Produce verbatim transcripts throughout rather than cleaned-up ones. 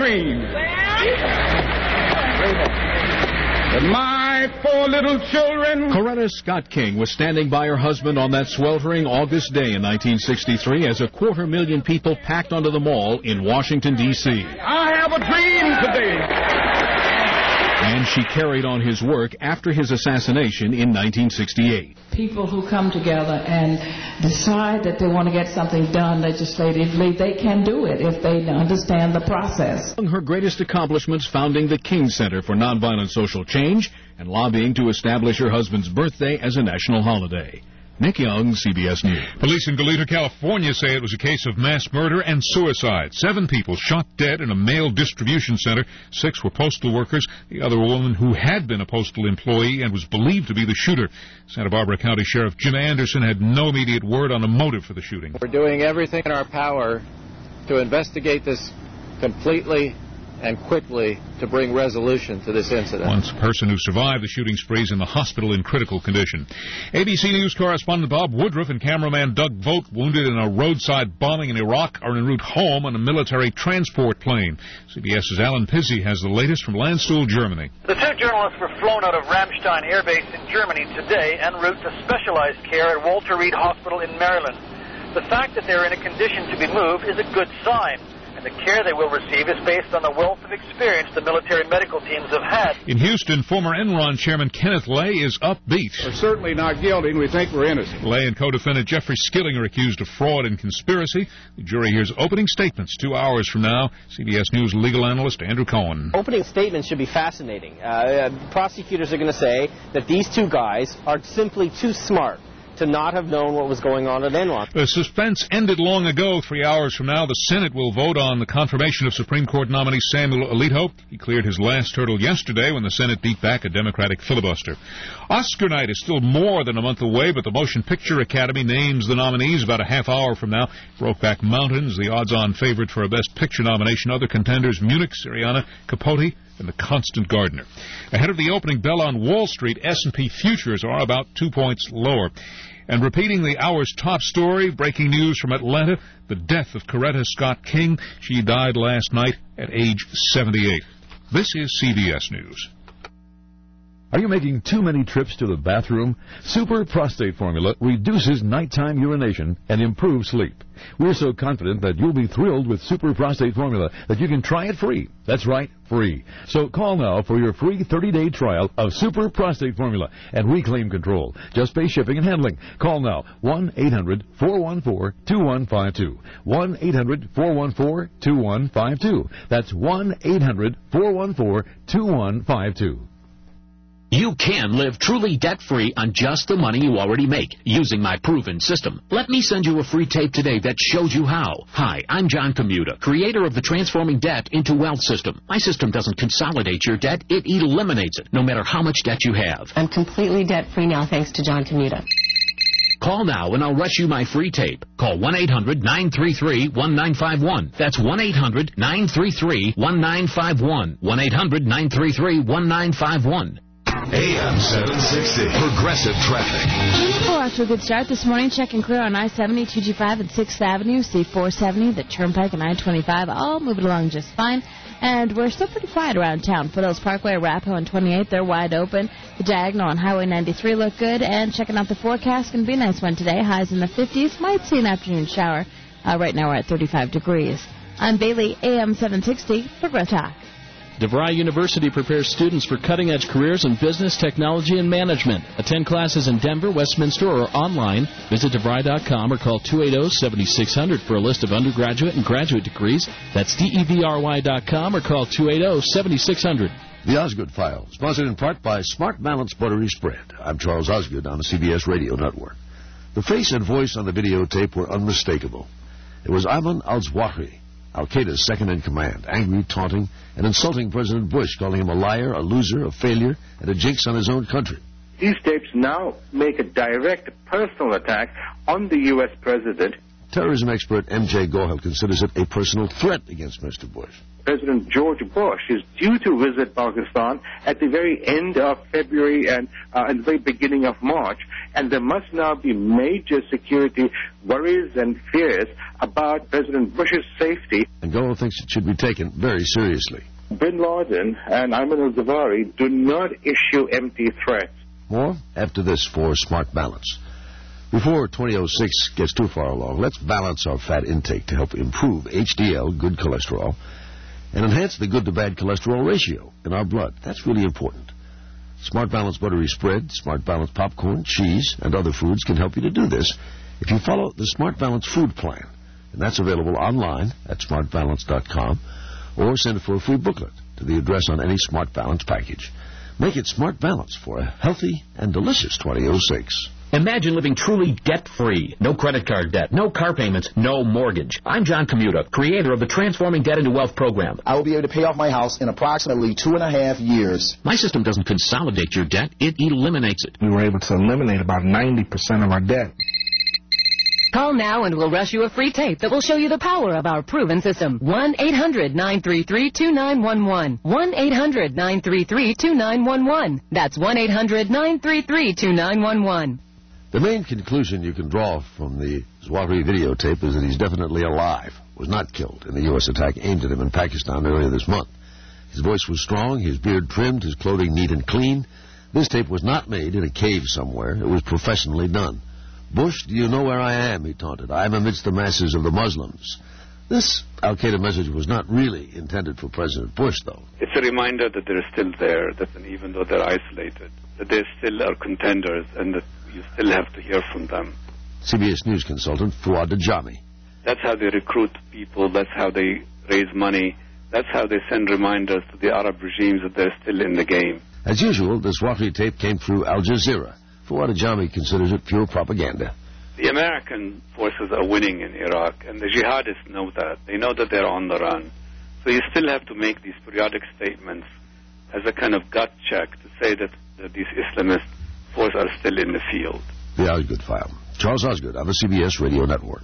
dream that my four little children... Coretta Scott King was standing by her husband on that sweltering August day in nineteen sixty-three as a quarter million people packed onto the mall in Washington, D C I have a dream today. And she carried on his work after his assassination in nineteen sixty-eight. People who come together and decide that they want to get something done legislatively, they can do it if they understand the process. Among her greatest accomplishments, founding the King Center for Nonviolent Social Change and lobbying to establish her husband's birthday as a national holiday. Nick Young, C B S News. Police in Goleta, California say it was a case of mass murder and suicide. Seven people shot dead in a mail distribution center. Six were postal workers. The other woman who had been a postal employee and was believed to be the shooter. Santa Barbara County Sheriff Jim Anderson had no immediate word on a motive for the shooting. We're doing everything in our power to investigate this completely and quickly to bring resolution to this incident. One person who survived the shooting spree is in the hospital in critical condition. A B C News correspondent Bob Woodruff and cameraman Doug Vogt, wounded in a roadside bombing in Iraq, are en route home on a military transport plane. CBS's Alan Pizzi has the latest from Landstuhl, Germany. The two journalists were flown out of Ramstein Air Base in Germany today en route to specialized care at Walter Reed Hospital in Maryland. The fact that they're in a condition to be moved is a good sign. The care they will receive is based on the wealth of experience the military medical teams have had. In Houston, former Enron chairman Kenneth Lay is upbeat. We're certainly not guilty, and we think we're innocent. Lay and co-defendant Jeffrey Skilling are accused of fraud and conspiracy. The jury hears opening statements two hours from now. C B S News legal analyst Andrew Cohen. Opening statements should be fascinating. Uh, prosecutors are going to say that these two guys are simply too smart to not have known what was going on at Enron. The suspense ended long ago. Three hours from now, the Senate will vote on the confirmation of Supreme Court nominee Samuel Alito. He cleared his last hurdle yesterday when the Senate beat back a Democratic filibuster. Oscar night is still more than a month away, but the Motion Picture Academy names the nominees about a half hour from now. Brokeback Mountain is the odds-on favorite for a Best Picture nomination. Other contenders, Munich, Syriana, Capote, and The Constant Gardener. Ahead of the opening bell on Wall Street, S and P futures are about two points lower. And repeating the hour's top story, breaking news from Atlanta, the death of Coretta Scott King. She died last night at age seventy-eight. This is C B S News. Are you making too many trips to the bathroom? Super Prostate Formula reduces nighttime urination and improves sleep. We're so confident that you'll be thrilled with Super Prostate Formula that you can try it free. That's right, free. So call now for your free thirty-day trial of Super Prostate Formula and reclaim control. Just pay shipping and handling. Call now, one eight hundred four one four two one five two. one eight hundred four one four two one five two. That's one eight hundred four one four two one five two. You can live truly debt-free on just the money you already make using my proven system. Let me send you a free tape today that shows you how. Hi, I'm John Commuta, creator of the Transforming Debt into Wealth system. My system doesn't consolidate your debt, it eliminates it, no matter how much debt you have. I'm completely debt-free now thanks to John Commuta. Call now and I'll rush you my free tape. Call one eight hundred nine three three one nine five one. That's one eight hundred nine three three one nine five one. one eight hundred nine three three one nine five one. A M seven sixty, Progressive Traffic. We're off to a good start this morning. Checking clear on I seventy, two G five, and sixth Avenue, C four seventy, the Turnpike, and I twenty-five, all moving along just fine. And we're still pretty quiet around town. Foothills Parkway, Arapahoe, and twenty-eight, they're wide open. The Diagonal on Highway ninety-three look good. And checking out the forecast, going to be a nice one today. Highs in the fifties. Might see an afternoon shower. Uh, right now we're at thirty-five degrees. I'm Bailey, A M seven sixty, Progressive Talk. DeVry University prepares students for cutting-edge careers in business, technology, and management. Attend classes in Denver, Westminster, or online. Visit DeVry dot com or call two eight zero, seven six zero zero for a list of undergraduate and graduate degrees. That's D E V R Y dot com or call two eight zero, seven six zero zero. The Osgood File, sponsored in part by Smart Balance Buttery Spread. I'm Charles Osgood on the C B S Radio Network. The face and voice on the videotape were unmistakable. It was Ayman al-Zawahiri, Al-Qaeda's second-in-command, angry, taunting, and insulting President Bush, calling him a liar, a loser, a failure, and a jinx on his own country. These tapes now make a direct personal attack on the U S president. terrorism expert M J Gohel considers it a personal threat against Mister Bush. President George Bush is due to visit Pakistan at the very end of February and uh, at the very beginning of March, and there must now be major security worries and fears about President Bush's safety. And Gohel thinks it should be taken very seriously. Bin Laden and Ayman al-Zawahiri do not issue empty threats. More after this for Smart Balance. Before twenty oh six gets too far along, let's balance our fat intake to help improve H D L, good cholesterol, and enhance the good-to-bad cholesterol ratio in our blood. That's really important. Smart Balance buttery spread, Smart Balance popcorn, cheese, and other foods can help you to do this if you follow the Smart Balance food plan. And that's available online at smart balance dot com, or send it for a free booklet to the address on any Smart Balance package. Make it Smart Balance for a healthy and delicious twenty oh six. Imagine living truly debt-free. No credit card debt, no car payments, no mortgage. I'm John Commuta, creator of the Transforming Debt into Wealth program. I will be able to pay off my house in approximately two and a half years. My system doesn't consolidate your debt, it eliminates it. We were able to eliminate about ninety percent of our debt. Call now and we'll rush you a free tape that will show you the power of our proven system. one eight hundred nine three three two nine one one. one eight hundred nine three three two nine one one. That's one eight hundred nine three three two nine one one. The main conclusion you can draw from the Zawahiri videotape is that he's definitely alive, was not killed in the U S attack aimed at him in Pakistan earlier this month. His voice was strong, his beard trimmed, his clothing neat and clean. This tape was not made in a cave somewhere. It was professionally done. Bush, do you know where I am? He taunted. I am amidst the masses of the Muslims. This al-Qaeda message was not really intended for President Bush, though. It's a reminder that they're still there, that even though they're isolated, that they still are contenders and that you still have to hear from them. C B S News consultant Fuad Ajami. That's how they recruit people. That's how they raise money. That's how they send reminders to the Arab regimes that they're still in the game. As usual, the Zawahiri tape came through Al Jazeera. Fuad Ajami considers it pure propaganda. The American forces are winning in Iraq, and the jihadists know that. They know that they're on the run. So you still have to make these periodic statements as a kind of gut check to say that, that these Islamist forces are still in the field. The Osgood File. Charles Osgood on the C B S Radio Network.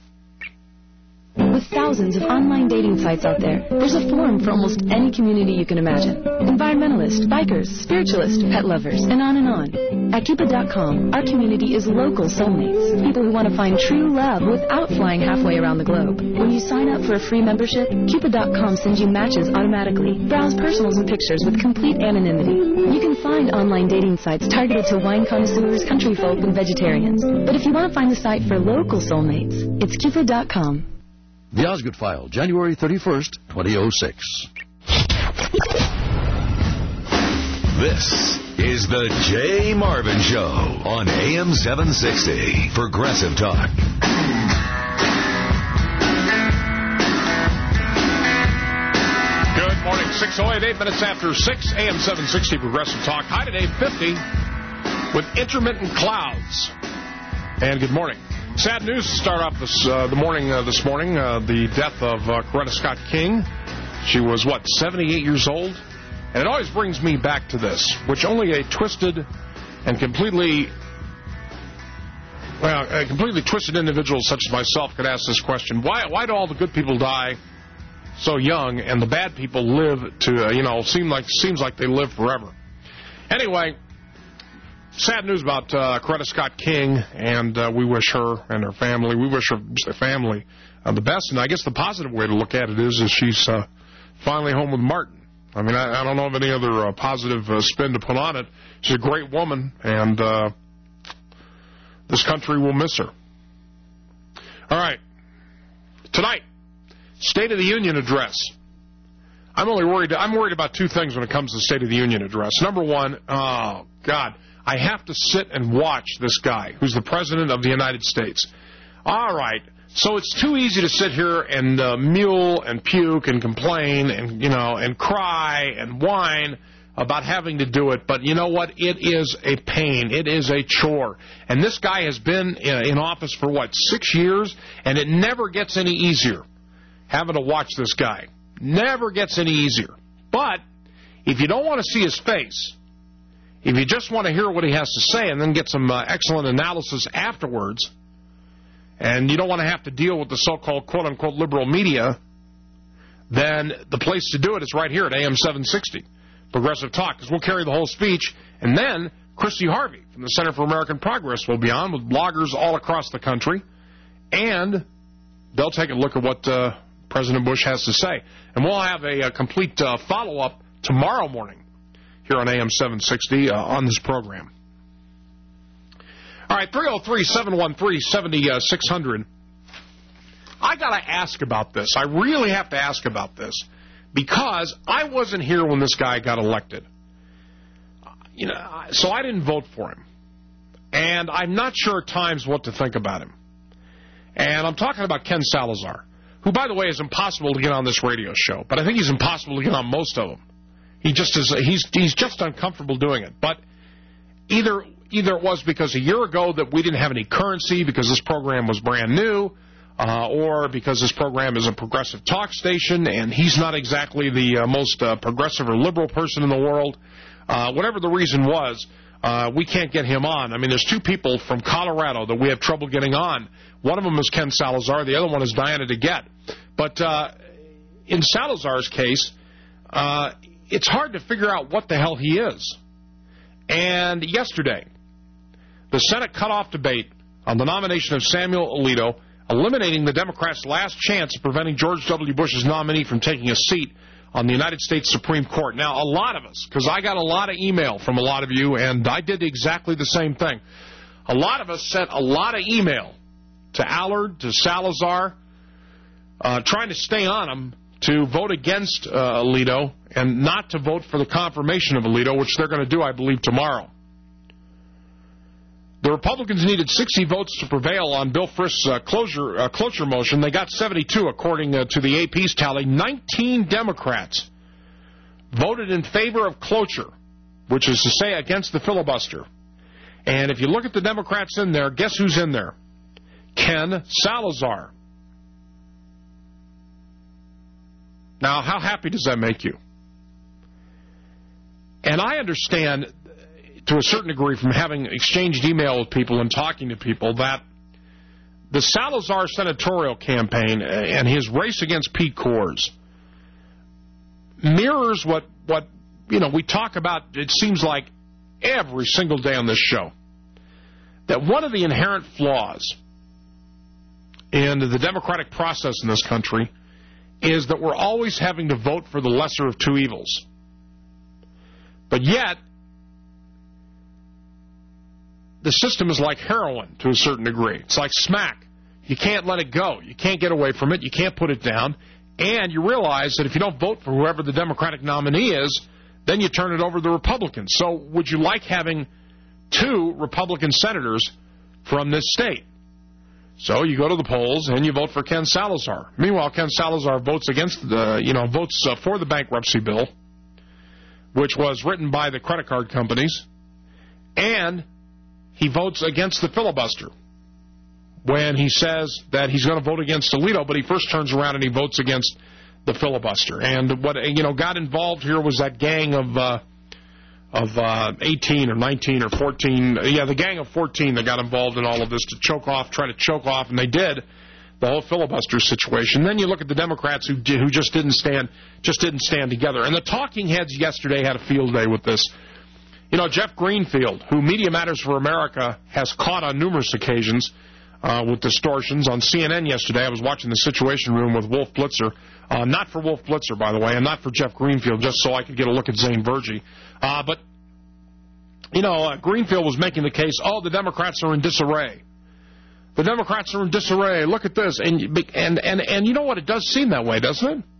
With thousands of online dating sites out there, there's a forum for almost any community you can imagine. Environmentalists, bikers, spiritualists, pet lovers, and on and on. At Cupid dot com, our community is local soulmates, people who want to find true love without flying halfway around the globe. When you sign up for a free membership, Cupid dot com sends you matches automatically. Browse personals and pictures with complete anonymity. You can find online dating sites targeted to wine connoisseurs, country folk, and vegetarians. But if you want to find the site for local soulmates, it's Cupid dot com. The Osgood File, January thirty-first, twenty oh six. This is the Jay Marvin Show on A M seven sixty, Progressive Talk. Good morning, six oh eight, eight minutes after six, A M seven sixty, Progressive Talk. High today, fifty, with intermittent clouds. And good morning. Sad news to start off this uh, the morning uh, this morning. Uh, the death of uh, Coretta Scott King. She was, what, seventy-eight years old? And it always brings me back to this, which only a twisted and completely, well, a completely twisted individual such as myself could ask this question. Why, why do all the good people die so young and the bad people live to, uh, you know, seem like seems like they live forever? Anyway, sad news about uh, Coretta Scott King, and uh, we wish her and her family, we wish her family uh, the best. And I guess the positive way to look at it is, is she's uh, finally home with Martin. I mean, I, I don't know of any other uh, positive uh, spin to put on it. She's a great woman, and uh, this country will miss her. All right. Tonight, State of the Union address. I'm only worried, I'm worried about two things when it comes to the State of the Union address. Number one, oh, God, I have to sit and watch this guy, who's the President of the United States. All right, so it's too easy to sit here and uh, mule and puke and complain and, you know, and cry and whine about having to do it. But you know what? It is a pain. It is a chore. And this guy has been in office for, what, six years? And it never gets any easier having to watch this guy. Never gets any easier. But if you don't want to see his face, if you just want to hear what he has to say and then get some uh, excellent analysis afterwards, and you don't want to have to deal with the so-called quote-unquote liberal media, then the place to do it is right here at A M seven sixty, Progressive Talk, because we'll carry the whole speech, and then Christy Harvey from the Center for American Progress will be on with bloggers all across the country, and they'll take a look at what uh, President Bush has to say. And we'll have a, a complete uh, follow-up tomorrow morning here on A M seven sixty uh, on this program. All right, three oh three, seven one three, seven six zero zero. I got to ask about this. I really have to ask about this because I wasn't here when this guy got elected. You know, so I didn't vote for him. And I'm not sure at times what to think about him. And I'm talking about Ken Salazar, who, by the way, is impossible to get on this radio show. But I think he's impossible to get on most of them. He just is. He's he's just uncomfortable doing it. But either either it was because a year ago that we didn't have any currency because this program was brand new, uh, or because this program is a progressive talk station and he's not exactly the uh, most uh, progressive or liberal person in the world. Uh, whatever the reason was, uh, we can't get him on. I mean, there's two people from Colorado that we have trouble getting on. One of them is Ken Salazar. The other one is Diana DeGette. But uh, in Salazar's case, uh, it's hard to figure out what the hell he is. And yesterday, the Senate cut off debate on the nomination of Samuel Alito, eliminating the Democrats' last chance of preventing George W. Bush's nominee from taking a seat on the United States Supreme Court. Now, a lot of us, because I got a lot of email from a lot of you, and I did exactly the same thing. A lot of us sent a lot of email to Allard, to Salazar, uh, trying to stay on him to vote against uh, Alito and not to vote for the confirmation of Alito, which they're going to do, I believe, tomorrow. The Republicans needed sixty votes to prevail on Bill Frist's uh, closure, uh, cloture motion. They got seventy-two, according uh, to the A P's tally. nineteen Democrats voted in favor of cloture, which is to say against the filibuster. And if you look at the Democrats in there, guess who's in there? Ken Salazar. Now, how happy does that make you? And I understand, to a certain degree, from having exchanged email with people and talking to people, that the Salazar senatorial campaign and his race against Pete Coors mirrors what, what you know, we talk about, it seems like, every single day on this show. That one of the inherent flaws in the democratic process in this country is that we're always having to vote for the lesser of two evils. But yet, the system is like heroin to a certain degree. It's like smack. You can't let it go. You can't get away from it. You can't put it down. And you realize that if you don't vote for whoever the Democratic nominee is, then you turn it over to the Republicans. So would you like having two Republican senators from this state? So you go to the polls and you vote for Ken Salazar. Meanwhile, Ken Salazar votes against the, you know, votes uh, for the bankruptcy bill, which was written by the credit card companies, and he votes against the filibuster when he says that he's going to vote against Alito, but he first turns around and he votes against the filibuster. And what, you know, got involved here was that gang of uh, of uh, eighteen or nineteen or fourteen, yeah, the gang of fourteen that got involved in all of this to choke off, try to choke off, and they did, the whole filibuster situation. Then you look at the Democrats who did, who just didn't stand just didn't stand together. And the talking heads yesterday had a field day with this. You know, Jeff Greenfield, who Media Matters for America has caught on numerous occasions uh, with distortions. On C N N yesterday, I was watching the Situation Room with Wolf Blitzer. Uh, not for Wolf Blitzer, by the way, and not for Jeff Greenfield, just so I could get a look at Zane Verge. Uh, but, you know, uh, Greenfield was making the case, oh, the Democrats are in disarray. The Democrats are in disarray. Look at this. And, and, and, and you know what? It does seem that way, doesn't it?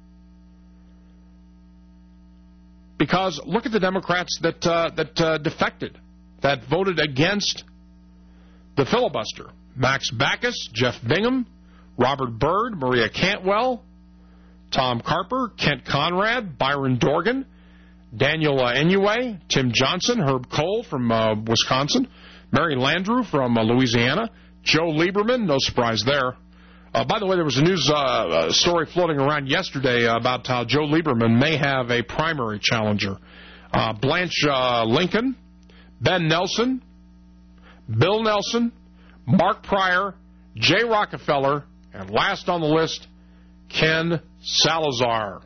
Because look at the Democrats that uh, that uh, defected, that voted against the filibuster. Max Backus, Jeff Bingham, Robert Byrd, Maria Cantwell, Tom Carper, Kent Conrad, Byron Dorgan, Daniel uh, Inouye, Tim Johnson, Herb Cole from uh, Wisconsin, Mary Landrieu from uh, Louisiana, Joe Lieberman, no surprise there. Uh, by the way, there was a news uh, story floating around yesterday about how Joe Lieberman may have a primary challenger. Uh, Blanche uh, Lincoln, Ben Nelson, Bill Nelson, Mark Pryor, Jay Rockefeller, and last on the list, Ken Salazar.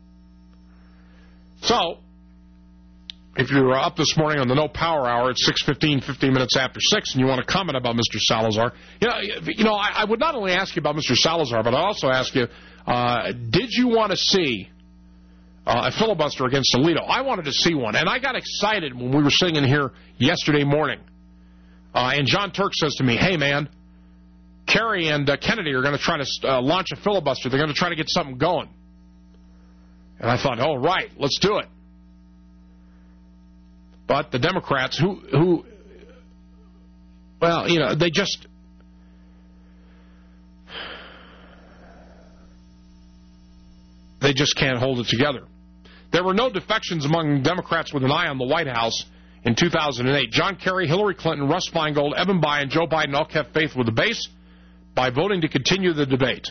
So, if you're up this morning on the No Power Hour at six fifteen, fifteen minutes after six, and you want to comment about Mister Salazar, you know, you know I, I would not only ask you about Mister Salazar, but I'd also ask you, uh, did you want to see uh, a filibuster against Alito? I wanted to see one, and I got excited when we were sitting in here yesterday morning. Uh, and John Turk says to me, hey, man, Kerry and uh, Kennedy are going to try to uh, launch a filibuster. They're going to try to get something going. And I thought, oh, right, let's do it. But the Democrats, who, who, well, you know, they just, they just can't hold it together. There were no defections among Democrats with an eye on the White House in two thousand eight. John Kerry, Hillary Clinton, Russ Feingold, Evan Bayh, and Joe Biden all kept faith with the base by voting to continue the debate.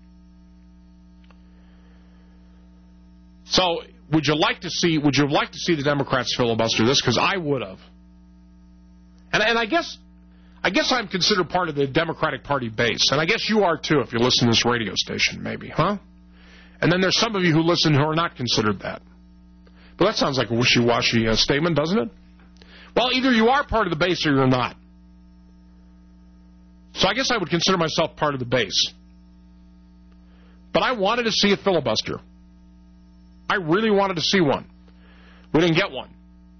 So, would you like to see? Would you like to see the Democrats filibuster this? Because I would have. And and I guess, I guess I'm considered part of the Democratic Party base, and I guess you are too if you listen to this radio station, maybe, huh? And then there's some of you who listen who are not considered that. But that sounds like a wishy-washy uh, statement, doesn't it? Well, either you are part of the base or you're not. So I guess I would consider myself part of the base. But I wanted to see a filibuster. I really wanted to see one. We didn't get one.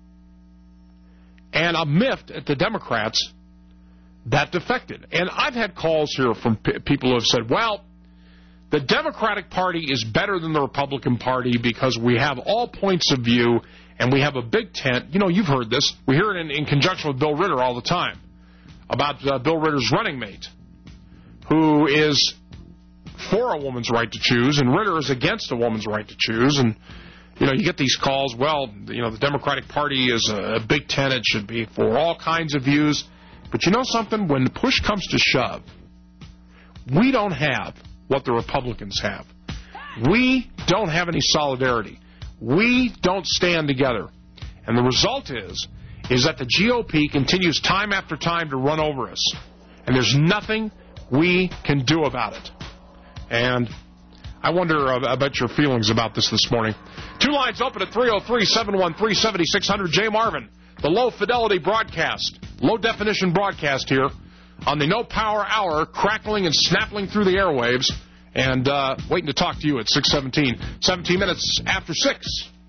And I'm miffed at the Democrats that defected. And I've had calls here from p- people who have said, well, the Democratic Party is better than the Republican Party because we have all points of view and we have a big tent. You know, you've heard this. We hear it in, in conjunction with Bill Ritter all the time about uh, Bill Ritter's running mate, who is for a woman's right to choose, and Ritter is against a woman's right to choose. And, you know, you get these calls, well, you know, the Democratic Party is a, a big tent. It should be for all kinds of views. But you know something? When the push comes to shove, we don't have what the Republicans have. We don't have any solidarity. We don't stand together. And the result is, is that the G O P continues time after time to run over us. And there's nothing we can do about it. And I wonder about your feelings about this this morning. Two lines open at three oh three, seven one three, seven six hundred. Jay Marvin, the low-fidelity broadcast, low-definition broadcast here on the No Power Hour, crackling and snapping through the airwaves, and uh, waiting to talk to you at six seventeen, seventeen minutes after six.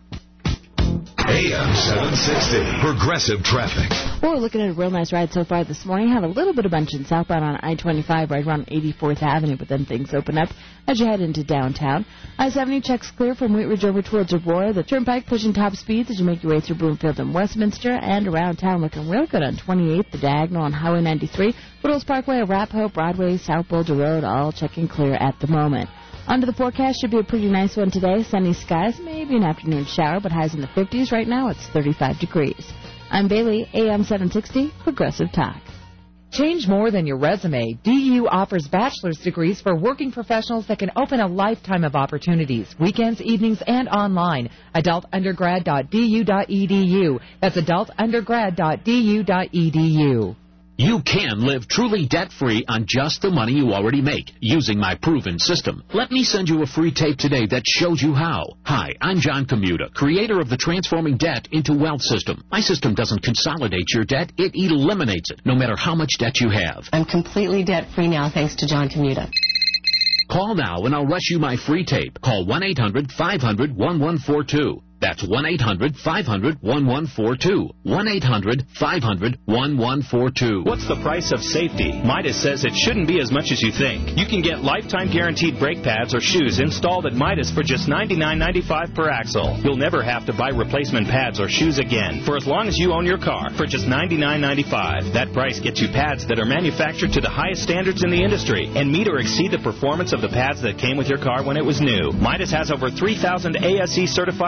A M seven sixty, Progressive Traffic. We're looking at a real nice ride so far this morning. Had a little bit of bunch in southbound on I twenty-five right around eighty-fourth Avenue, but then things open up as you head into downtown. I seventy checks clear from Wheat Ridge over towards Aurora. The Turnpike pushing top speeds as you make your way through Broomfield and Westminster, and around town looking real good on twenty-eighth, the Diagonal on Highway ninety-three, Foothills Parkway, Arapahoe, Broadway, South Boulder Road, all checking clear at the moment. Under the forecast, should be a pretty nice one today. Sunny skies, maybe an afternoon shower, but highs in the fifties. Right now, it's thirty-five degrees. I'm Bailey, A M seven sixty, Progressive Talk. Change more than your resume. D U offers bachelor's degrees for working professionals that can open a lifetime of opportunities, weekends, evenings, and online. adult undergrad dot d u dot e d u. That's adult undergrad dot d u dot e d u. You can live truly debt-free on just the money you already make using my proven system. Let me send you a free tape today that shows you how. Hi, I'm John Commuta, creator of the Transforming Debt into Wealth system. My system doesn't consolidate your debt, it eliminates it, no matter how much debt you have. I'm completely debt-free now thanks to John Commuta. Call now and I'll rush you my free tape. Call one eight hundred five hundred one one four two. That's one eight hundred five hundred one one four two. one eight hundred five hundred one one four two. What's the price of safety? Midas says it shouldn't be as much as you think. You can get lifetime guaranteed brake pads or shoes installed at Midas for just ninety-nine ninety-five per axle. You'll never have to buy replacement pads or shoes again for as long as you own your car for just ninety-nine ninety-five. That price gets you pads that are manufactured to the highest standards in the industry and meet or exceed the performance of the pads that came with your car when it was new. Midas has over three thousand A S E certified mechanics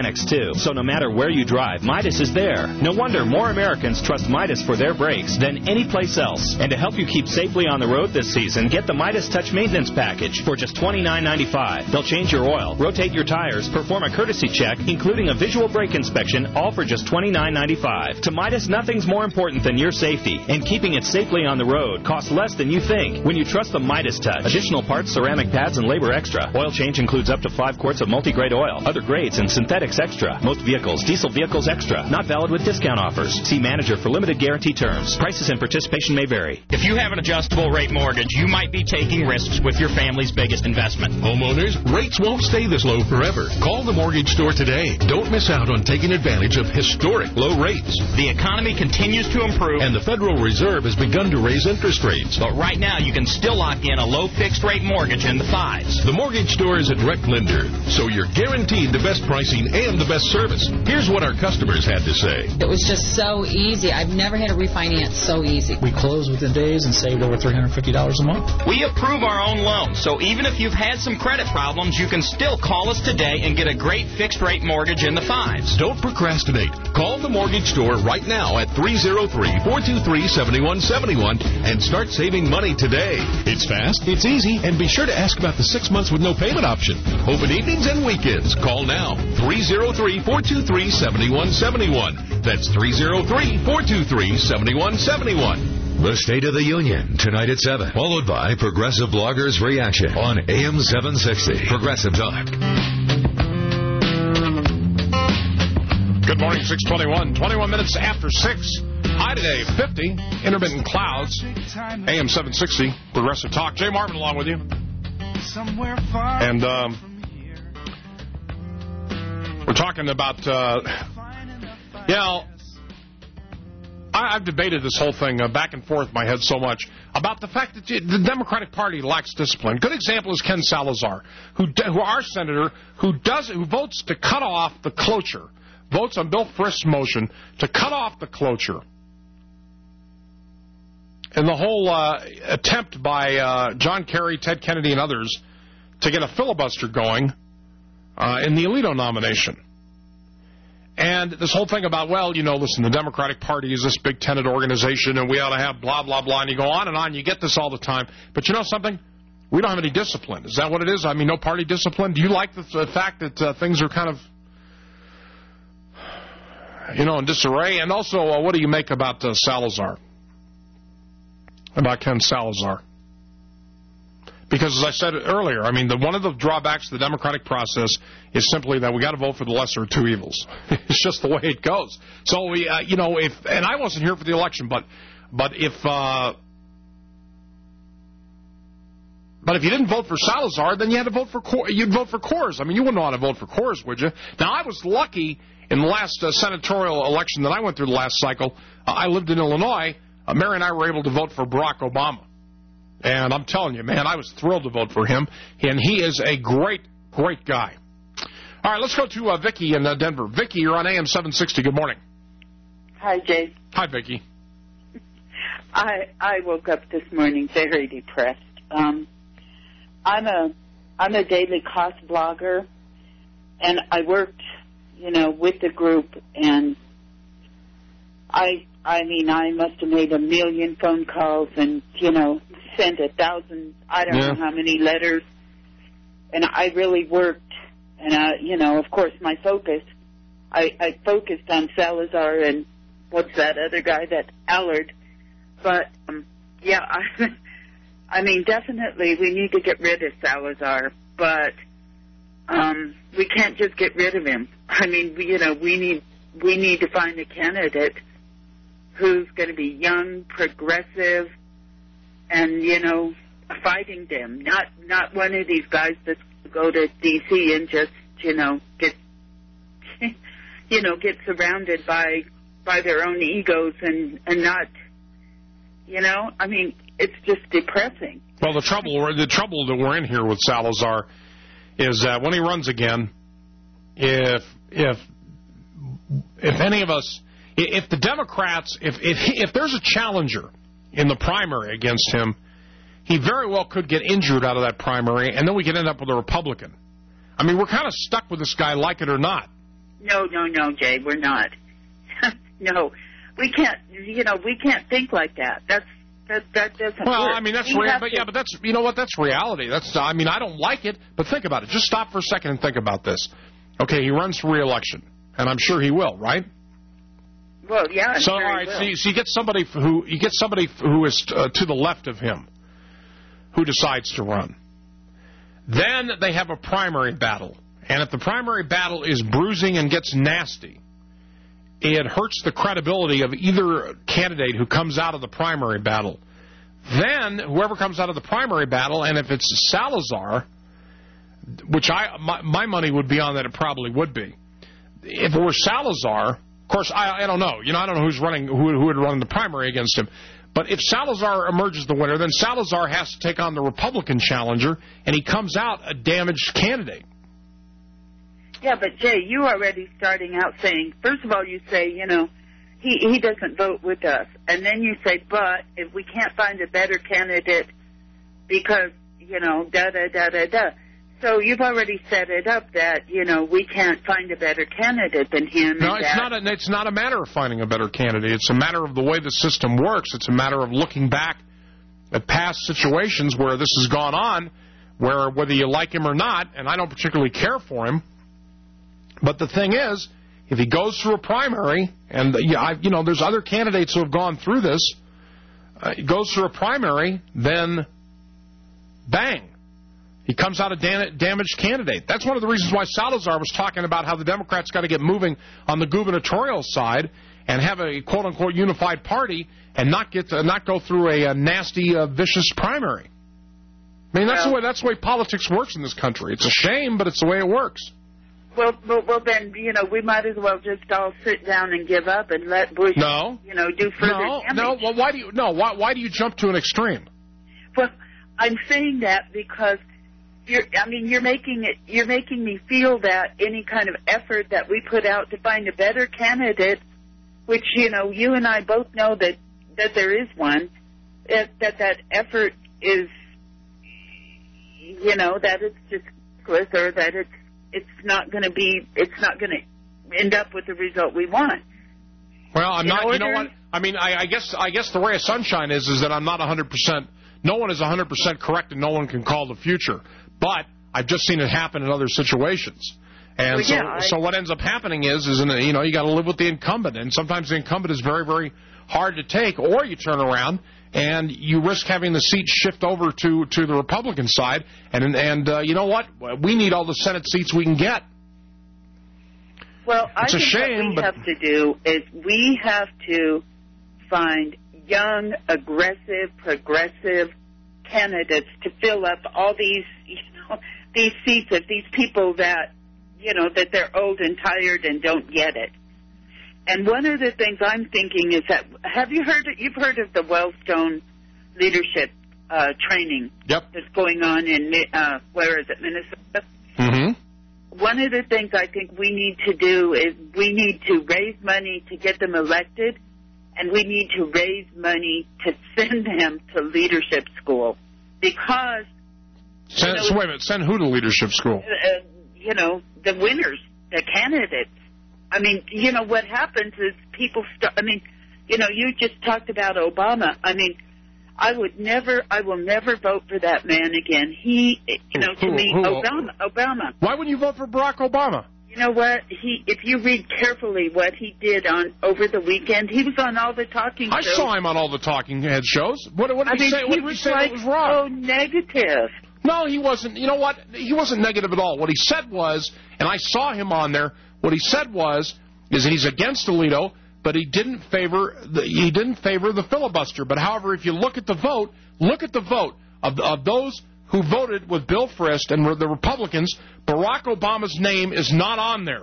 mechanics, too. So no matter where you drive, Midas is there. No wonder more Americans trust Midas for their brakes than any place else. And to help you keep safely on the road this season, get the Midas Touch Maintenance Package for just twenty-nine ninety-five. They'll change your oil, rotate your tires, perform a courtesy check, including a visual brake inspection, all for just twenty-nine ninety-five. To Midas, nothing's more important than your safety, and keeping it safely on the road costs less than you think when you trust the Midas Touch. Additional parts, ceramic pads, and labor extra. Oil change includes up to five quarts of multi-grade oil, other grades, and synthetics extra. Most vehicles, diesel vehicles extra. Not valid with discount offers. See manager for limited guarantee terms. Prices and participation may vary. If you have an adjustable rate mortgage, you might be taking risks with your family's biggest investment. Homeowners, rates won't stay this low forever. Call the mortgage store today. Don't miss out on taking advantage of historic low rates. The economy continues to improve, and the Federal Reserve has begun to raise interest rates. But right now, you can still lock in a low fixed rate mortgage in the fives. The mortgage store is a direct lender, so you're guaranteed the best pricing and the best service. Here's what our customers had to say. It was just so easy. I've never had a refinance so easy. We closed within days and saved over three hundred fifty dollars a month. We approve our own loans, so even if you've had some credit problems, you can still call us today and get a great fixed rate mortgage in the fives. Don't procrastinate. Call the mortgage store right now at three oh three, four two three, seven one seven one and start saving money today. It's fast, it's easy, and be sure to ask about the six months with no payment option. Open evenings and weekends. Call now. three oh three, four two three, seven one seven one. That's three oh three, four two three, seven one seven one. The State of the Union, tonight at seven, followed by Progressive Bloggers Reaction on A M seven sixty. Progressive Talk. Good morning, six twenty-one. twenty-one minutes after six. High today, fifty. Intermittent clouds. A M seven sixty. Progressive Talk. Jay Marvin along with you. And um, we're talking about, uh, you know, I, I've debated this whole thing uh, back and forth in my head so much about the fact that you, the Democratic Party lacks discipline. Good example is Ken Salazar, who, who our senator, who does who votes to cut off the cloture, votes on Bill Frist's motion to cut off the cloture. And the whole uh, attempt by uh, John Kerry, Ted Kennedy, and others to get a filibuster going uh, in the Alito nomination. And this whole thing about, well, you know, listen, the Democratic Party is this big tenant organization, and we ought to have blah, blah, blah, and you go on and on. You get this all the time. But you know something? We don't have any discipline. Is that what it is? I mean, no party discipline? Do you like the, the fact that uh, things are kind of, you know, in disarray? And also, uh, what do you make about uh, Salazar? About Ken Salazar? Because, as I said earlier, I mean, the, one of the drawbacks to the democratic process is simply that we got to vote for the lesser of two evils. It's just the way it goes. So, we, uh, you know, if and I wasn't here for the election, but but if uh, but if you didn't vote for Salazar, then you had to vote for you'd vote for Coors. I mean, you wouldn't want to vote for Coors, would you? Now, I was lucky in the last uh, senatorial election that I went through the last cycle. Uh, I lived in Illinois. Uh, Mary and I were able to vote for Barack Obama. And I'm telling you, man, I was thrilled to vote for him. And he is a great, great guy. All right, let's go to uh, Vicki in uh, Denver. Vicki, you're on A M seven sixty. Good morning. Hi, Jay. Hi, Vicki. I I woke up this morning very depressed. Um, I'm a I'm a daily cost blogger, and I worked, you know, with the group, and I I mean I must have made a million phone calls, and you know. Sent a thousand, I don't yeah. know how many letters, and I really worked, and, uh, you know, of course, my focus, I, I focused on Salazar and what's that other guy, that Allard, but, um, yeah, I, I mean, definitely we need to get rid of Salazar, but um, we can't just get rid of him. I mean, we, you know, we need, we need to find a candidate who's going to be young, progressive, and, you know, fighting them. Not not one of these guys that go to D C and just, you know, get, you know, get surrounded by by their own egos and, and not, you know, I mean, it's just depressing. Well, the trouble the trouble that we're in here with Salazar is that when he runs again, if if if any of us, if the Democrats, if if, if there's a challenger in the primary against him, he very well could get injured out of that primary, and then we could end up with a Republican. I mean, we're kind of stuck with this guy, like it or not. No, no, no, Jay, we're not. No, we can't. You know, we can't think like that. That's that. That doesn't. Well, work. I mean, that's we real, have but to, yeah, but that's you know what? That's reality. That's I mean, I don't like it, but think about it. Just stop for a second and think about this. Okay, he runs for re-election, and I'm sure he will, right? Well, yeah. I'm so sure all right, he will. so you, so you get somebody who you get somebody who is uh, to the left of him, who decides to run. Then they have a primary battle, and if the primary battle is bruising and gets nasty, it hurts the credibility of either candidate who comes out of the primary battle. Then whoever comes out of the primary battle, and if it's Salazar, which I my, my money would be on that it probably would be. If it were Salazar, of course, I, I don't know. You know, I don't know who's running, who, who would run the primary against him. But if Salazar emerges the winner, then Salazar has to take on the Republican challenger, and he comes out a damaged candidate. Yeah, but Jay, you already starting out saying, first of all, you say, you know, he he doesn't vote with us, and then you say, but if we can't find a better candidate because, you know, da da da da da. So you've already set it up that, you know, we can't find a better candidate than him. No, and it's that. not. A, it's not a matter of finding a better candidate. It's a matter of the way the system works. It's a matter of looking back at past situations where this has gone on, where whether you like him or not, and I don't particularly care for him. But the thing is, if he goes through a primary, and yeah, I, you know, there's other candidates who have gone through this, uh, he goes through a primary, then bang, he comes out a da- damaged candidate. That's one of the reasons why Salazar was talking about how the Democrats got to get moving on the gubernatorial side and have a quote-unquote unified party and not get to, not go through a, a nasty, uh, vicious primary. I mean, that's Well, the way that's the way politics works in this country. It's a shame, but it's the way it works. Well, well, well, then, you know, we might as well just all sit down and give up and let Bush, No. you know, do further No, damage. no. Well, why do you no? Why why do you jump to an extreme? Well, I'm saying that because you're. I mean, you're making it. You're making me feel that any kind of effort that we put out to find a better candidate, which you know, you and I both know that that there is one, that that, that effort is, you know, that it's just useless or that it's it's not going to be. It's not going to end up with the result we want. Well, I'm In not. You know order- what? I mean, I, I guess I guess the ray of sunshine is is that I'm not one hundred percent. No one is one hundred percent correct, and no one can call the future. But I've just seen it happen in other situations. And Well, so, yeah, I- so what ends up happening is, is in a, you know, you got to live with the incumbent, and sometimes the incumbent is very, very hard to take. Or you turn around and you risk having the seat shift over to, to the Republican side, and and uh, you know what? We need all the Senate seats we can get. Well, I It's a think shame, what we but- have to do is we have to find young, aggressive, progressive candidates to fill up all these, you know, these seats of these people that, you know, that they're old and tired and don't get it. And one of the things I'm thinking is that, have you heard, you've heard of the Wellstone leadership uh, training Yep. that's going on in, uh, where is it, Minnesota? Mm-hmm. One of the things I think we need to do is we need to raise money to get them elected, and we need to raise money to send them to leadership school because, Send, you know, so wait a minute. Send who to leadership school? uh, you know, the winners, the candidates. I mean, you know, what happens is people start, I mean, you know, you just talked about Obama. I mean, I would never, I will never vote for that man again. He, you know, to Who- me, who- Obama, Obama. Why wouldn't you vote for Barack Obama? You know what? He, if you read carefully what he did on over the weekend, he was on all the talking I shows. saw him on all the talking head shows. What, what did I he mean, say? What he did he was say like that was wrong? so negative. No, he wasn't. You know what? He wasn't negative at all. What he said was, and I saw him on there. What he said was, is that he's against Alito, but he didn't favor the he didn't favor the filibuster. But however, if you look at the vote, look at the vote of of those who voted with Bill Frist and were the Republicans. Barack Obama's name is not on there.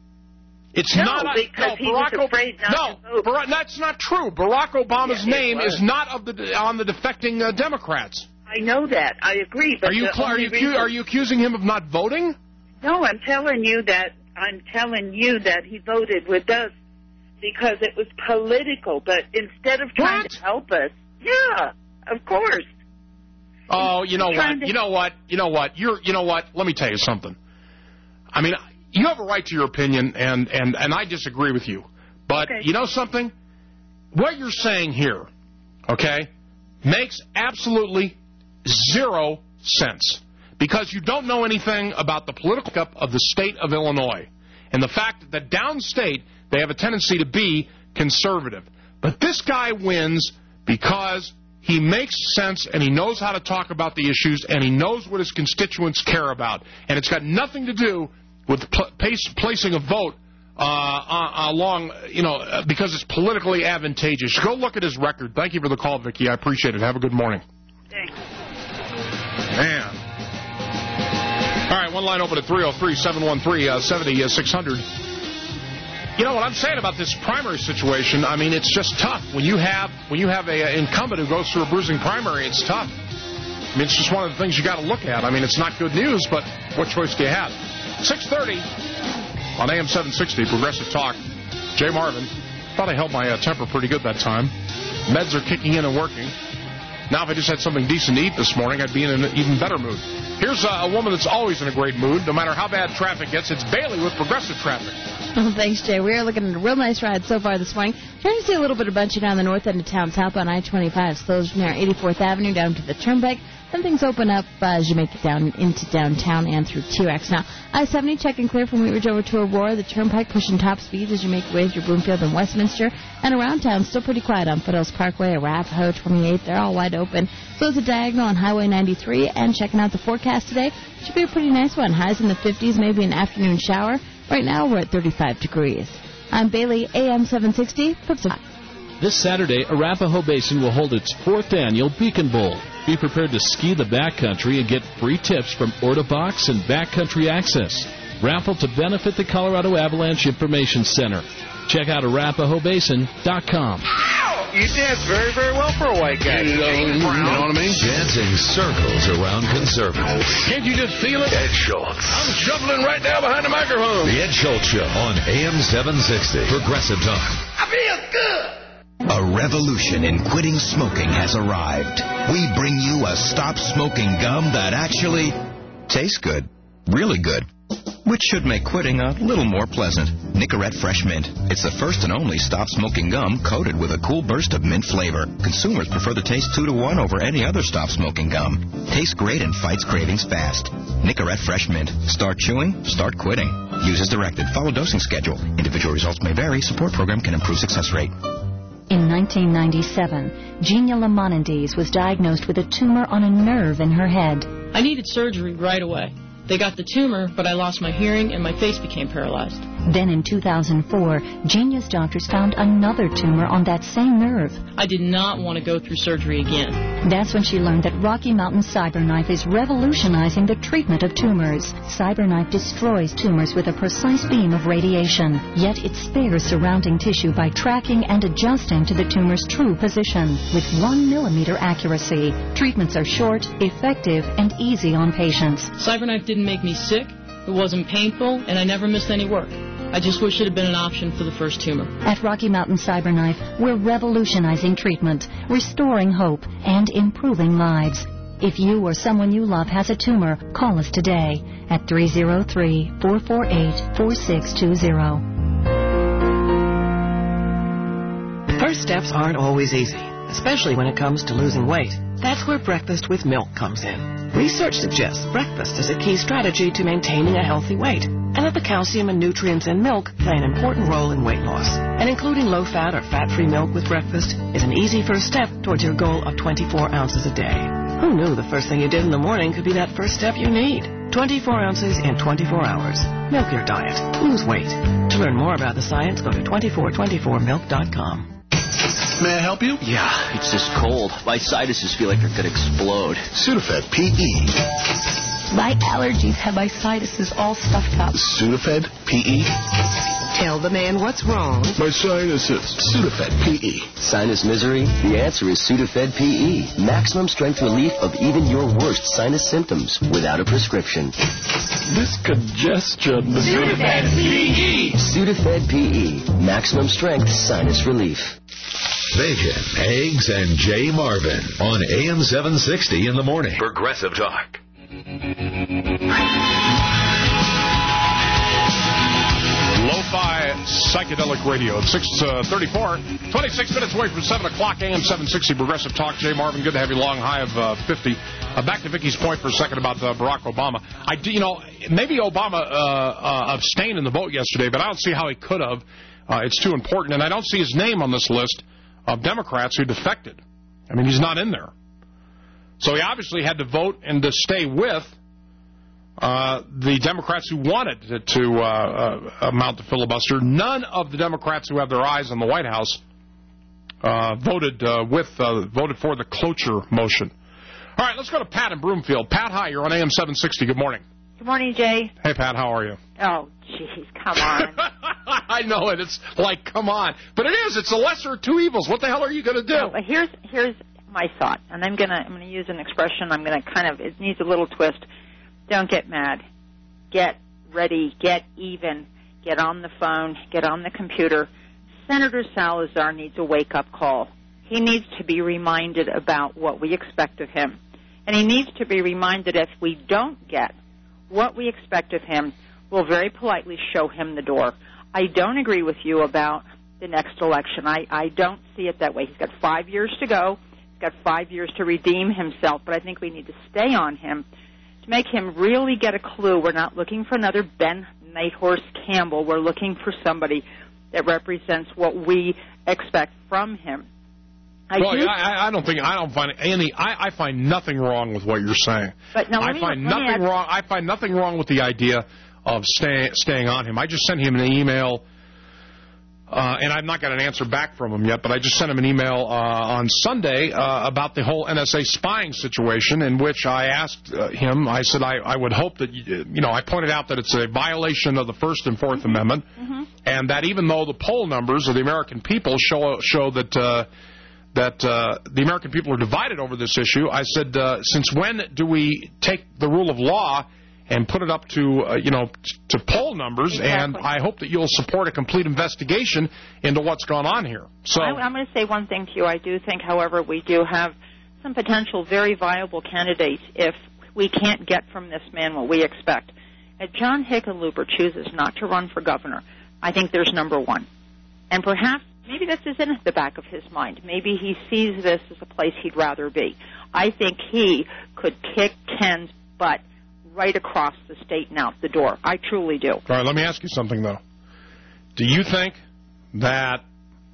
It's No, not because no, he Barack was afraid not no, to vote. Barack, that's not true. Barack Obama's Yeah, it name was. is not of the on the defecting uh, Democrats. I know that. I agree. But Are you the cl- are only you reason- accu- are you accusing him of not voting? No, I'm telling you that I'm telling you that he voted with us because it was political. But instead of trying What? to help us, yeah, of course. Oh, you know He's trying what? to- You know what? You know what? You're you know what? Let me tell you something. I mean, you have a right to your opinion, and, and, and I disagree with you. But okay. You know something? What you're saying here, okay, makes absolutely zero sense. Because you don't know anything about the political makeup of the state of Illinois. And the fact that downstate, they have a tendency to be conservative. But this guy wins because he makes sense, and he knows how to talk about the issues, and he knows what his constituents care about. And it's got nothing to do with pl- pace, placing a vote uh, along, you know, uh, because it's politically advantageous. Go look at his record. Thank you for the call, Vicki. I appreciate it. Have a good morning. Thanks. Man. All right, one line open at three oh three, seven one three, seven oh six hundred. You know what I'm saying about this primary situation? I mean, it's just tough. When you have when you have a, a incumbent who goes through a bruising primary, it's tough. I mean, it's just one of the things you got to look at. I mean, it's not good news, but what choice do you have? six thirty on A M seven sixty, Progressive Talk. Jay Marvin. Thought I held my uh, temper pretty good that time. Meds are kicking in and working. Now, if I just had something decent to eat this morning, I'd be in an even better mood. Here's a, a woman that's always in a great mood, no matter how bad traffic gets. It's Bailey with Progressive Traffic. Well, thanks, Jay. We are looking at a real nice ride so far this morning. Trying to see a little bit of bunching down the north end of town, south on I twenty-five. Slows from there, eighty-fourth Avenue down to the Turnpike. Then things open up uh, as you make it down into downtown and through T-Rex. Now, I seventy checking clear from Wheat Ridge over to Aurora. The Turnpike pushing top speeds as you make your way through Bloomfield and Westminster. And around town, still pretty quiet on Foothills Parkway, Arapahoe, twenty-eight. They're all wide open. So it's a diagonal on Highway ninety-three. And checking out the forecast today, should be a pretty nice one. Highs in the fifties, maybe an afternoon shower. Right now, we're at thirty-five degrees. I'm Bailey, A M seven sixty. This Saturday, Arapahoe Basin will hold its fourth annual Beacon Bowl. Be prepared to ski the backcountry and get free tips from Orta-Box and Backcountry Access. Raffle to benefit the Colorado Avalanche Information Center. Check out Arapahoe Basin dot com. You dance very, very well for a white guy. You know, you know what I mean? Dancing circles around conservatives. Can't you just feel it? Ed Schultz. I'm shuffling right down behind the microphone. The Ed Schultz Show on A M seven sixty. Progressive Talk. I feel good. A revolution in quitting smoking has arrived. We bring you a stop smoking gum that actually tastes good. Really good. Which should make quitting a little more pleasant. Nicorette Fresh Mint. It's the first and only stop smoking gum coated with a cool burst of mint flavor. Consumers prefer the taste two to one over any other stop smoking gum. Tastes great and fights cravings fast. Nicorette Fresh Mint. Start chewing, start quitting. Use as directed. Follow dosing schedule. Individual results may vary. Support program can improve success rate. In nineteen ninety-seven, Genia Lamonides was diagnosed with a tumor on a nerve in her head. I needed surgery right away. They got the tumor, but I lost my hearing and my face became paralyzed. Then in two thousand four, Genia's doctors found another tumor on that same nerve. I did not want to go through surgery again. That's when she learned that Rocky Mountain CyberKnife is revolutionizing the treatment of tumors. CyberKnife destroys tumors with a precise beam of radiation, yet it spares surrounding tissue by tracking and adjusting to the tumor's true position with one millimeter accuracy. Treatments are short, effective, and easy on patients. CyberKnife didn't make me sick, it wasn't painful, and I never missed any work. I just wish it had been an option for the first tumor. At Rocky Mountain CyberKnife, we're revolutionizing treatment, restoring hope, and improving lives. If you or someone you love has a tumor, call us today at three oh three, four four eight, four six two zero. First steps aren't always easy, especially when it comes to losing weight. That's where breakfast with milk comes in. Research suggests breakfast is a key strategy to maintaining a healthy weight, and that the calcium and nutrients in milk play an important role in weight loss. And including low-fat or fat-free milk with breakfast is an easy first step towards your goal of twenty-four ounces a day. Who knew the first thing you did in the morning could be that first step you need? twenty-four ounces in twenty-four hours. Milk your diet. Lose weight. To learn more about the science, go to twenty-four twenty-four milk dot com. May I help you? Yeah, it's just cold. My sinuses feel like they're going to explode. Sudafed P E. My allergies have my sinuses all stuffed up. Sudafed P E. Tell the man what's wrong. My sinuses. Sudafed P E. Sinus misery? The answer is Sudafed P E. Maximum strength relief of even your worst sinus symptoms without a prescription. This congestion. Sudafed P E. Sudafed P E. Maximum strength sinus relief. Bacon, eggs, and Jay Marvin on A M seven sixty in the morning. Progressive Talk. Psychedelic Radio at six thirty-four, twenty-six minutes away from seven o'clock, A M seven sixty, Progressive Talk. Jay Marvin, good to have you along, high of uh, fifty. Uh, back to Vicky's point for a second about uh, Barack Obama. I do, you know, maybe Obama uh, uh, abstained in the vote yesterday, but I don't see how he could have. Uh, it's too important, and I don't see his name on this list of Democrats who defected. I mean, he's not in there. So he obviously had to vote and to stay with uh, the Democrats who wanted to, to uh, uh, mount the filibuster. None of the Democrats who have their eyes on the White House uh, voted uh, with uh, voted for the cloture motion. All right, let's go to Pat in Broomfield. Pat, hi, you're on A M seven sixty. Good morning. Good morning, Jay. Hey, Pat, how are you? Oh, jeez, come on. I know it. It's like, come on. But it is. It's the lesser of two evils. What the hell are you going to do? No, but here's here's my thought, and I'm gonna I'm gonna use an expression. I'm gonna kind of it needs a little twist. Don't get mad. Get ready. Get even. Get on the phone. Get on the computer. Senator Salazar needs a wake-up call. He needs to be reminded about what we expect of him, and he needs to be reminded if we don't get what we expect of him, we'll very politely show him the door. I don't agree with you about the next election. I, I don't see it that way. He's got five years to go. He's got five years to redeem himself, but I think we need to stay on him to make him really get a clue. We're not looking for another Ben Nighthorse Campbell. We're looking for somebody that represents what we expect from him. I well, do, I, I don't think I don't find any. I, I find nothing wrong with what you're saying. But no, I me, find nothing wrong. I find nothing wrong with the idea of stay, staying on him. I just sent him an email, uh, and I've not got an answer back from him yet. But I just sent him an email uh, on Sunday uh, about the whole N S A spying situation, in which I asked uh, him. I said I, I would hope that you, you know. I pointed out that it's a violation of the First and Fourth mm-hmm. Amendment, mm-hmm. and that even though the poll numbers of the American people show show that. Uh, that uh, the American people are divided over this issue, I said, uh, since when do we take the rule of law and put it up to, uh, you know, t- to poll numbers? Exactly. And I hope that you'll support a complete investigation into what's gone on here. So I, I'm going to say one thing to you. I do think, however, we do have some potential very viable candidates if we can't get from this man what we expect. If John Hickenlooper chooses not to run for governor, I think there's number one. And perhaps maybe this is in the back of his mind. Maybe he sees this as a place he'd rather be. I think he could kick Ken's butt right across the state and out the door. I truly do. All right, let me ask you something, though. Do you think that,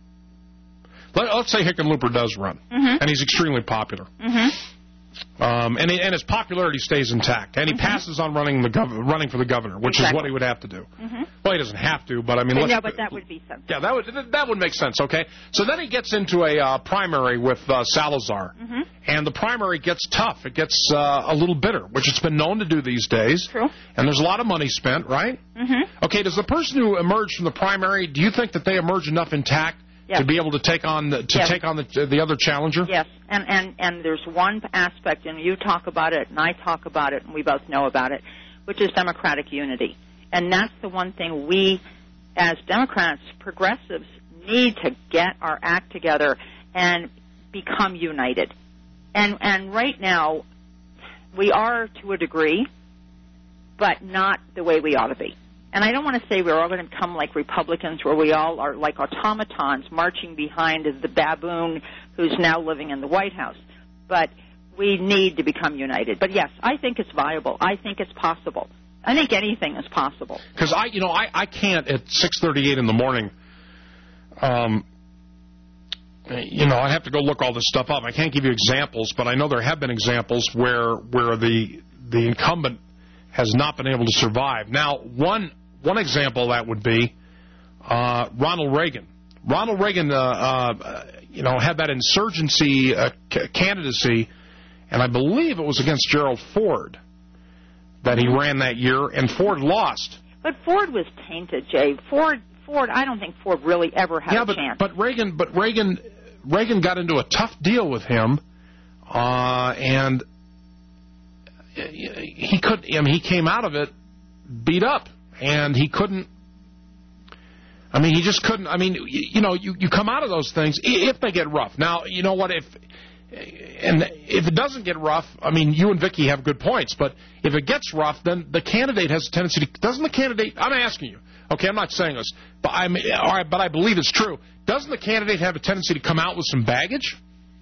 let, let's say Hickenlooper does run, mm-hmm. and he's extremely popular, mm-hmm. um, and, he, and his popularity stays intact, and he mm-hmm. passes on running the gov- running for the governor, which exactly. is what he would have to do. Mm-hmm. Well, he doesn't have to, but I mean... No, but that would be sensible. Yeah, that would, that would make sense, okay? So then he gets into a uh, primary with uh, Salazar, mm-hmm. and the primary gets tough. It gets uh, a little bitter, which it's been known to do these days. True. And there's a lot of money spent, right? Mm-hmm. Okay, does the person who emerged from the primary, do you think that they emerge enough intact yes. to be able to take on the, to yes. take on the, the other challenger? Yes, and, and, and there's one aspect, and you talk about it, and I talk about it, and we both know about it, which is democratic unity. And that's the one thing we, as Democrats, progressives, need to get our act together and become united. And and right now, we are to a degree, but not the way we ought to be. And I don't want to say we're all going to become like Republicans, where we all are like automatons marching behind the baboon who's now living in the White House. But we need to become united. But yes, I think it's viable. I think it's possible. I think anything is possible. Because I, you know, I, I can't at six thirty-eight in the morning. Um, you know, I have to go look all this stuff up. I can't give you examples, but I know there have been examples where where the the incumbent has not been able to survive. Now, one one example of that would be uh, Ronald Reagan. Ronald Reagan, uh, uh, you know, had that insurgency uh, c- candidacy, and I believe it was against Gerald Ford that he ran that year, and Ford lost. But Ford was tainted, Jay. Ford, Ford. I don't think Ford really ever had yeah, a but, chance. but Reagan, but Reagan, Reagan got into a tough deal with him, uh, and he could. I mean, he came out of it beat up, and he couldn't. I mean, he just couldn't. I mean, you know, you, you come out of those things if they get rough. Now, you know what? If and if it doesn't get rough, I mean, you and Vicki have good points, but if it gets rough, then the candidate has a tendency to, doesn't the candidate, I'm asking you, okay, I'm not saying this, but, I'm, all right, but I believe it's true. Doesn't the candidate have a tendency to come out with some baggage?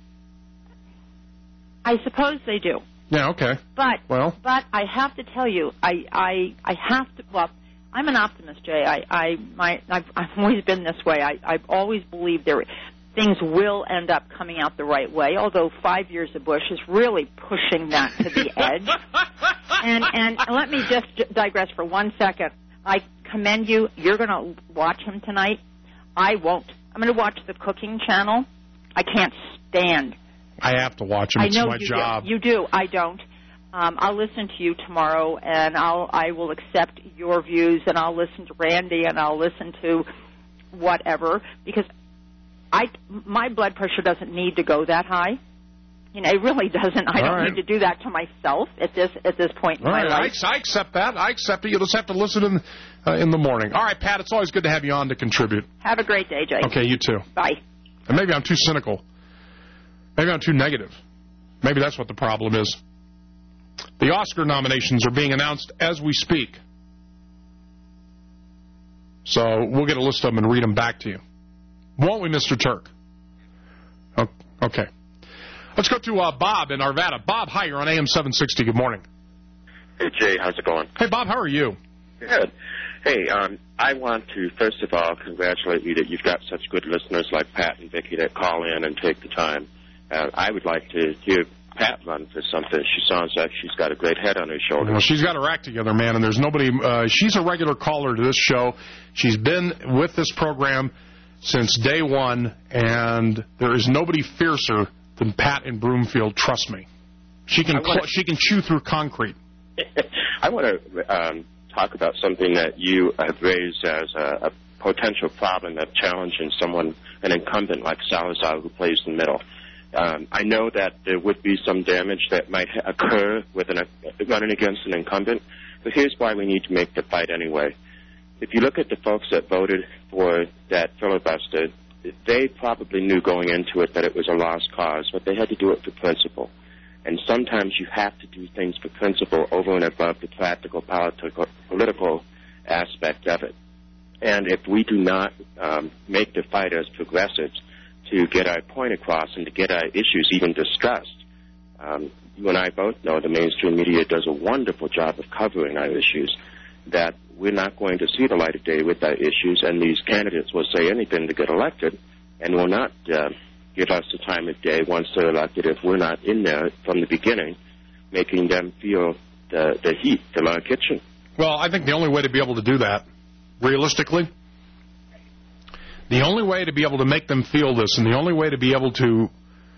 I suppose they do. Yeah, okay. But well, but I have to tell you, I I, I have to. Well, I'm an optimist, Jay. I I my I've, I've always been this way. I I've always believed there things will end up coming out the right way. Although five years of Bush is really pushing that to the edge. and and let me just digress for one second. I commend you. You're going to watch him tonight. I won't. I'm going to watch the cooking channel. I can't stand. I have to watch him. It's I know my you job. Do. You do. I don't. Um, I'll listen to you tomorrow, and I'll I will accept your views, and I'll listen to Randy, and I'll listen to whatever, because I my blood pressure doesn't need to go that high. You know, it really doesn't. I All don't right. need to do that to myself at this at this point in All my right, life. I, I accept that. I accept it. You'll just have to listen in, uh, in the morning. All right, Pat, it's always good to have you on to contribute. Have a great day, Jay. Okay, you too. Bye. And maybe I'm too cynical. Maybe I'm too negative. Maybe that's what the problem is. The Oscar nominations are being announced as we speak. So we'll get a list of them and read them back to you. Won't we, Mister Turk? Oh, okay. Let's go to uh, Bob in Arvada. Bob, hi, you're on A M seven sixty. Good morning. Hey, Jay, how's it going? Hey, Bob, how are you? Good. Hey, um, I want to, first of all, congratulate you that you've got such good listeners like Pat and Vicki that call in and take the time. Uh, I would like to hear Pat run for something. She sounds like she's got a great head on her shoulders. Well, she's got her act together, man, and there's nobody. Uh, she's a regular caller to this show. She's been with this program since day one, and there is nobody fiercer than Pat in Broomfield. Trust me. She can wanna, cl- she can chew through concrete. I want to um, talk about something that you have raised as a, a potential problem of challenging someone, an incumbent like Salazar, who plays in the middle. Um, I know that there would be some damage that might ha- occur with an, uh, running against an incumbent, but here's why we need to make the fight anyway. If you look at the folks that voted for that filibuster, they probably knew going into it that it was a lost cause, but they had to do it for principle. And sometimes you have to do things for principle over and above the practical political, political aspect of it. And if we do not um, make the fight as progressives to get our point across and to get our issues even discussed, um, you and I both know the mainstream media does a wonderful job of covering our issues, that we're not going to see the light of day with our issues, and these candidates will say anything to get elected and will not uh, give us the time of day once they're elected if we're not in there from the beginning, making them feel the, the heat from our kitchen. Well, I think the only way to be able to do that, realistically, the only way to be able to make them feel this, and the only way to be able to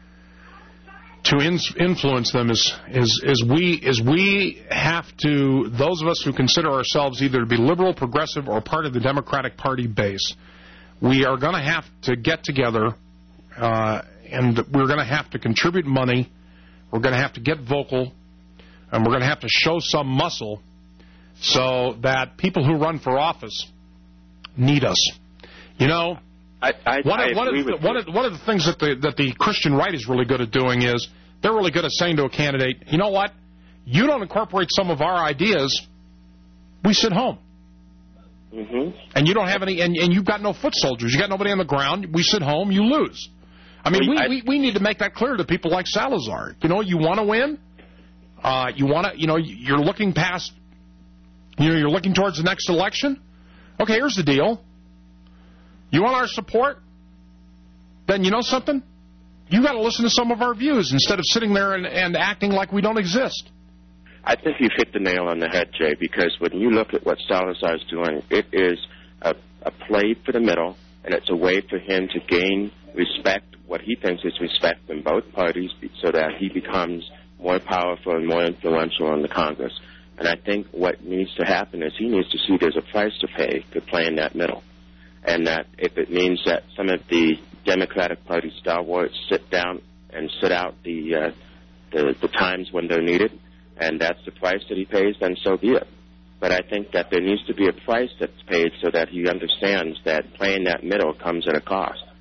to in, influence them is is is we is we have to, those of us who consider ourselves either to be liberal, progressive, or part of the Democratic Party base, we are going to have to get together, uh, and we're going to have to contribute money. We're going to have to get vocal, and we're going to have to show some muscle, so that people who run for office need us. You know, I, I, one, I of, one, agree of the, with one, of, one of the things that the, that the Christian right is really good at doing is they're really good at saying to a candidate, you know what, you don't incorporate some of our ideas, we sit home. Mm-hmm. And you don't have any, and, and you've got no foot soldiers. You got nobody on the ground. We sit home, you lose. I mean, we, I, we, we need to make that clear to people like Salazar. You know, you want to win. Uh, you want to, you know, you're looking past, you know, you're looking towards the next election. Okay, here's the deal. You want our support? Then you know something? You got to listen to some of our views instead of sitting there and, and acting like we don't exist. I think you've hit the nail on the head, Jay, because when you look at what Salazar is doing, it is a, a play for the middle, and it's a way for him to gain respect, what he thinks is respect from both parties, so that he becomes more powerful and more influential in the Congress. And I think what needs to happen is he needs to see there's a price to pay for playing that middle. And that if it means that some of the Democratic Party stalwarts sit down and sit out the, uh, the the times when they're needed, and that's the price that he pays, then so be it. But I think that there needs to be a price that's paid so that he understands that playing that middle comes at a cost.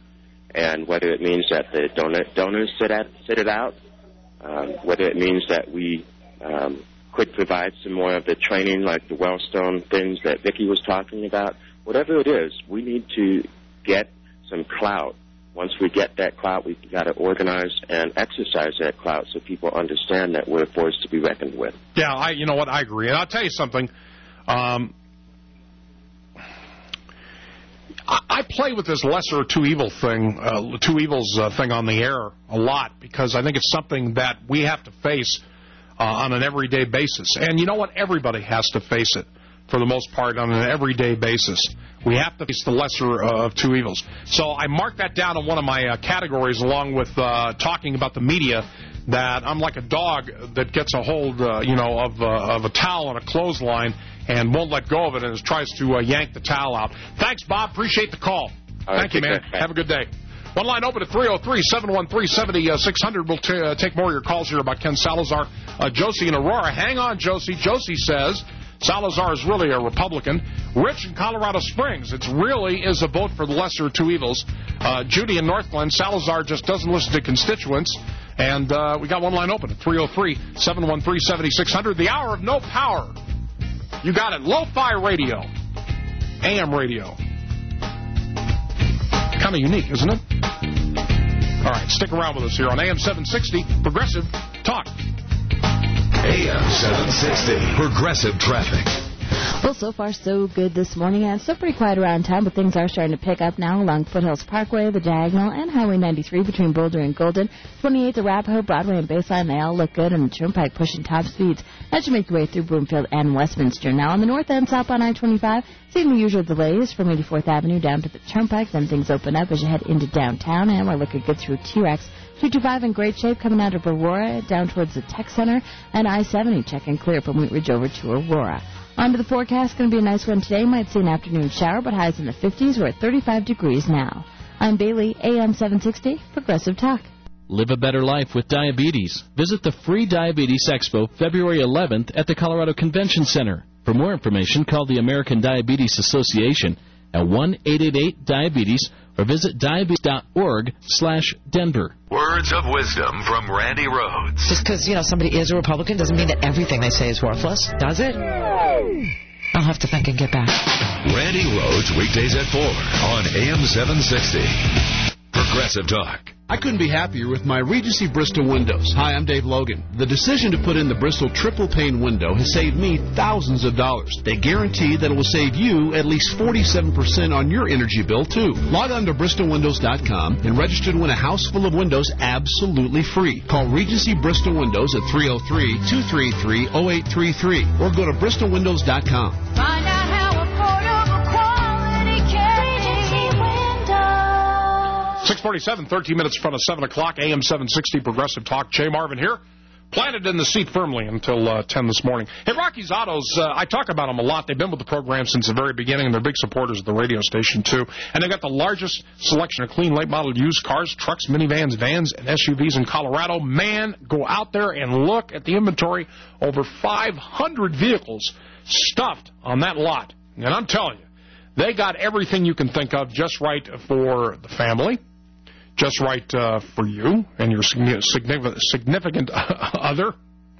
and whether it means that the donor, donors sit, at, sit it out, um, whether it means that we um, could provide some more of the training like the Wellstone things that Vicki was talking about, whatever it is, we need to get some clout. Once we get that clout, we've got to organize and exercise that clout so people understand that we're a force to be reckoned with. Yeah, I, you know what, I agree. And I'll tell you something. Um, I, I play with this lesser two evil thing, uh, two evils uh, thing on the air a lot because I think it's something that we have to face uh, on an everyday basis. And you know what? Everybody has to face it for the most part on an everyday basis. We have to face the lesser uh, of two evils. So I marked that down in one of my uh, categories along with uh, talking about the media, that I'm like a dog that gets a hold, uh, you know, of, uh, of a towel on a clothesline and won't let go of it and tries to uh, yank the towel out. Thanks, Bob. Appreciate the call. All right, Thank you, man. Have a good day. One line open at three oh three, seven one three, seven six zero zero. We'll t- uh, take more of your calls here about Ken Salazar. Uh, Josie in Aurora. Hang on, Josie. Josie says Salazar is really a Republican. Rich in Colorado Springs. It really is a vote for the lesser of two evils. Uh, Judy in Northglenn. Salazar just doesn't listen to constituents. And uh, we got one line open at three oh three, seven one three, seven six zero zero. The hour of no power. You got it. Lo-fi radio. A M radio. Kind of unique, isn't it? All right, stick around with us here on A M seven sixty, Progressive Talk. A M seven sixty, Progressive Traffic. Well, so far so good this morning, and it's still pretty quiet around town, but things are starting to pick up now along Foothills Parkway, the Diagonal, and Highway ninety-three between Boulder and Golden. twenty-eighth, Arapahoe, Broadway, and Baseline, they all look good, and the Turnpike pushing top speeds. That should make your way through Broomfield and Westminster. Now, on the north end, southbound I twenty-five, seeing the usual delays from eighty-fourth Avenue down to the Turnpike. Then things open up as you head into downtown, and we're looking good through T-Rex. two twenty-five in great shape coming out of Aurora down towards the Tech Center, and I seventy checking clear from Wheat Ridge over to Aurora. On to the forecast. Going to be a nice one today. Might see an afternoon shower, but highs in the fifties. We're at thirty-five degrees now. I'm Bailey, A M seven sixty, Progressive Talk. Live a better life with diabetes. Visit the free Diabetes Expo February eleventh at the Colorado Convention Center. For more information, call the American Diabetes Association at one eight eight eight diabetes or visit diabetes dot org slash Denver. Words of wisdom from Randy Rhodes. Just because, you know, somebody is a Republican doesn't mean that everything they say is worthless, does it? I'll have to think and get back. Randy Rhodes, weekdays at four on A M seven sixty. Progressive Talk. I couldn't be happier with my Regency Bristol windows. Hi, I'm Dave Logan. The decision to put in the Bristol triple pane window has saved me thousands of dollars. They guarantee that it will save you at least forty-seven percent on your energy bill, too. Log on to bristol windows dot com and register to win a house full of windows absolutely free. Call Regency Bristol Windows at three oh three, two three three, oh eight three three or go to bristol windows dot com. Find out how affordable quality K D windows. six forty-seven, thirteen minutes in front of seven o'clock, A M seven sixty, Progressive Talk. Jay Marvin here, planted in the seat firmly until uh, ten this morning. Hey, Rocky's Autos, uh, I talk about them a lot. They've been with the program since the very beginning, and they're big supporters of the radio station, too. And they've got the largest selection of clean, late-model used cars, trucks, minivans, vans, and S U Vs in Colorado. Man, go out there and look at the inventory. Over five hundred vehicles stuffed on that lot. And I'm telling you, they got everything you can think of just right for the family. Just right uh, for you and your significant, significant other.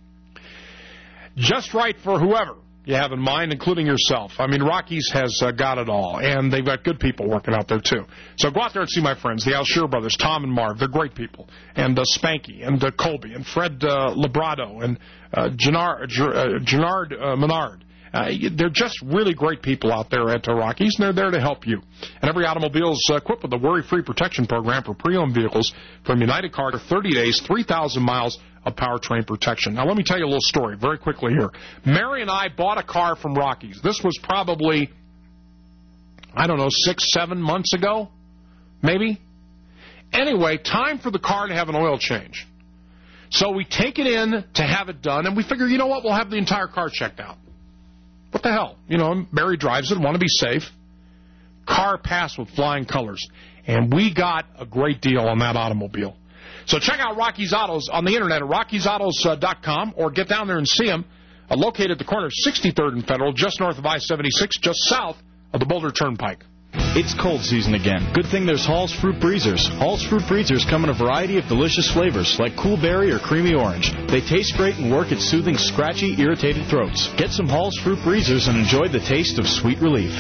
Just right for whoever you have in mind, including yourself. I mean, Rocky's has uh, got it all, and they've got good people working out there, too. So go out there and see my friends, the Alsher brothers, Tom and Marv. They're great people. And uh, Spanky and uh, Colby and Fred uh, Librado and uh, Gennard, uh, Gennard uh, Menard. Uh, they're just really great people out there at uh, Rockies, and they're there to help you. And every automobile is uh, equipped with a worry-free protection program for pre-owned vehicles from United Car for thirty days, three thousand miles of powertrain protection. Now, let me tell you a little story very quickly here. Mary and I bought a car from Rockies. This was probably, I don't know, six, seven months ago, maybe. Anyway, time for the car to have an oil change. So we take it in to have it done, and we figure, you know what, we'll have the entire car checked out. What the hell? You know, Mary drives it, want to be safe. Car passed with flying colors. And we got a great deal on that automobile. So check out Rocky's Autos on the internet at rockies autos dot com or get down there and see them. Uh, located at the corner of sixty-third and Federal, just north of I seventy-six, just south of the Boulder Turnpike. It's cold season again. Good thing there's Hall's Fruit Breezers. Hall's Fruit Breezers come in a variety of delicious flavors, like cool berry or creamy orange. They taste great and work at soothing scratchy, irritated throats. Get some Hall's Fruit Breezers and enjoy the taste of sweet relief.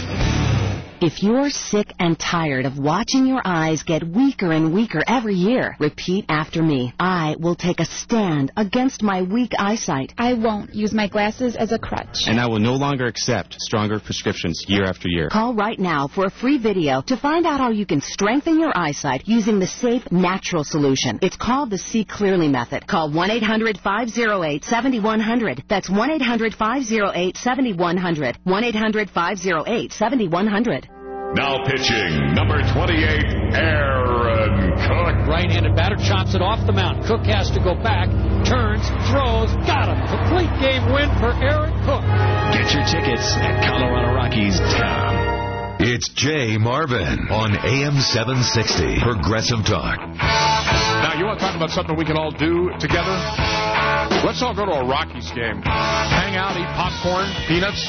If you're sick and tired of watching your eyes get weaker and weaker every year, repeat after me. I will take a stand against my weak eyesight. I won't use my glasses as a crutch. And I will no longer accept stronger prescriptions year after year. Call right now for a free video to find out how you can strengthen your eyesight using the safe, natural solution. It's called the See Clearly method. Call one eight hundred, five oh eight, seven one zero zero. That's one eight hundred, five oh eight, seven one zero zero. one eight hundred, five oh eight, seven one zero zero. Now pitching, number twenty-eight, Aaron Cook. Right-handed batter chops it off the mound. Cook has to go back, turns, throws, got him. Complete game win for Aaron Cook. Get your tickets at Colorado Rockies dot com. It's Jay Marvin on A M seven sixty, Progressive Talk. Now, you want to talk about something we can all do together? Let's all go to a Rockies game. Hang out, eat popcorn, peanuts.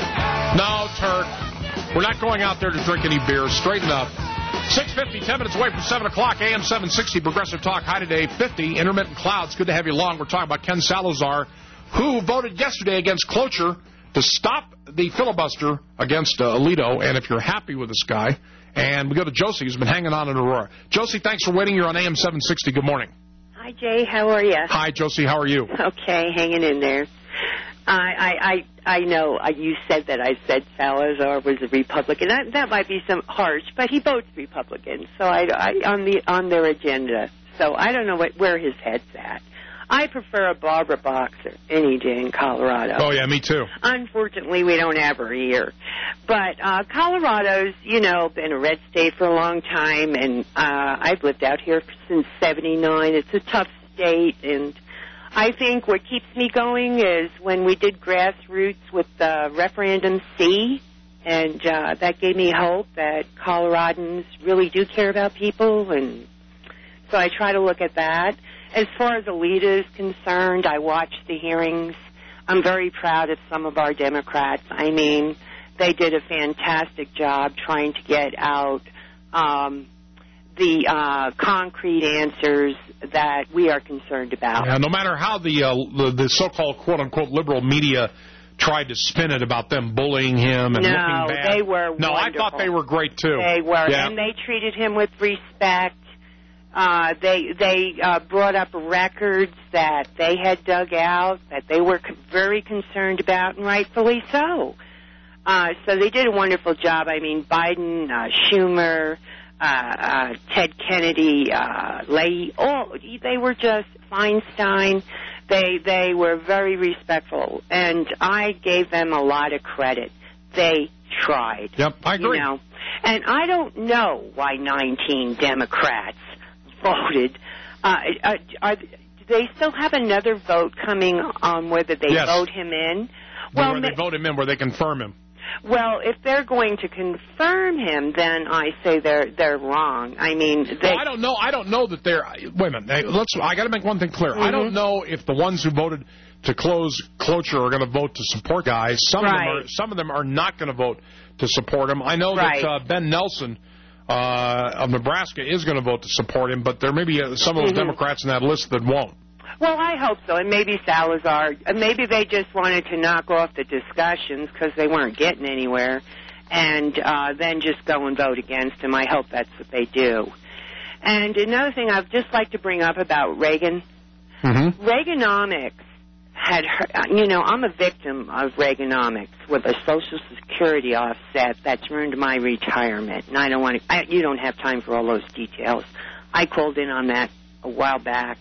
No, Turk. We're not going out there to drink any beer. Straighten up. six fifty, ten minutes away from seven o'clock, A M seven sixty, Progressive Talk. High today, fifty, intermittent clouds. Good to have you along. We're talking about Ken Salazar, who voted yesterday against cloture to stop the filibuster against uh, Alito. And if you're happy with this guy, and we go to Josie, who's been hanging on in Aurora. Josie, thanks for waiting. You're on A M seven sixty. Good morning. Hi, Jay. How are you? Hi, Josie. How are you? Okay, hanging in there. I I I, I know uh, you said that I said Salazar was a Republican. That, that might be some harsh, but he votes Republican. So I, I on the on their agenda. So I don't know what, where his head's at. I prefer a Barbara Boxer any day in Colorado. Oh yeah, me too. Unfortunately, we don't have her here. But uh, Colorado's, you know, been a red state for a long time, and uh, I've lived out here since seventy-nine. It's a tough state, and I think what keeps me going is when we did grassroots with uh, Referendum C, and uh, that gave me hope that Coloradans really do care about people, and so I try to look at that. As far as Alito is concerned, I watched the hearings. I'm very proud of some of our Democrats. I mean, they did a fantastic job trying to get out um, the uh, concrete answers that we are concerned about. Yeah, no matter how the, uh, the the so-called quote-unquote liberal media tried to spin it about them bullying him and no, looking bad. they were No, wonderful. I thought they were great, too. They were, yeah. and they treated him with respect. Uh, they they uh, brought up records that they had dug out, that they were co- very concerned about, and rightfully so. Uh, so they did a wonderful job. I mean, Biden, uh, Schumer, uh, uh, Ted Kennedy, uh, Leahy, all, they were just Feinstein. They they were very respectful, and I gave them a lot of credit. They tried. Yep, I agree. You know? And I don't know why nineteen Democrats voted. Uh, are, are, do they still have another vote coming on whether they yes. vote him in? Well, where they vote him in, where they confirm him. Well, if they're going to confirm him, then I say they're they're wrong. I mean, they... well, I don't know. I don't know that they're. Wait a minute. Hey, let's. I got to make one thing clear. Mm-hmm. I don't know if the ones who voted to close cloture are going to vote to support guys. Some right. of them are. Some of them are not going to vote to support him. I know right. that uh, Ben Nelson uh, of Nebraska is going to vote to support him, but there may be uh, some of those mm-hmm. Democrats in that list that won't. Well, I hope so, and maybe Salazar, maybe they just wanted to knock off the discussions because they weren't getting anywhere, and uh, then just go and vote against him. I hope that's what they do. And another thing I'd just like to bring up about Reagan, mm-hmm. Reaganomics had, you know, I'm a victim of Reaganomics with a Social Security offset that's ruined my retirement, and I don't want to, I, you don't have time for all those details. I called in on that a while back.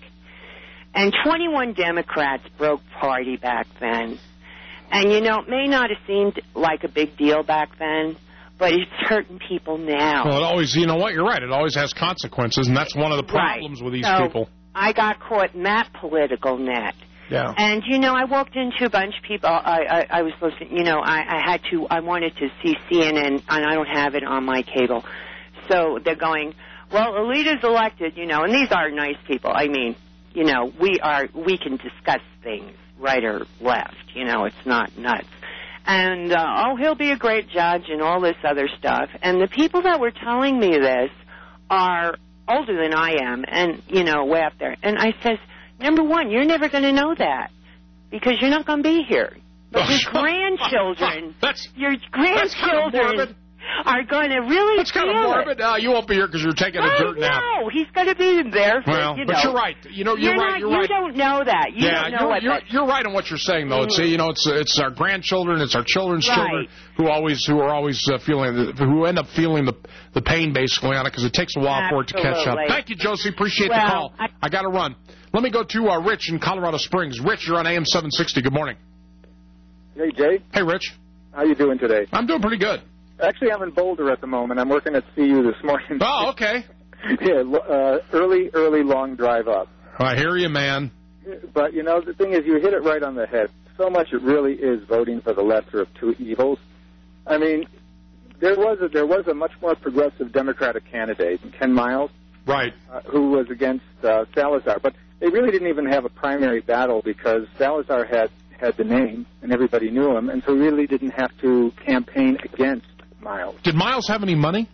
And twenty-one Democrats broke party back then. And, you know, it may not have seemed like a big deal back then, but it's hurting people now. Well, it always, you know what, you're right. It always has consequences, and that's one of the problems right. with these so people. I got caught in that political net. Yeah. And, you know, I walked into a bunch of people. I, I, I was listening, you know, I, I had to, I wanted to see C N N, and I don't have it on my cable. So they're going, well, Alito's elected, you know, and these are nice people. I mean, you know, we are, we can discuss things right or left. You know, it's not nuts. And, uh, oh, he'll be a great judge and all this other stuff. And the people that were telling me this are older than I am and, you know, way up there. And I says, number one, you're never going to know that because you're not going to be here. But your grandchildren, that's, your that's kind of grandchildren morbid. are going to really That's kind of feel morbid. it. Uh, you won't be here because you're taking a dirt nap. No, he's going to be there. For, Well, you know. but you're right. You know, you're, You're right. not- You're you right. don't know that. You yeah, don't know you're, what you're, that- you're right on what you're saying, though. It's Mhm. you know, it's it's our grandchildren, it's our children's Right. children who always who are always uh, feeling the, who end up feeling the the pain basically on it because it takes a while for it to catch up. Absolutely. Thank you, Josie. Appreciate Well, the call. I, I got to run. Let me go to uh, Rich in Colorado Springs. Rich, you're on A M seven sixty. Good morning. Hey, Jay. Hey, Rich. How you doing today? I'm doing pretty good. Actually, I'm in Boulder at the moment. I'm working at C U this morning. Oh, okay. yeah, uh, early, early, long drive up. I hear you, man. But, you know, the thing is, you hit it right on the head. So much it really is voting for the lesser of two evils. I mean, there was a, there was a much more progressive Democratic candidate, Ken Miles, right, uh, who was against uh, Salazar. But they really didn't even have a primary battle because Salazar had, had the name and everybody knew him, and so really didn't have to campaign against Miles. Did Miles have any money?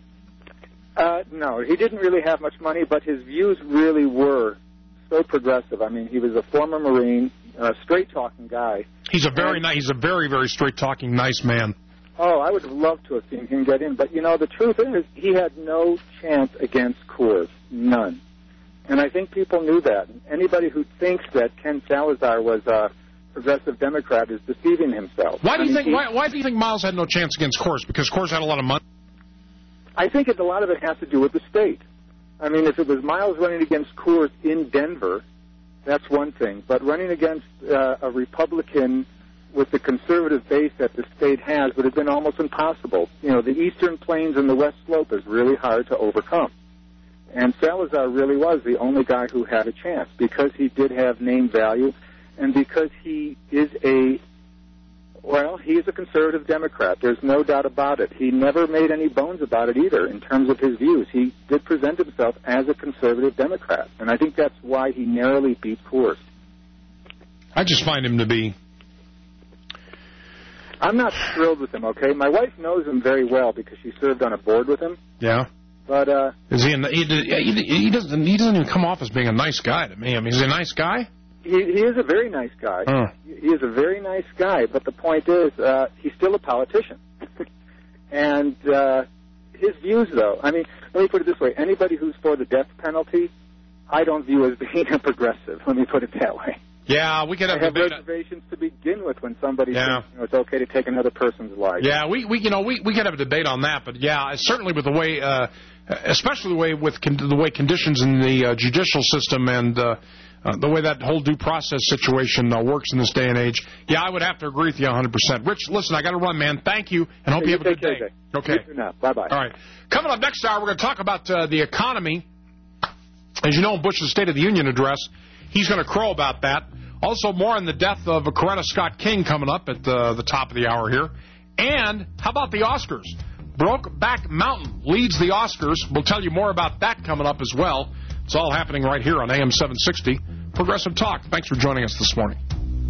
Uh, no, he didn't really have much money, but his views really were so progressive. I mean, he was a former Marine, a straight-talking guy. He's a very nice. He's a very, very straight-talking, nice man. Oh, I would have loved to have seen him get in, but you know, the truth is, he had no chance against Coors, none. And I think people knew that. Anybody who thinks that Ken Salazar was a progressive Democrat is deceiving himself. Why do I you mean, think? he- Why, why do you think Miles had no chance against Coors? Because Coors had a lot of money. I think it, a lot of it has to do with the state. I mean, if it was Miles running against Coors in Denver, that's one thing. But running against uh, a Republican with the conservative base that the state has would have been almost impossible. You know, the Eastern Plains and the West Slope is really hard to overcome. And Salazar really was the only guy who had a chance because he did have name value and because he is a, well, he is a conservative Democrat. There's no doubt about it. He never made any bones about it either in terms of his views. He did present himself as a conservative Democrat, and I think that's why he narrowly beat Coors. I just find him to be. I'm not thrilled with him, okay? My wife knows him very well because she served on a board with him. Yeah. But uh, Is he? A, he, he? He doesn't. He doesn't even come off as being a nice guy to me. I mean, is he a nice guy? he, he is a very nice guy. Oh. He is a very nice guy, but the point is, uh, he's still a politician. and uh, his views, though, I mean, let me put it this way. Anybody who's for the death penalty, I don't view as being a progressive. Let me put it that way. Yeah, we could have I have debate. reservations to begin with when somebody Yeah. thinks you know, it's okay to take another person's life. Yeah, we, we you know we, we could have a debate on that, but yeah, certainly with the way, uh, especially the way with con- the way conditions in the uh, judicial system and uh, uh, the way that whole due process situation uh, works in this day and age. Yeah, I would have to agree with you one hundred percent. Rich, listen, I got to run, man. Thank you, and hope Hey, you you have a good take day. care, Jay. Okay. You too now. Bye-bye. All right. Coming up next hour, we're going to talk about uh, the economy. As you know, in Bush's State of the Union address, he's going to crow about that. Also, more on the death of Coretta Scott King coming up at the, the top of the hour here. And how about the Oscars? Brokeback Mountain leads the Oscars. We'll tell you more about that coming up as well. It's all happening right here on A M seven sixty, Progressive Talk. Thanks for joining us this morning.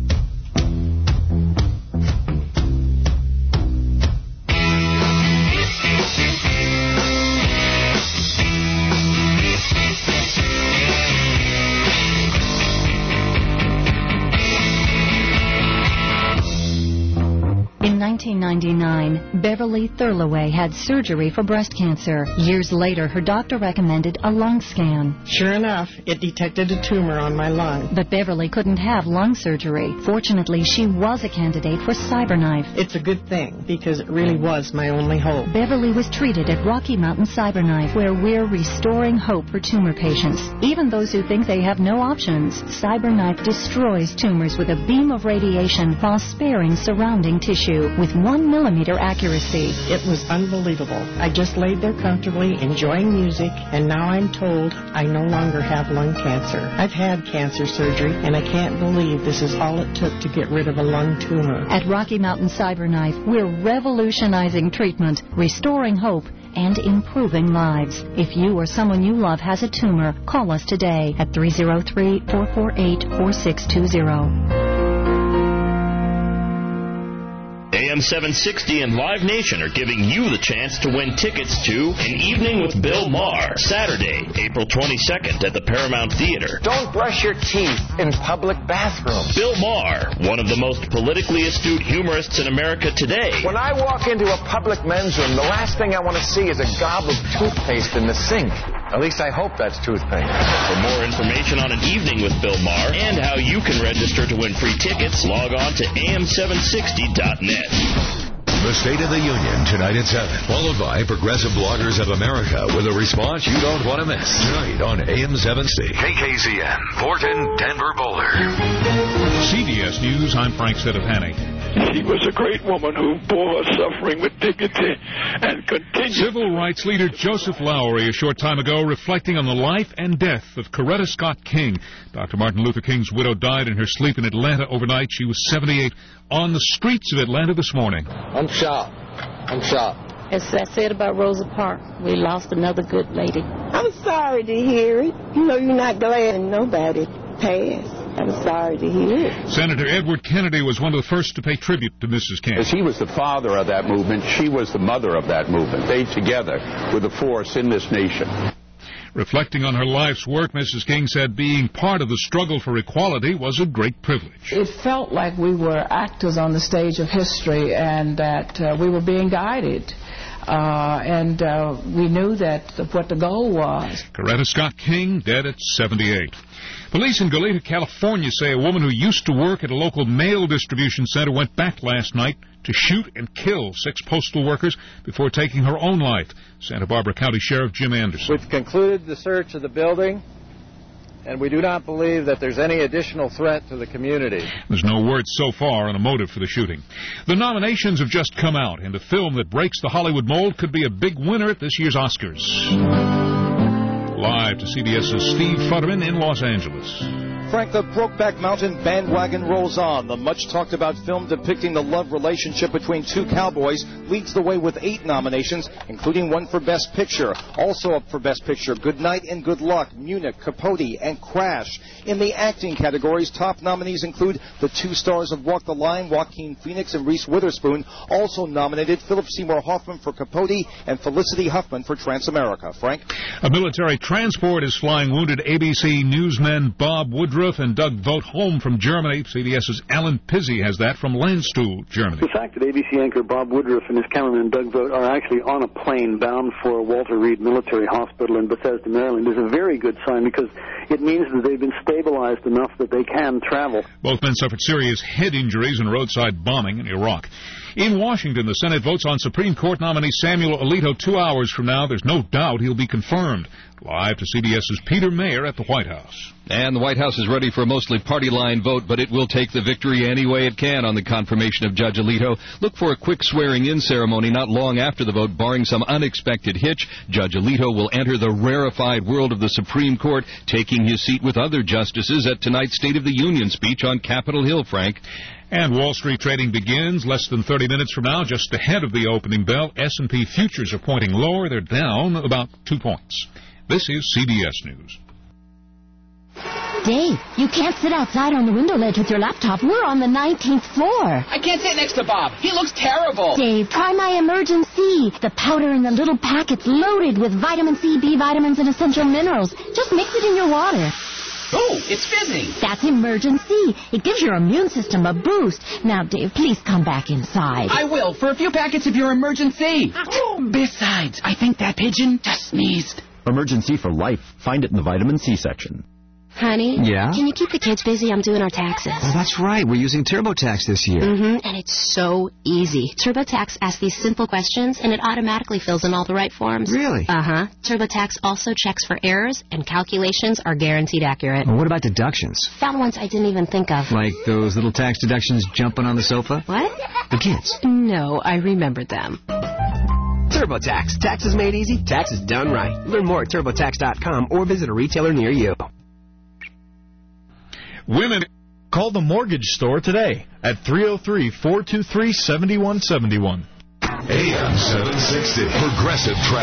In nineteen ninety-nine, Beverly Thurloway had surgery for breast cancer. Years later, her doctor recommended a lung scan. Sure enough, it detected a tumor on my lung. But Beverly couldn't have lung surgery. Fortunately, she was a candidate for CyberKnife. It's a good thing, because it really was my only hope. Beverly was treated at Rocky Mountain CyberKnife, where we're restoring hope for tumor patients. Even those who think they have no options, CyberKnife destroys tumors with a beam of radiation while sparing surrounding tissue with one millimeter accuracy. It was unbelievable. I just laid there comfortably, enjoying music, and now I'm told I no longer have lung cancer. I've had cancer surgery, and I can't believe this is all it took to get rid of a lung tumor. At Rocky Mountain CyberKnife, we're revolutionizing treatment, restoring hope, and improving lives. If you or someone you love has a tumor, call us today at three oh three, four four eight, four six two zero. A A M seven sixty and Live Nation are giving you the chance to win tickets to An Evening with Bill Maher, Saturday, April twenty-second at the Paramount Theater. Don't brush your teeth in public bathrooms. Bill Maher, one of the most politically astute humorists in America today. When I walk into a public men's room, the last thing I want to see is a gob of toothpaste in the sink. At least I hope that's toothpaste. For more information on An Evening with Bill Maher and how you can register to win free tickets, log on to A M seven sixty dot net. The State of the Union tonight at seven, followed by Progressive Bloggers of America with a response you don't want to miss. Tonight on A M seven sixty. K K Z N, Thornton, Denver, Boulder. C B S News, I'm Frank Sedapani. She was a great woman who bore suffering with dignity and continued. Civil rights leader Joseph Lowery a short time ago reflecting on the life and death of Coretta Scott King. Doctor Martin Luther King's widow died in her sleep in Atlanta overnight. She was seventy-eight. On the streets of Atlanta this morning. I'm shocked. I'm shocked. As I said about Rosa Parks, we lost another good lady. I'm sorry to hear it. You know you're not glad nobody passed. I'm sorry to hear it. Senator Edward Kennedy was one of the first to pay tribute to Missus King. As he was the father of that movement, she was the mother of that movement. They together were the force in this nation. Reflecting on her life's work, Missus King said being part of the struggle for equality was a great privilege. It felt like we were actors on the stage of history and that uh, we were being guided. Uh, and uh, we knew that what the goal was. Coretta Scott King, dead at seventy-eight. Police in Goleta, California say a woman who used to work at a local mail distribution center went back last night to shoot and kill six postal workers before taking her own life. Santa Barbara County Sheriff Jim Anderson. We've concluded the search of the building, and we do not believe that there's any additional threat to the community. There's no word so far on a motive for the shooting. The nominations have just come out, and a film that breaks the Hollywood mold could be a big winner at this year's Oscars. Live to CBS's Steve Futterman in Los Angeles. Frank, the Brokeback Mountain bandwagon rolls on. The much-talked-about film depicting the love relationship between two cowboys leads the way with eight nominations, including one for Best Picture. Also up for Best Picture, Good Night and Good Luck, Munich, Capote, and Crash. In the acting categories, top nominees include the two stars of Walk the Line, Joaquin Phoenix and Reese Witherspoon. Also nominated, Philip Seymour Hoffman for Capote and Felicity Huffman for Transamerica. Frank? A military transport is flying wounded A B C newsmen Bob Woodruff and Doug Vogt home from Germany. CBS's Alan Pizzi has that from Landstuhl, Germany. The fact that A B C anchor Bob Woodruff and his cameraman Doug Vogt are actually on a plane bound for Walter Reed Military Hospital in Bethesda, Maryland is a very good sign because it means that they've been stabilized enough that they can travel. Both men suffered serious head injuries in roadside bombing in Iraq. In Washington, the Senate votes on Supreme Court nominee Samuel Alito two hours from now. There's no doubt he'll be confirmed. Live to CBS's Peter Mayer at the White House. And the White House is ready for a mostly party-line vote, but it will take the victory any way it can on the confirmation of Judge Alito. Look for a quick swearing-in ceremony not long after the vote, barring some unexpected hitch. Judge Alito will enter the rarefied world of the Supreme Court, taking his seat with other justices at tonight's State of the Union speech on Capitol Hill, Frank. And Wall Street trading begins less than thirty minutes from now, just ahead of the opening bell. S and P futures are pointing lower. They're down about two points. This is C B S News. Dave, you can't sit outside on the window ledge with your laptop. We're on the nineteenth floor. I can't sit next to Bob. He looks terrible. Dave, try my Emergen-C. The powder in the little packet's loaded with vitamin C, B vitamins, and essential minerals. Just mix it in your water. Oh, it's fizzing. That's Emergen-C. It gives your immune system a boost. Now, Dave, please come back inside. I will, for a few packets of your Emergen-C. Besides, I think that pigeon just sneezed. Emergen-C for life. Find it in the vitamin C section. Honey? Yeah? Can you keep the kids busy? I'm doing our taxes. Oh, that's right. We're using TurboTax this year. Mm-hmm. And it's so easy. TurboTax asks these simple questions, and it automatically fills in all the right forms. Really? Uh-huh. TurboTax also checks for errors, and calculations are guaranteed accurate. Well, what about deductions? Found ones I didn't even think of. Like those little tax deductions jumping on the sofa? What? The kids. No, I remembered them. TurboTax. Taxes made easy, taxes done right. Learn more at TurboTax dot com or visit a retailer near you. Women. Call the mortgage store today at three oh three, four two three, seven one seven one. A M seven sixty. Progressive Traffic.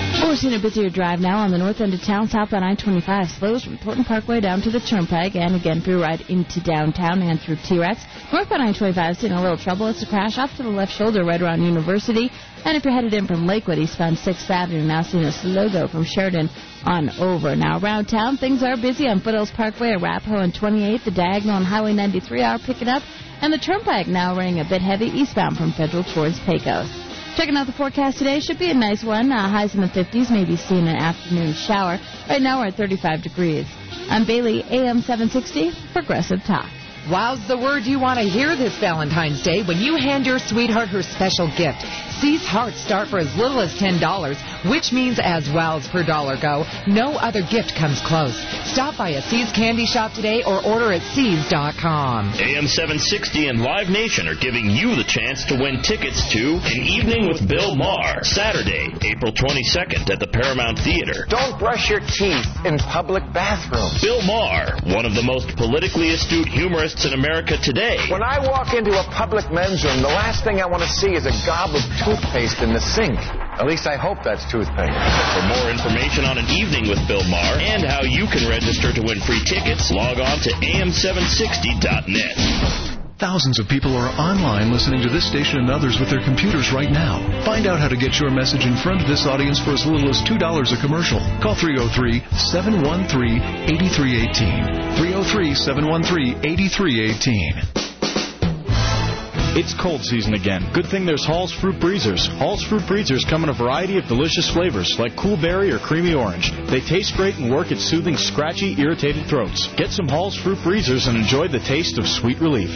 We're seeing a busier drive now on the north end of town, southbound I twenty-five. Slows from Thornton Parkway down to the Turnpike, and again through right into downtown and through T-Rex. Northbound I twenty-five seeing a little trouble. It's a crash off to the left shoulder right around University. And if you're headed in from Lakewood, eastbound sixth Avenue, now seeing a slow go from Sheridan on over. Now around town, things are busy on Foothills Parkway, Arapahoe and twenty-eight. The diagonal on Highway ninety-three are picking up. And the Turnpike now running a bit heavy eastbound from Federal towards Pecos. Checking out the forecast today, should be a nice one. Uh, highs in the fifties, maybe seeing an afternoon shower. Right now we're at thirty-five degrees. I'm Bailey, A M seven sixty, Progressive Talk. Wow's the word you want to hear this Valentine's Day when you hand your sweetheart her special gift. See's Hearts start for as little as ten dollars, which means as wows per dollar go, no other gift comes close. Stop by a See's candy shop today or order at sees dot com. A M seven sixty and Live Nation are giving you the chance to win tickets to An Evening with Bill Maher, Saturday, April twenty-second at the Paramount Theater. Don't brush your teeth in public bathrooms. Bill Maher, one of the most politically astute humorists in America today. When I walk into a public men's room, the last thing I want to see is a gob of toothpaste in the sink. At least I hope that's toothpaste. For more information on An Evening with Bill Maher and how you can register to win free tickets, log on to A M seven sixty dot net. Thousands of people are online listening to this station and others with their computers right now. Find out how to get your message in front of this audience for as little as two dollars a commercial. Call three oh three, seven one three, eight three one eight. three oh three, seven one three, eight three one eight. It's cold season again. Good thing there's Hall's Fruit Breezers. Hall's Fruit Breezers come in a variety of delicious flavors, like cool berry or creamy orange. They taste great and work at soothing scratchy, irritated throats. Get some Hall's Fruit Breezers and enjoy the taste of sweet relief.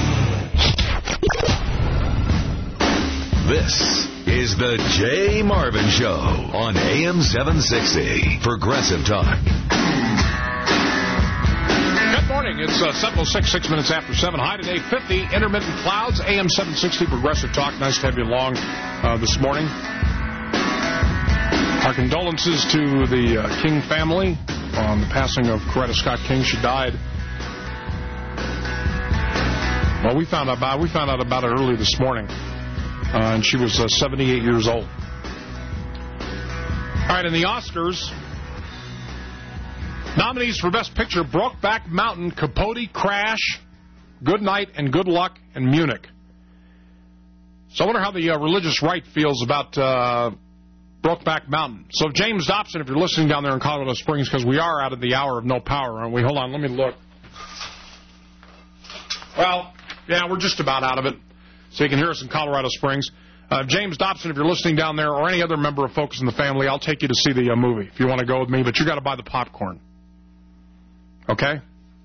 This is the Jay Marvin Show on A M seven sixty. Progressive Talk. Good morning. It's uh, seven oh six, six minutes after seven. High today, fifty. Intermittent clouds. A M seven sixty Progressive Talk. Nice to have you along uh, this morning. Our condolences to the uh, King family on the passing of Coretta Scott King. She died. Well, we found out about we found out about it early this morning, uh, and she was uh, seventy-eight years old. All right, in the Oscars. Nominees for Best Picture: Brokeback Mountain, Capote, Crash, Good Night and Good Luck, and Munich. So I wonder how the uh, religious right feels about uh, Brokeback Mountain. So James Dobson, if you're listening down there in Colorado Springs, because we are out of the hour of no power, aren't we? Hold on, let me look. Well, yeah, we're just about out of it. So you can hear us in Colorado Springs. Uh, James Dobson, if you're listening down there, or any other member of Focus in the Family, I'll take you to see the uh, movie if you want to go with me, but you got to buy the popcorn. Okay?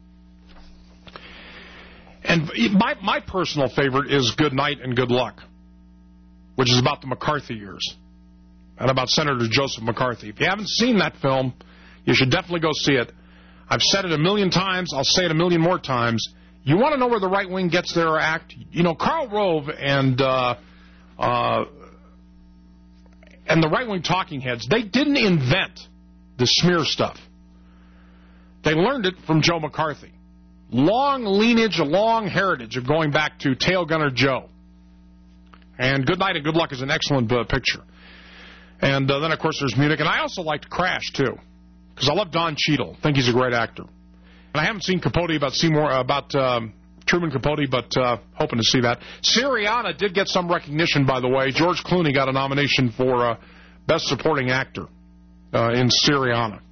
And my my personal favorite is Good Night and Good Luck, which is about the McCarthy years and about Senator Joseph McCarthy. If you haven't seen that film, you should definitely go see it. I've said it a million times. I'll say it a million more times. You want to know where the right wing gets their act? You know, Karl Rove and uh, uh, and the right wing talking heads, they didn't invent the smear stuff. They learned it from Joe McCarthy. Long lineage, a long heritage of going back to Tail Gunner Joe. And Good Night and Good Luck is an excellent uh, picture. And uh, then, of course, there's Munich. And I also liked Crash, too, because I love Don Cheadle. I think he's a great actor. And I haven't seen Capote about Seymour, about um, Truman Capote, but uh, hoping to see that. Syriana did get some recognition, by the way. George Clooney got a nomination for uh, Best Supporting Actor uh, in Syriana.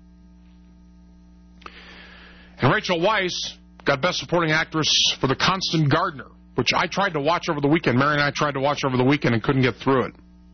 And Rachel Weisz got Best Supporting Actress for The Constant Gardener, which I tried to watch over the weekend. Mary and I tried to watch over the weekend and couldn't get through it.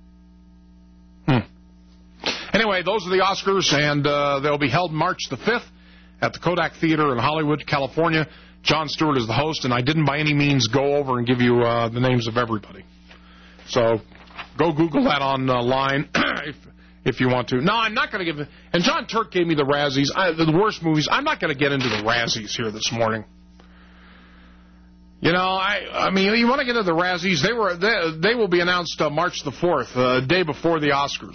Hmm. Anyway, those are the Oscars, and uh, they'll be held March the fifth at the Kodak Theater in Hollywood, California. John Stewart is the host, and I didn't by any means go over and give you uh, the names of everybody. So go Google that online if, if you want to. No, I'm not going to give... And John Turk gave me the Razzies, I, the worst movies. I'm not going to get into the Razzies here this morning. You know, I I mean, you want to get into the Razzies, they were they, they will be announced uh, March the fourth, uh, day before the Oscars.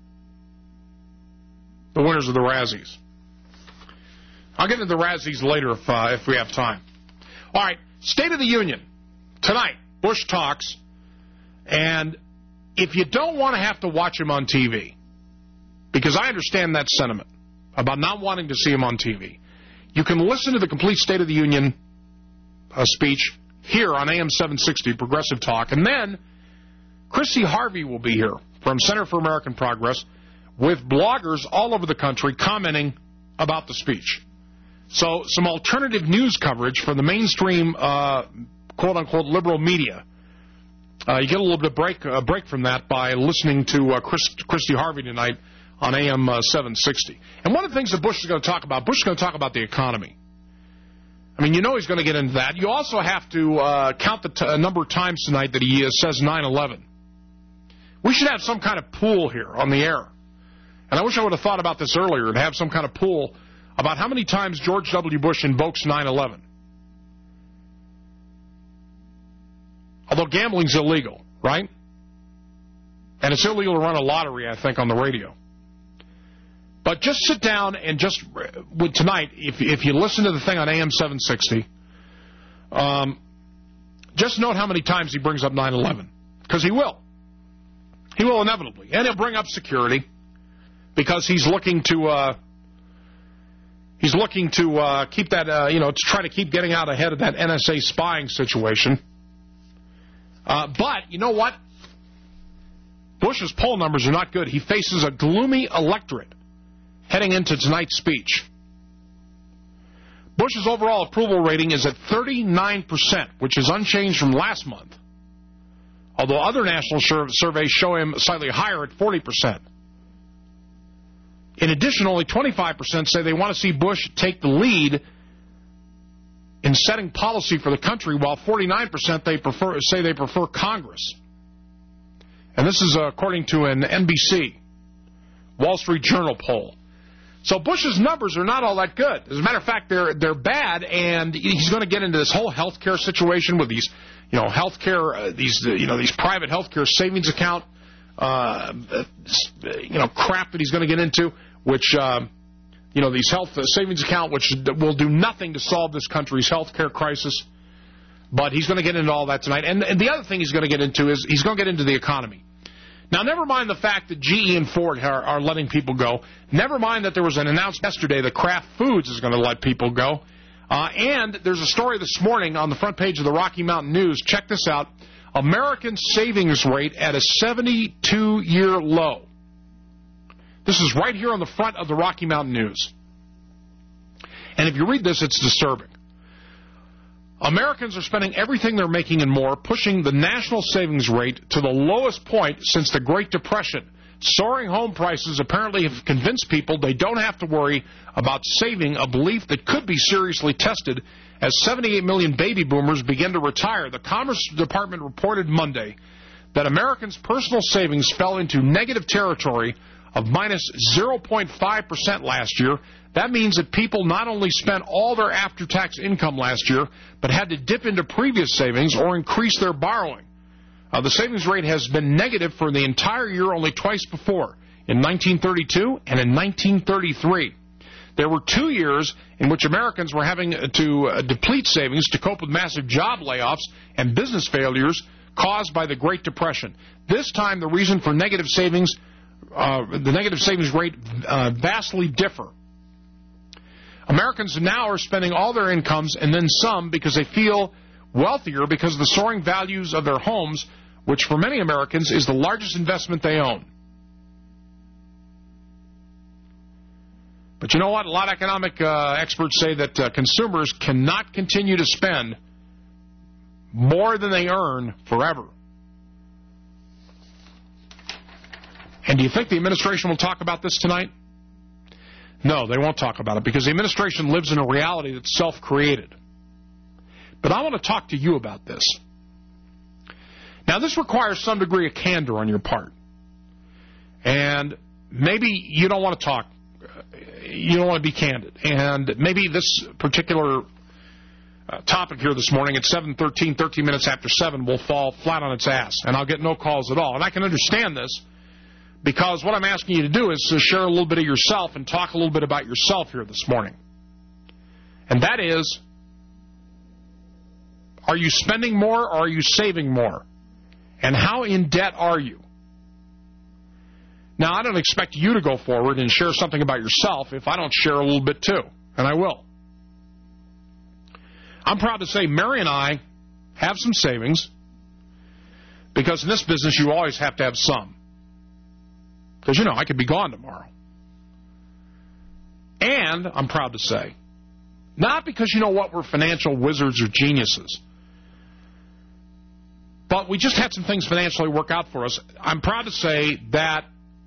The winners of the Razzies. I'll get into the Razzies later if, uh, if we have time. All right, State of the Union. Tonight, Bush talks. And if you don't want to have to watch him on T V, because I understand that sentiment about not wanting to see him on T V. You can listen to the complete State of the Union uh, speech here on A M seven sixty, Progressive Talk, and then Christy Harvey will be here from Center for American Progress with bloggers all over the country commenting about the speech. So some alternative news coverage from the mainstream, uh, quote-unquote, liberal media. Uh, you get a little bit of break, uh, break from that by listening to uh, Chris, Christy Harvey tonight on A M uh, seven sixty. And one of the things that Bush is going to talk about, Bush is going to talk about the economy. I mean, you know he's going to get into that. You also have to uh, count the t- uh, number of times tonight that he uh, says nine eleven. We should have some kind of pool here on the air. And I wish I would have thought about this earlier and have some kind of pool about how many times George W. Bush invokes nine eleven. Although gambling's illegal, right? And it's illegal to run a lottery, I think, on the radio. But just sit down and just, with tonight, if, if you listen to the thing on A M seven sixty, um, just note how many times he brings up nine eleven. Because he will. He will inevitably. And he'll bring up security because he's looking to... Uh, He's looking to uh, keep that, uh, you know, to try to keep getting out ahead of that N S A spying situation. Uh, but, you know what? Bush's poll numbers are not good. He faces a gloomy electorate heading into tonight's speech. Bush's overall approval rating is at thirty-nine percent, which is unchanged from last month. Although other national surveys show him slightly higher at forty percent. In addition, only twenty-five percent say they want to see Bush take the lead in setting policy for the country, while forty-nine percent they prefer, say they prefer Congress. And this is according to an N B C Wall Street Journal poll. So Bush's numbers are not all that good. As a matter of fact, they're they're bad, and he's going to get into this whole health care situation with these, you know, health care, uh, these, uh, you know, these private health care savings account, uh, you know, crap that he's going to get into. Which, uh, you know, these health uh, savings account, which will do nothing to solve this country's health care crisis. But he's going to get into all that tonight. And, and the other thing he's going to get into is he's going to get into the economy. Now, never mind the fact that G E and Ford are, are letting people go. Never mind that there was an announcement yesterday that Kraft Foods is going to let people go. Uh, and there's a story this morning on the front page of the Rocky Mountain News. Check this out. American savings rate at a seventy-two year low. This is right here on the front of the Rocky Mountain News. And if you read this, it's disturbing. Americans are spending everything they're making and more, pushing the national savings rate to the lowest point since the Great Depression. Soaring home prices apparently have convinced people they don't have to worry about saving, a belief that could be seriously tested as seventy-eight million baby boomers begin to retire. The Commerce Department reported Monday that Americans' personal savings fell into negative territory of minus zero point five percent last year. That means that people not only spent all their after-tax income last year, but had to dip into previous savings or increase their borrowing. Uh, the savings rate has been negative for the entire year only twice before, in nineteen thirty-two and in nineteen thirty-three. There were two years in which Americans were having to uh, deplete savings to cope with massive job layoffs and business failures caused by the Great Depression. This time, the reason for negative savings Uh, the negative savings rate uh, vastly differ. Americans now are spending all their incomes and then some because they feel wealthier because of the soaring values of their homes, which for many Americans is the largest investment they own. But you know what? A lot of economic uh, experts say that uh, consumers cannot continue to spend more than they earn forever. And do you think the administration will talk about this tonight? No, they won't talk about it because the administration lives in a reality that's self-created. But I want to talk to you about this. Now, this requires some degree of candor on your part. And maybe you don't want to talk. You don't want to be candid. And maybe this particular uh, topic here this morning at seven thirteen, thirteen minutes after seven, will fall flat on its ass. And I'll get no calls at all. And I can understand this, because what I'm asking you to do is to share a little bit of yourself and talk a little bit about yourself here this morning. And that is, are you spending more or are you saving more? And how in debt are you? Now, I don't expect you to go forward and share something about yourself if I don't share a little bit too, and I will. I'm proud to say Mary and I have some savings, because in this business you always have to have some. Because, you know, I could be gone tomorrow. And I'm proud to say, not because, you know what, we're financial wizards or geniuses, but we just had some things financially work out for us. I'm proud to say that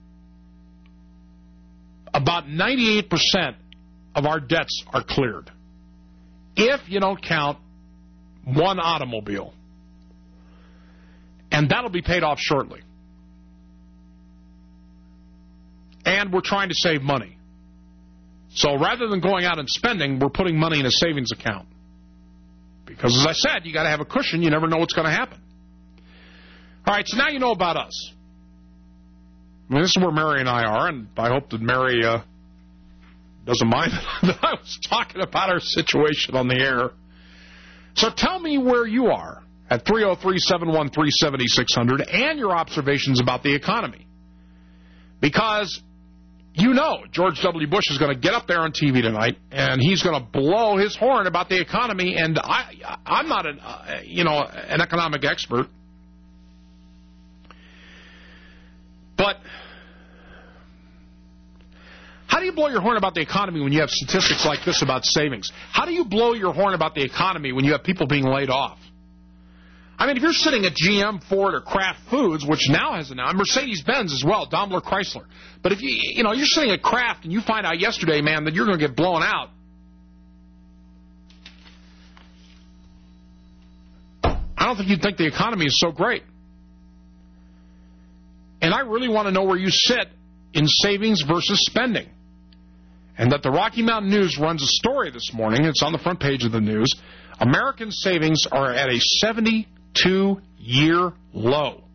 about ninety-eight percent of our debts are cleared, if you don't count one automobile. And that'll be paid off shortly. And we're trying to save money. So rather than going out and spending, we're putting money in a savings account. Because, as I said, you got to have a cushion. You never know what's going to happen. All right, so now you know about us. I mean, this is where Mary and I are, and I hope that Mary uh, doesn't mind that I was talking about our situation on the air. So tell me where you are at three oh three, seven one three, seven six zero zero and your observations about the economy. Because you know George W. Bush is going to get up there on T V tonight, and he's going to blow his horn about the economy. And I, I'm not an, uh, you know, an economic expert, but how do you blow your horn about the economy when you have statistics like this about savings? How do you blow your horn about the economy when you have people being laid off? I mean, if you're sitting at G M, Ford, or Kraft Foods, which now has announced, Mercedes-Benz as well, Daimler, Chrysler. But if you, you know, you're sitting at Kraft and you find out yesterday, man, that you're going to get blown out, I don't think you'd think the economy is so great. And I really want to know where you sit in savings versus spending. And that the Rocky Mountain News runs a story this morning. It's on the front page of the news. American savings are at a seventy-two-year low.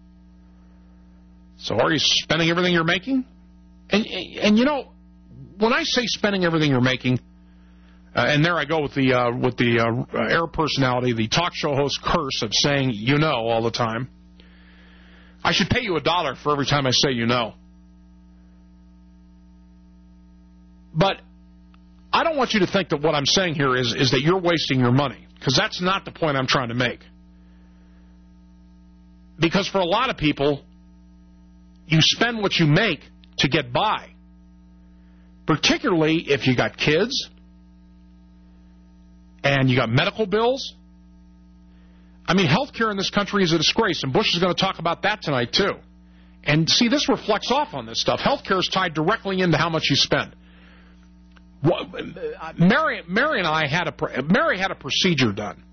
So are you spending everything you're making? And, and you know, when I say spending everything you're making, uh, and there I go with the uh, with the uh, air personality, the talk show host curse of saying you know all the time. I should pay you a dollar for every time I say you know. But I don't want you to think that what I'm saying here is, is that you're wasting your money, because that's not the point I'm trying to make. Because for a lot of people, you spend what you make to get by, particularly if you got kids and you got medical bills. I mean, health care in this country is a disgrace, and Bush is going to talk about that tonight, too. And see, this reflects off on this stuff. Health care is tied directly into how much you spend. Mary, Mary and I had a Mary had a procedure done.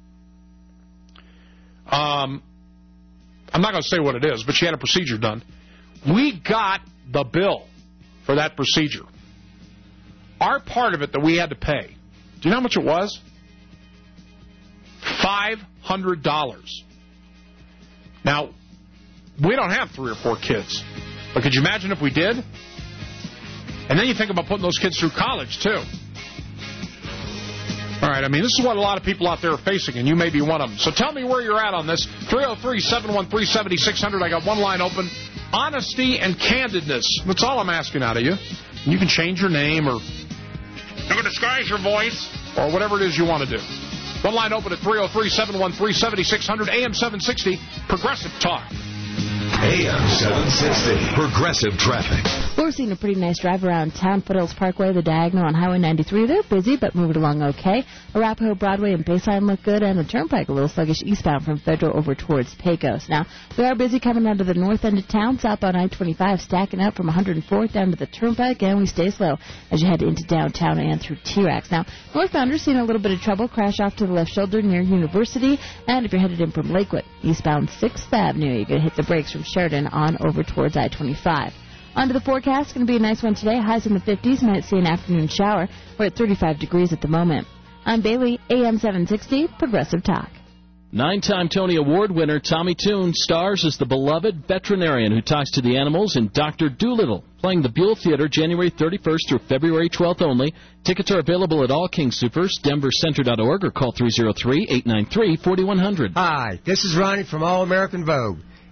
Um, I'm not going to say what it is, but she had a procedure done. We got the bill for that procedure. Our part of it that we had to pay. Do you know how much it was? Five hundred dollars. Now, we don't have three or four kids, but could you imagine if we did? And then you think about putting those kids through college, too. All right, I mean, this is what a lot of people out there are facing, and you may be one of them. So tell me where you're at on this. three oh three, seven one three, seven six zero zero. I got one line open. Honesty and candidness. That's all I'm asking out of you. You can change your name, or you can disguise your voice, or whatever it is you want to do. One line open at three oh three, seven one three, seven six zero zero. A M seven sixty, Progressive Talk. A M seven sixty, Progressive Traffic. We're seeing a pretty nice drive around town. Foothills Parkway, the diagonal on Highway ninety-three. They're busy, but moving along okay. Arapahoe, Broadway, and Baseline look good, and the Turnpike a little sluggish eastbound from Federal over towards Pecos. Now, we are busy coming down to the north end of town, southbound I twenty-five, stacking up from one hundred fourth down to the Turnpike, and we stay slow as you head into downtown and through T-Rex. Now, northbounders seeing a little bit of trouble. Crash off to the left shoulder near University, and if you're headed in from Lakewood, eastbound sixth Avenue, you're going to hit the brakes from Sheridan on over towards I twenty-five. On to the forecast. Going to be a nice one today. Highs in the fifties. Might see an afternoon shower. We're at thirty-five degrees at the moment. I'm Bailey, A M seven sixty, Progressive Talk. Nine-time Tony Award winner Tommy Tune stars as the beloved veterinarian who talks to the animals in Doctor Dolittle, playing the Buell Theater January thirty-first through February twelfth only. Tickets are available at all King Soopers, denver center dot org, or call three oh three, eight nine three, four one zero zero. Hi, this is Ronnie from All American Vogue.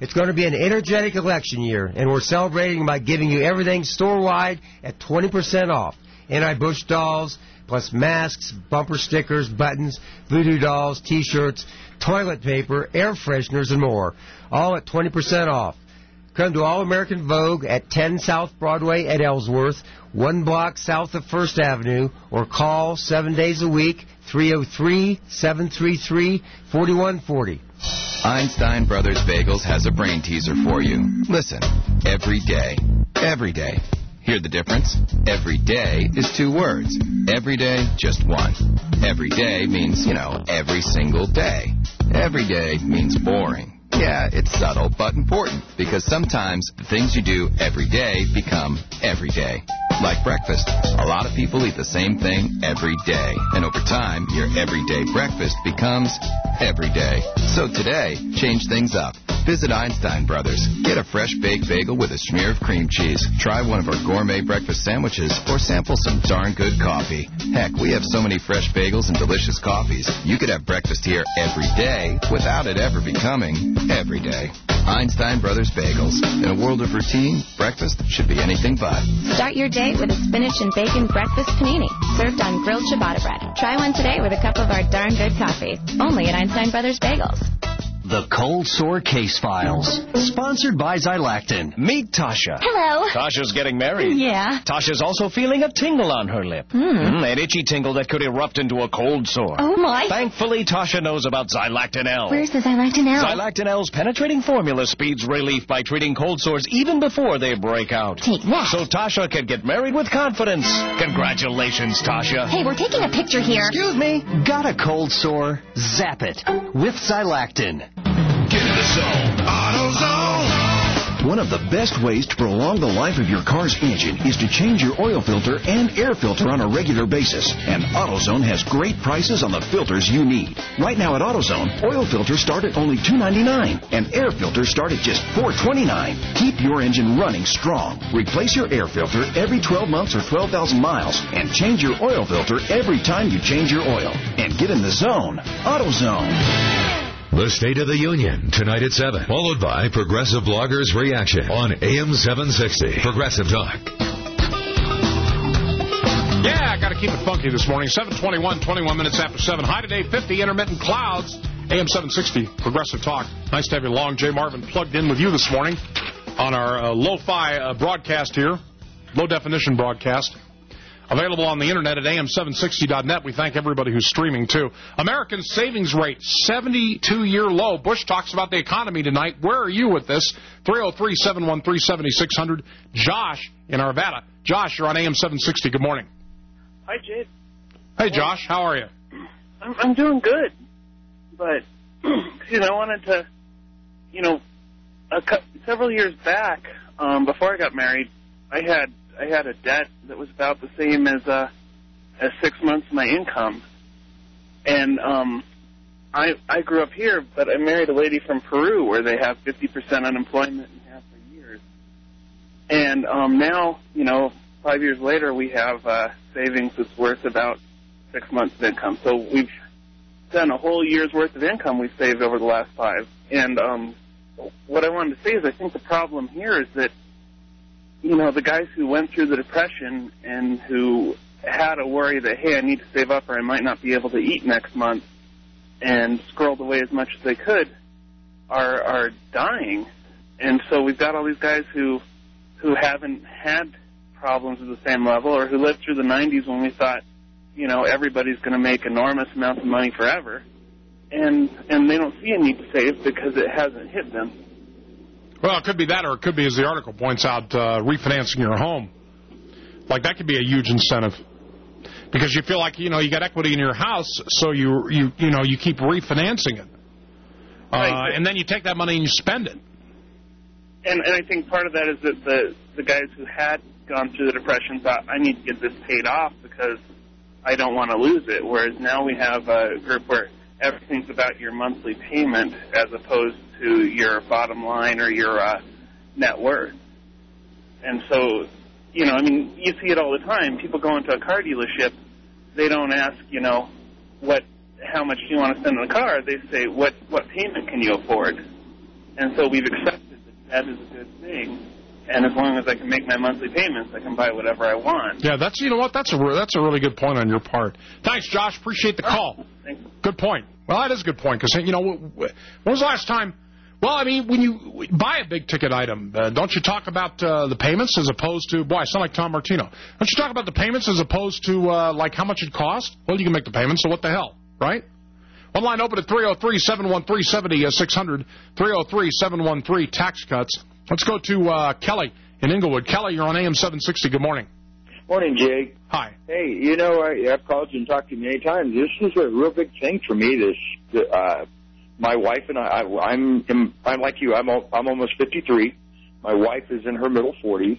It's going to be an energetic election year, and we're celebrating by giving you everything store-wide at twenty percent off. Anti-Bush dolls, plus masks, bumper stickers, buttons, voodoo dolls, T-shirts, toilet paper, air fresheners, and more, all at twenty percent off. Come to All American Vogue at ten South Broadway at Ellsworth, one block south of First Avenue, or call seven days a week, three oh three, seven three three, four one four oh. Einstein Brothers Bagels has a brain teaser for you. Listen, every day, every day. Hear the difference? Every day is two words. Every day, just one. Every day means, you know, every single day. Every day means boring. Yeah, it's subtle but important, because sometimes the things you do every day become every day. Like breakfast. A lot of people eat the same thing every day. And over time, your everyday breakfast becomes every day. So today, change things up. Visit Einstein Brothers. Get a fresh baked bagel with a smear of cream cheese. Try one of our gourmet breakfast sandwiches or sample some darn good coffee. Heck, we have so many fresh bagels and delicious coffees. You could have breakfast here every day without it ever becoming every day. Einstein Brothers Bagels. In a world of routine, breakfast should be anything but. Start your day with a spinach and bacon breakfast panini, served on grilled ciabatta bread. Try one today with a cup of our darn good coffee. Only at Einstein Brothers Bagels. The Cold Sore Case Files. Sponsored by Xylactin. Meet Tasha. Hello. Tasha's getting married. Yeah. Tasha's also feeling a tingle on her lip. Hmm. Mm, an itchy tingle that could erupt into a cold sore. Oh, my. Thankfully, Tasha knows about Xylactin L. Where's the Xylactin L? Xylactin L's penetrating formula speeds relief by treating cold sores even before they break out. Take that. So Tasha can get married with confidence. Congratulations, Tasha. Hey, we're taking a picture here. Excuse me. Got a cold sore? Zap it with Xylactin. Get in the zone. AutoZone. One of the best ways to prolong the life of your car's engine is to change your oil filter and air filter on a regular basis. And AutoZone has great prices on the filters you need. Right now at AutoZone, oil filters start at only two ninety-nine and air filters start at just four twenty-nine. Keep your engine running strong. Replace your air filter every twelve months or twelve thousand miles and change your oil filter every time you change your oil. And get in the zone. AutoZone. The State of the Union, tonight at seven, followed by Progressive Bloggers Reaction on A M seven sixty. Progressive Talk. Yeah, I got to keep it funky this morning. seven twenty-one, twenty-one minutes after seven. High today, fifty, intermittent clouds. A M seven sixty, Progressive Talk. Nice to have you along. Jay Marvin plugged in with you this morning on our uh, lo-fi uh, broadcast here, low-definition broadcast. Available on the internet at A M seven sixty dot net. We thank everybody who's streaming, too. American savings rate, seventy-two-year low. Bush talks about the economy tonight. Where are you with this? three oh three, seven one three, seven six zero zero. Josh in Arvada. Josh, you're on A M seven sixty. Good morning. Hi, Jade. Hey, Josh. How are you? I'm, I'm doing good. But, excuse me, I wanted to, you know, a, several years back, um, before I got married, I had I had a debt that was about the same as uh, as six months of my income, and um, I I grew up here, but I married a lady from Peru where they have fifty percent unemployment and half a year. And um, now, you know, five years later, we have uh, savings that's worth about six months of income. So we've done a whole year's worth of income we've saved over the last five. And um, what I wanted to say is I think the problem here is that, you know, the guys who went through the Depression and who had a worry that, hey, I need to save up or I might not be able to eat next month, and scrolled away as much as they could, are are dying. And so we've got all these guys who who haven't had problems at the same level, or who lived through the nineties when we thought, you know, everybody's going to make enormous amounts of money forever, and and they don't see a need to save because it hasn't hit them. Well, it could be that, or it could be, as the article points out, uh, refinancing your home. Like, that could be a huge incentive. Because you feel like, you know, you got equity in your house, so you, you, you know, you keep refinancing it. Uh, right. And then you take that money and you spend it. And, and I think part of that is that the, the guys who had gone through the Depression thought, I need to get this paid off because I don't want to lose it. Whereas now we have a group where everything's about your monthly payment as opposed to your bottom line or your uh, net worth. And so, you know, I mean, you see it all the time. People go into a car dealership, they don't ask, you know, what, how much do you want to spend on a car? They say, what, what payment can you afford? And so we've accepted that that is a good thing. And as long as I can make my monthly payments, I can buy whatever I want. Yeah, that's you know what that's a that's a really good point on your part. Thanks, Josh. Appreciate the call. Oh, thanks. Good point. Well, that is a good point because you know when was the last time? Well, I mean, when you buy a big ticket item, uh, don't you talk about uh, the payments as opposed to? Boy, I sound like Tom Martino. Don't you talk about the payments as opposed to uh, like how much it costs? Well, you can make the payments, so what the hell, right? One line open at three oh three, seven one three, seven oh six hundred, three oh three, seven one three, tax cuts. Let's go to uh, Kelly in Inglewood. Kelly, you're on A M seven sixty. Good morning. Morning, Jay. Hi. Hey, you know, I, I've called you and talked to you many times. This is a real big thing for me. This, uh, my wife and I, I I'm, I'm like you. I'm, I'm almost fifty-three. My wife is in her middle forties,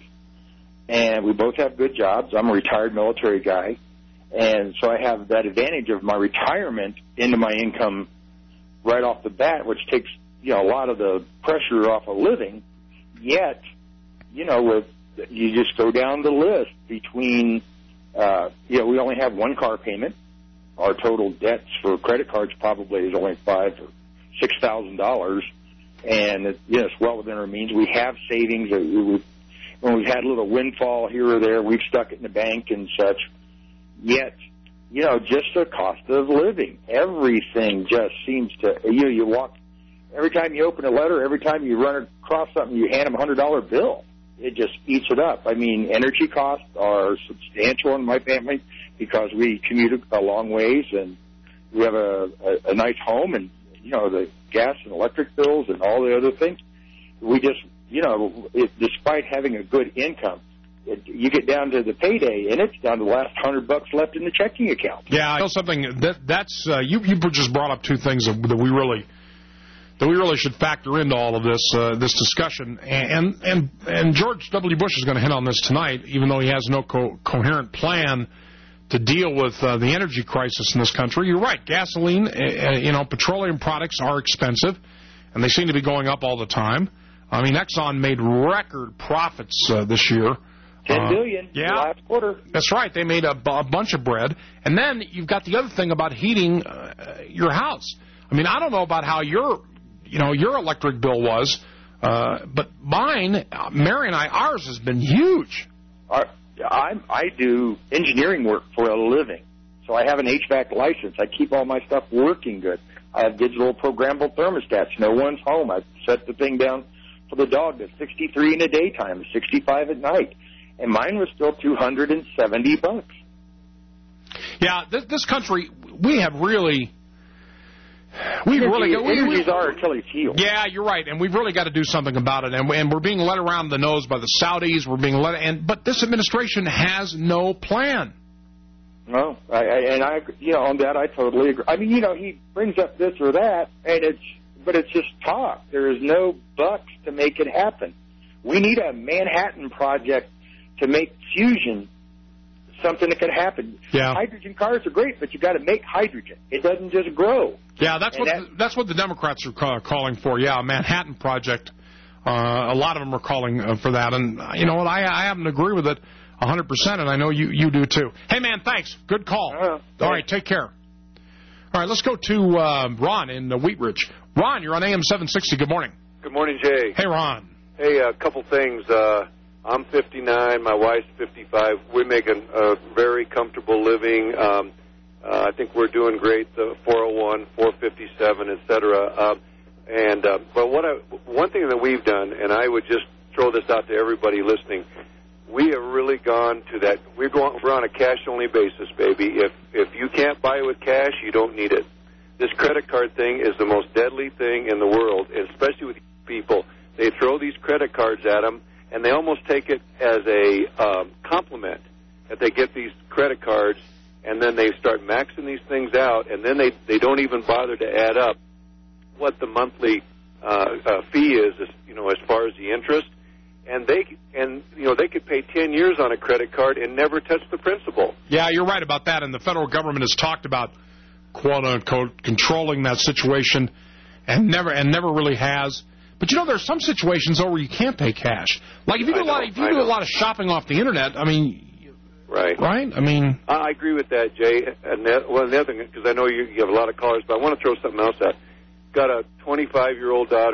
and we both have good jobs. I'm a retired military guy, and so I have that advantage of my retirement into my income right off the bat, which takes you know a lot of the pressure off of living. Yet, you know, with you just go down the list between, uh, you know, we only have one car payment. Our total debts for credit cards probably is only five or six thousand dollars, and it, you know, it's well within our means. We have savings. We, when we've had a little windfall here or there, we've stuck it in the bank and such. Yet, you know, just the cost of living, everything just seems to. You know, you walk. Every time you open a letter, every time you run across something, you hand them a one hundred dollar bill. It just eats it up. I mean, energy costs are substantial in my family because we commute a long ways and we have a, a, a nice home and, you know, the gas and electric bills and all the other things. We just, you know, it, despite having a good income, it, you get down to the payday and it's down to the last hundred bucks left in the checking account. Yeah, I know something that that's uh, you. You just brought up two things that, that we really. that we really should factor into all of this uh, this discussion. And, and and George W. Bush is going to hit on this tonight, even though he has no co- coherent plan to deal with uh, the energy crisis in this country. You're right. Gasoline, uh, you know, petroleum products are expensive, and they seem to be going up all the time. I mean, Exxon made record profits uh, this year. Ten billion. Uh, yeah, last quarter. That's right. They made a, a bunch of bread. And then you've got the other thing about heating uh, your house. I mean, I don't know about how your you know, your electric bill was, uh, but mine, uh, Mary and I, ours has been huge. Our, I, I do engineering work for a living, so I have an H V A C license. I keep all my stuff working good. I have digital programmable thermostats. No one's home. I set the thing down for the dog to sixty-three in the daytime, sixty-five at night, and mine was still two hundred seventy bucks. Yeah, this, this country, we have really... We've really got, we, energies are Achilles' heel. Yeah, you're right, and we've really got to do something about it. And, and we're being led around the nose by the Saudis. We're being led, and but this administration has no plan. No, I, I, and I, you know, on that I totally agree. I mean, you know, he brings up this or that, and it's, but it's just talk. There is no bucks to make it happen. We need a Manhattan Project to make fusion something that can happen. Yeah. Hydrogen cars are great, but you got to make hydrogen. It doesn't just grow. Yeah, that's and what that, the, that's what the Democrats are ca- calling for. Yeah, a Manhattan Project. Uh, a lot of them are calling uh, for that, and you know what? I, I happen to agree with it one hundred percent, and I know you, you do too. Hey, man, thanks. Good call. Uh, All right, take care. All right, let's go to uh, Ron in uh, Wheat Ridge. Ron, you're on A M seven sixty. Good morning. Good morning, Jay. Hey, Ron. Hey, a couple things. Uh, I'm fifty-nine. My wife's fifty-five. We make a, a very comfortable living. Um, uh, I think we're doing great. The four oh one, four fifty-seven, et cetera. Uh, and uh, but what I, one thing that we've done, and I would just throw this out to everybody listening, we have really gone to that. We're going. We're on a cash-only basis, baby. If if you can't buy it with cash, you don't need it. This credit card thing is the most deadly thing in the world, especially with people. They throw these credit cards at them. And they almost take it as a um, compliment that they get these credit cards, and then they start maxing these things out, and then they, they don't even bother to add up what the monthly uh, uh, fee is, you know, as far as the interest. And they and you know they could pay ten years on a credit card and never touch the principal. Yeah, you're right about that. And the federal government has talked about quote unquote controlling that situation, and never and never really has. But you know, there's some situations though where you can't pay cash. Like if you do I a lot, know, if you I do know. a lot of shopping off the internet, I mean, right, right? I mean, I agree with that, Jay. And that, well, the other thing, because I know you, you have a lot of callers, but I want to throw something else out. Got a twenty-five-year-old daughter,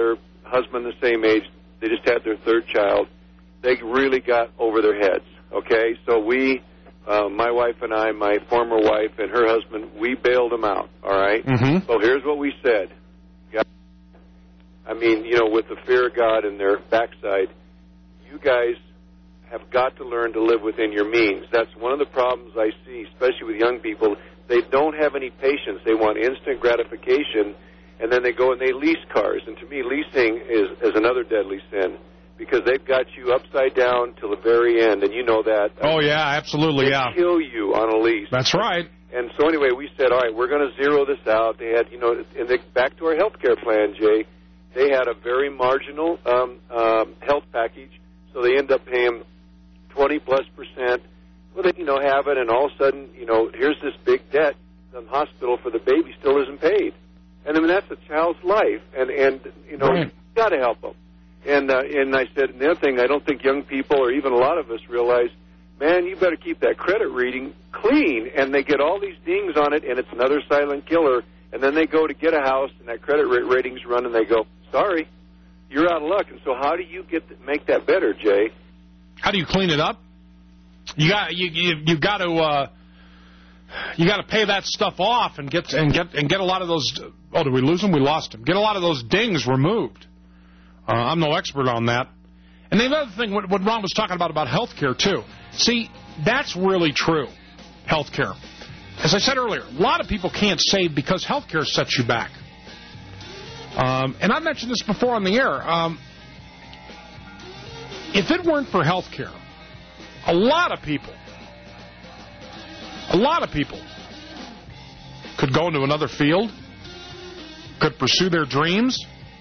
husband the same age. They just had their third child. They really got over their heads, okay? So we, uh, my wife and I, my former wife and her husband, we bailed them out, all right? Mm-hmm. So here's what we said. God, I mean, you know, with the fear of God in their backside, you guys have got to learn to live within your means. That's one of the problems I see, especially with young people. They don't have any patience. They want instant gratification, and then they go and they lease cars. And to me, leasing is, is another deadly sin because they've got you upside down till the very end, and you know that. Oh, yeah, absolutely, they yeah. kill you on a lease. That's right. And so anyway, we said, all right, we're going to zero this out. They had, you know, and they, back to our health care plan, Jay, they had a very marginal um, um, health package, so they end up paying twenty plus percent. Well, they, you know, have it, and all of a sudden, you know, here's this big debt in the hospital for the baby still isn't paid. And I mean, that's a child's life, and, and you know, right. you've got to help them. And, uh, and I said, and the other thing, I don't think young people or even a lot of us realize, man, you better keep that credit reading clean. And they get all these dings on it, and it's another silent killer. And then they go to get a house, and that credit rating's run, and they go, sorry, you're out of luck. And so how do you get to make that better, Jay? How do you clean it up? You got you you, you got to uh, you got to pay that stuff off and get and get and get a lot of those. Oh, did we lose them? We lost them. Get a lot of those dings removed. Uh, I'm no expert on that. And the other thing, what, what Ron was talking about about health care too. See, that's really true. Health care, as I said earlier, a lot of people can't save because health care sets you back. Um, and I mentioned this before on the air. Um, if it weren't for health care, a lot of people, a lot of people could go into another field, could pursue their dreams,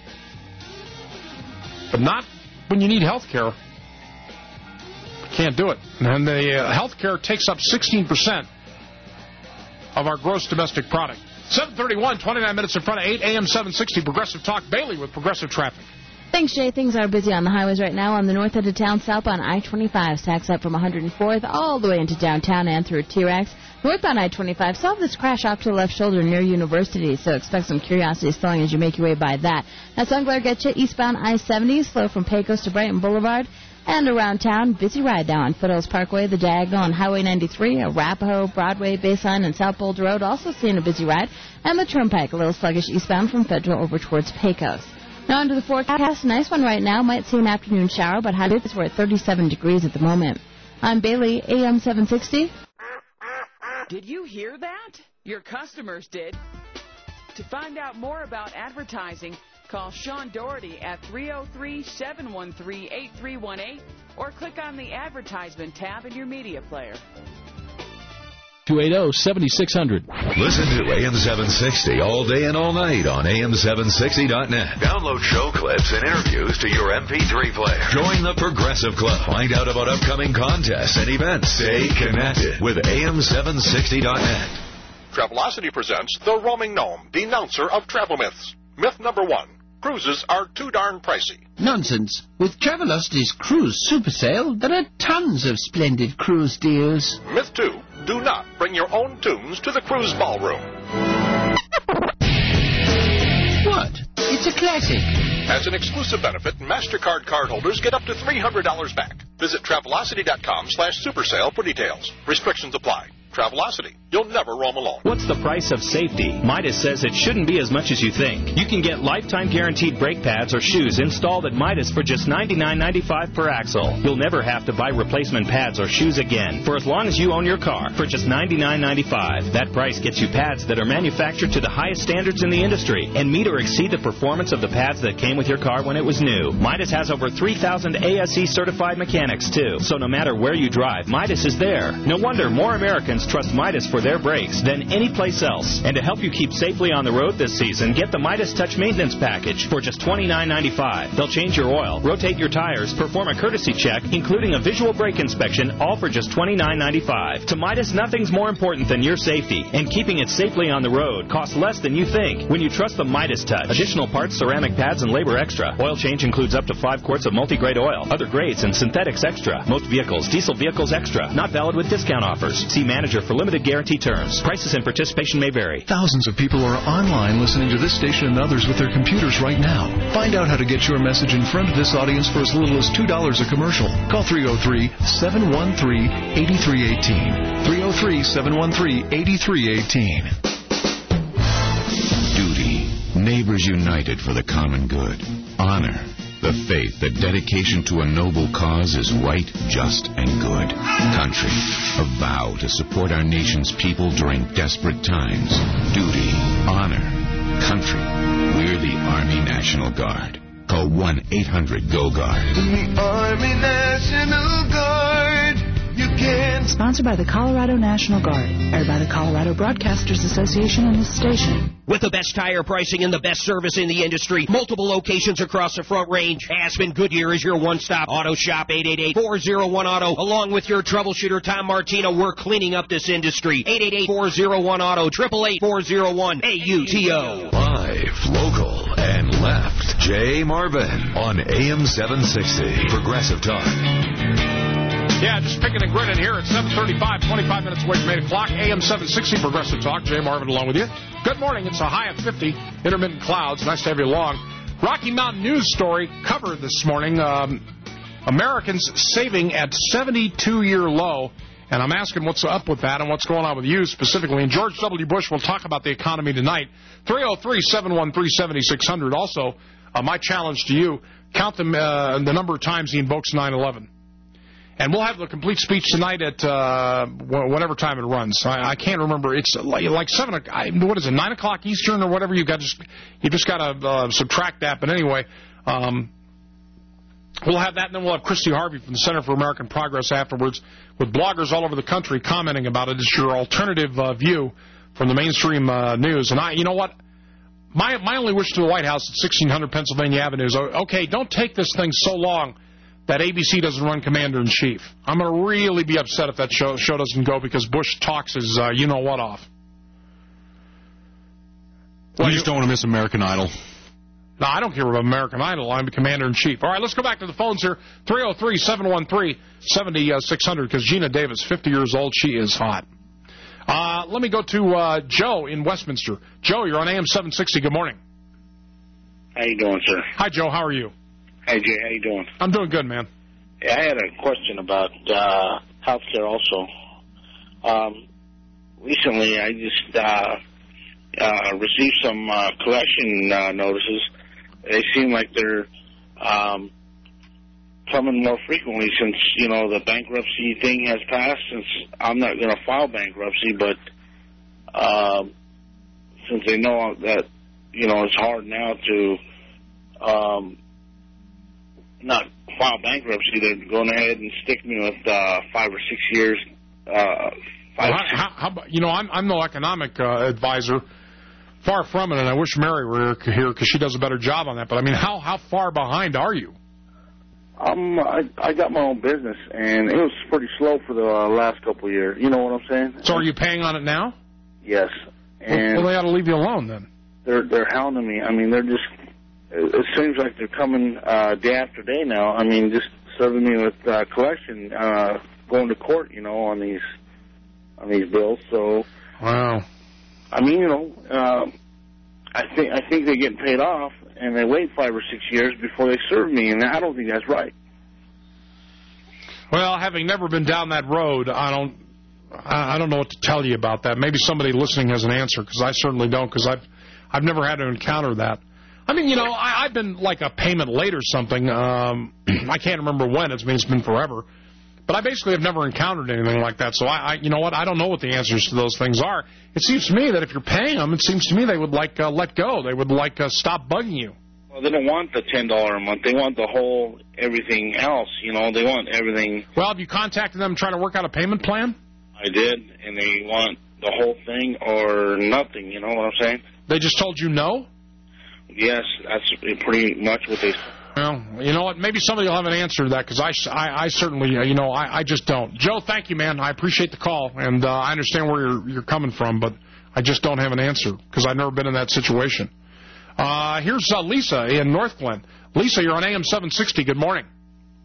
but not when you need health care. Can't do it. And the uh, health care takes up sixteen percent of our gross domestic product. seven thirty-one, twenty-nine minutes in front of eight, A M seven sixty, Progressive Talk, Bailey with Progressive Traffic. Thanks, Jay. Things are busy on the highways right now. On the north end of town, south on I twenty-five, stacks up from one hundred fourth all the way into downtown and through T-Rex. Northbound I twenty-five, saw this crash off to the left shoulder near University, so expect some curiosity slowing as you make your way by that. Now, Sun Glare gets you eastbound I seventy, slow from Pecos to Brighton Boulevard. And around town, busy ride now on Foothills Parkway, the Diagonal on Highway ninety-three, Arapahoe, Broadway, Baseline, and South Boulder Road, also seeing a busy ride. And the Turnpike, a little sluggish eastbound from Federal over towards Pecos. Now into the forecast, nice one right now. Might see an afternoon shower, but high we're at thirty-seven degrees at the moment. I'm Bailey, A M seven sixty. Did you hear that? Your customers did. To find out more about advertising, call Sean Doherty at three oh three, seven one three, eight three one eight or click on the advertisement tab in your media player. two eight zero, seven six zero zero. Listen to A M seven sixty all day and all night on A M seven sixty dot net. Download show clips and interviews to your M P three player. Join the Progressive Club. Find out about upcoming contests and events. Stay connected with A M seven sixty dot net. Travelocity presents The Roaming Gnome, denouncer of travel myths. Myth number one. Cruises are too darn pricey. Nonsense. With Travelocity's Cruise Super Sale, there are tons of splendid cruise deals. Myth two. Do not bring your own tunes to the cruise ballroom. What? It's a classic. As an exclusive benefit, MasterCard cardholders get up to three hundred dollars back. Visit Travelocity dot com slash super sale for details. Restrictions apply. Travelocity. You'll never roam alone. What's the price of safety? Midas says it shouldn't be as much as you think. You can get lifetime guaranteed brake pads or shoes installed at Midas for just ninety-nine ninety-five per axle. You'll never have to buy replacement pads or shoes again for as long as you own your car for just ninety-nine ninety-five. That price gets you pads that are manufactured to the highest standards in the industry and meet or exceed the performance of the pads that came with your car when it was new. Midas has over three thousand A S E certified mechanics too. So no matter where you drive, Midas is there. No wonder more Americans trust Midas for their brakes than any place else. And to help you keep safely on the road this season, get the Midas Touch Maintenance Package for just twenty-nine ninety-five. They'll change your oil, rotate your tires, perform a courtesy check, including a visual brake inspection, all for just twenty-nine ninety-five. To Midas, nothing's more important than your safety. And keeping it safely on the road costs less than you think when you trust the Midas Touch. Additional parts, ceramic pads, and labor extra. Oil change includes up to five quarts of multi-grade oil, other grades, and synthetics extra. Most vehicles, diesel vehicles extra. Not valid with discount offers. See manager disclosure for limited guarantee terms. Prices and participation may vary. Thousands of people are online listening to this station and others with their computers right now. Find out how to get your message in front of this audience for as little as two dollars a commercial. Call three oh three, seven one three, eight three one eight. three oh three, seven one three, eight three one eight. Duty. Neighbors united for the common good. Honor. The faith that dedication to a noble cause is right, just, and good. Country. A vow to support our nation's people during desperate times. Duty. Honor. Country. We're the Army National Guard. Call one eight hundred GO GUARD. The Army National Guard. You can. Sponsored by the Colorado National Guard. Aired by the Colorado Broadcasters Association and this station. With the best tire pricing and the best service in the industry, multiple locations across the Front Range, Aspen Goodyear is your one-stop auto shop. Eight eight eight, four oh one, auto. Along with your troubleshooter, Tom Martino, we're cleaning up this industry. eight eight eight, four oh one, auto. eight eight eight, four oh one, A U T O. Live, local, and left. Jay Marvin on A M seven sixty. Progressive Talk. Yeah, just picking and grinning here at seven thirty-five, twenty-five minutes away from eight o'clock. A M seven sixty, Progressive Talk. Jay Marvin along with you. Good morning. It's a high of fifty, intermittent clouds. Nice to have you along. Rocky Mountain News story covered this morning. Um, Americans saving at seventy-two-year low. And I'm asking what's up with that and what's going on with you specifically. And George W. Bush will talk about the economy tonight. three oh three, seven one three, seven six zero zero. Also, uh, my challenge to you, count the, uh, the number of times he invokes nine eleven. And we'll have the complete speech tonight at uh, whatever time it runs. I, I can't remember. It's like, like seven. I, what is it? Nine o'clock Eastern or whatever. You got just you just got to uh, subtract that. But anyway, um, we'll have that, and then we'll have Christy Harvey from the Center for American Progress afterwards, with bloggers all over the country commenting about it. It's your alternative uh, view from the mainstream uh, news. And I, you know what? My my only wish to the White House at sixteen hundred Pennsylvania Avenue is, okay, don't take this thing so long that A B C doesn't run Commander-in-Chief. I'm going to really be upset if that show, show doesn't go because Bush talks his uh, you-know-what off. Well, you just don't want to miss American Idol. No, I don't care about American Idol. I'm the Commander-in-Chief. All right, let's go back to the phones here. three oh three, seven one three, seven six zero zero, because Gina Davis, fifty years old, she is hot. Uh, let me go to uh, Joe in Westminster. Joe, you're on A M seven sixty. Good morning. How you doing, sir? Hi, Joe. How are you? Hey, Jay. How you doing? I'm doing good, man. Yeah, I had a question about uh, health care also. Um, recently, I just uh, uh, received some uh, collection uh, notices. They seem like they're um, coming more frequently since, you know, the bankruptcy thing has passed. Since I'm not going to file bankruptcy, but uh, since they know that, you know, it's hard now to um, not file bankruptcy, they're going ahead and stick me with uh, five or six years. Uh, five well, how, how about, you know, I'm, I'm no economic uh, advisor. Far from it, and I wish Mary were here because she does a better job on that. But, I mean, how, how far behind are you? Um, I, I got my own business, and it was pretty slow for the uh, last couple of years. You know what I'm saying? So are you paying on it now? Yes. And well, they ought to leave you alone then. They're they're hounding me. I mean, they're just, it seems like they're coming uh, day after day now. I mean, just serving me with uh, collection, uh, going to court, you know, on these on these bills. So, wow. I mean, you know, uh, I think I think they're getting paid off, and they wait five or six years before they serve me, and I don't think that's right. Well, having never been down that road, I don't, I don't know what to tell you about that. Maybe somebody listening has an answer, because I certainly don't, because I've, I've never had to encounter that. I mean, you know, I, I've been like a payment late or something. Um, I can't remember when. It's been, it's been forever. But I basically have never encountered anything like that. So, I, I, you know what, I don't know what the answers to those things are. It seems to me that if you're paying them, it seems to me they would, like, uh, let go. They would, like, uh, stop bugging you. Well, they don't want the ten dollars a month. They want the whole everything else, you know. They want everything. Well, have you contacted them trying to work out a payment plan? I did, and they want the whole thing or nothing, you know what I'm saying? They just told you no? Yes, that's pretty much what they said. Well, you know what? Maybe somebody will have an answer to that, because I, I, I certainly, uh, you know, I, I just don't. Joe, thank you, man. I appreciate the call, and uh, I understand where you're, you're coming from, but I just don't have an answer, because I've never been in that situation. Uh, here's uh, Lisa in North Glen. Lisa, you're on A M seven sixty. Good morning.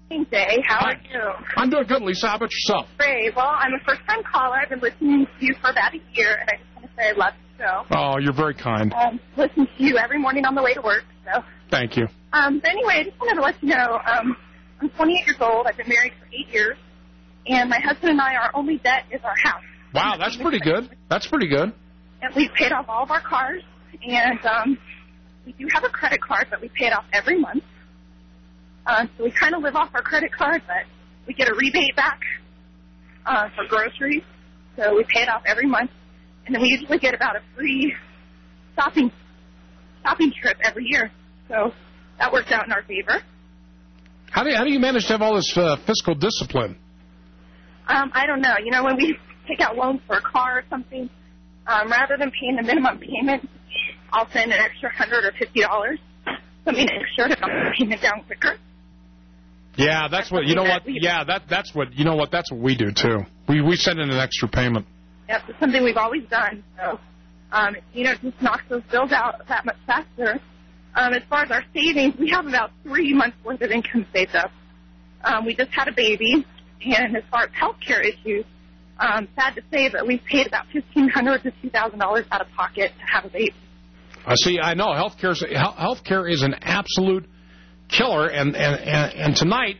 Hey, Jay. How Hi. are you? I'm doing good, Lisa. How about yourself? Great. Well, I'm a first-time caller. I've been listening to you for about a year, and I just want to say I love the show. Oh, you're very kind. Um, listen to you every morning on the way to work. So, Thank you. um, but anyway, I just wanted to let you know um, I'm twenty-eight years old. I've been married for eight years, and my husband and I, our only debt is our house. Wow, that's pretty good. That's pretty good. And we've paid off all of our cars, and um, we do have a credit card, but we pay it off every month. Uh, so we kind of live off our credit card, but we get a rebate back uh, for groceries. So we pay it off every month, and then we usually get about a free shopping shopping trip every year. So that works out in our favor. How do you, how do you manage to have all this uh, fiscal discipline? Um, I don't know. You know, when we take out loans for a car or something, um, rather than paying the minimum payment, I'll send an extra one hundred or fifty dollars, something extra to knock the payment down quicker. Yeah, that's what, you know what, yeah, that that's what, you know what, that's what we do, too. We we send in an extra payment. Yep, it's something we've always done. So, um, you know, it just knocks those bills out that much faster. Um, as far as our savings, we have about three months' worth of income saved up. Um, we just had a baby, and as far as health care issues, um, sad to say, but we've paid about fifteen hundred dollars to two thousand dollars out of pocket to have a baby. I see, I know, health care health care is an absolute killer, and, and, and, and tonight,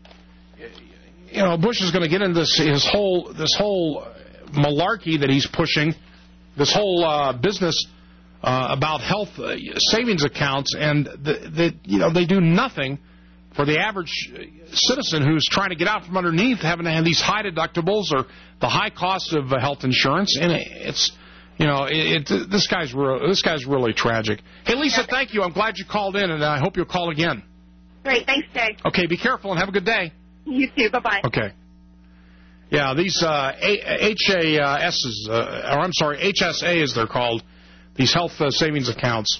you know, Bush is going to get into this his whole this whole malarkey that he's pushing, this whole uh, business uh, about health uh, savings accounts, and the, the you know they do nothing for the average citizen who's trying to get out from underneath having to have these high deductibles or the high cost of uh, health insurance, and it's you know it, it this guy's re- this guy's really tragic. Hey, Lisa, thank you. I'm glad you called in, and I hope you'll call again. Great, thanks, Jay. Okay, be careful and have a good day. You too. Bye bye. Okay. Yeah, these uh, H A S's, uh, or I'm sorry, H S A as they're called, these health uh, savings accounts.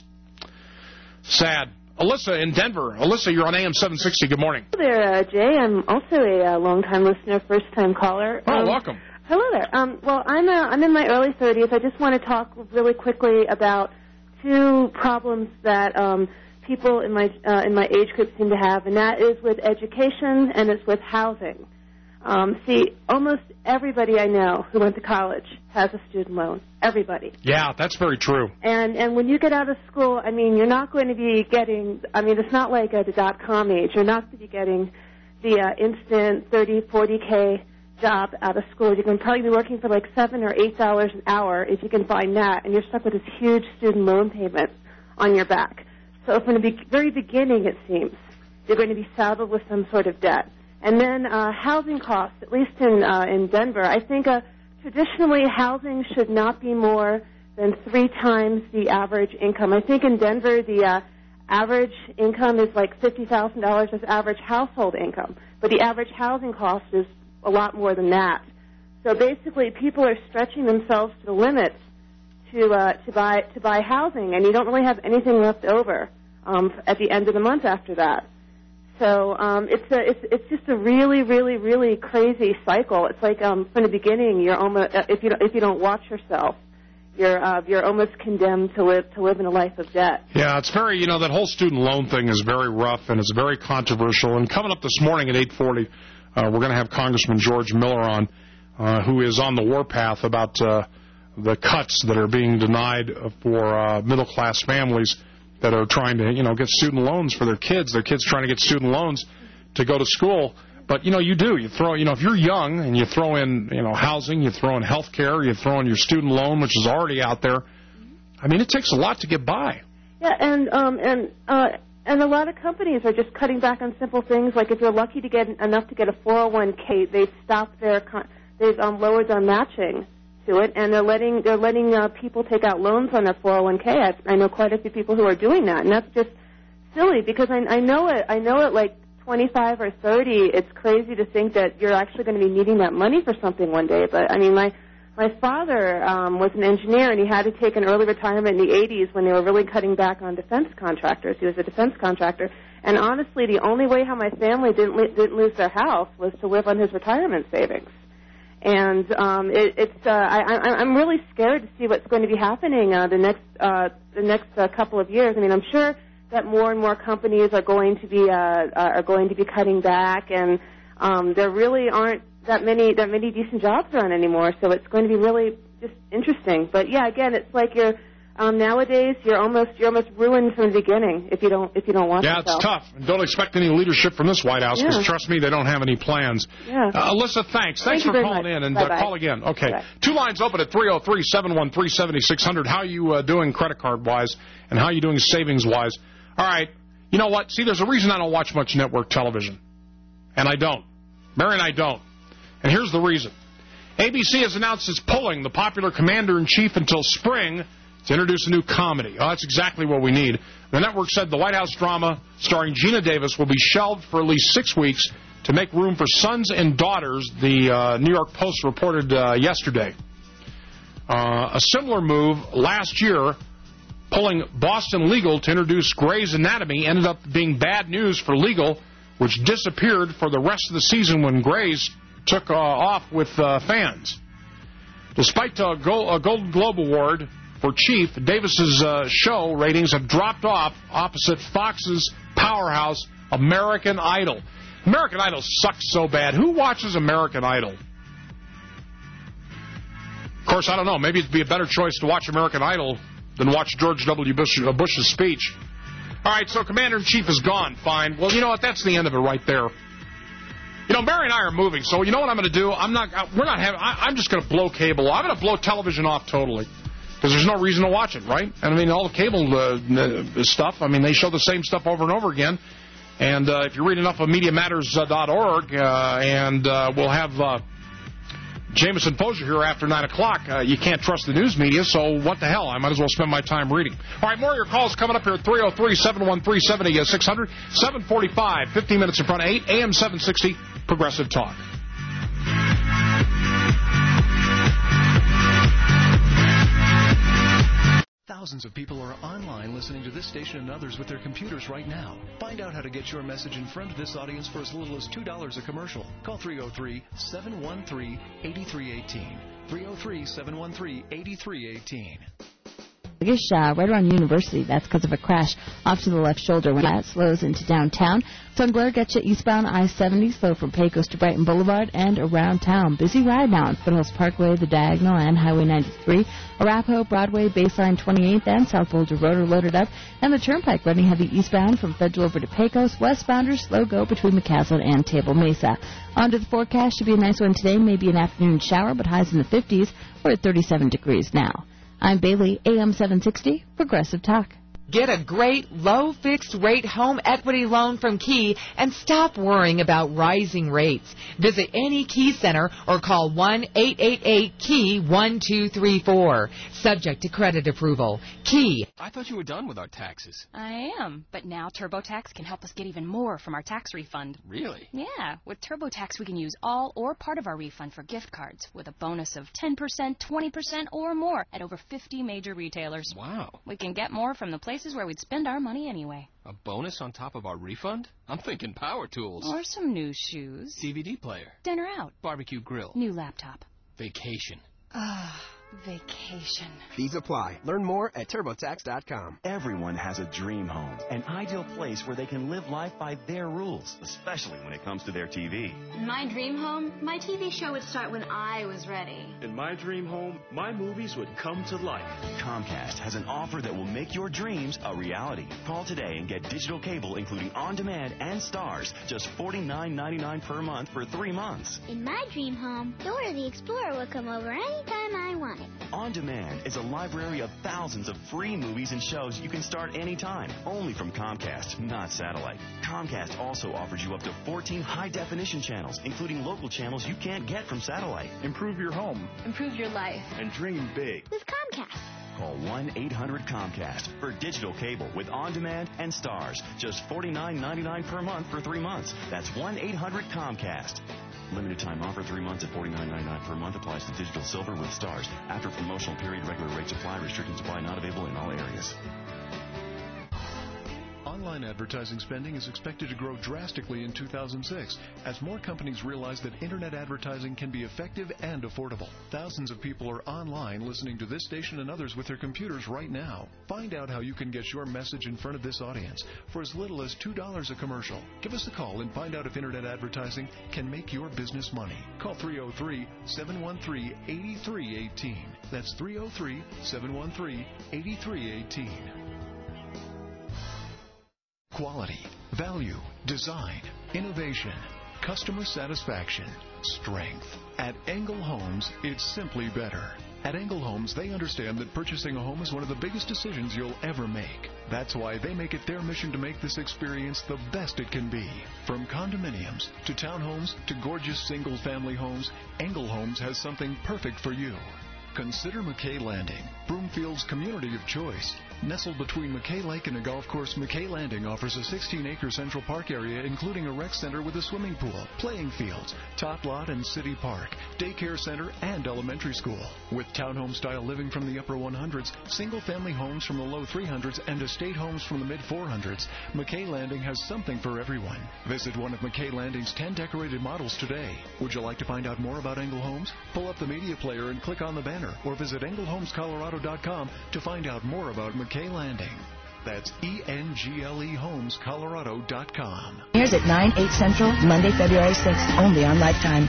Sad. Alyssa in Denver. Alyssa, you're on A M seven sixty. Good morning. Hello there, uh, Jay. I'm also a uh, long-time listener, first-time caller. Oh, um, welcome. Hello there. Um, well, I'm uh, I'm in my early thirties. I just want to talk really quickly about two problems that um, people in my uh, in my age group seem to have, and that is with education and it's with housing. Um, see, almost everybody I know who went to college has a student loan. Everybody. Yeah, that's very true. And and when you get out of school, I mean, you're not going to be getting, I mean, it's not like uh, the dot-com age. You're not going to be getting the uh, instant thirty, forty K job out of school. You can probably be working for like seven or eight dollars an hour if you can find that, and you're stuck with this huge student loan payment on your back. So from the be- very beginning, it seems, you're going to be saddled with some sort of debt. And then uh, housing costs, at least in uh, in Denver, I think uh, traditionally housing should not be more than three times the average income. I think in Denver the uh, average income is like fifty thousand dollars as average household income, but the average housing cost is a lot more than that. So basically, people are stretching themselves to the limits to uh, to buy to buy housing, and you don't really have anything left over um, at the end of the month after that. So um, it's a it's it's just a really really really crazy cycle. It's like um, from the beginning, you're almost uh, if you don't, if you don't watch yourself, you're uh, you're almost condemned to live to live in a life of debt. Yeah, it's very you know that whole student loan thing is very rough and it's very controversial. And coming up this morning at eight forty, uh, we're going to have Congressman George Miller on, uh, who is on the warpath about uh, the cuts that are being denied for uh, middle class families that are trying to, you know, get student loans for their kids. Their kids trying to get student loans to go to school. But, you know, you do. You throw, you know, if you're young and you throw in, you know, housing, you throw in health care, you throw in your student loan, which is already out there. I mean, it takes a lot to get by. Yeah, and um, and uh, and a lot of companies are just cutting back on simple things. Like if you're lucky to get enough to get a four oh one K, they've stopped their, con- they've um, lowered their matching to it, and they're letting they're letting uh, people take out loans on their four oh one K. I, I know quite a few people who are doing that, and that's just silly because I, I know it. I know it like twenty-five or thirty. It's crazy to think that you're actually going to be needing that money for something one day. But I mean, my my father um, was an engineer, and he had to take an early retirement in the eighties when they were really cutting back on defense contractors. He was a defense contractor, and honestly, the only way how my family didn't li- didn't lose their house was to live on his retirement savings. And um, it, it's uh, I, I'm really scared to see what's going to be happening uh, the next uh, the next uh, couple of years. I mean, I'm sure that more and more companies are going to be uh, are going to be cutting back, and um, there really aren't that many that many decent jobs around anymore. So it's going to be really just interesting. But yeah, again, it's like you're um, nowadays you're almost you're almost ruined from the beginning if you don't if you don't want. Yeah, to it's sell. tough. And don't expect any leadership from this White House because Yeah. trust me, they don't have any plans. Yeah. Uh, Alyssa, thanks. Thanks Thank you for very calling much. in, and uh, Bye-bye. call again. Okay, Bye. two lines open at three oh three, seven one three, seven six zero zero. How you uh, doing credit card wise, and how you doing savings wise? All right. You know what? See, there's a reason I don't watch much network television, and I don't. Mary and I don't. And here's the reason. A B C has announced it's pulling the popular Commander-in-Chief until spring to introduce a new comedy. Oh, that's exactly what we need. The network said the White House drama starring Gina Davis will be shelved for at least six weeks to make room for Sons and Daughters, the uh, New York Post reported uh, yesterday. Uh, a similar move last year, pulling Boston Legal to introduce Grey's Anatomy, ended up being bad news for Legal, which disappeared for the rest of the season when Grey's took uh, off with uh, fans. Despite a, Gold, a Golden Globe Award for Chief, Davis's uh, show ratings have dropped off opposite Fox's powerhouse, American Idol. American Idol sucks so bad. Who watches American Idol? Of course, I don't know. Maybe it'd be a better choice to watch American Idol than watch George W. Bush, uh, Bush's speech. All right, so Commander-in-Chief is gone. Fine. Well, you know what? That's the end of it right there. You know, Mary and I are moving, so you know what I'm going to do? I'm not. We're not having. I, I'm just going to blow cable. I'm going to blow television off totally because there's no reason to watch it, right? And I mean, all the cable uh, stuff. I mean, they show the same stuff over and over again. And uh, if you read enough of Media Matters dot org, uh, and uh, we'll have uh, Jameson Posner here after nine o'clock. Uh, you can't trust the news media, so what the hell? I might as well spend my time reading. All right, more of your calls coming up here at three oh three, seven one three, seven six zero zero, seven forty-five, fifteen minutes in front of eight, A M seven sixty, Progressive Talk. Thousands of people are online listening to this station and others with their computers right now. Find out how to get your message in front of this audience for as little as two dollars a commercial. Call three oh three, seven one three, eight three one eight. three oh three, seven one three, eight three one eight. Sluggish, uh, right around University. That's because of a crash off to the left shoulder when that slows into downtown. Sun glare gets you eastbound I seventy, slow from Pecos to Brighton Boulevard and around town. Busy ride now on Foothills Parkway, the Diagonal, and Highway ninety-three. Arapahoe, Broadway, Baseline twenty-eighth, and South Boulder Road are loaded up. And the Turnpike running heavy eastbound from Federal over to Pecos. Westbounders slow go between McCaslin and Table Mesa. On to the forecast. Should be a nice one today. Maybe an afternoon shower, but highs in the fifties. We're at thirty-seven degrees now. I'm Bailey, A M seven sixty, Progressive Talk. Get a great low fixed rate home equity loan from Key and stop worrying about rising rates. Visit any Key Center or call one eight eight eight, Key one two three four. Subject to credit approval. Key. I thought you were done with our taxes. I am, but now TurboTax can help us get even more from our tax refund. Really? Yeah, with TurboTax we can use all or part of our refund for gift cards with a bonus of ten percent, twenty percent, or more at over fifty major retailers. Wow. We can get more from the places where we'd spend our money anyway. A bonus on top of our refund? I'm thinking power tools. Or some new shoes. D V D player. Dinner out. Barbecue grill. New laptop. Vacation. Ah, vacation. Fees apply. Learn more at TurboTax dot com. Everyone has a dream home, an ideal place where they can live life by their rules, especially when it comes to their T V. In my dream home, my T V show would start when I was ready. In my dream home, my movies would come to life. Comcast has an offer that will make your dreams a reality. Call today and get digital cable including on-demand and stars, just forty-nine ninety-nine per month for three months. In my dream home, Dora the Explorer would come over anytime I wanted. On Demand is a library of thousands of free movies and shows you can start anytime, only from Comcast, not satellite. Comcast also offers you up to fourteen high-definition channels, including local channels you can't get from satellite. Improve your home. Improve your life. And dream big. With Comcast. Call one eight hundred Comcast for digital cable with on-demand and stars. Just forty-nine ninety-nine per month for three months. That's one eight hundred Comcast. Limited time offer, three months at forty-nine ninety-nine per month. Applies to digital silver with stars. After promotional period, regular rates apply. Restrictions apply. Not available in all areas. Online advertising spending is expected to grow drastically in two thousand six as more companies realize that Internet advertising can be effective and affordable. Thousands of people are online listening to this station and others with their computers right now. Find out how you can get your message in front of this audience for as little as two dollars a commercial. Give us a call and find out if Internet advertising can make your business money. Call three oh three, seven one three, eight three one eight. That's three oh three, seven one three, eight three one eight. Quality, value, design, innovation, customer satisfaction, strength. At Engel Homes, it's simply better. At Engel Homes, they understand that purchasing a home is one of the biggest decisions you'll ever make. That's why they make it their mission to make this experience the best it can be. From condominiums to townhomes to gorgeous single-family homes, Engel Homes has something perfect for you. Consider McKay Landing, Broomfield's community of choice. Nestled between McKay Lake and a golf course, McKay Landing offers a sixteen-acre Central Park area, including a rec center with a swimming pool, playing fields, top lot and city park, daycare center, and elementary school. With townhome-style living from the upper one hundreds, single-family homes from the low three hundreds, and estate homes from the mid four hundreds, McKay Landing has something for everyone. Visit one of McKay Landing's ten decorated models today. Would you like to find out more about Engel Homes? Pull up the media player and click on the banner, or visit engel homes colorado dot com to find out more about McKay Landing. That's E N G L E homes colorado dot com. Here's at nine, eight Central, Monday, February sixth, only on Lifetime.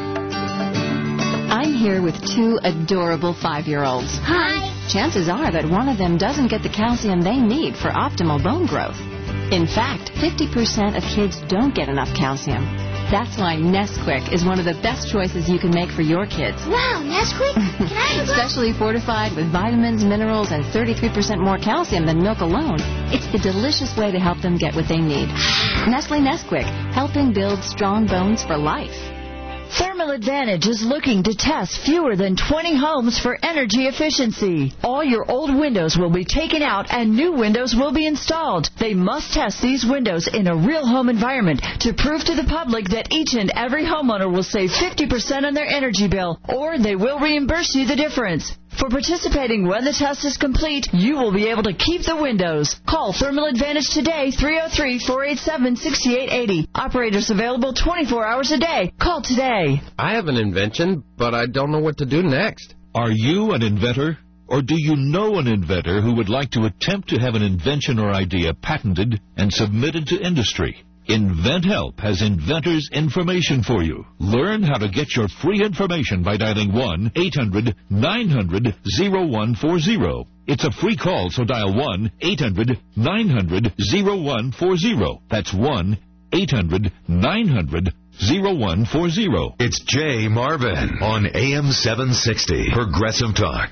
I'm here with two adorable five-year-olds. Hi. Chances are that one of them doesn't get the calcium they need for optimal bone growth. In fact, fifty percent of kids don't get enough calcium. That's why Nesquik is one of the best choices you can make for your kids. Wow, Nesquik? Can I have a Especially fortified with vitamins, minerals, and thirty-three percent more calcium than milk alone. It's the delicious way to help them get what they need. Nestle Nesquik, helping build strong bones for life. Thermal Advantage is looking to test fewer than twenty homes for energy efficiency. All your old windows will be taken out and new windows will be installed. They must test these windows in a real home environment to prove to the public that each and every homeowner will save fifty percent on their energy bill, or they will reimburse you the difference. For participating when the test is complete, you will be able to keep the windows. Call Thermal Advantage today, three oh three, four eight seven, six eight eight oh. Operators available twenty-four hours a day. Call today. I have an invention, but I don't know what to do next. Are you an inventor? Or do you know an inventor who would like to attempt to have an invention or idea patented and submitted to industry? InventHelp has inventors' information for you. Learn how to get your free information by dialing one eight hundred nine hundred oh one four oh. It's a free call, so dial one eight hundred nine hundred oh one four oh. That's one eight hundred nine hundred oh one four oh. It's Jay Marvin on A M seven sixty, Progressive Talk.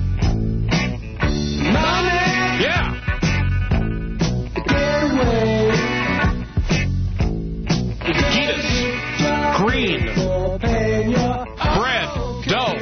Yeah. Green, bread, dough.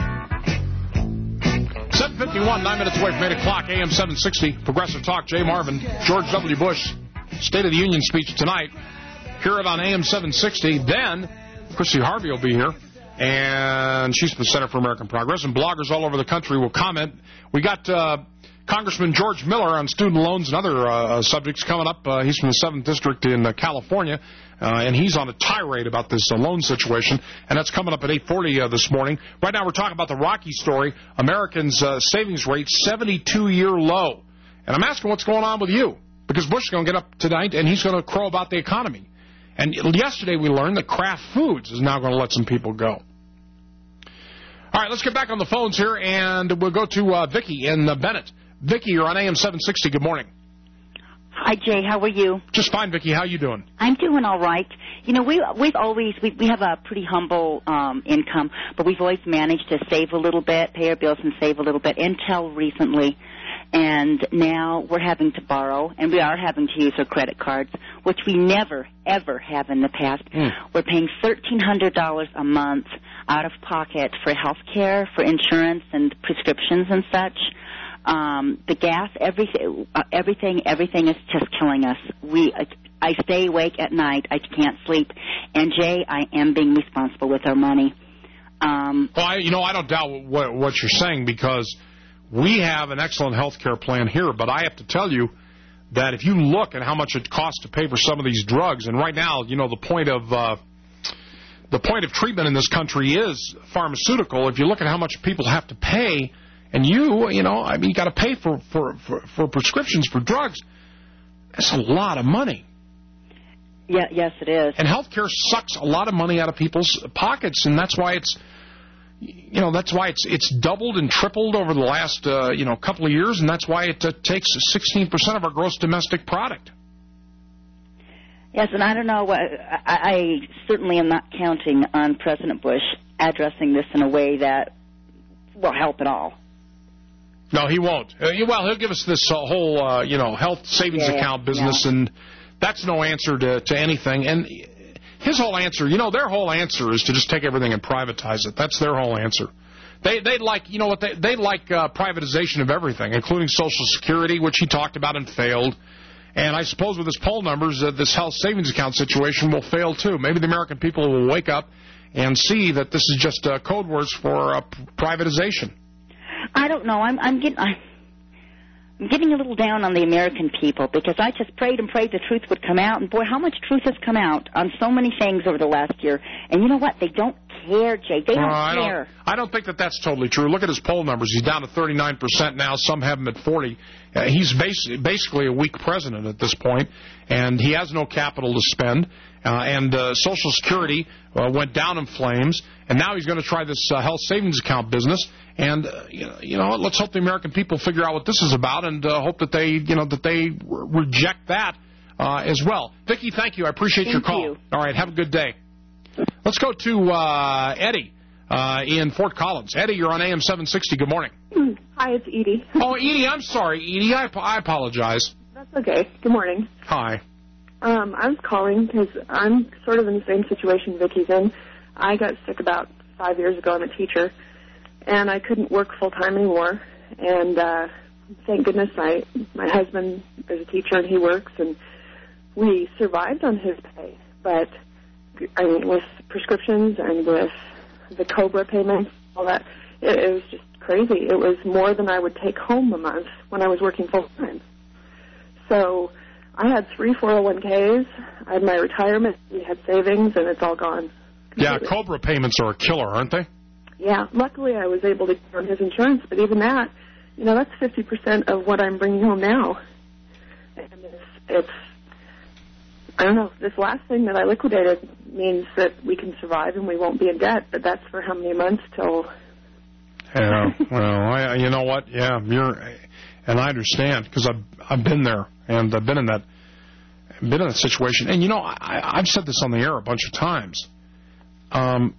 seven fifty-one, nine minutes away from eight o'clock, A M seven sixty, Progressive Talk, Jay Marvin, George W. Bush, State of the Union speech tonight. Hear it on A M seven sixty. Then, Chrissy Harvey will be here, and she's the Center for American Progress, and bloggers all over the country will comment. We got uh, Congressman George Miller on student loans and other uh, subjects coming up. Uh, he's from the seventh District in uh, California, uh, and he's on a tirade about this uh, loan situation, and that's coming up at eight forty uh, this morning. Right now we're talking about the Rocky story, Americans' uh, savings rate, seventy-two year low. And I'm asking what's going on with you, because Bush is going to get up tonight, and he's going to crow about the economy. And yesterday we learned that Kraft Foods is now going to let some people go. All right, let's get back on the phones here, and we'll go to uh, Vicki in uh, Bennett. Vicki, you're on A M seven sixty. Good morning. Hi, Jay. How are you? Just fine, Vicki. How you doing? I'm doing all right. You know, we, we've always, we, we have a pretty humble um, income, but we've always managed to save a little bit, pay our bills and save a little bit until recently. And now we're having to borrow, and we are having to use our credit cards, which we never, ever have in the past. Mm. We're paying thirteen hundred dollars a month out of pocket for health care, for insurance, and prescriptions and such. Um, the gas, everything, uh, everything, everything is just killing us. We, I, I stay awake at night. I can't sleep. And, Jay, I am being responsible with our money. Um, well, I, you know, I don't doubt what, what you're saying, because we have an excellent health care plan here, but I have to tell you that if you look at how much it costs to pay for some of these drugs, and right now, you know, the point of uh, the point of treatment in this country is pharmaceutical. If you look at how much people have to pay, and you, you know, I mean, you got to pay for, for, for, for prescriptions for drugs. That's a lot of money. Yeah, yes, it is. And healthcare sucks a lot of money out of people's pockets, and that's why it's, you know, that's why it's it's doubled and tripled over the last, uh, you know, couple of years, and that's why it uh, takes sixteen percent of our gross domestic product. Yes, and I don't know what I, I certainly am not counting on President Bush addressing this in a way that will help at all. No, he won't. Uh, well, he'll give us this uh, whole, uh, you know, health savings yeah, account business, yeah. and that's no answer to, to anything. And his whole answer, you know, their whole answer is to just take everything and privatize it. That's their whole answer. They, they'd like, you know what, they, they'd like uh, privatization of everything, including Social Security, which he talked about and failed. And I suppose with his poll numbers, uh, this health savings account situation will fail, too. Maybe the American people will wake up and see that this is just uh, code words for uh, privatization. I don't know. I'm, I'm getting... I... I'm getting a little down on the American people because I just prayed and prayed the truth would come out. And, boy, how much truth has come out on so many things over the last year. And you know what? They don't care, Jay. They don't uh, I care. Don't, I don't think that that's totally true. Look at his poll numbers. He's down to thirty-nine percent now. Some have him at forty. Uh, he's bas- basically a weak president at this point, and he has no capital to spend. Uh, and uh, Social Security uh, went down in flames, and now he's going to try this uh, health savings account business. And uh, you know, you know, let's hope the American people figure out what this is about, and uh, hope that they, you know, that they re- reject that uh, as well. Vicki, thank you. I appreciate thank your call. You. All right, have a good day. Let's go to uh, Eddie uh, in Fort Collins. Eddie, you're on A M seven sixty. Good morning. Hi, it's Edie. Oh, Edie, I'm sorry, Edie. I, I apologize. That's okay. Good morning. Hi. Um, I was calling because I'm sort of in the same situation Vicki's in. I got sick about five years ago. I'm a teacher, and I couldn't work full-time anymore. And uh, thank goodness I, my husband is a teacher, and he works, and we survived on his pay. But, I mean, with prescriptions and with the COBRA payments, all that, it, it was just crazy. It was more than I would take home a month when I was working full-time. So I had three four oh one Ks, I had my retirement, we had savings, and it's all gone. Yeah, COBRA payments are a killer, aren't they? Yeah, luckily I was able to get on his insurance, but even that, you know, that's fifty percent of what I'm bringing home now. And it's, it's, I don't know, this last thing that I liquidated means that we can survive and we won't be in debt, but that's for how many months till... Yeah, well, I, you know what, yeah, you're, and I understand, because I've, I've been there, and I've been in that, been in that situation, and you know, I, I've said this on the air a bunch of times. Um,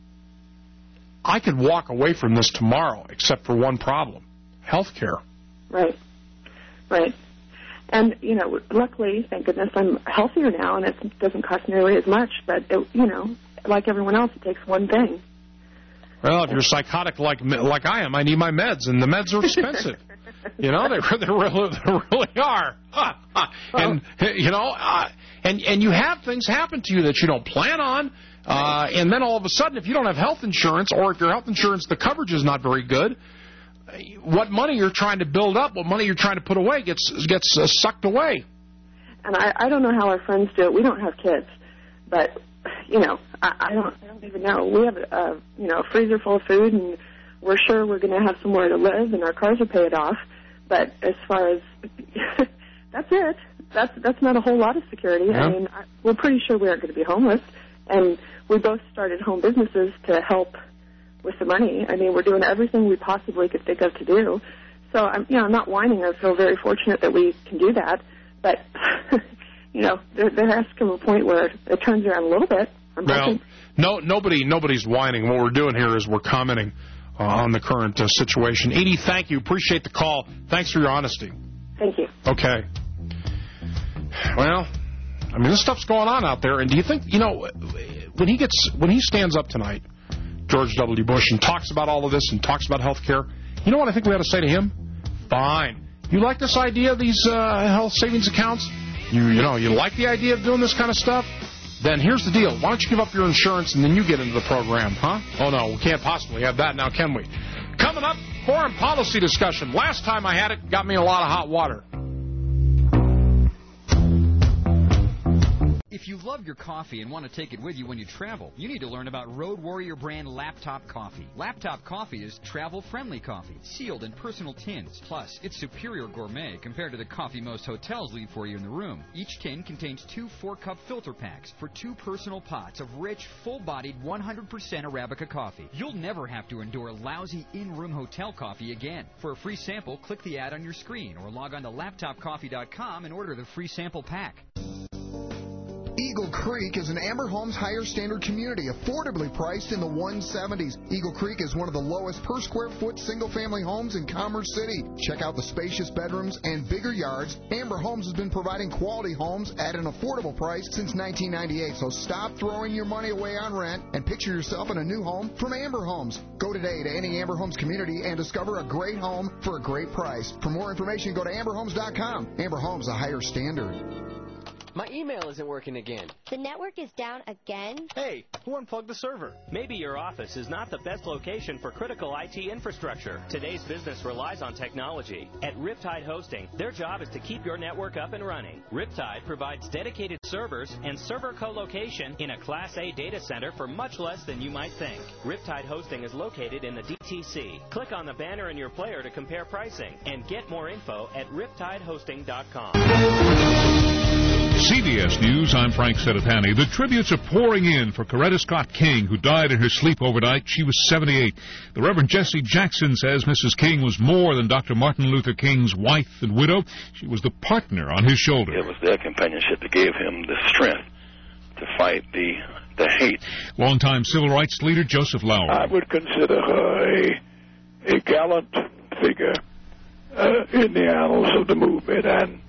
I could walk away from this tomorrow, except for one problem: health care. Right, right. And, you know, luckily, thank goodness, I'm healthier now, and it doesn't cost nearly as much, but, it, you know, like everyone else, it takes one thing. Well, if you're psychotic like like I am, I need my meds, and the meds are expensive. You know, they, they, really, they really are. And, you know, uh, and, and you have things happen to you that you don't plan on. Uh, and then all of a sudden, if you don't have health insurance, or if your health insurance, the coverage is not very good, what money you're trying to build up, what money you're trying to put away gets gets uh, sucked away. And I, I don't know how our friends do it. We don't have kids, but, you know, I, I don't I don't even know. We have a, you know, a freezer full of food, and we're sure we're going to have somewhere to live, and our cars are paid off. But as far as, that's it. That's that's not a whole lot of security. Yeah. I mean, I, we're pretty sure we aren't going to be homeless. And we both started home businesses to help with the money. I mean, we're doing everything we possibly could think of to do. So, I'm, you know, I'm not whining. I feel very fortunate that we can do that. But, you know, there, there has to come a point where it turns around a little bit. I'm well, no, nobody, nobody's whining. What we're doing here is we're commenting uh, on the current uh, situation. Edie, thank you. Appreciate the call. Thanks for your honesty. Thank you. Okay. Well, I mean, this stuff's going on out there, and do you think, you know, when he gets, when he stands up tonight, George W. Bush, and talks about all of this and talks about health care, you know what I think we ought to say to him? Fine. You like this idea of these uh, health savings accounts? You, you know, you like the idea of doing this kind of stuff? Then here's the deal. Why don't you give up your insurance and then you get into the program, huh? Oh, no, we can't possibly have that now, can we? Coming up, foreign policy discussion. Last time I had it, got me a lot of hot water. If you love your coffee and want to take it with you when you travel, you need to learn about Road Warrior brand Laptop Coffee. Laptop Coffee is travel-friendly coffee, sealed in personal tins. Plus, it's superior gourmet compared to the coffee most hotels leave for you in the room. Each tin contains two four-cup filter packs for two personal pots of rich, full-bodied one hundred percent Arabica coffee. You'll never have to endure lousy in-room hotel coffee again. For a free sample, click the ad on your screen or log on to laptop coffee dot com and order the free sample pack. Eagle Creek is an Amber Homes higher standard community, affordably priced in the one seventies. Eagle Creek is one of the lowest per square foot single-family homes in Commerce City. Check out the spacious bedrooms and bigger yards. Amber Homes has been providing quality homes at an affordable price since nineteen ninety-eight, so stop throwing your money away on rent and picture yourself in a new home from Amber Homes. Go today to any Amber Homes community and discover a great home for a great price. For more information, go to amber homes dot com. Amber Homes, a higher standard. My email isn't working again. The network is down again? Hey, who unplugged the server? Maybe your office is not the best location for critical I T infrastructure. Today's business relies on technology. At Riptide Hosting, their job is to keep your network up and running. Riptide provides dedicated servers and server co-location in a Class A data center for much less than you might think. Riptide Hosting is located in the D T C. Click on the banner in your player to compare pricing and get more info at riptide hosting dot com. C B S News, I'm Frank Sedetani. The tributes are pouring in for Coretta Scott King, who died in her sleep overnight. She was seventy-eight. The Reverend Jesse Jackson says Missus King was more than Doctor Martin Luther King's wife and widow. She was the partner on his shoulder. It was their companionship that gave him the strength to fight the the hate. Longtime civil rights leader Joseph Lowery. I would consider her a, a gallant figure uh, in the annals of the movement, and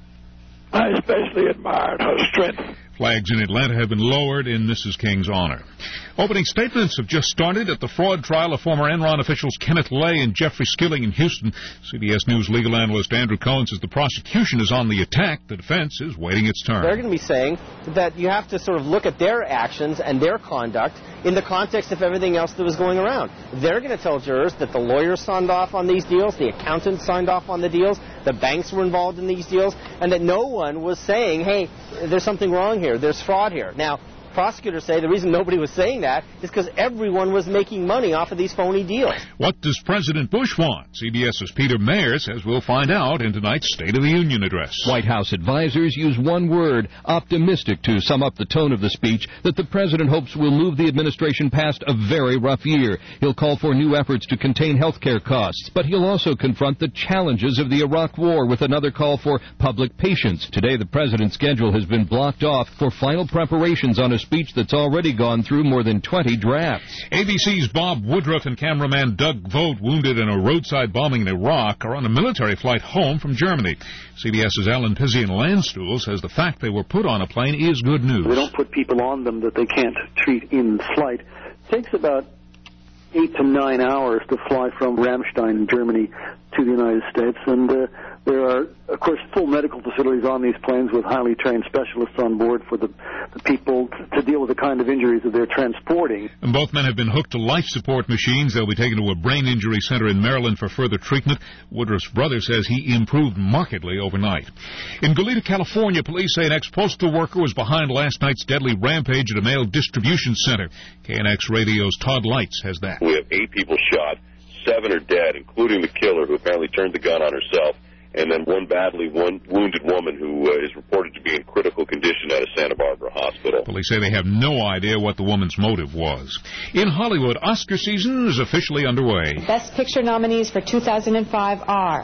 I especially admired her strength. Flags in Atlanta have been lowered in Missus King's honor. Opening statements have just started at the fraud trial of former Enron officials Kenneth Lay and Jeffrey Skilling in Houston. C B S News legal analyst Andrew Cohen says the prosecution is on the attack. The defense is waiting its turn. They're going to be saying that you have to sort of look at their actions and their conduct in the context of everything else that was going around. They're going to tell jurors that the lawyers signed off on these deals, the accountants signed off on the deals, the banks were involved in these deals, and that no one was saying, hey, there's something wrong here, there's fraud here. Now, prosecutors say the reason nobody was saying that is because everyone was making money off of these phony deals. What does President Bush want? CBS's Peter Mayer says we'll find out in tonight's State of the Union address. White House advisors use one word, optimistic, to sum up the tone of the speech that the president hopes will move the administration past a very rough year. He'll call for new efforts to contain health care costs, but he'll also confront the challenges of the Iraq War with another call for public patience. Today, the president's schedule has been blocked off for final preparations on a speech that's already gone through more than twenty drafts. A B C's Bob Woodruff and cameraman Doug Vogt, wounded in a roadside bombing in Iraq, are on a military flight home from Germany. CBS's Alan Pizzian Landstuhl says the fact they were put on a plane is good news. They don't put people on them that they can't treat in flight. It takes about eight to nine hours to fly from Ramstein, Germany, to the United States, and uh, there are, of course, full medical facilities on these planes with highly trained specialists on board for the, the people t- to deal with the kind of injuries that they're transporting. And both men have been hooked to life support machines. They'll be taken to a brain injury center in Maryland for further treatment. Woodruff's brother says he improved markedly overnight. In Goleta, California, police say an ex-postal worker was behind last night's deadly rampage at a mail distribution center. K N X Radio's Todd Lights has that. We have eight people shot. Seven are dead, including the killer, who apparently turned the gun on herself, and then one badly one wounded woman who uh, is reported to be in critical condition at a Santa Barbara hospital. Police say they have no idea what the woman's motive was. In Hollywood, Oscar season is officially underway. Best Picture nominees for two thousand five are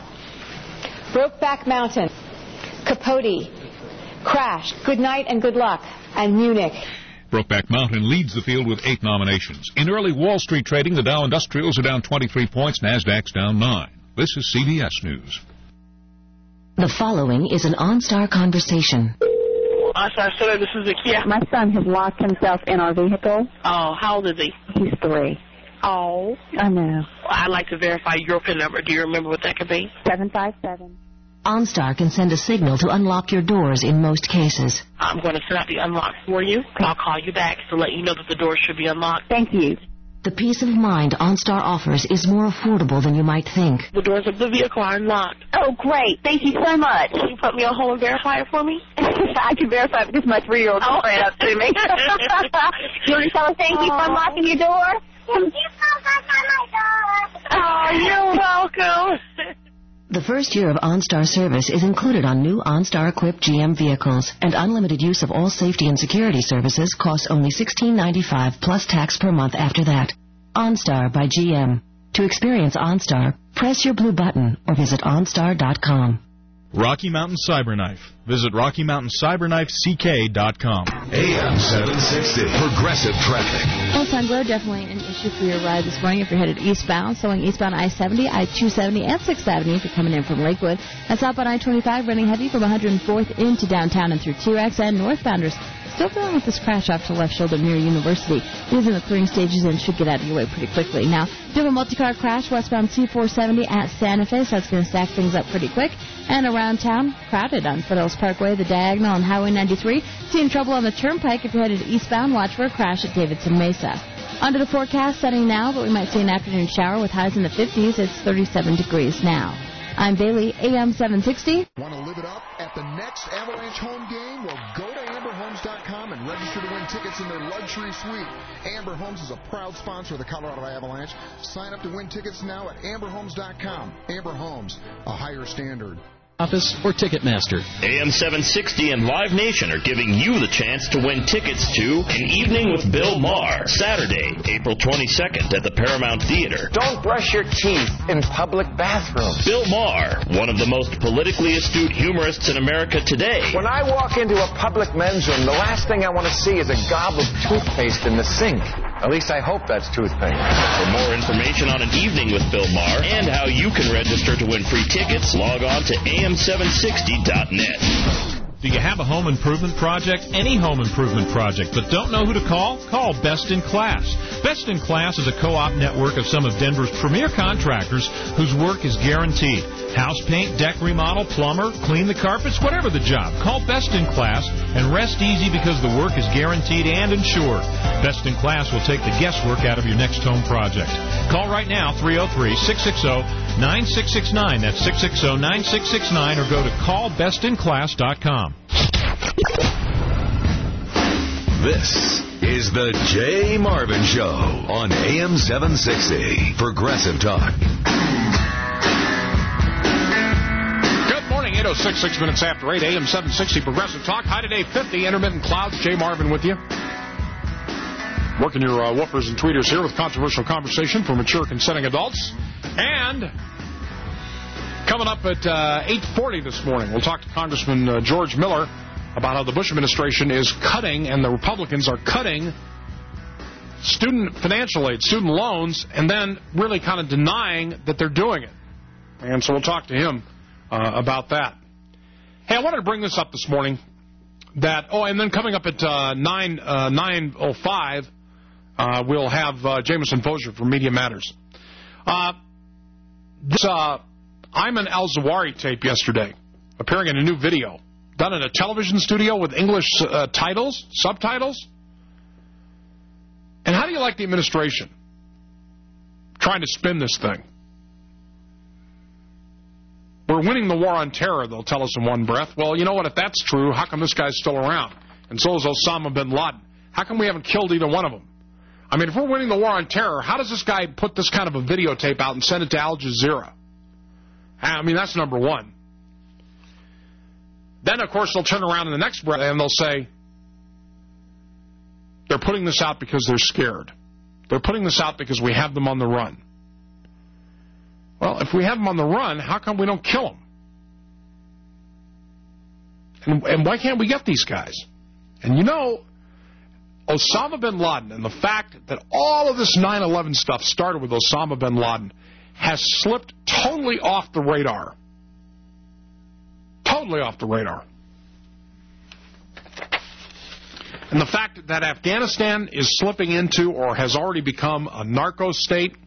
Brokeback Mountain, Capote, Crash, Good Night and Good Luck, and Munich. Brokeback Mountain leads the field with eight nominations. In early Wall Street trading, the Dow Industrials are down twenty-three points, NASDAQ's down nine. This is C B S News. The following is an OnStar conversation. OnStar Center, this is Zakia. My son has locked himself in our vehicle. Oh, how old is he? He's three. Oh. I know. I'd like to verify your PIN number. Do you remember what that could be? seven five seven. OnStar can send a signal to unlock your doors in most cases. I'm going to set up the unlock for you. I'll call you back to let you know that the door should be unlocked. Thank you. The peace of mind OnStar offers is more affordable than you might think. The doors of the vehicle are unlocked. Oh, great. Thank you so much. Can you put me on hold and verify it for me? I can verify it because my three-year-old Oh. ran up to me. You want to tell us thank you for unlocking your door? Thank you for unlocking my door. Oh, you're welcome. The first year of OnStar service is included on new OnStar-equipped G M vehicles, and unlimited use of all safety and security services costs only sixteen ninety-five plus tax per month after that. OnStar by G M. To experience OnStar, press your blue button or visit OnStar dot com. Rocky Mountain Cyberknife. Visit Rocky Mountain Cyberknife C K dot com. A M seven sixty, Progressive Traffic. Well, Sunglow, definitely an issue for your ride this morning if you're headed eastbound. Slowing eastbound I seventy, I two seventy, and sixth Avenue if you're coming in from Lakewood. That's southbound I twenty-five, running heavy from one hundred fourth into downtown and through T-Rex, and northbounders still dealing with this crash off to the left shoulder near University. It is in the clearing stages and should get out of your way pretty quickly. Now, do have a multi-car crash westbound C four seventy at Santa Fe, so that's going to stack things up pretty quick. And around town, crowded on Foothills Parkway, the Diagonal, and Highway ninety-three. Seeing trouble on the Turnpike if you're headed eastbound. Watch for a crash at Davidson Mesa. Under the forecast, sunny now, but we might see an afternoon shower with highs in the fifties. It's thirty-seven degrees now. I'm Bailey, A M seven sixty. Want to live it up at the next Avalanche home game? Well, go to amber homes dot com and register to win tickets in their luxury suite. Amber Homes is a proud sponsor of the Colorado Avalanche. Sign up to win tickets now at amber homes dot com. Amber Homes, a higher standard. Office or Ticketmaster. A M seven sixty and Live Nation are giving you the chance to win tickets to An Evening with Bill Maher, Saturday, April twenty-second at the Paramount Theater. Don't brush your teeth in public bathrooms. Bill Maher, one of the most politically astute humorists in America today. When I walk into a public men's room, the last thing I want to see is a gob of toothpaste in the sink. At least I hope that's toothpaste. For more information on An Evening with Bill Maher and how you can register to win free tickets, log on to A M seven sixty dot net. Do you have a home improvement project? Any home improvement project, but don't know who to call? Call Best in Class. Best in Class is a co-op network of some of Denver's premier contractors whose work is guaranteed. House paint, deck remodel, plumber, clean the carpets, whatever the job. Call Best in Class and rest easy because the work is guaranteed and insured. Best in Class will take the guesswork out of your next home project. Call right now, three oh three, six six zero, nine six six nine. That's six six zero, nine six six nine, or go to call best in class dot com. This is the Jay Marvin Show on A M seven sixty, Progressive Talk. Good morning, eight oh six, six minutes after eight, A M seven sixty, Progressive Talk. High today, fifty, intermittent clouds. Jay Marvin with you. Working your uh, woofers and tweeters here with controversial conversation for mature, consenting adults. And coming up at uh, eight forty this morning, we'll talk to Congressman uh, George Miller about how the Bush administration is cutting, and the Republicans are cutting student financial aid, student loans, and then really kind of denying that they're doing it. And so we'll talk to him uh, about that. Hey, I wanted to bring this up this morning. That oh, and then coming up at uh, nine oh five, uh, we'll have uh, Jameson Fozier from Media Matters. Uh, this uh, Ayman al-Zawahiri tape yesterday, appearing in a new video, done in a television studio with English uh, titles, subtitles. And how do you like the administration trying to spin this thing? We're winning the war on terror, they'll tell us in one breath. Well, you know what? If that's true, how come this guy's still around? And so is Osama bin Laden. How come we haven't killed either one of them? I mean, if we're winning the war on terror, how does this guy put this kind of a videotape out and send it to Al Jazeera? I mean, that's number one. Then, of course, they'll turn around in the next breath and they'll say, they're putting this out because they're scared. They're putting this out because we have them on the run. Well, if we have them on the run, how come we don't kill them? And, and why can't we get these guys? And you know, Osama bin Laden, and the fact that all of this nine eleven stuff started with Osama bin Laden, has slipped totally off the radar. Totally off the radar. And the fact that Afghanistan is slipping into or has already become a narco state.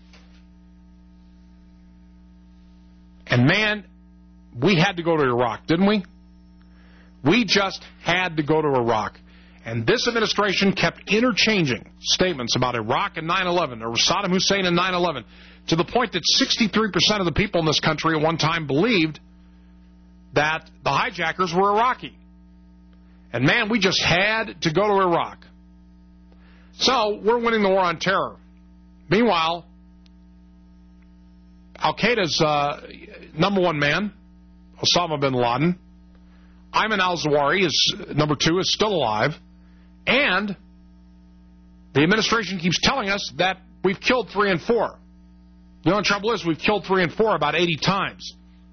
And man, we had to go to Iraq, didn't we? We just had to go to Iraq. And this administration kept interchanging statements about Iraq and nine eleven, or Saddam Hussein and nine eleven, to the point that sixty-three percent of the people in this country at one time believed that the hijackers were Iraqi. And, man, we just had to go to Iraq. So we're winning the war on terror. Meanwhile, Al-Qaeda's uh, number one man, Osama bin Laden, Ayman al-Zawahiri, is number two, is still alive. And the administration keeps telling us that we've killed three and four. The only trouble is we've killed three and four about eighty times.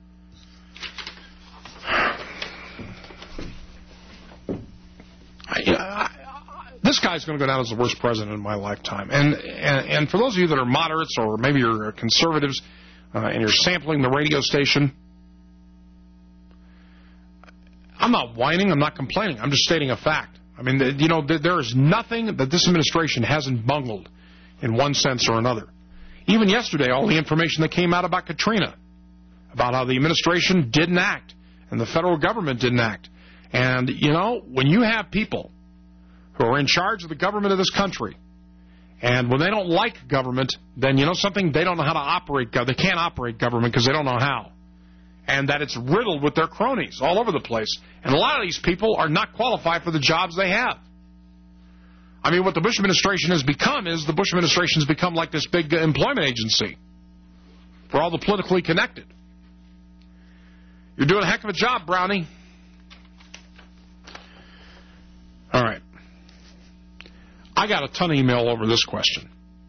I, I, this guy's going to go down as the worst president in my lifetime. And, and, and for those of you that are moderates or maybe you're conservatives uh, and you're sampling the radio station, I'm not whining. I'm not complaining. I'm just stating a fact. I mean, the, you know, the, there is nothing that this administration hasn't bungled in one sense or another. Even yesterday, all the information that came out about Katrina, about how the administration didn't act and the federal government didn't act. And, you know, when you have people who are in charge of the government of this country, and when they don't like government, then, you know something, they don't know how to operate government. They can't operate government because they don't know how. And that it's riddled with their cronies all over the place. And a lot of these people are not qualified for the jobs they have. I mean, what the Bush administration has become is the Bush administration has become like this big employment agency for all the politically connected. You're doing a heck of a job, Brownie. All right. I got a ton of email over this question.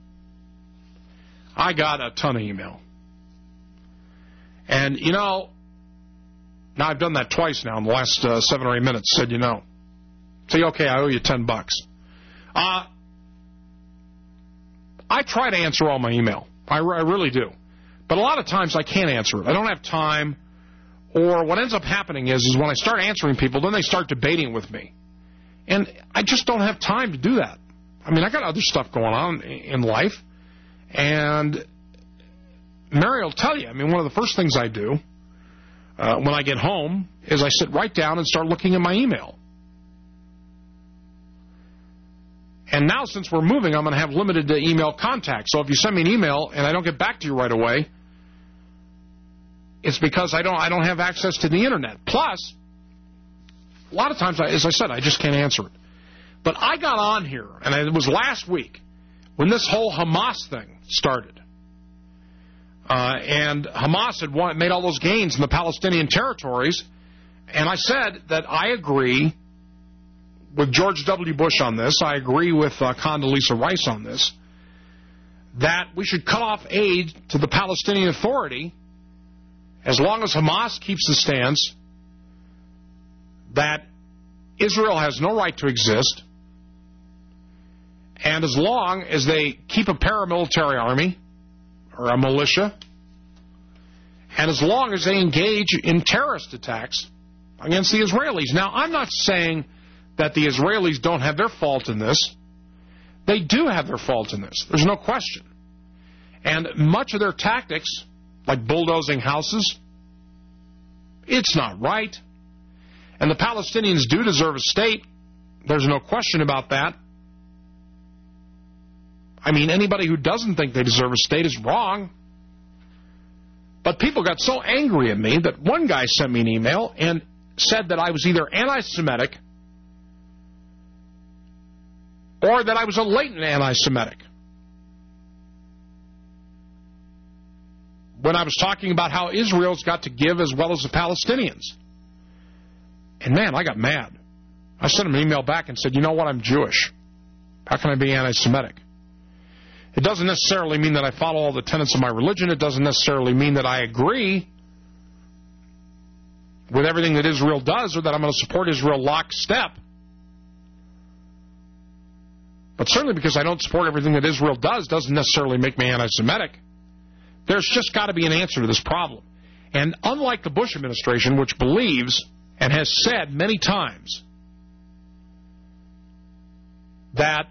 I got a ton of email. And, you know, now I've done that twice now in the last uh, seven or eight minutes, said you know. Say, okay, I owe you ten bucks. Uh, I try to answer all my email. I, I really do. But a lot of times I can't answer it. I don't have time. Or what ends up happening is, is when I start answering people, then they start debating with me. And I just don't have time to do that. I mean, I got other stuff going on in life. And Mary will tell you, I mean, one of the first things I do uh, when I get home is I sit right down and start looking at my email. And now, since we're moving, I'm going to have limited uh, email contact. So if you send me an email and I don't get back to you right away, it's because I don't I don't have access to the Internet. Plus, a lot of times, I, as I said, I just can't answer it. But I got on here, and it was last week, when this whole Hamas thing started. Uh, and Hamas had won, made all those gains in the Palestinian territories. And I said that I agree with George W. Bush on this. I agree with uh, Condoleezza Rice on this. That we should cut off aid to the Palestinian Authority as long as Hamas keeps the stance that Israel has no right to exist, and as long as they keep a paramilitary army or a militia, and as long as they engage in terrorist attacks against the Israelis. Now, I'm not saying that the Israelis don't have their fault in this. They do have their fault in this. There's no question. And much of their tactics, like bulldozing houses, it's not right. And the Palestinians do deserve a state. There's no question about that. I mean, anybody who doesn't think they deserve a state is wrong. But people got so angry at me that one guy sent me an email and said that I was either anti-Semitic or that I was a latent anti-Semitic when I was talking about how Israel's got to give as well as the Palestinians. And, man, I got mad. I sent him an email back and said, you know what, I'm Jewish. How can I be anti-Semitic? It doesn't necessarily mean that I follow all the tenets of my religion. It doesn't necessarily mean that I agree with everything that Israel does or that I'm going to support Israel lockstep. But certainly because I don't support everything that Israel does doesn't necessarily make me anti-Semitic. There's just got to be an answer to this problem. And unlike the Bush administration, which believes and has said many times that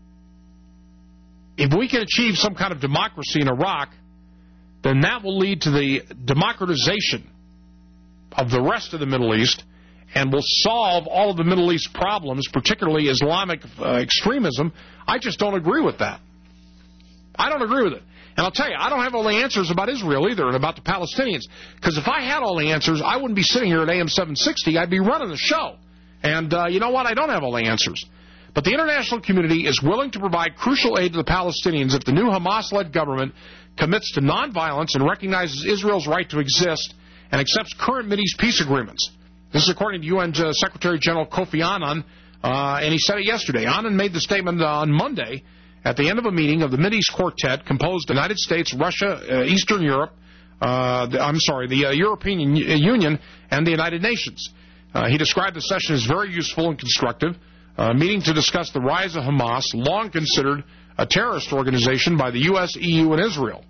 if we can achieve some kind of democracy in Iraq, then that will lead to the democratization of the rest of the Middle East, and will solve all of the Middle East problems, particularly Islamic uh, extremism, I just don't agree with that. I don't agree with it. And I'll tell you, I don't have all the answers about Israel either and about the Palestinians. Because if I had all the answers, I wouldn't be sitting here at A M seven sixty. I'd be running the show. And uh, you know what? I don't have all the answers. But the international community is willing to provide crucial aid to the Palestinians if the new Hamas-led government commits to nonviolence and recognizes Israel's right to exist and accepts current Mideast peace agreements. This is according to U N uh, Secretary General Kofi Annan, uh, and he said it yesterday. Annan made the statement uh, on Monday at the end of a meeting of the Mideast Quartet composed of the United States, Russia, uh, Eastern Europe, uh, the, I'm sorry, the uh, European Union, and the United Nations. Uh, he described the session as very useful and constructive, a meeting to discuss the rise of Hamas, long considered a terrorist organization by the U S, E U, and Israel.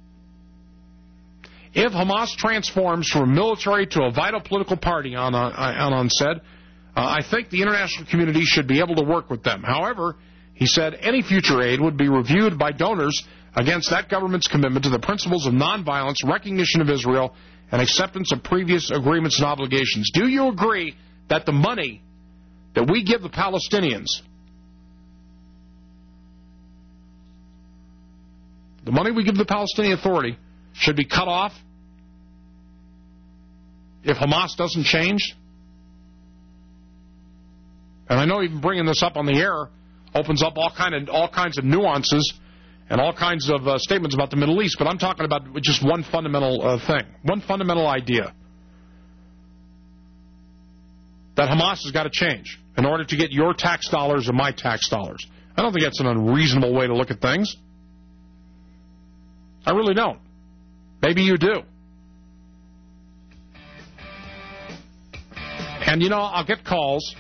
If Hamas transforms from a military to a vital political party, Annan, Annan said, uh, I think the international community should be able to work with them. However, he said any future aid would be reviewed by donors against that government's commitment to the principles of nonviolence, recognition of Israel, and acceptance of previous agreements and obligations. Do you agree that the money that we give the Palestinians, the money we give the Palestinian Authority, should be cut off if Hamas doesn't change? And I know even bringing this up on the air opens up all kind of all kinds of nuances and all kinds of uh, statements about the Middle East, but I'm talking about just one fundamental uh, thing, one fundamental idea, that Hamas has got to change in order to get your tax dollars and my tax dollars. I don't think that's an unreasonable way to look at things. I really don't. Maybe you do. And, you know, I'll get calls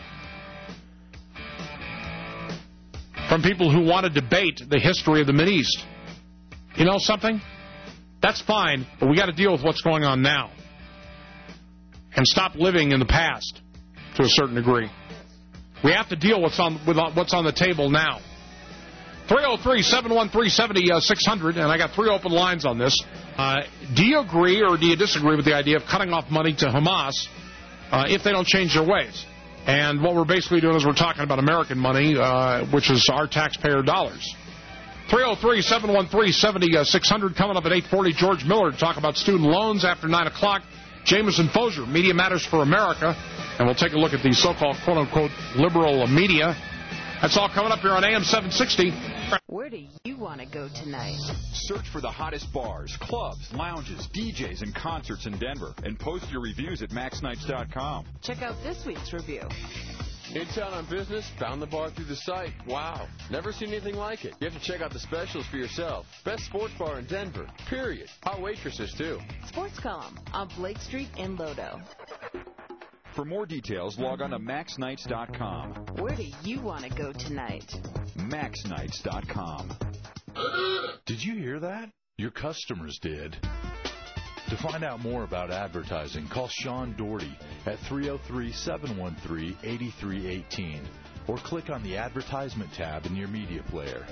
from people who want to debate the history of the Mideast. You know something? That's fine, but we got to deal with what's going on now and stop living in the past to a certain degree. We have to deal what's on, with what's on the table now. three oh three, seven one three, seven six hundred, and I got three open lines on this. Uh, do you agree or do you disagree with the idea of cutting off money to Hamas uh, if they don't change their ways? And what we're basically doing is we're talking about American money, uh, which is our taxpayer dollars. three oh three, seven one three, seven six hundred, coming up at eight forty, George Miller to talk about student loans after nine o'clock. Jameson Fozier, Media Matters for America, and we'll take a look at the so-called quote-unquote liberal media. That's all coming up here on A M seven sixty. Where do you want to go tonight? Search for the hottest bars, clubs, lounges, D Js, and concerts in Denver, and post your reviews at max nights dot com. Check out this week's review. In town on business, found the bar through the site. Wow, never seen anything like it. You have to check out the specials for yourself. Best sports bar in Denver, period. Hot waitresses, too. Sports Column on Blake Street in Lodo. For more details, log on to max nights dot com. Where do you want to go tonight? max nights dot com. Did you hear that? Your customers did. To find out more about advertising, call Sean Doherty at three oh three, seven one three, eight three one eight or click on the advertisement tab in your media player.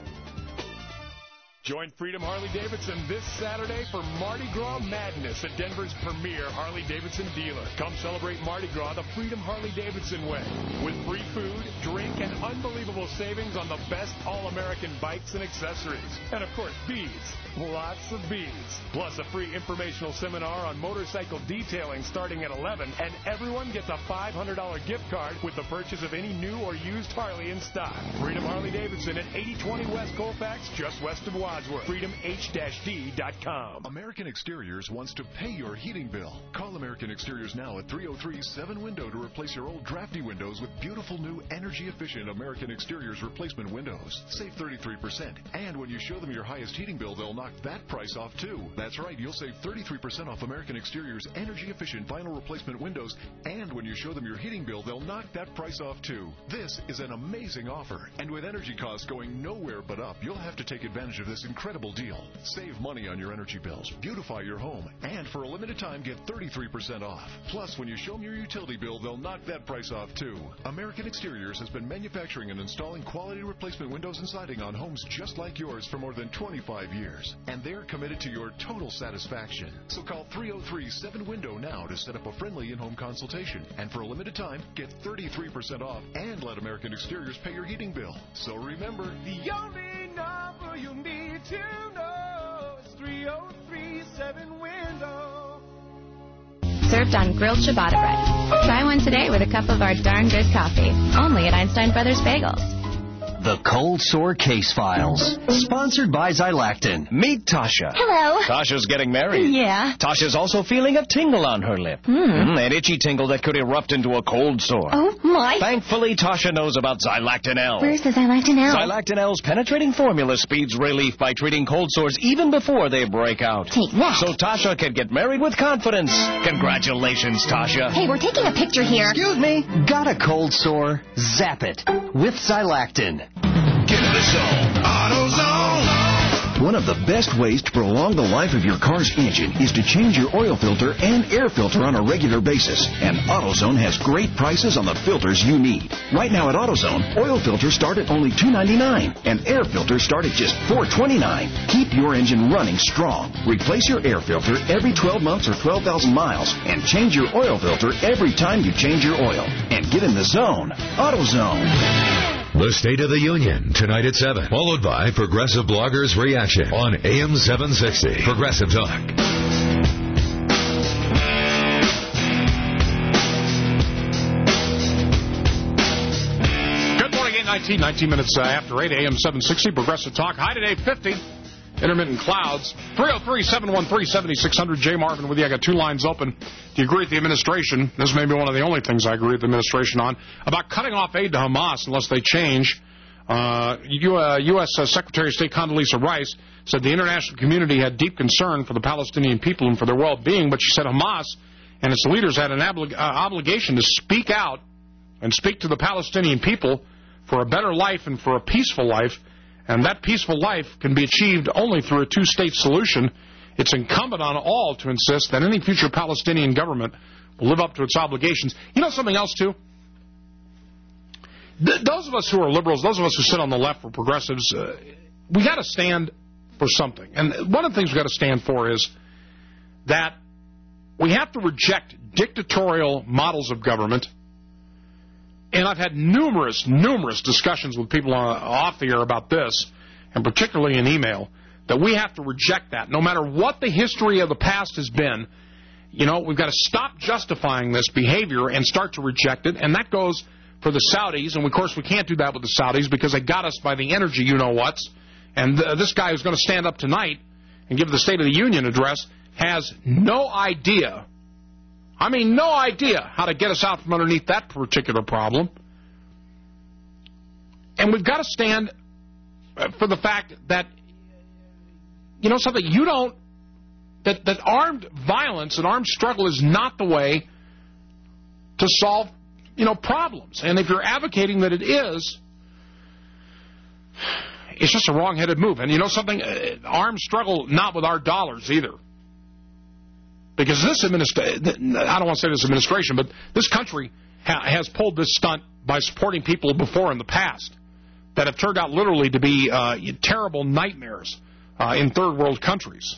Join Freedom Harley-Davidson this Saturday for Mardi Gras Madness at Denver's premier Harley-Davidson dealer. Come celebrate Mardi Gras the Freedom Harley-Davidson way with free food, drink, and unbelievable savings on the best all-American bikes and accessories. And, of course, beads. Lots of beads. Plus a free informational seminar on motorcycle detailing starting at eleven, and everyone gets a five hundred dollars gift card with the purchase of any new or used Harley in stock. Freedom Harley-Davidson at eighty twenty West Colfax, just west of Wadsworth. freedom h d dot com. American Exteriors wants to pay your heating bill. Call American Exteriors now at three oh three, seven window to replace your old drafty windows with beautiful new energy-efficient American Exteriors replacement windows. Save thirty-three percent. And when you show them your highest heating bill, they'll knock that price off too. That's right, you'll save thirty-three percent off American Exteriors energy-efficient vinyl replacement windows. And when you show them your heating bill, they'll knock that price off too. This is an amazing offer. And with energy costs going nowhere but up, you'll have to take advantage of this this incredible deal. Save money on your energy bills, beautify your home, and for a limited time, get thirty-three percent off. Plus, when you show them your utility bill, they'll knock that price off, too. American Exteriors has been manufacturing and installing quality replacement windows and siding on homes just like yours for more than twenty-five years. And they're committed to your total satisfaction. So call three oh three seven window now to set up a friendly in-home consultation. And for a limited time, get thirty-three percent off and let American Exteriors pay your heating bill. So remember, the only number you need to know is three oh three seven window. Served on grilled ciabatta bread. Try one today with a cup of our darn good coffee. Only at Einstein Brothers Bagels. The Cold Sore Case Files. Sponsored by Xylactin. Meet Tasha. Hello. Tasha's getting married. Yeah. Tasha's also feeling a tingle on her lip. Hmm. Mm, an itchy tingle that could erupt into a cold sore. Oh, my. Thankfully, Tasha knows about Xylactin L. Where's the Xylactin L? Xylactin L's penetrating formula speeds relief by treating cold sores even before they break out. Take that. So Tasha can get married with confidence. Congratulations, Tasha. Hey, we're taking a picture here. Excuse me. Got a cold sore? Zap it with Xylactin. Get in the zone. AutoZone. One of the best ways to prolong the life of your car's engine is to change your oil filter and air filter on a regular basis. And AutoZone has great prices on the filters you need. Right now at AutoZone, oil filters start at only two ninety-nine and air filters start at just four twenty-nine. Keep your engine running strong. Replace your air filter every twelve months or twelve thousand miles and change your oil filter every time you change your oil. And get in the zone. AutoZone. The State of the Union, tonight at seven, followed by Progressive Bloggers Reaction on A M seven sixty. Progressive Talk. Good morning, eight nineteen, nineteen minutes uh, after eight, A M seven sixty, Progressive Talk. High today, fifty. Intermittent clouds. three oh three, seven one three, seven six zero zero. Jay Marvin with you. I got two lines open. Do you agree with the administration? This may be one of the only things I agree with the administration on, about cutting off aid to Hamas unless they change. Uh, U S Secretary of State Condoleezza Rice said the international community had deep concern for the Palestinian people and for their well-being, but she said Hamas and its leaders had an oblig- uh, obligation to speak out and speak to the Palestinian people for a better life and for a peaceful life. And that peaceful life can be achieved only through a two-state solution. It's incumbent on all to insist that any future Palestinian government will live up to its obligations. You know something else, too? Th- those of us who are liberals, those of us who sit on the left or progressives, uh, we got to stand for something. And one of the things we got to stand for is that we have to reject dictatorial models of government. And I've had numerous, numerous discussions with people on, off the air about this, and particularly in email, that we have to reject that. No matter what the history of the past has been, you know, we've got to stop justifying this behavior and start to reject it. And that goes for the Saudis. And, of course, we can't do that with the Saudis because they got us by the energy you-know-whats. And th- this guy who's going to stand up tonight and give the State of the Union address has no idea I mean, no idea how to get us out from underneath that particular problem. And we've got to stand for the fact that, you know, something you don't, that, that armed violence and armed struggle is not the way to solve, you know, problems. And if you're advocating that it is, it's just a wrong-headed move. And you know something? Armed struggle, not with our dollars either. Because this administration, I don't want to say this administration, but this country ha- has pulled this stunt by supporting people before in the past that have turned out literally to be uh, terrible nightmares uh, in third world countries.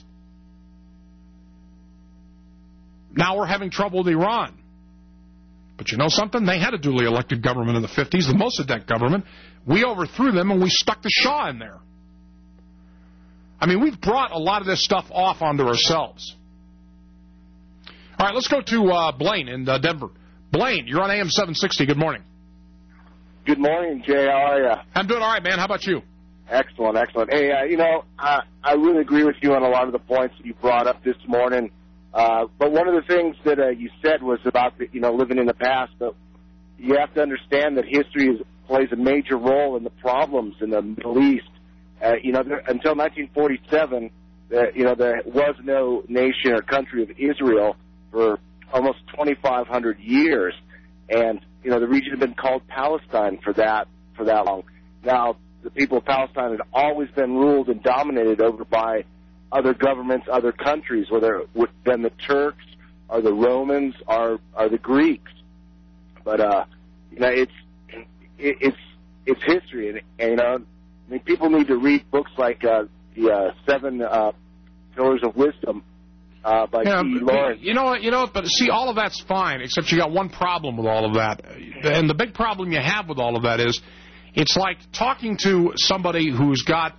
Now we're having trouble with Iran. But you know something? They had a duly elected government in the fifties, the Mossadegh government. We overthrew them and we stuck the Shah in there. I mean, we've brought a lot of this stuff off onto ourselves. All right, let's go to uh, Blaine in uh, Denver. Blaine, you're on A M seven sixty. Good morning. Good morning, Jay. How are you? I'm doing all right, man. How about you? Excellent, excellent. Hey, uh, you know, I, I really agree with you on a lot of the points that you brought up this morning. Uh, but one of the things that uh, you said was about, the, you know, living in the past. But you have to understand that history is, plays a major role in the problems in the Middle East. Uh, you know, there, until nineteen forty-seven, uh, you know, there was no nation or country of Israel for almost twenty-five hundred years, and you know the region had been called Palestine for that for that long. Now, the people of Palestine had always been ruled and dominated over by other governments, other countries, whether it would been the Turks or the Romans or, or the Greeks. But, uh, you know, it's, it, it's, it's history. And, and, you know, I mean, people need to read books like uh, the uh, Seven uh, Pillars of Wisdom uh, by yeah, T. Lawrence. You know what? You know what? But see, all of that's fine, except you got one problem with all of that. And the big problem you have with all of that is it's like talking to somebody who's got,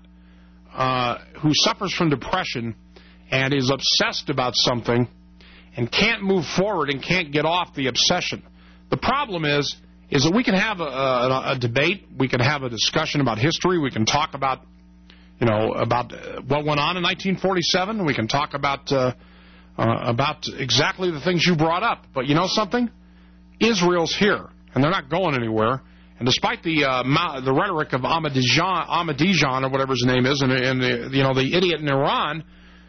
uh, who suffers from depression and is obsessed about something and can't move forward and can't get off the obsession. The problem is, is that we can have a, a, a debate, we can have a discussion about history, we can talk about, you know, about what went on in nineteen forty-seven, we can talk about uh, uh, about exactly the things you brought up. But you know something? Israel's here, and they're not going anywhere. And despite the uh, the rhetoric of Ahmadinejad, Ahmadinejad or whatever his name is, and, and the, you know, the idiot in Iran,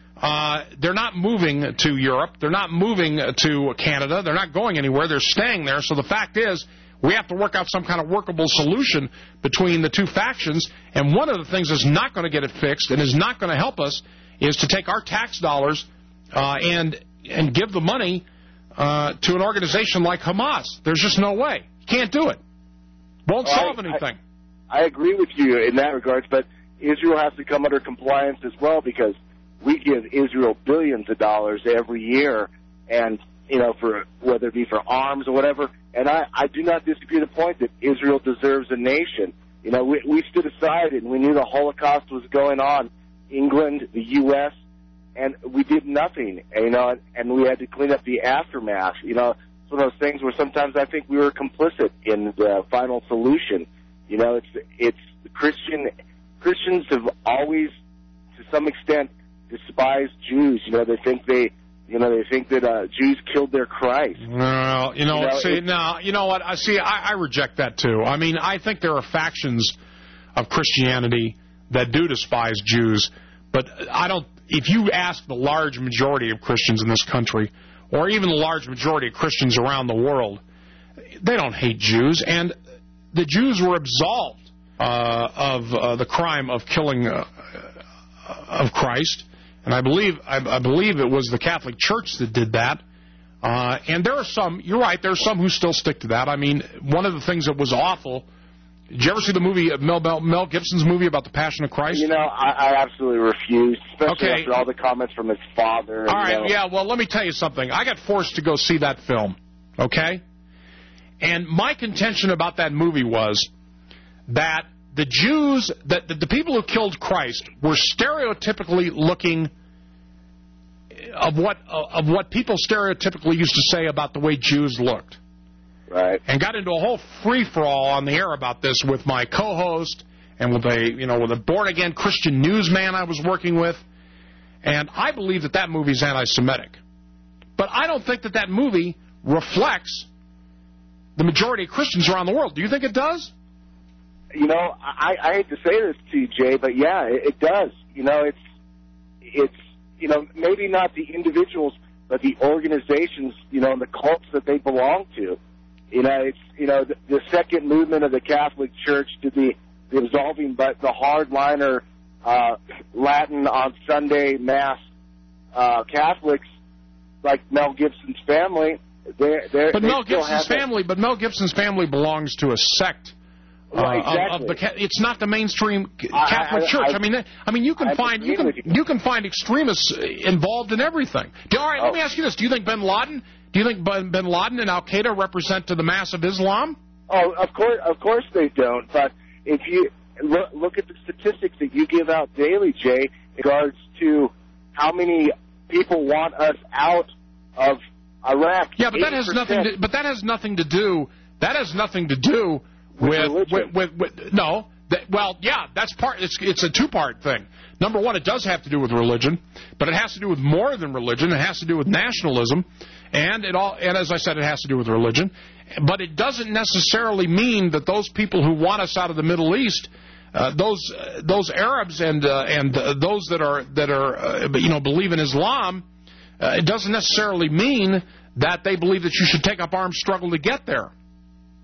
uh, they're not moving to Europe, they're not moving to Canada, they're not going anywhere, they're staying there. So the fact is, we have to work out some kind of workable solution between the two factions, and one of the things that's not going to get it fixed and is not going to help us is to take our tax dollars uh, and and give the money uh, to an organization like Hamas. There's just no way. You can't do it. Won't Well, solve I- anything. I agree with you in that regard, but Israel has to come under compliance as well because we give Israel billions of dollars every year, and you know, for whether it be for arms or whatever. And I, I do not disagree the point that Israel deserves a nation. You know, we, we stood aside and we knew the Holocaust was going on, England, the U S, and we did nothing. And, you know, and we had to clean up the aftermath. You know, it's one of those things where sometimes I think we were complicit in the final solution. You know, it's it's Christian Christians have always, to some extent, despised Jews. You know, they think they. You know, they think that uh, Jews killed their Christ. Well, you know, You know, see, it- no, you know what? I see. I, I reject that too. I mean, I think there are factions of Christianity that do despise Jews, but I don't. If you ask the large majority of Christians in this country, or even the large majority of Christians around the world, they don't hate Jews, and the Jews were absolved uh, of uh, the crime of killing uh, of Christ. And I believe I, I believe it was the Catholic Church that did that. Uh, and there are some, you're right, there are some who still stick to that. I mean, one of the things that was awful, did you ever see the movie, Mel, Mel, Mel Gibson's movie about the Passion of Christ? You know, I, I absolutely refuse, especially Okay. after all the comments from his father. All you right, know. yeah, well, let me tell you something. I got forced to go see that film, okay? And my contention about that movie was that the Jews, that the, the people who killed Christ were stereotypically looking of what of what people stereotypically used to say about the way Jews looked. Right. And got into a whole free-for-all on the air about this with my co-host and with a, you know, with a born-again Christian newsman I was working with. And I believe that that movie is anti-Semitic. But I don't think that that movie reflects the majority of Christians around the world. Do you think it does? You know, I, I hate to say this to you, Jay, but yeah, it, it does. You know, it's it's you know maybe not the individuals, but the organizations, you know, and the cults that they belong to. You know, it's you know the, the second movement of the Catholic Church to the the absolving, but the hardliner uh, Latin on Sunday Mass uh, Catholics like Mel Gibson's family. They're, they're, But they Mel still Gibson's have that- family, but Mel Gibson's family belongs to a sect. Uh, Right, of- of exactly. the, Ca- it's not the mainstream c- I- Catholic I- Church. I- I mean, that- I mean, you can I find you agree can with you can find extremists involved in everything. Do- All right, let me ask you this: do you think Bin Laden? Do you think Bin Bin Laden and Al Qaeda represent to the mass of Islam? Oh, of course, of course they don't. But if you look, look at the statistics that you give out daily, Jay, in regards to how many people want us out of Iraq. Yeah, but that has eighty percent. nothing. To, but that has nothing to do. That has nothing to do with with, with, with, with no. That, well, yeah, that's part. It's it's a two part thing. Number one, it does have to do with religion, but it has to do with more than religion. It has to do with nationalism, and it all. And as I said, it has to do with religion. But it doesn't necessarily mean that those people who want us out of the Middle East, uh, those uh, those Arabs and uh, and uh, those that are that are uh, you know believe in Islam, uh, it doesn't necessarily mean that they believe that you should take up armed struggle to get there.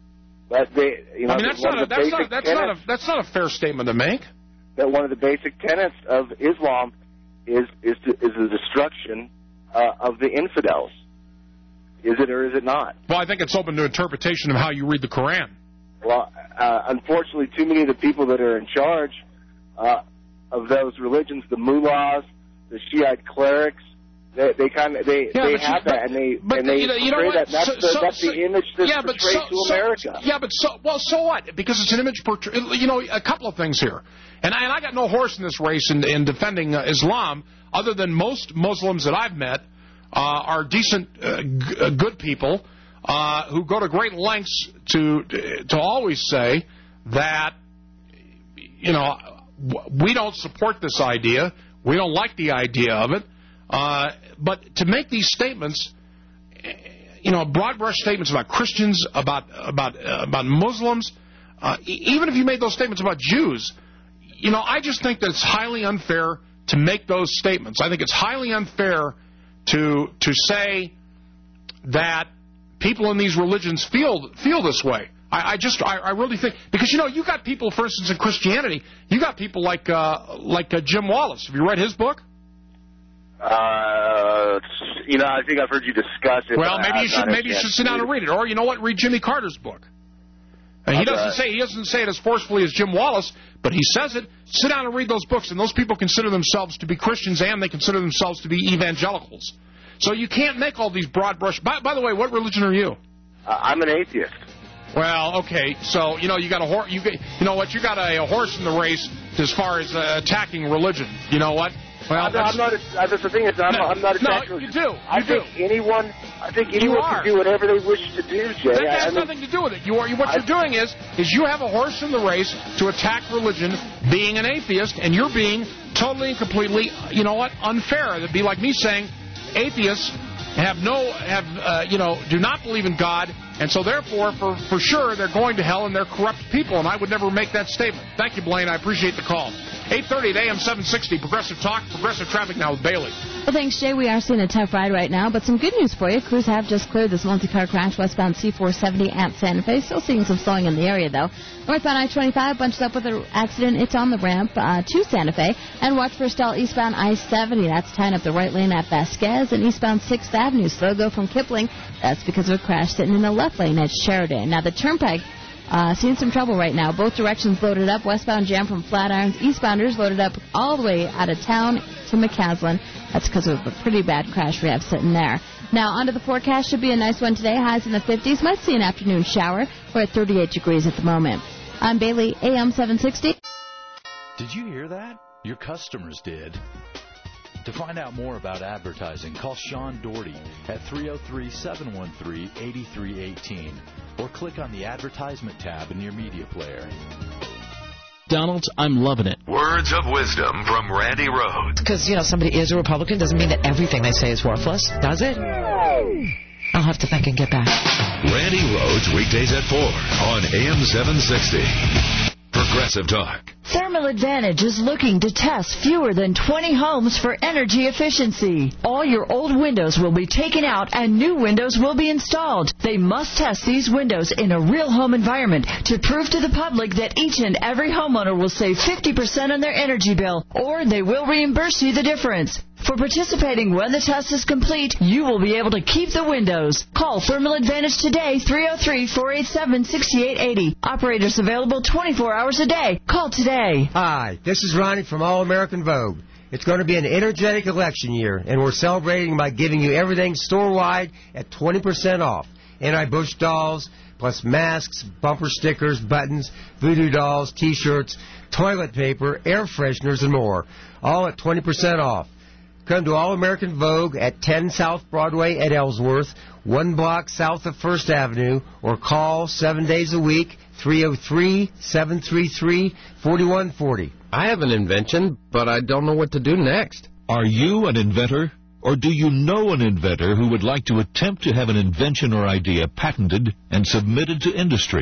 But they, you know, I mean, that's one not a, of the that's basic not that's tenets, not a that's not a fair statement to make. That one of the basic tenets of Islam is is to, is the destruction uh, of the infidels. Is it or is it not? Well, I think it's open to interpretation of how you read the Quran. Well, uh, unfortunately, too many of the people that are in charge uh, of those religions, the mullahs, the Shiite clerics, they, they kind of they, Yeah, they but have you- that, and they but and they you know- you know portray what? that. That's, So- the, so- that's so- the image that's yeah, but portrayed so- to so- America. Yeah, but so well, so what? Because it's an image portray. You know, a couple of things here, and I, and I got no horse in this race in, in defending uh, Islam, other than most Muslims that I've met uh, are decent, uh, g- uh, good people uh, who go to great lengths to to always say that, you know, we don't support this idea. We don't like the idea of it. Uh, but to make these statements, you know, broad brush statements about Christians, about about uh, about Muslims, uh, e- even if you made those statements about Jews, you know, I just think that it's highly unfair to make those statements. I think it's highly unfair to to say that people in these religions feel feel this way. I, I just, I, I really think, because, you know, you got people, for instance, in Christianity, you got people like uh, like uh, Jim Wallace. Have you read his book? Uh, you know, I think I've heard you discuss it. Well, but maybe I've you should not maybe you had a should chance sit down to and read it. Or, you know what, read Jimmy Carter's book. And he Okay. doesn't say he doesn't say it as forcefully as Jim Wallace, but he says it. Sit down and read those books, and those people consider themselves to be Christians, and they consider themselves to be evangelicals. So you can't make all these broad brush. By, by the way, what religion are you? Uh, I'm an atheist. Well, okay, so you know you got a horse. You get, you know what? You got a, a horse in the race as far as uh, attacking religion. You know what? Well, I'm not, I'm not a, that's the thing is, I'm, No, I'm not no, attacking. you do. You I do. think anyone, I think You anyone are. can do whatever they wish to do, Jay. That I, has I mean, nothing to do with it. You are you, what I- you're doing is is you have a horse in the race to attack religion, being an atheist, and you're being totally and completely, you know what, unfair. It'd be like me saying atheists have no have uh, you know do not believe in God, and so therefore for for sure they're going to hell and they're corrupt people, and I would never make that statement. Thank you, Blaine. I appreciate the call. eight thirty at A M seven sixty, Progressive Talk, Progressive Traffic now with Bailey. Well, thanks, Jay. We are seeing a tough ride right now, but some good news for you. Crews have just cleared this multi-car crash westbound C four seventy at Santa Fe. Still seeing some slowing in the area, though. Northbound I twenty-five bunched up with an accident. It's on the ramp uh, to Santa Fe. And watch for a stall eastbound I seventy. That's tying up the right lane at Vasquez. And eastbound sixth Avenue. Slow go from Kipling. That's because of a crash sitting in the left lane at Sheridan. Now, the Turnpike Uh, seeing some trouble right now. Both directions loaded up. Westbound jam from Flatirons. Eastbounders loaded up all the way out of town to McCaslin. That's because of a pretty bad crash we have sitting there. Now, onto the forecast. Should be a nice one today. Highs in the fifties. Might see an afternoon shower. We're at thirty-eight degrees at the moment. I'm Bailey, A M seven sixty. Did you hear that? Your customers did. To find out more about advertising, call Sean Doherty at three oh three, seven one three, eight three one eight or click on the advertisement tab in your media player. Donald's, I'm loving it. Words of wisdom from Randy Rhodes. Because, you know, somebody is a Republican doesn't mean that everything they say is worthless, does it? I'll have to think and get back. Randy Rhodes, weekdays at four on A M seven sixty. Progressive Talk. Thermal Advantage is looking to test fewer than twenty homes for energy efficiency. All your old windows will be taken out and new windows will be installed. They must test these windows in a real home environment to prove to the public that each and every homeowner will save fifty percent on their energy bill, or they will reimburse you the difference. For participating when the test is complete, you will be able to keep the windows. Call Thermal Advantage today, three oh three, four eight seven, six eight eight oh. Operators available twenty-four hours a day. Call today. Hi, this is Ronnie from All American Vogue. It's going to be an energetic election year, and we're celebrating by giving you everything store-wide at twenty percent off. Anti-Bush dolls, plus masks, bumper stickers, buttons, voodoo dolls, T-shirts, toilet paper, air fresheners, and more. All at twenty percent off. Come to All American Vogue at ten South Broadway at Ellsworth, one block south of First Avenue, or call seven days a week, three oh three, seven three three, four one four oh. I have an invention, but I don't know what to do next. Are you an inventor? Or do you know an inventor who would like to attempt to have an invention or idea patented and submitted to industry?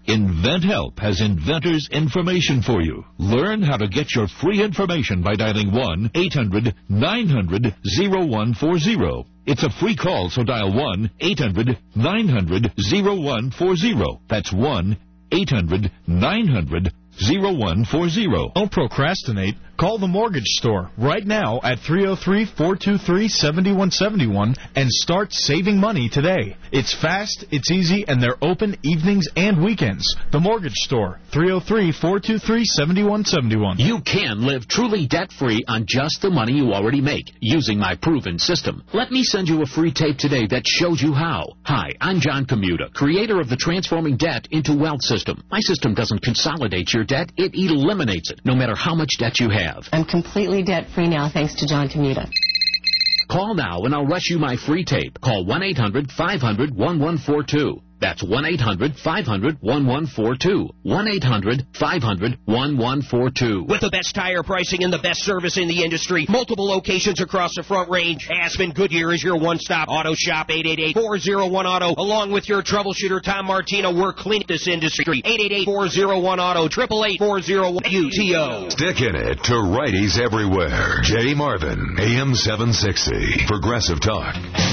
InventHelp has inventors' information for you. Learn how to get your free information by dialing one eight hundred nine hundred oh one forty. It's a free call, so dial one eight hundred nine hundred oh one forty. That's one eight hundred nine hundred oh one forty. Don't procrastinate. Call the mortgage store right now at three oh three, four two three, seven one seven one and start saving money today. It's fast, it's easy, and they're open evenings and weekends. The mortgage store, three oh three, four two three, seven one seven one. You can live truly debt-free on just the money you already make using my proven system. Let me send you a free tape today that shows you how. Hi, I'm John Commuta, creator of the Transforming Debt into Wealth system. My system doesn't consolidate your debt, it eliminates it, no matter how much debt you have. I'm completely debt-free now, thanks to John Commuta. Call now and I'll rush you my free tape. Call one eight hundred five hundred one one four two. That's one eight hundred five hundred one one four two. one eight hundred five hundred one one four two. With the best tire pricing and the best service in the industry, multiple locations across the Front Range, Aspen Goodyear is your one-stop auto shop. Eight eight eight, four oh one, auto. Along with your troubleshooter, Tom Martino, we're cleaning this industry. eight eight eight, four oh one, auto. eight eight eight, four oh one, U T O. Stick in it to righties everywhere. Jay Marvin, A M seven sixty. Progressive Talk.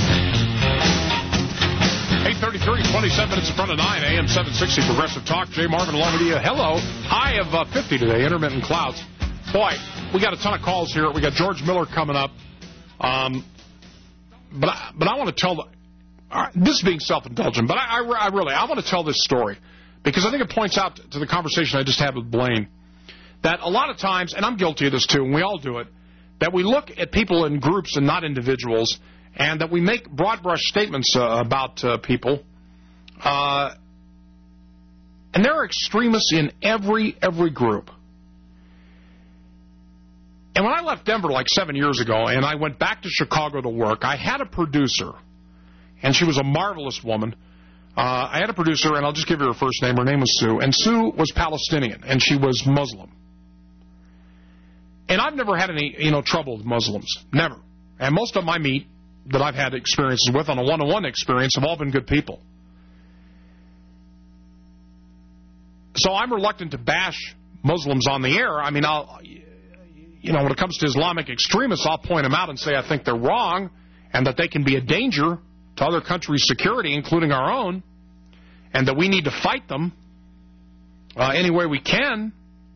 eight thirty-three, twenty-seven minutes in front of nine, A M seven sixty, Progressive Talk. Jay Marvin along with you. Hello. High of uh, fifty today, intermittent clouds. Boy, we got a ton of calls here. We got George Miller coming up. Um, but I, but I want to tell, the, uh, this is being self-indulgent, but I, I, I really, I want to tell this story because I think it points out to the conversation I just had with Blaine that a lot of times, and I'm guilty of this too, and we all do it, that we look at people in groups and not individuals, and that we make broad brush statements uh, about uh, people. Uh, and there are extremists in every every group. And when I left Denver like seven years ago, and I went back to Chicago to work, I had a producer, and she was a marvelous woman. Uh, I had a producer, and I'll just give you her first name. Her name was Sue, and Sue was Palestinian, and she was Muslim. And I've never had any, you know, trouble with Muslims, never. And most of my meet that I've had experiences with on a one-on-one experience have all been good people. So I'm reluctant to bash Muslims on the air. I mean, I'll, you know, when it comes to Islamic extremists, I'll point them out and say I think they're wrong and that they can be a danger to other countries' security, including our own, and that we need to fight them uh, any way we can.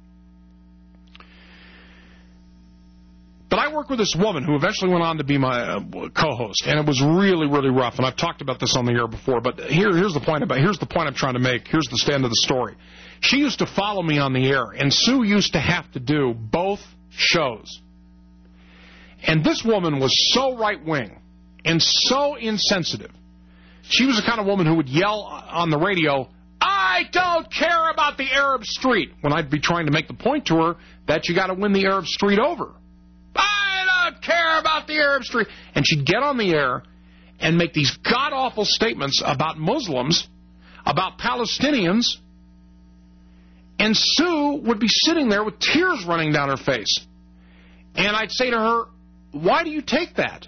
But I work with this woman who eventually went on to be my uh, co-host, and it was really, really rough. And I've talked about this on the air before, but here, here's the point about here's the point I'm trying to make. Here's the stand of the story. She used to follow me on the air, and Sue used to have to do both shows. And this woman was so right-wing and so insensitive. She was the kind of woman who would yell on the radio, "I don't care about the Arab Street," when I'd be trying to make the point to her that you got to win the Arab Street over. I don't care about the Arab Street. And she'd get on the air and make these god-awful statements about Muslims, about Palestinians, and Sue would be sitting there with tears running down her face. And I'd say to her, why do you take that?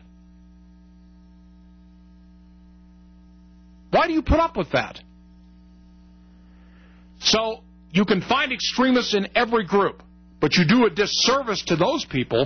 Why do you put up with that? So you can find extremists in every group, but you do a disservice to those people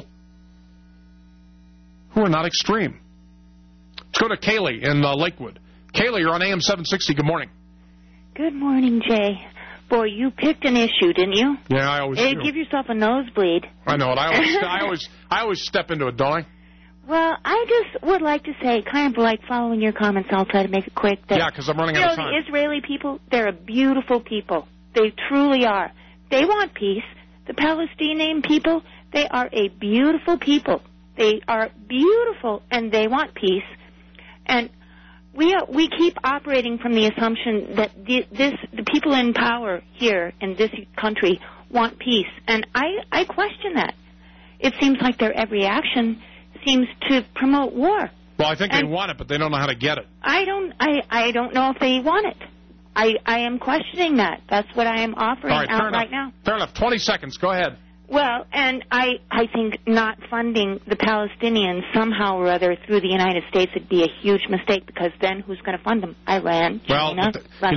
who are not extreme. Let's go to Kaylee in uh, Lakewood. Kaylee, you're on A M seven sixty. Good morning. Good morning, Jay. Boy, you picked an issue, didn't you? Yeah, I always hey, do. Give yourself a nosebleed. I know it. I always, I always, I always step into it, don't I? Well, I just would like to say, kind of like following your comments, I'll try to make it quick. That, yeah, because I'm running you out know, of time. The Israeli people, they're a beautiful people. They truly are. They want peace. The Palestinian people, they are a beautiful people. They are beautiful, and they want peace. And we are, we keep operating from the assumption that the, this the people in power here in this country want peace, and I, I question that. It seems like their every action seems to promote war. Well, I think and they want it, but they don't know how to get it. I don't I, I don't know if they want it. I, I am questioning that. That's what I am offering All right, out fair enough. right now. Fair enough. twenty seconds. Go ahead. Well, and I, I think not funding the Palestinians somehow or other through the United States would be a huge mistake, because then who's going to fund them? Iran, Well, China, th- Russia? you know,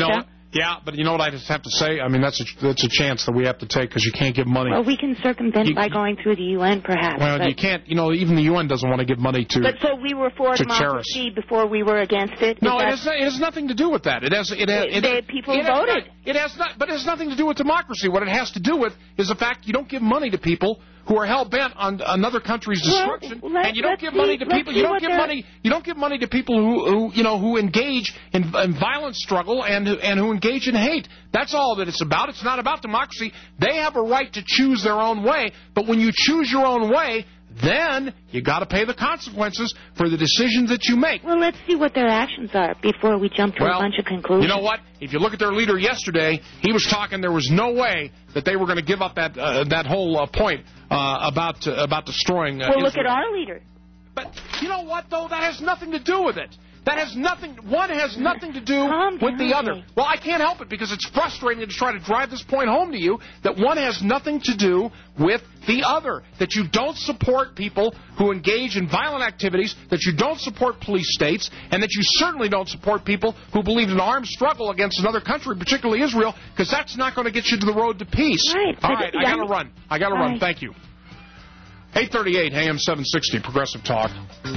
Yeah, but you know what I just have to say? I mean, that's a, that's a chance that we have to take because you can't give money. Well, we can circumvent You- by going through the U N, perhaps. Well, but, you can't, you know, even the U N doesn't want to give money to... But so we were for to democracy before we were against it? No, Is it that- has, it has nothing to do with that. It has, it has, it, The people it has voted. not- it has not, but it has nothing to do with democracy. What it has to do with is the fact you don't give money to people who are hell bent on another country's Well, destruction, let- and you don't let's give see- money to let's people. see You don't what give they're- money. You don't give money to people who, who you know, who engage in, in violent struggle and who- and who engage in hate. That's all that it's about. It's not about democracy. They have a right to choose their own way, but when you choose your own way, then you got to pay the consequences for the decisions that you make. Well, let's see what their actions are before we jump to Well, a bunch of conclusions. You know what? If you look at their leader yesterday, he was talking. There was no way that they were going to give up that uh, that whole uh, point uh, about uh, about destroying. Uh, Well, look at Israel. our leader. But you know what, though? That has nothing to do with it. That has nothing. One has nothing to do with the other. Well, I can't help it because it's frustrating to try to drive this point home to you that one has nothing to do with the other. That you don't support people who engage in violent activities. That you don't support police states, and that you certainly don't support people who believe in an armed struggle against another country, particularly Israel, because that's not going to get you to the road to peace. Right. All but right. I yeah, got to run. I got to run. Right. Thank you. eight thirty-eight A M seven sixty Progressive Talk.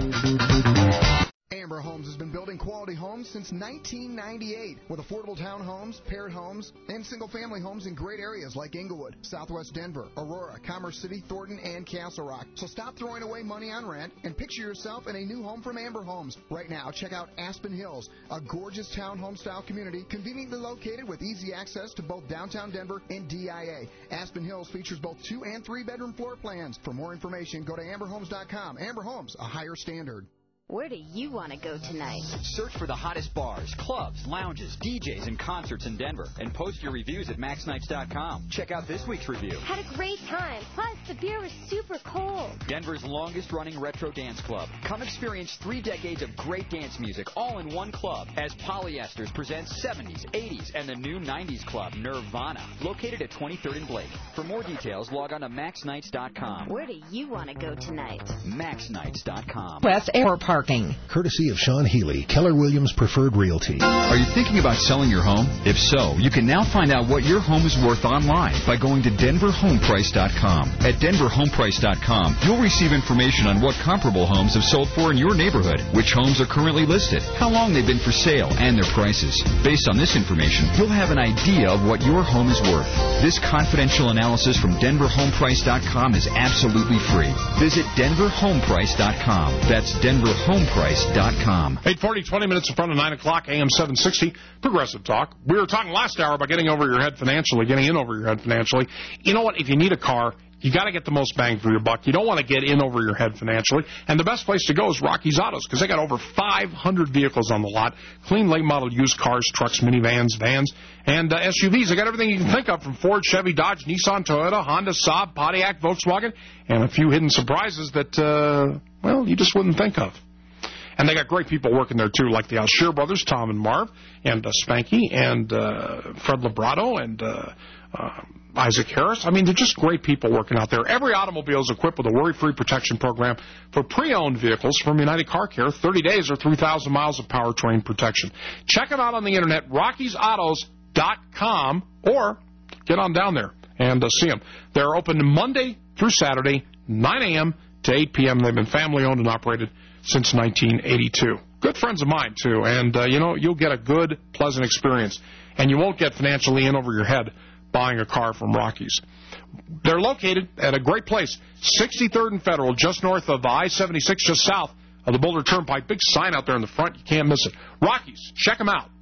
Amber Homes has been building quality homes since nineteen ninety-eight with affordable townhomes, paired homes, and single-family homes in great areas like Inglewood, Southwest Denver, Aurora, Commerce City, Thornton, and Castle Rock. So stop throwing away money on rent and picture yourself in a new home from Amber Homes. Right now, check out Aspen Hills, a gorgeous townhome-style community conveniently located with easy access to both downtown Denver and D I A. Aspen Hills features both two- and three-bedroom floor plans. For more information, go to amber homes dot com. Amber Homes, a higher standard. Where do you want to go tonight? Search for the hottest bars, clubs, lounges, D Js, and concerts in Denver. And post your reviews at max nights dot com. Check out this week's review. Had a great time. Plus, the beer was super cold. Denver's longest-running retro dance club. Come experience three decades of great dance music all in one club as Polyesters presents seventies, eighties, and the new nineties club, Nirvana, located at twenty-third and Blake. For more details, log on to max nights dot com. Where do you want to go tonight? max nights dot com. West Airport Parking. Courtesy of Sean Healy, Keller Williams Preferred Realty. Are you thinking about selling your home? If so, you can now find out what your home is worth online by going to denver home price dot com. At denver home price dot com, you'll receive information on what comparable homes have sold for in your neighborhood, which homes are currently listed, how long they've been for sale, and their prices. Based on this information, you'll have an idea of what your home is worth. This confidential analysis from denver home price dot com is absolutely free. Visit denver home price dot com. That's denver home price dot com. eight forty, twenty minutes in front of nine o'clock, A M seven sixty, Progressive Talk. We were talking last hour about getting over your head financially, getting in over your head financially. You know what? If you need a car, you got to get the most bang for your buck. You don't want to get in over your head financially. And the best place to go is Rocky's Autos, because they got over five hundred vehicles on the lot. Clean late model used cars, trucks, minivans, vans, and uh, S U Vs. They got everything you can think of from Ford, Chevy, Dodge, Nissan, Toyota, Honda, Saab, Pontiac, Volkswagen, and a few hidden surprises that, uh, well, you just wouldn't think of. And they got great people working there, too, like the Alshear brothers, Tom and Marv, and uh, Spanky, and uh, Fred Librato, and uh, uh, Isaac Harris. I mean, they're just great people working out there. Every automobile is equipped with a worry-free protection program for pre-owned vehicles from United Car Care, thirty days or three thousand miles of powertrain protection. Check it out on the Internet, rockies autos dot com, or get on down there and uh, see them. They're open Monday through Saturday, nine A M to eight P M They've been family-owned and operated since nineteen eighty-two. Good friends of mine, too, and, uh, you know, you'll get a good, pleasant experience, and you won't get financially in over your head buying a car from Rockies. They're located at a great place, sixty-third and Federal, just north of I seventy-six, just south of the Boulder Turnpike. Big sign out there in the front. You can't miss it. Rockies, check them out.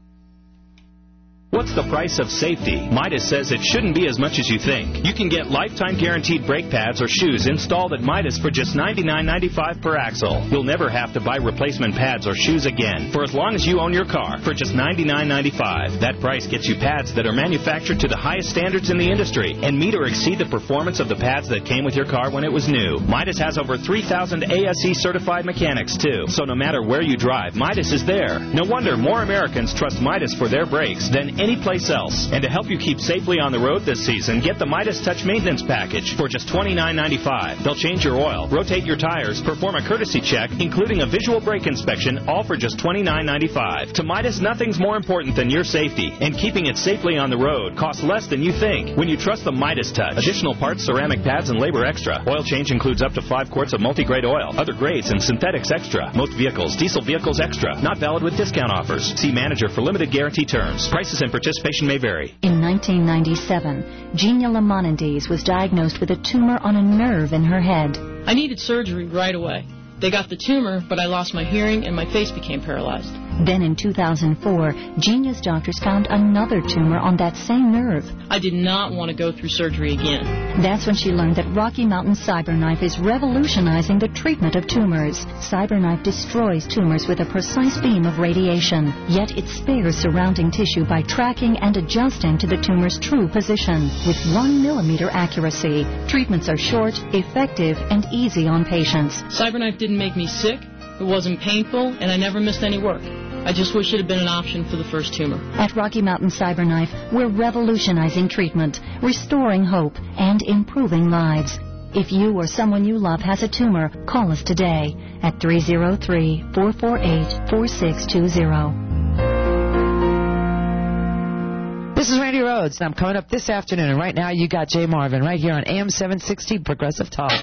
What's the price of safety? Midas says it shouldn't be as much as you think. You can get lifetime guaranteed brake pads or shoes installed at Midas for just ninety-nine ninety-five per axle. You'll never have to buy replacement pads or shoes again for as long as you own your car for just ninety-nine ninety-five. That price gets you pads that are manufactured to the highest standards in the industry and meet or exceed the performance of the pads that came with your car when it was new. Midas has over three thousand A S E certified mechanics too, so no matter where you drive, Midas is there. No wonder more Americans trust Midas for their brakes than anyplace else. And to help you keep safely on the road this season, get the Midas Touch Maintenance Package for just twenty-nine ninety-five. They'll change your oil, rotate your tires, perform a courtesy check, including a visual brake inspection, all for just twenty-nine ninety-five. To Midas, nothing's more important than your safety, and keeping it safely on the road costs less than you think when you trust the Midas Touch. Additional parts, ceramic pads, and labor extra. Oil change includes up to five quarts of multi-grade oil. Other grades and synthetics extra. Most vehicles, diesel vehicles extra. Not valid with discount offers. See manager for limited guarantee terms. Prices and participation may vary. In nineteen ninety-seven, Genia Lamonides was diagnosed with a tumor on a nerve in her head. I needed surgery right away. They got the tumor, but I lost my hearing and my face became paralyzed. Then in two thousand four, Genia's doctors found another tumor on that same nerve. I did not want to go through surgery again. That's when she learned that Rocky Mountain CyberKnife is revolutionizing the treatment of tumors. CyberKnife destroys tumors with a precise beam of radiation, yet it spares surrounding tissue by tracking and adjusting to the tumor's true position with one millimeter accuracy. Treatments are short, effective, and easy on patients. CyberKnife didn't make me sick, it wasn't painful, and I never missed any work. I just wish it had been an option for the first tumor. At Rocky Mountain CyberKnife, we're revolutionizing treatment, restoring hope, and improving lives. If you or someone you love has a tumor, call us today at three oh three, four four eight, four six two zero. This is Randy Rhodes, and I'm coming up this afternoon, and right now you got Jay Marvin right here on A M seven sixty Progressive Talk.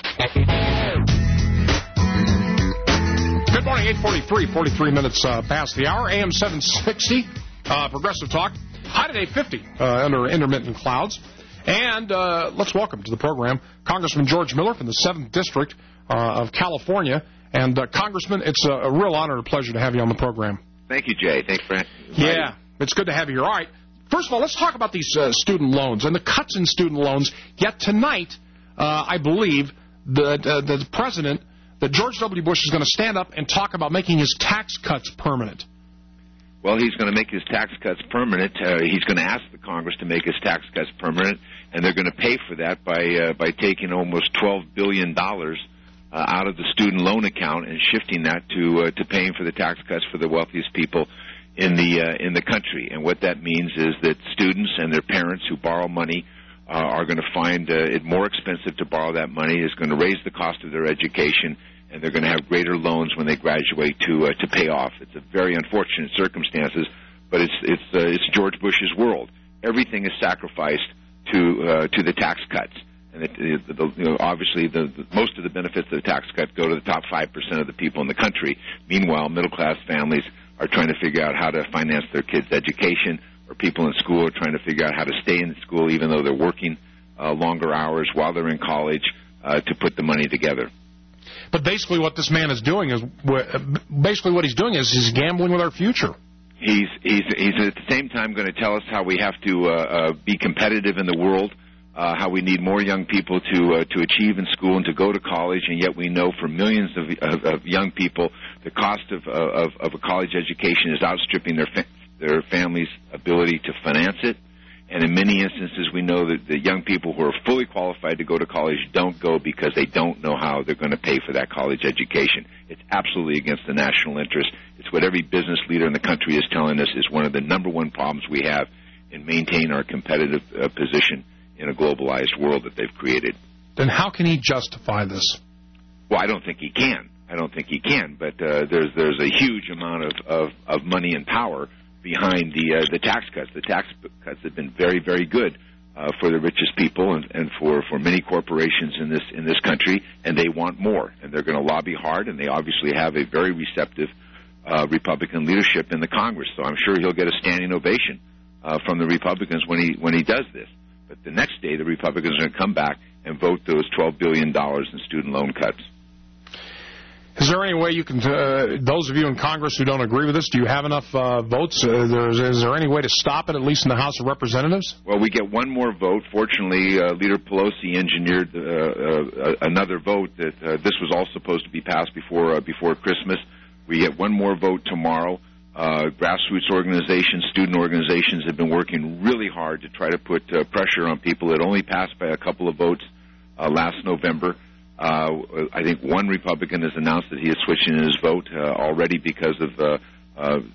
Good morning, eight forty-three, forty-three minutes uh, past the hour, A M seven sixty, uh, Progressive Talk. High today, fifty, uh, under intermittent clouds. And uh, let's welcome to the program Congressman George Miller from the seventh District uh, of California. And, uh, Congressman, it's a, a real honor and pleasure to have you on the program. Thank you, Jay. Thanks for Yeah, it's good to have you here. All right. First of all, let's talk about these uh, student loans and the cuts in student loans. Yet tonight, uh, I believe, the, uh, the president... that George W. Bush is going to stand up and talk about making his tax cuts permanent. Well, he's going to make his tax cuts permanent. Uh, he's going to ask the Congress to make his tax cuts permanent, and they're going to pay for that by uh, by taking almost twelve billion dollars uh, out of the student loan account and shifting that to uh, to paying for the tax cuts for the wealthiest people in the uh, in the country. And what that means is that students and their parents who borrow money Uh, are going to find uh, it more expensive to borrow that money. It's going to raise the cost of their education, and they're going to have greater loans when they graduate to uh, to pay off. It's a very unfortunate circumstances, but it's it's uh, it's George Bush's world. Everything is sacrificed to uh, to the tax cuts, and it, it, the, you know, obviously the, the most of the benefits of the tax cut go to the top five percent of the people in the country. Meanwhile, middle class families are trying to figure out how to finance their kids' education, or people in school are trying to figure out how to stay in school even though they're working uh, longer hours while they're in college uh, to put the money together. But basically what this man is doing is, basically what he's doing is he's gambling with our future. He's, he's, he's at the same time going to tell us how we have to uh, uh, be competitive in the world, uh, how we need more young people to uh, to achieve in school and to go to college, and yet we know for millions of, of, of young people the cost of, of, of a college education is outstripping their fa- their family's ability to finance it. And in many instances, we know that the young people who are fully qualified to go to college don't go because they don't know how they're going to pay for that college education. It's absolutely against the national interest. It's what every business leader in the country is telling us is one of the number one problems we have in maintaining our competitive uh, position in a globalized world that they've created. Then how can he justify this? Well, I don't think he can. I don't think he can. But uh, there's there's a huge amount of, of, of money and power behind the uh, the tax cuts. The tax cuts have been very, very good uh, for the richest people and, and for, for many corporations in this in this country, and they want more. And they're going to lobby hard, and they obviously have a very receptive uh, Republican leadership in the Congress. So I'm sure he'll get a standing ovation uh, from the Republicans when he when he does this. But the next day, the Republicans are going to come back and vote those twelve billion dollars in student loan cuts. Is there any way you can, uh, those of you in Congress who don't agree with this, do you have enough uh, votes? Uh, there's, is there any way to stop it, at least in the House of Representatives? Well, we get one more vote. Fortunately, uh, Leader Pelosi engineered uh, uh, another vote that uh, this was all supposed to be passed before uh, before Christmas. We get one more vote tomorrow. Uh, grassroots organizations, student organizations have been working really hard to try to put uh, pressure on people. It only passed by a couple of votes uh, last November. Uh, I think one Republican has announced that he is switching his vote uh, already because of uh, uh,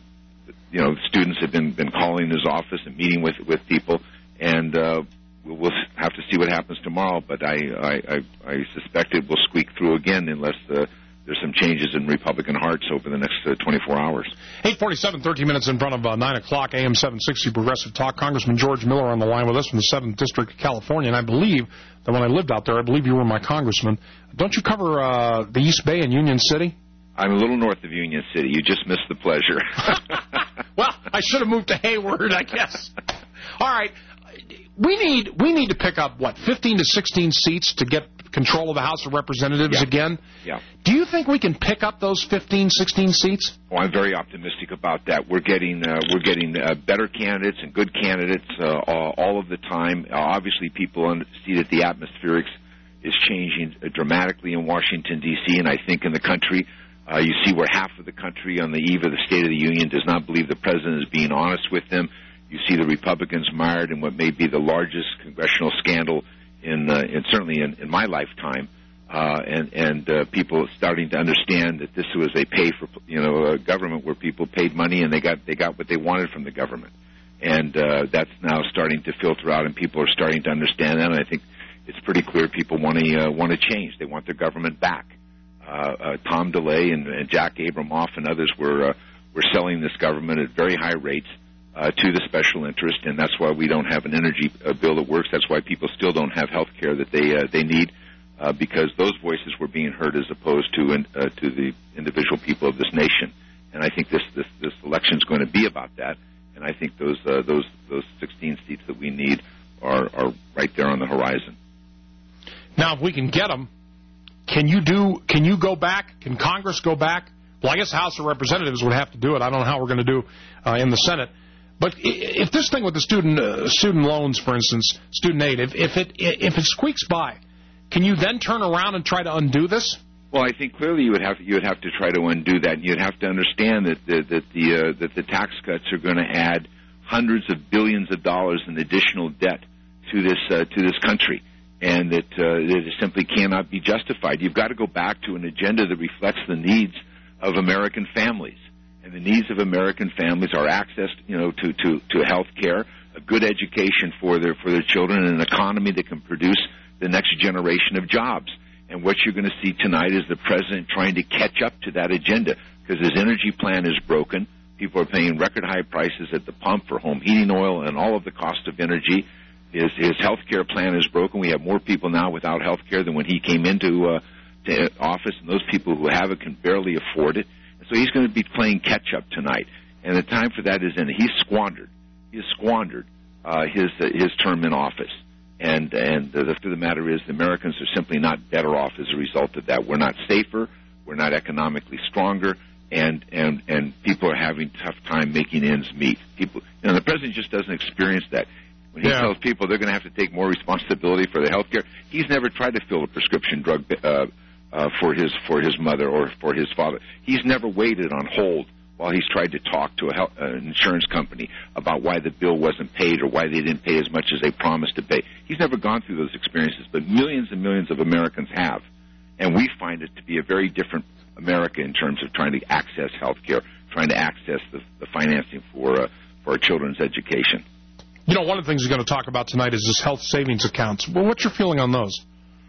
you know, students have been, been calling his office and meeting with with people, and uh, we'll have to see what happens tomorrow. But I I, I, I suspect it will squeak through again unless uh, there's some changes in Republican hearts over the next uh, twenty-four hours. eight forty-seven, thirteen minutes in front of uh, nine o'clock, A M seven sixty Progressive Talk. Congressman George Miller on the line with us from the seventh District of California. And I believe that when I lived out there, I believe you were my congressman. Don't you cover uh, the East Bay and Union City? I'm a little north of Union City. You just missed the pleasure. Well, I should have moved to Hayward, I guess. All right. We need we need to pick up, what, fifteen to sixteen seats to get control of the House of Representatives yeah. again? Yeah. Do you think we can pick up those fifteen, sixteen seats? Oh, I'm very optimistic about that. We're getting uh, we're getting uh, better candidates and good candidates uh, all, all of the time. Uh, obviously, people see that the atmospherics is changing dramatically in Washington, D C, and I think in the country. Uh, you see where half of the country on the eve of the State of the Union does not believe the president is being honest with them. You see the Republicans mired in what may be the largest congressional scandal in, uh, in certainly in, in my lifetime, uh, and and uh, people starting to understand that this was a pay for you know a government where people paid money and they got they got what they wanted from the government, and uh, that's now starting to filter out, and people are starting to understand that. And I think it's pretty clear people want to uh, want to change. They want their government back. Uh, uh, Tom DeLay and, and Jack Abramoff and others were uh, were selling this government at very high rates uh, to the special interest, and that's why we don't have an energy uh, bill that works. That's why people still don't have health care that they uh, they need, uh, because those voices were being heard as opposed to in, uh, to the individual people of this nation. And I think this this, this election is going to be about that. And I think those uh, those those sixteen seats that we need are are right there on the horizon. Now, if we can get them. Can you do? Can you go back? Can Congress go back? Well, I guess the House of Representatives would have to do it. I don't know how we're going to do uh, in the Senate. But if this thing with the student uh, student loans, for instance, student aid, if, if it if it squeaks by, can you then turn around and try to undo this? Well, I think clearly you would have you would have to try to undo that. And you'd have to understand that the, that the uh, that the tax cuts are going to add hundreds of billions of dollars in additional debt to this uh, to this country. And that, uh, that it simply cannot be justified. You've got to go back to an agenda that reflects the needs of American families. And the needs of American families are access, you know, to, to, to health care, a good education for their, for their children, and an economy that can produce the next generation of jobs. And what you're going to see tonight is the president trying to catch up to that agenda, because his energy plan is broken. People are paying record high prices at the pump for home heating oil and all of the cost of energy. His, his health care plan is broken. We have more people now without health care than when he came into uh, to office, and those people who have it can barely afford it. And so he's going to be playing catch-up tonight, and the time for that is in. He's squandered. He's squandered uh, his uh, his term in office, and and uh, the fact of the matter is the Americans are simply not better off as a result of that. We're not safer. We're not economically stronger, and and and people are having a tough time making ends meet. People, you know, the president just doesn't experience that. When he yeah. tells people they're going to have to take more responsibility for their health care, he's never tried to fill a prescription drug uh, uh, for his for his mother or for his father. He's never waited on hold while he's tried to talk to a health, uh, an insurance company about why the bill wasn't paid or why they didn't pay as much as they promised to pay. He's never gone through those experiences, but millions and millions of Americans have. And we find it to be a very different America in terms of trying to access health care, trying to access the, the financing for uh, for our children's education. You know, one of the things we're going to talk about tonight is this health savings accounts. Well, what's your feeling on those?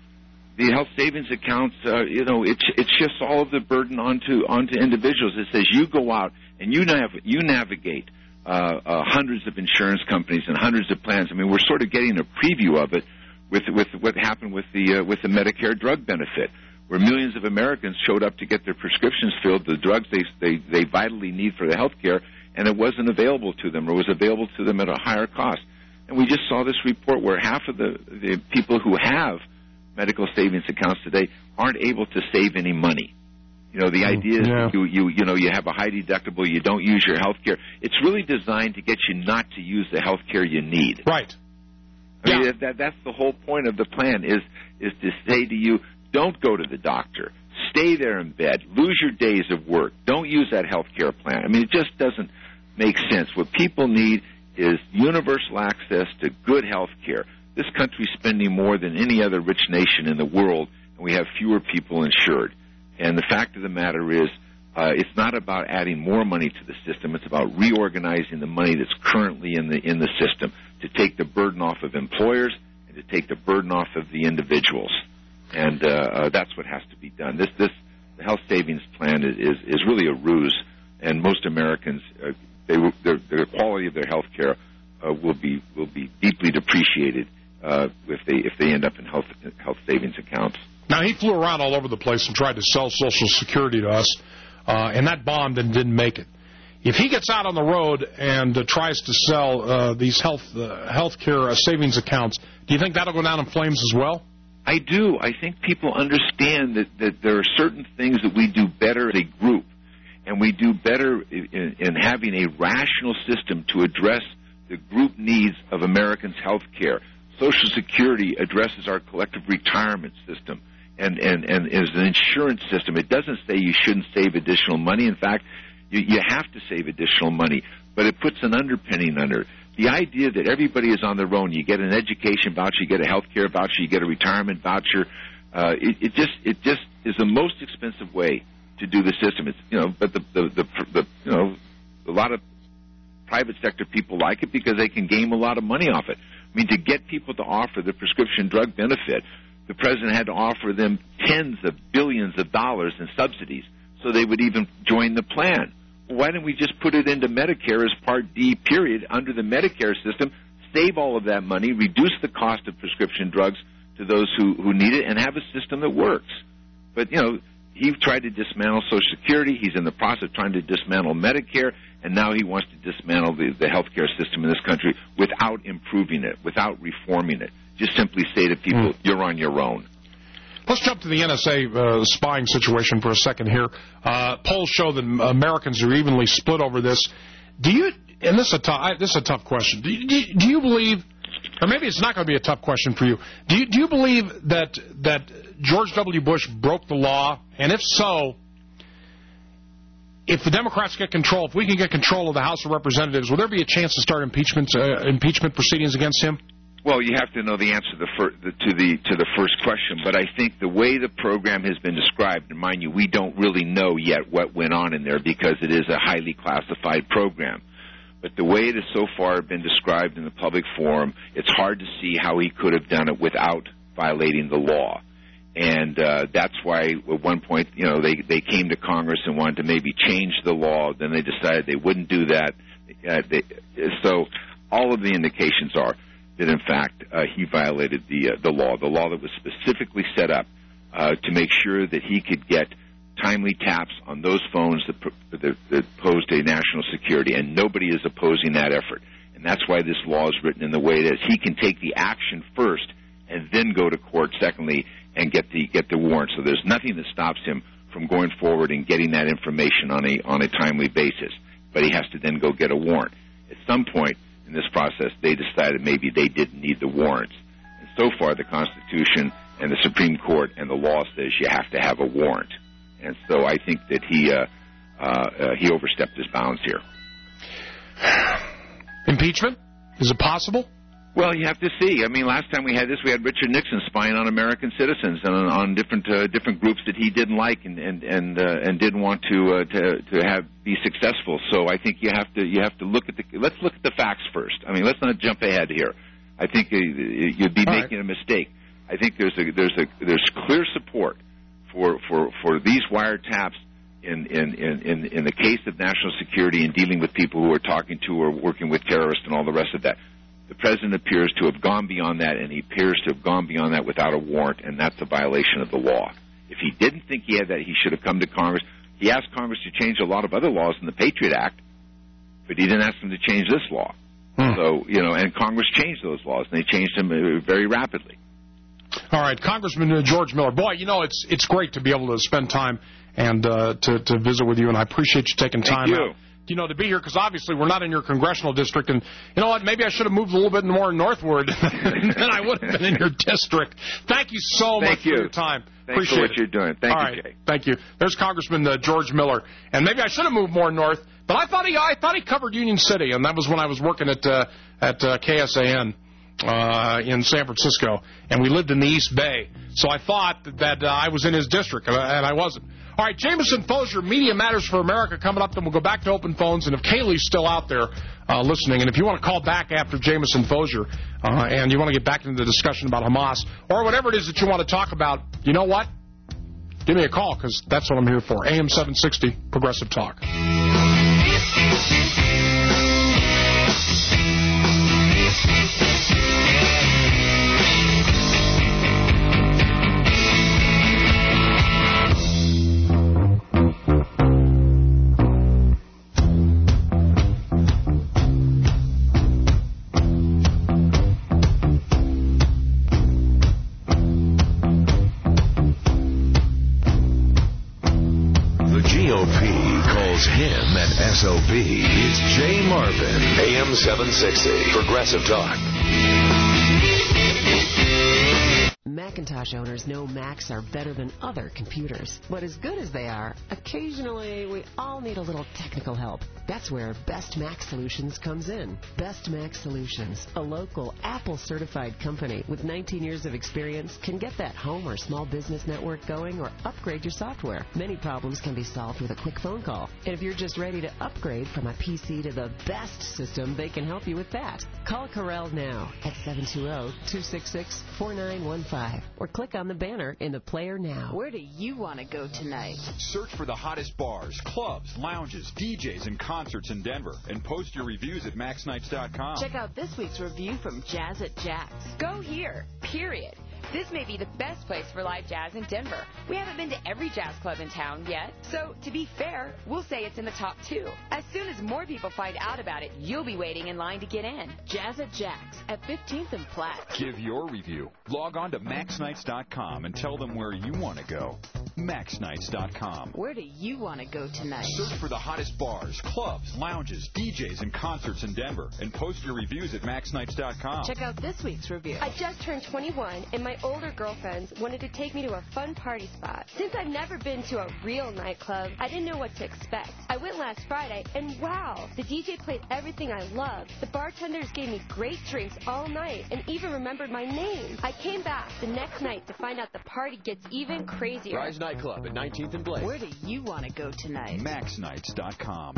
The health savings accounts, uh, you know, it, it shifts all of the burden onto onto individuals. It says you go out and you nav- you navigate uh, uh, hundreds of insurance companies and hundreds of plans. I mean, we're sort of getting a preview of it with with what happened with the uh, with the Medicare drug benefit, where millions of Americans showed up to get their prescriptions filled, the drugs they they, they vitally need for the health care, and it wasn't available to them, or was available to them at a higher cost. And we just saw this report where half of the, the people who have medical savings accounts today aren't able to save any money. You know, the idea is yeah. you, you, you know, you have a high deductible, you don't use your health care. It's really designed to get you not to use the health care you need. Right. I yeah. mean, that, that's the whole point of the plan, is is to say to you, don't go to the doctor. Stay there in bed. Lose your days of work. Don't use that health care plan. I mean, it just doesn't make sense. What people need is universal access to good health care. This country's spending more than any other rich nation in the world, and we have fewer people insured. And the fact of the matter is, Uh, it's not about adding more money to the system. It's about reorganizing the money that's currently in the in the system to take the burden off of employers and to take the burden off of the individuals. And uh, uh, that's what has to be done. This this the health savings plan is is, is really a ruse, and most Americans, uh, they their, their quality of their health care uh, will be will be deeply depreciated uh, if they if they end up in health health savings accounts. Now, he flew around all over the place and tried to sell Social Security to us. Uh, and that bombed and didn't make it. If he gets out on the road and uh, tries to sell uh, these health uh, health care uh, savings accounts, do you think that'll go down in flames as well? I do. I think people understand that, that there are certain things that we do better as a group, and we do better in, in having a rational system to address the group needs of Americans' health care. Social Security addresses our collective retirement system. And, and, and is an insurance system. It doesn't say you shouldn't save additional money. In fact, you, you have to save additional money. But it puts an underpinning under it. The idea that everybody is on their own, you get an education voucher, you get a health care voucher, you get a retirement voucher, uh, it, it just it just is the most expensive way to do the system. It's, you know, but the, the, the, the you know, a lot of private sector people like it because they can game a lot of money off it. I mean, to get people to offer the prescription drug benefit, the president had to offer them tens of billions of dollars in subsidies so they would even join the plan. Well, why didn't we just put it into Medicare as Part D, period, under the Medicare system, save all of that money, reduce the cost of prescription drugs to those who, who need it, and have a system that works? But, you know, he tried to dismantle Social Security. He's in the process of trying to dismantle Medicare, and now he wants to dismantle the, the health care system in this country without improving it, without reforming it. Just simply say to people, mm. you're on your own. Let's jump to the N S A uh, spying situation for a second here. Uh, polls show that Americans are evenly split over this. Do you, and this is a, tough, this is a tough question, do you, do you believe, or maybe it's not going to be a tough question for you, do you, do you believe that, that George W. Bush broke the law? And if so, if the Democrats get control, if we can get control of the House of Representatives, will there be a chance to start impeachment, uh, impeachment proceedings against him? Well, you have to know the answer to the, fir- the, to the to the first question, but I think the way the program has been described, and mind you, we don't really know yet what went on in there because it is a highly classified program. But the way it has so far been described in the public forum, it's hard to see how he could have done it without violating the law. And uh, that's why at one point, you know, they, they came to Congress and wanted to maybe change the law. Then they decided they wouldn't do that. Uh, they, so all of the indications are that, in fact, uh, he violated the uh, the law, the law that was specifically set up uh, to make sure that he could get timely taps on those phones that, that, that posed a national security, and nobody is opposing that effort. And that's why this law is written in the way it is. He can take the action first and then go to court, secondly, and get the get the warrant. So there's nothing that stops him from going forward and getting that information on a on a timely basis. But he has to then go get a warrant. At some point in this process, they decided maybe they didn't need the warrants. And so far, the Constitution and the Supreme Court and the law says you have to have a warrant. And so I think that he uh, uh, uh, he overstepped his bounds here. Impeachment? Is it possible? Well, you have to see. I mean, last time we had this, we had Richard Nixon spying on American citizens and on, on different uh, different groups that he didn't like and and and, uh, and didn't want to uh, to to have be successful. So I think you have to you have to look at the let's look at the facts first. I mean, let's not jump ahead here. I think uh, you'd be All making right. a mistake. I think there's a there's a there's clear support for for for these wiretaps in in in in the case of national security and dealing with people who are talking to or working with terrorists and all the rest of that. The president appears to have gone beyond that, and he appears to have gone beyond that without a warrant, and that's a violation of the law. If he didn't think he had that, he should have come to Congress. He asked Congress to change a lot of other laws in the Patriot Act, but he didn't ask them to change this law. Hmm. So, you know, and Congress changed those laws, and they changed them very rapidly. All right, Congressman George Miller. Boy, you know, it's it's great to be able to spend time and uh, to, to visit with you, and I appreciate you taking time Thank you. out. You know, to be here, because obviously we're not in your congressional district, and you know what, maybe I should have moved a little bit more northward, and I would have been in your district. Thank you so Thank much you. for your time. Thanks Appreciate for what it. you're doing. Thank All you, right. Jay. Thank you. There's Congressman uh, George Miller, and maybe I should have moved more north, but I thought he I thought he covered Union City, and that was when I was working at uh, at uh, K S A N. uh, in San Francisco, and we lived in the East Bay. So I thought that, that uh, I was in his district, and I wasn't. All right, Jameson Fozier, Media Matters for America coming up. Then we'll go back to open phones. And if Kaylee's still out there uh, listening, and if you want to call back after Jameson Fozier uh, and you want to get back into the discussion about Hamas or whatever it is that you want to talk about, you know what? Give me a call, because that's what I'm here for. A M seven sixty, Progressive Talk. S O B is Jay Marvin, A M seven sixty, Progressive Talk. Macintosh owners know Macs are better than other computers. But as good as they are, occasionally we all need a little technical help. That's where Best Mac Solutions comes in. Best Mac Solutions, a local Apple-certified company with nineteen years of experience, can get that home or small business network going or upgrade your software. Many problems can be solved with a quick phone call. And if you're just ready to upgrade from a P C to the best system, they can help you with that. Call Corel now at seven two zero, two six six, four nine one five or click on the banner in the player now. Where do you want to go tonight? Search for the hottest bars, clubs, lounges, D Js, and concerts in Denver, and post your reviews at max nights dot com. Check out this week's review from Jazz at Jack's. Go here, period. This may be the best place for live jazz in Denver. We haven't been to every jazz club in town yet, so to be fair, we'll say it's in the top two. As soon as more people find out about it, you'll be waiting in line to get in. Jazz at Jack's at fifteenth and Platt. Give your review. Log on to max nights dot com and tell them where you want to go. max nights dot com. Where do you want to go tonight? Search for the hottest bars, clubs, lounges, D Js, and concerts in Denver, and post your reviews at max nights dot com. Check out this week's review. I just turned twenty-one, and my older girlfriends wanted to take me to a fun party spot. Since I've never been to a real nightclub, I didn't know what to expect. I went last Friday, and wow, the D J played everything I loved. The bartenders gave me great drinks all night and even remembered my name. I came back the next night to find out the party gets even crazier. Rise Nightclub at nineteenth and Blake. Where do you want to go tonight? max nights dot com.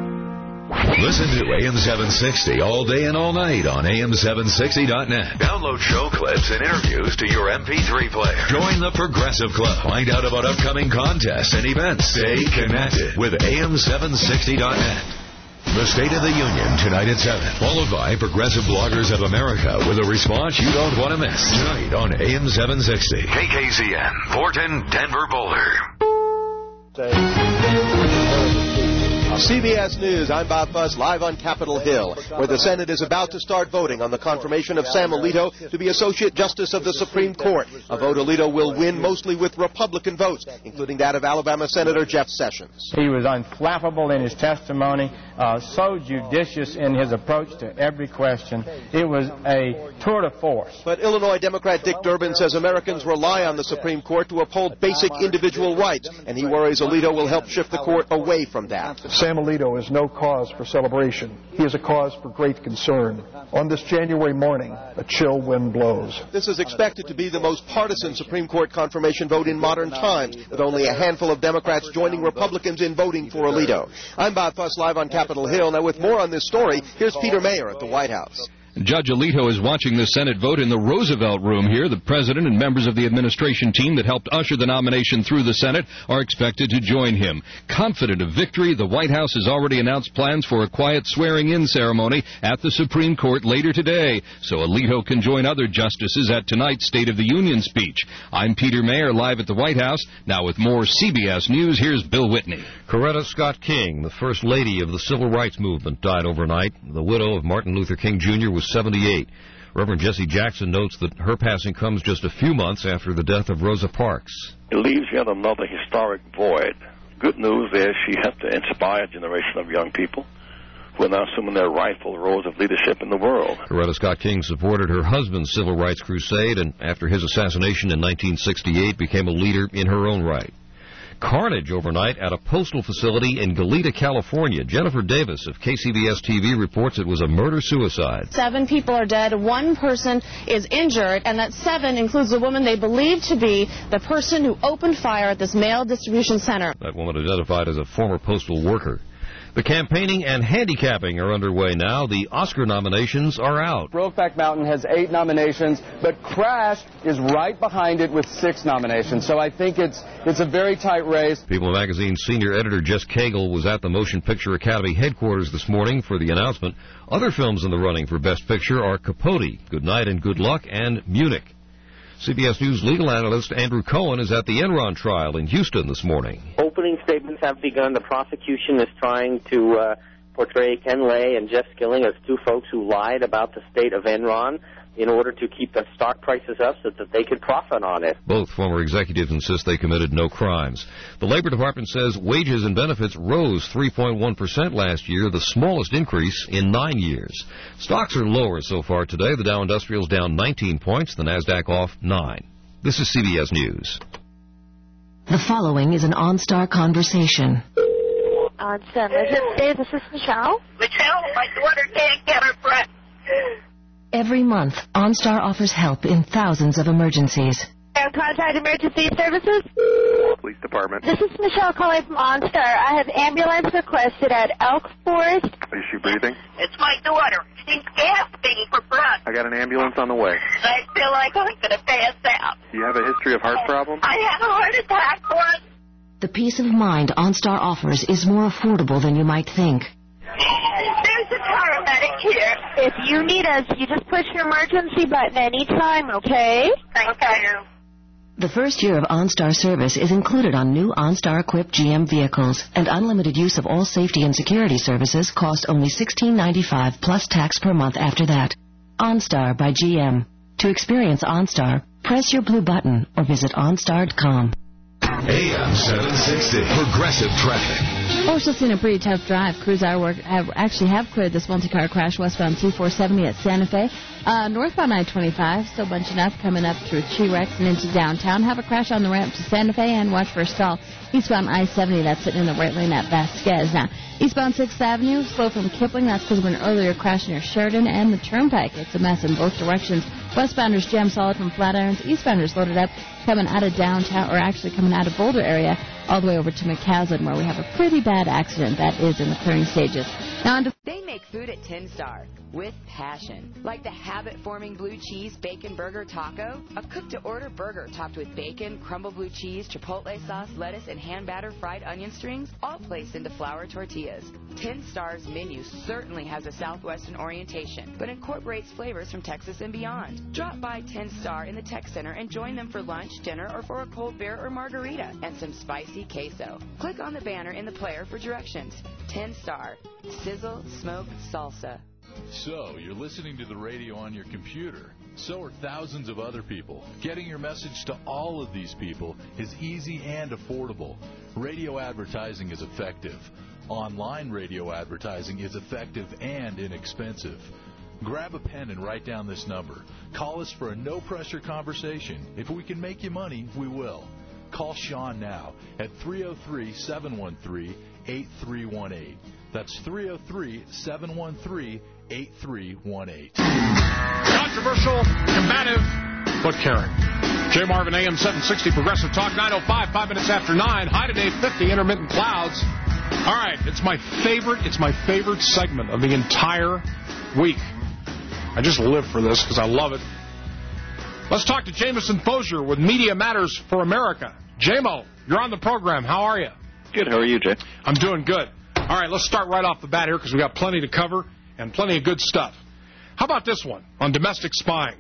Listen to A M seven sixty all day and all night on A M seven sixty dot net. Download show clips and interviews to your M P three player. Join the Progressive Club. Find out about upcoming contests and events. Stay connected with A M seven sixty dot net. The State of the Union tonight at seven, followed by Progressive Bloggers of America with a response you don't want to miss. Tonight on A M seven sixty. K K Z N, Thornton, Denver, Boulder. C B S News, I'm Bob Fuss, live on Capitol Hill, where the Senate is about to start voting on the confirmation of Sam Alito to be Associate Justice of the Supreme Court. A vote Alito will win mostly with Republican votes, including that of Alabama Senator Jeff Sessions. He was unflappable in his testimony, uh, so judicious in his approach to every question. It was a tour de force. But Illinois Democrat Dick Durbin says Americans rely on the Supreme Court to uphold basic individual rights, and he worries Alito will help shift the court away from that. Sam Alito is no cause for celebration. He is a cause for great concern. On this January morning, a chill wind blows. This is expected to be the most partisan Supreme Court confirmation vote in modern times, with only a handful of Democrats joining Republicans in voting for Alito. I'm Bob Fuss, live on Capitol Hill. Now, with more on this story, here's Peter Mayer at the White House. Judge Alito is watching the Senate vote in the Roosevelt Room here. The president and members of the administration team that helped usher the nomination through the Senate are expected to join him. Confident of victory, the White House has already announced plans for a quiet swearing-in ceremony at the Supreme Court later today, so Alito can join other justices at tonight's State of the Union speech. I'm Peter Mayer, live at the White House. Now with more C B S News, here's Bill Whitney. Coretta Scott King, the first lady of the civil rights movement, died overnight. The widow of Martin Luther King Junior was seventy-eight. Reverend Jesse Jackson notes that her passing comes just a few months after the death of Rosa Parks. It leaves yet another historic void. Good news is she helped to inspire a generation of young people who are now assuming their rightful roles of leadership in the world. Coretta Scott King supported her husband's civil rights crusade, and after his assassination in nineteen sixty-eight became a leader in her own right. Carnage overnight at a postal facility in Goleta, California. Jennifer Davis of K C B S T V reports it was a murder-suicide. Seven people are dead, one person is injured, and that seven includes a woman they believe to be the person who opened fire at this mail distribution center. That woman identified as a former postal worker. The campaigning and handicapping are underway now. The Oscar nominations are out. Brokeback Mountain has eight nominations, but Crash is right behind it with six nominations. So I think it's it's a very tight race. People Magazine's senior editor Jess Cagle was at the Motion Picture Academy headquarters this morning for the announcement. Other films in the running for Best Picture are Capote, Good Night and Good Luck, and Munich. C B S News legal analyst Andrew Cohen is at the Enron trial in Houston this morning. Opening statements have begun. The prosecution is trying to uh, portray Ken Lay and Jeff Skilling as two folks who lied about the state of Enron in order to keep the stock prices up so that they could profit on it. Both former executives insist they committed no crimes. The Labor Department says wages and benefits rose three point one percent last year, the smallest increase in nine years. Stocks are lower so far today. The Dow Industrial's down nineteen points, the NASDAQ off nine. This is C B S News. The following is an OnStar conversation. On Sun, this is Michelle. Michelle, my daughter can't get her breath. Every month, OnStar offers help in thousands of emergencies. Contact Emergency Services. Police Department. This is Michelle calling from OnStar. I have ambulance requested at Elk Forest. Is she breathing? It's my daughter. She's gasping for breath. I got an ambulance on the way. I feel like I'm going to pass out. Do you have a history of heart problems? I had a heart attack once. The peace of mind OnStar offers is more affordable than you might think. There's a paramedic here. If you need us, you just push your emergency button anytime, okay? Thank you. The first year of OnStar service is included on new OnStar-equipped G M vehicles, and unlimited use of all safety and security services cost only sixteen ninety-five plus tax per month after that. OnStar by G M. To experience OnStar, press your blue button or visit OnStar dot com. A M seven sixty, Progressive Traffic. Oh, it's just been a pretty tough drive. Crews are work, have, actually have cleared this multi-car crash westbound T four seventy at Santa Fe. Uh, northbound I twenty-five, still bunching up, coming up through T-Rex and into downtown. Have a crash on the ramp to Santa Fe and watch for a stall. Eastbound I seventy, that's sitting in the right lane at Vasquez. Now, eastbound sixth Avenue, slow from Kipling. That's because of an earlier crash near Sheridan and the Turnpike. It's a mess in both directions. Westbounders jam solid from Flatirons. Eastbounders loaded up, coming out of downtown, or actually coming out of Boulder area, all the way over to McCaslin, where we have a pretty bad accident that is in the clearing stages. Now, on to they make food at Tin Star with passion, like the habit-forming blue cheese bacon burger taco, a cooked-to-order burger topped with bacon, crumble blue cheese, chipotle sauce, lettuce, and hand-battered fried onion strings, all placed into flour tortillas. Tin Star's menu certainly has a Southwestern orientation, but incorporates flavors from Texas and beyond. Drop by Tin Star in the Tech Center and join them for lunch, dinner, or for a cold beer or margarita, and some spicy queso. Click on the banner in the player for directions. Tin Star. Sizzle, smoke, salsa. So, you're listening to the radio on your computer. So are thousands of other people. Getting your message to all of these people is easy and affordable. Radio advertising is effective. Online radio advertising is effective and inexpensive. Grab a pen and write down this number. Call us for a no-pressure conversation. If we can make you money, we will. Call Sean now at three oh three, seven one three, eight three one eight. That's three oh three, seven one three, eight three one eight. Controversial, combative, but caring. Jay Marvin, A M seven sixty, Progressive Talk, nine oh five, five minutes after nine. High today, fifty, intermittent clouds. All right, it's my favorite, it's my favorite segment of the entire week. I just live for this because I love it. Let's talk to Jameson Fozier with Media Matters for America. J-Mo, you're on the program. How are you? Good. How are you, Jay? I'm doing good. All right, let's start right off the bat here because we got plenty to cover and plenty of good stuff. How about this one on domestic spying?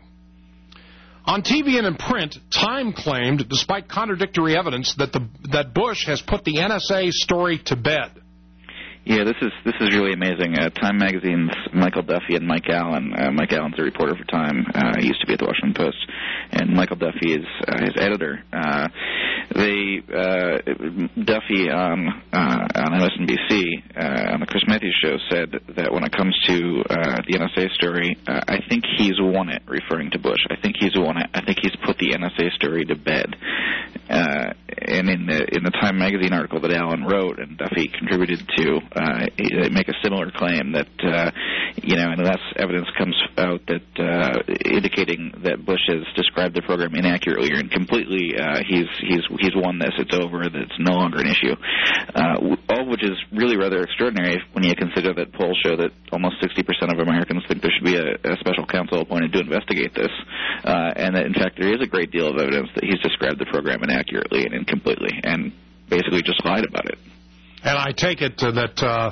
On T V and in print, Time claimed, despite contradictory evidence, that the that Bush has put the N S A story to bed. Yeah, this is this is really amazing. Uh, Time Magazine's Michael Duffy and Mike Allen. Uh, Mike Allen's a reporter for Time. Uh, he used to be at the Washington Post, and Michael Duffy is uh, his editor. Uh, they uh, Duffy on uh, on M S N B C uh, on the Chris Matthews show said that when it comes to uh, the N S A story, uh, I think he's won it. Referring to Bush, I think he's won it. I think he's put the N S A story to bed. Uh, and in the in the Time magazine article that Allen wrote and Duffy contributed to, uh, they make a similar claim that uh, you know, unless evidence comes out that uh, indicating that Bush has described the program inaccurately or incompletely, uh, he's he's he's won this. It's over. That it's no longer an issue. Uh, all of which is really rather extraordinary when you consider that polls show that almost sixty percent of Americans think there should be a, a special counsel appointed to investigate this, uh, and that in fact there is a great deal of evidence that he's described the program inaccurately and incompletely, and basically just lied about it. And I take it uh, that uh,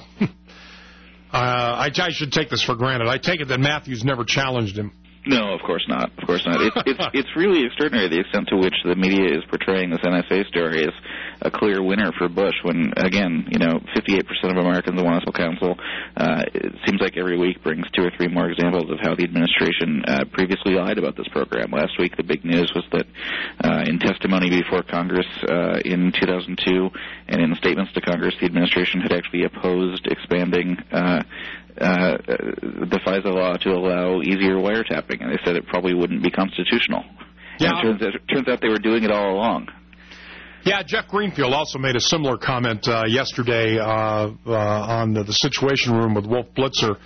uh, I, I should take this for granted. I take it that Matthews never challenged him. No, of course not. Of course not. It's it's it's really extraordinary the extent to which the media is portraying this N S A story as a clear winner for Bush. When again, you know, fifty-eight percent of Americans want a special counsel. Uh, it seems like every week brings two or three more examples of how the administration uh, previously lied about this program. Last week, the big news was that uh, in testimony before Congress uh, in two thousand two and in statements to Congress, the administration had actually opposed expanding Uh, Uh, the FISA law to allow easier wiretapping, and they said it probably wouldn't be constitutional. Yeah. And it turns out, it turns out they were doing it all along. Yeah, Jeff Greenfield also made a similar comment uh, yesterday uh, uh, on the, the Situation Room with Wolf Blitzer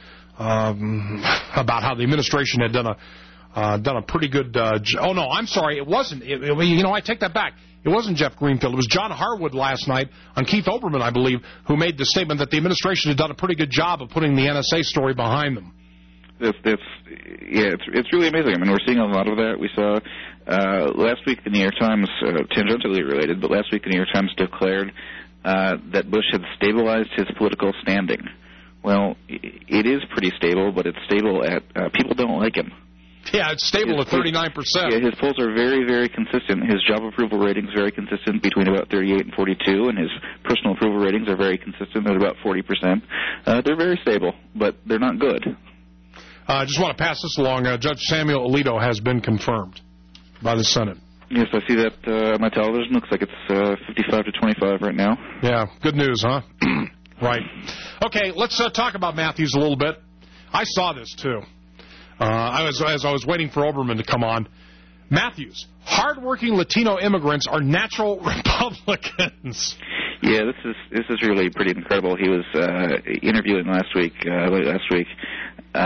um, about how the administration had done a uh, done a pretty good. Uh, j- oh no, I'm sorry, it wasn't. It, it, you know, I take that back. It wasn't Jeff Greenfield. It was John Harwood last night on Keith Olbermann, I believe, who made the statement that the administration had done a pretty good job of putting the N S A story behind them. It's, it's, yeah, it's, it's really amazing. I mean, we're seeing a lot of that. We saw uh, last week the New York Times, uh, tangentially related, but last week the New York Times declared uh, that Bush had stabilized his political standing. Well, it is pretty stable, but it's stable at uh, people don't like him. Yeah, it's stable his, at thirty-nine percent. Yeah, his polls are very, very consistent. His job approval ratings are very consistent between about thirty-eight and forty-two, and his personal approval ratings are very consistent at about forty percent. Uh, they're very stable, but they're not good. I uh, just want to pass this along. Uh, Judge Samuel Alito has been confirmed by the Senate. Yes, I see that uh, on my television. Looks like it's uh, fifty-five to twenty-five right now. Yeah, good news, huh? Right. Okay, let's uh, talk about Matthews a little bit. I saw this, too. Uh, I was, as I was waiting for Olbermann to come on. Matthews, hardworking Latino immigrants are natural Republicans. Yeah, this is this is really pretty incredible. He was uh, interviewing last week, uh, late last week, uh,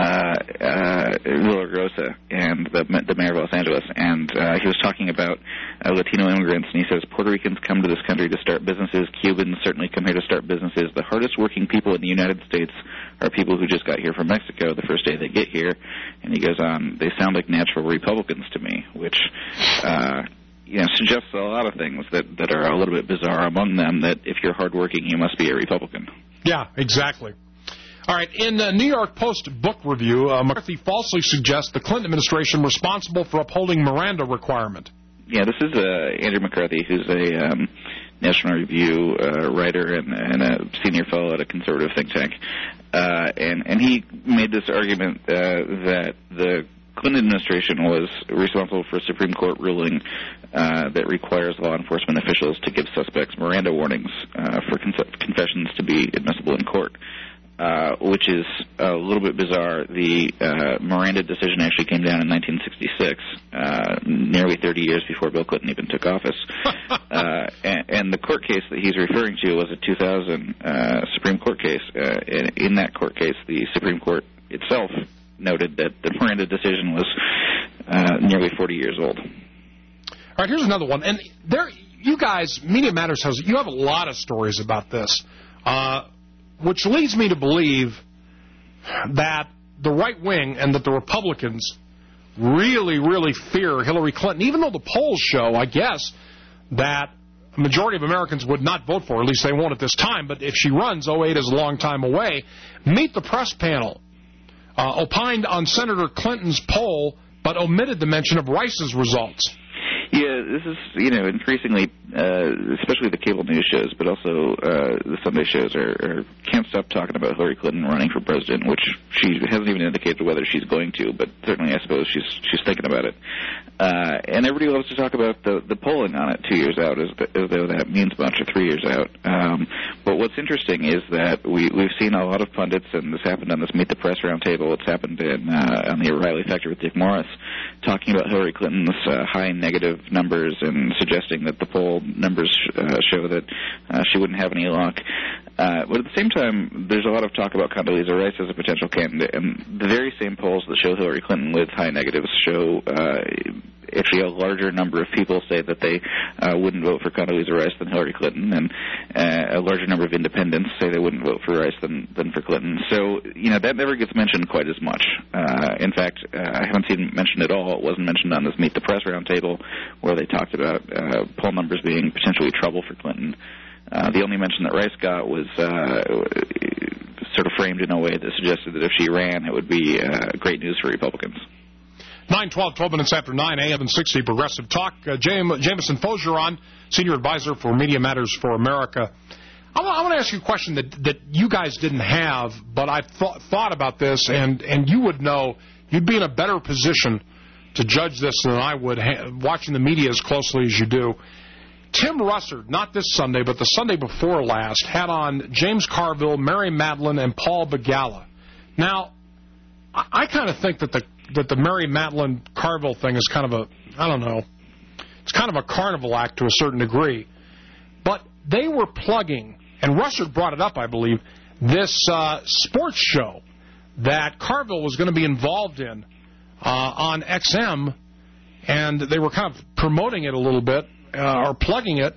uh, Villagrosa and the the mayor of Los Angeles, and uh, he was talking about uh, Latino immigrants, and he says Puerto Ricans come to this country to start businesses. Cubans certainly come here to start businesses. The hardest working people in the United States are people who just got here from Mexico the first day they get here. And he goes on, they sound like natural Republicans to me, which uh, you know, suggests a lot of things that, that are a little bit bizarre. Among them, that if you're hardworking, you must be a Republican. Yeah, exactly. All right, in the New York Post book review, uh, McCarthy falsely suggests the Clinton administration responsible for upholding Miranda requirement. Yeah, this is uh, Andrew McCarthy, who's a um, National Review uh, writer and, and a senior fellow at a conservative think tank. Uh, and, and he made this argument uh, that the Clinton administration was responsible for a Supreme Court ruling uh, that requires law enforcement officials to give suspects Miranda warnings uh, for con- confessions to be admissible in court. Uh, which is a little bit bizarre. The uh, Miranda decision actually came down in nineteen sixty-six, uh, nearly thirty years before Bill Clinton even took office. uh, and, and the court case that he's referring to was a two thousand uh, Supreme Court case. Uh, in, in that court case, the Supreme Court itself noted that the Miranda decision was uh, nearly forty years old. All right, here's another one. And there, you guys, Media Matters has, you have a lot of stories about this. Uh, Which leads me to believe that the right wing and that the Republicans really, really fear Hillary Clinton, even though the polls show, I guess, that a majority of Americans would not vote for her, at least they won't at this time, but if she runs, oh eight is a long time away. Meet the Press panel uh, opined on Senator Clinton's poll, but omitted the mention of Rice's results. Yeah, this is, you know, increasingly, uh, especially the cable news shows, but also uh, the Sunday shows are, are can't stop talking about Hillary Clinton running for president, which she hasn't even indicated whether she's going to, but certainly I suppose she's she's thinking about it. Uh, and everybody loves to talk about the, the polling on it two years out, as, as though that means much, or three years out. Um, but what's interesting is that we, we've seen a lot of pundits, and this happened on this Meet the Press roundtable, it's happened in, uh, on the O'Reilly Factor with Dick Morris, talking about Hillary Clinton's uh, high negative numbers and suggesting that the poll numbers uh, show that uh, she wouldn't have any luck. Uh, but at the same time, there's a lot of talk about Condoleezza Rice as a potential candidate, and the very same polls that show Hillary Clinton with high negatives show uh, actually a larger number of people say that they uh, wouldn't vote for Condoleezza Rice than Hillary Clinton, and uh, a larger number of independents say they wouldn't vote for Rice than, than for Clinton. So, you know, that never gets mentioned quite as much. Uh, in fact, uh, I haven't seen it mentioned at all. It wasn't mentioned on this Meet the Press roundtable where they talked about uh, poll numbers being potentially trouble for Clinton. Uh, the only mention that Rice got was uh, sort of framed in a way that suggested that if she ran, it would be uh, great news for Republicans. nine twelve, twelve minutes after nine, A M sixty Progressive Talk. Uh, Jam- Jameson Faugeron, Senior Advisor for Media Matters for America. I want to ask you a question that, that you guys didn't have, but I th- thought about this, and, and you would know, you'd be in a better position to judge this than I would, ha- watching the media as closely as you do. Tim Russert, not this Sunday, but the Sunday before last, had on James Carville, Mary Madeline, and Paul Begala. Now, I, I kind of think that the that the Mary Madeline Carville thing is kind of a, I don't know, it's kind of a carnival act to a certain degree. But they were plugging, and Russert brought it up, I believe, this uh, sports show that Carville was going to be involved in uh, on X M, and they were kind of promoting it a little bit, uh, or plugging it,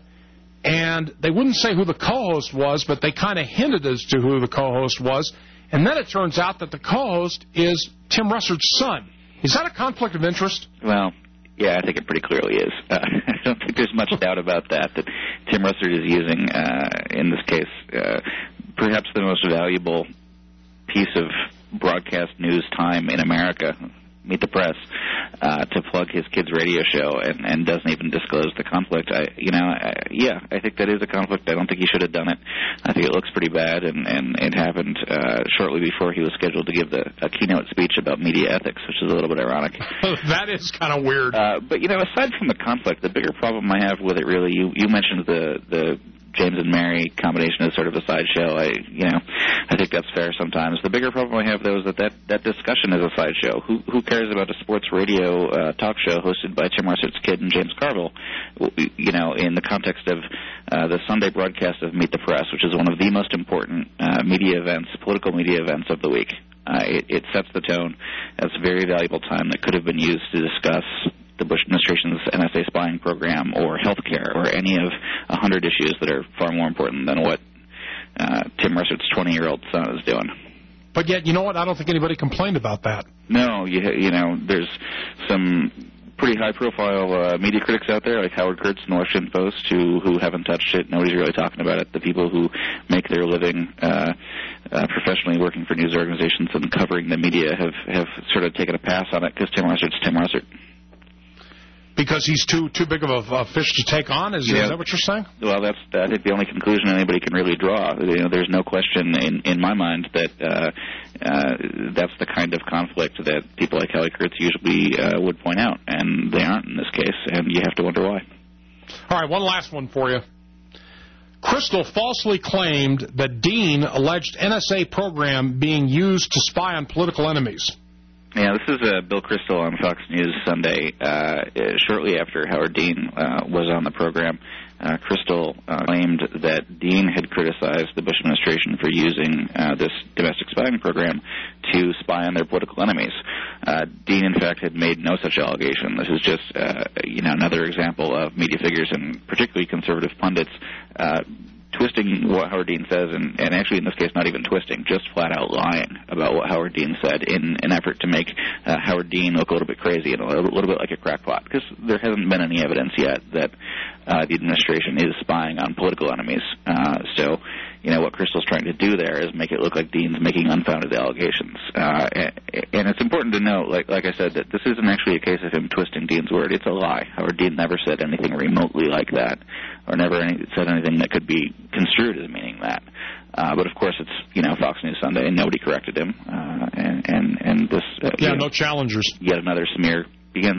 and they wouldn't say who the co-host was, but they kind of hinted as to who the co-host was. And then it turns out that the co-host is Tim Russert's son. Is that a conflict of interest? Well, yeah, I think it pretty clearly is. Uh, I don't think there's much doubt about that, that Tim Russert is using, uh, in this case, uh, perhaps the most valuable piece of broadcast news time in America, Meet the Press, uh, to plug his kid's radio show, and, and doesn't even disclose the conflict. I, you know, I, yeah, I think that is a conflict. I don't think he should have done it. I think it looks pretty bad, and, and it happened uh, shortly before he was scheduled to give the a keynote speech about media ethics, which is a little bit ironic. That is kind of weird. Uh, but, you know, aside from the conflict, the bigger problem I have with it, really, you, you mentioned the the James and Mary combination is sort of a sideshow. I, you know, I think that's fair sometimes. The bigger problem I have, though, is that that, that discussion is a sideshow. Who who cares about a sports radio uh, talk show hosted by Tim Russert's kid and James Carville? You know, in the context of uh, the Sunday broadcast of Meet the Press, which is one of the most important uh, media events, political media events of the week. Uh, it, it sets the tone. It's a very valuable time that could have been used to discuss the Bush administration's N S A spying program or health care or any of a hundred issues that are far more important than what uh, Tim Russert's twenty-year-old son is doing. But yet, you know what? I don't think anybody complained about that. No, you, you know, there's some pretty high-profile uh, media critics out there, like Howard Kurtz in the Washington Post, who, who haven't touched it. Nobody's really talking about it. The people who make their living uh, uh, professionally working for news organizations and covering the media have, have sort of taken a pass on it because Tim Russert's Tim Russert. Because he's too too big of a, a fish to take on? Is, yeah. is that what you're saying? Well, that's I think the only conclusion anybody can really draw. You know, there's no question in, in my mind that uh, uh, that's the kind of conflict that people like Howie Kurtz usually uh, would point out, and they aren't in this case, and you have to wonder why. All right, one last one for you. Crystal falsely claimed that Dean alleged N S A program being used to spy on political enemies. Yeah, this is uh, Bill Kristol on Fox News Sunday. Uh, shortly after Howard Dean uh, was on the program, uh, Kristol uh, claimed that Dean had criticized the Bush administration for using uh, this domestic spying program to spy on their political enemies. Uh, Dean, in fact, had made no such allegation. This is just, uh, you know, another example of media figures and particularly conservative pundits uh, twisting what Howard Dean says, and, and actually in this case not even twisting, just flat out lying about what Howard Dean said in an effort to make uh, Howard Dean look a little bit crazy and a little, little bit like a crackpot, because there hasn't been any evidence yet that uh, the administration is spying on political enemies. Uh, so, you know, what Crystal's trying to do there is make it look like Dean's making unfounded allegations. Uh, and it's important to note, like, like I said, that this isn't actually a case of him twisting Dean's word. It's a lie. Howard Dean never said anything remotely like that, or never any, said anything that could be construed as meaning that. Uh, but, of course, it's, you know, Fox News Sunday, and nobody corrected him. Uh, and, and, and this... Uh, yeah, you know, no challengers. Yet another smear begins.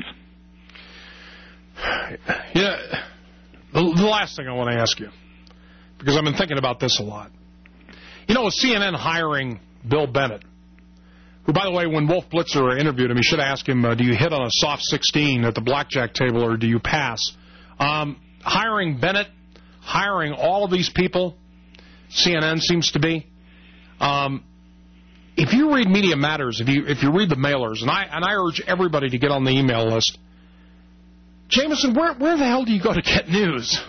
Yeah. The, the last thing I want to ask you, because I've been thinking about this a lot. You know, with C N N hiring Bill Bennett, who, by the way, when Wolf Blitzer interviewed him, he should have asked him, uh, do you hit on a soft sixteen at the blackjack table or do you pass? Um, hiring Bennett, hiring all of these people, C N N seems to be. Um, if you read Media Matters, if you if you read the mailers, and I and I urge everybody to get on the email list, Jameson, where where the hell do you go to get news?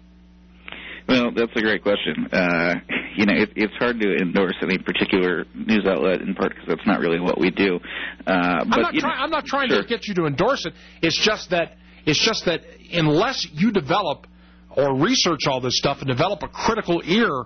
Well, that's a great question. Uh, you know, it, it's hard to endorse any particular news outlet, in part because that's not really what we do. Uh, but, I'm not, you try, know, I'm not trying sure. to get you to endorse it. It's just that it's just that unless you develop or research all this stuff and develop a critical ear,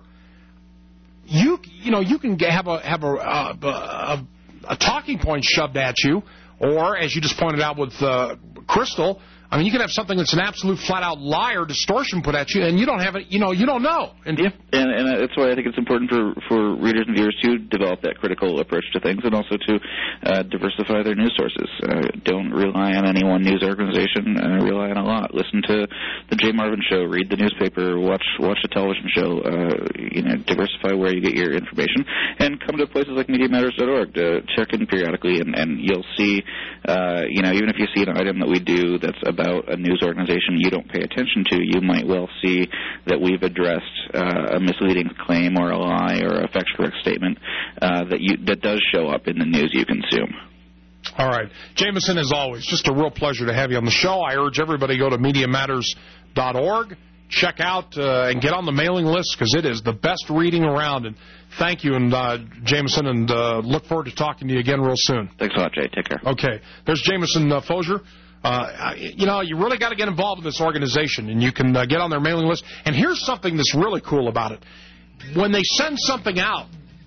you you know you can have a have a a, a, a talking point shoved at you, or as you just pointed out with uh, Crystal. I mean, you can have something that's an absolute flat-out lie or distortion put at you, and you don't have it. You know, you don't know. And yeah, and, and that's why I think it's important for, for readers and viewers to develop that critical approach to things, and also to uh, diversify their news sources. Uh, don't rely on any one news organization. Uh, rely on a lot. Listen to the Jay Marvin Show. Read the newspaper. Watch watch the television show. Uh, you know, diversify where you get your information, and come to places like Media Matters dot org to check in periodically, and, and you'll see. Uh, you know, even if you see an item that we do that's about a news organization you don't pay attention to, you might well see that we've addressed uh, a misleading claim or a lie or a facts correct statement uh, that you that does show up in the news you consume. All right. Jameson, as always, just a real pleasure to have you on the show. I urge everybody to go to Media Matters dot org, check out uh, and get on the mailing list because it is the best reading around. And thank you, and uh, Jameson, and uh, look forward to talking to you again real soon. Thanks a lot, Jay. Take care. Okay. There's Jameson uh, Fozier. Uh, you know, you really got to get involved in this organization, and you can uh, get on their mailing list. And here's something that's really cool about it. When they send something out,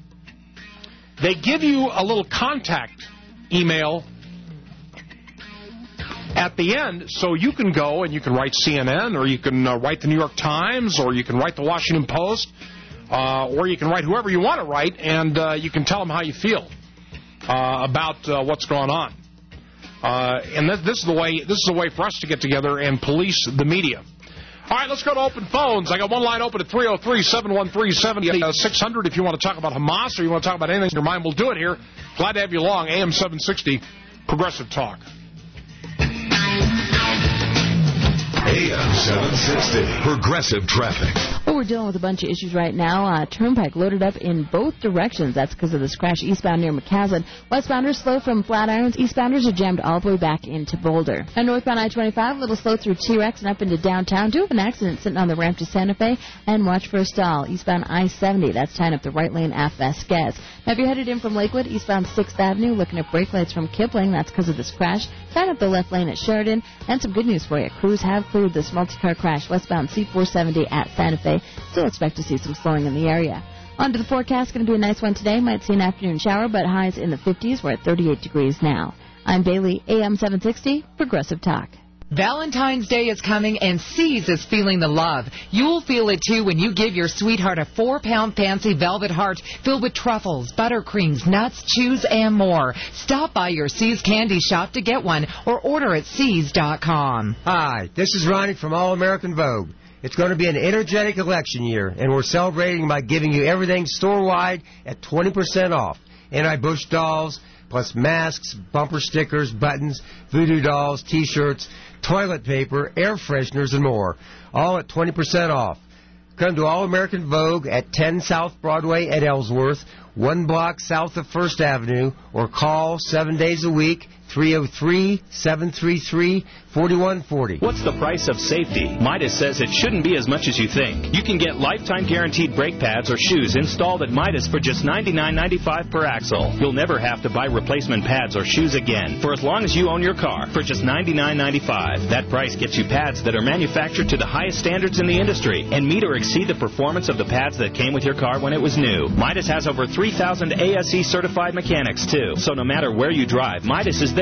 they give you a little contact email at the end, so you can go and you can write C N N, or you can uh, write the New York Times, or you can write the Washington Post, uh, or you can write whoever you want to write, and uh, you can tell them how you feel uh, about uh, what's going on. Uh, and this, this is the way. This is the way for us to get together and police the media. All right, let's go to open phones. I got one line open at three oh three, seven one three, seven six hundred. If you want to talk about Hamas or you want to talk about anything in your mind, we'll do it here. Glad to have you along. A M seven sixty, Progressive Talk. A M seven sixty, Progressive Traffic. Well, we're dealing with a bunch of issues right now. Uh, Turnpike loaded up in both directions. That's because of this crash eastbound near McCaslin. Westbounders slow from Flatirons. Eastbounders are jammed all the way back into Boulder. And northbound I twenty-five, a little slow through T-Rex and up into downtown. Do have an accident sitting on the ramp to Santa Fe. And watch for a stall. Eastbound I seventy, that's tying up the right lane at Vasquez. Now, if you're headed in from Lakewood, eastbound sixth Avenue, looking at brake lights from Kipling, that's because of this crash. Tying up the left lane at Sheridan. And some good news for you. Crews have cleared this multi-car crash westbound C four seventy at Santa Fe. Still expect to see some slowing in the area. On to the forecast. Going to be a nice one today. Might see an afternoon shower, but highs in the fifties. We're at thirty-eight degrees now. I'm Bailey, A M seven sixty, Progressive Talk. Valentine's Day is coming, and Seas is feeling the love. You'll feel it, too, when you give your sweetheart a four-pound fancy velvet heart filled with truffles, buttercreams, nuts, chews, and more. Stop by your Seas candy shop to get one, or order at Seas dot com. Hi, this is Ronnie from All American Vogue. It's going to be an energetic election year, and we're celebrating by giving you everything store-wide at twenty percent off. Anti-Bush dolls, plus masks, bumper stickers, buttons, voodoo dolls, T-shirts, toilet paper, air fresheners, and more, all at twenty percent off. Come to All American Vogue at ten South Broadway at Ellsworth, one block south of First Avenue, or call seven days a week, three oh three, seven three three, four one four oh. What's the price of safety? Midas says it shouldn't be as much as you think. You can get lifetime guaranteed brake pads or shoes installed at Midas for just ninety-nine ninety-five per axle. You'll never have to buy replacement pads or shoes again for as long as you own your car for just ninety-nine ninety-five. That price gets you pads that are manufactured to the highest standards in the industry and meet or exceed the performance of the pads that came with your car when it was new. Midas has over three thousand A S E certified mechanics too. So no matter where you drive, Midas is there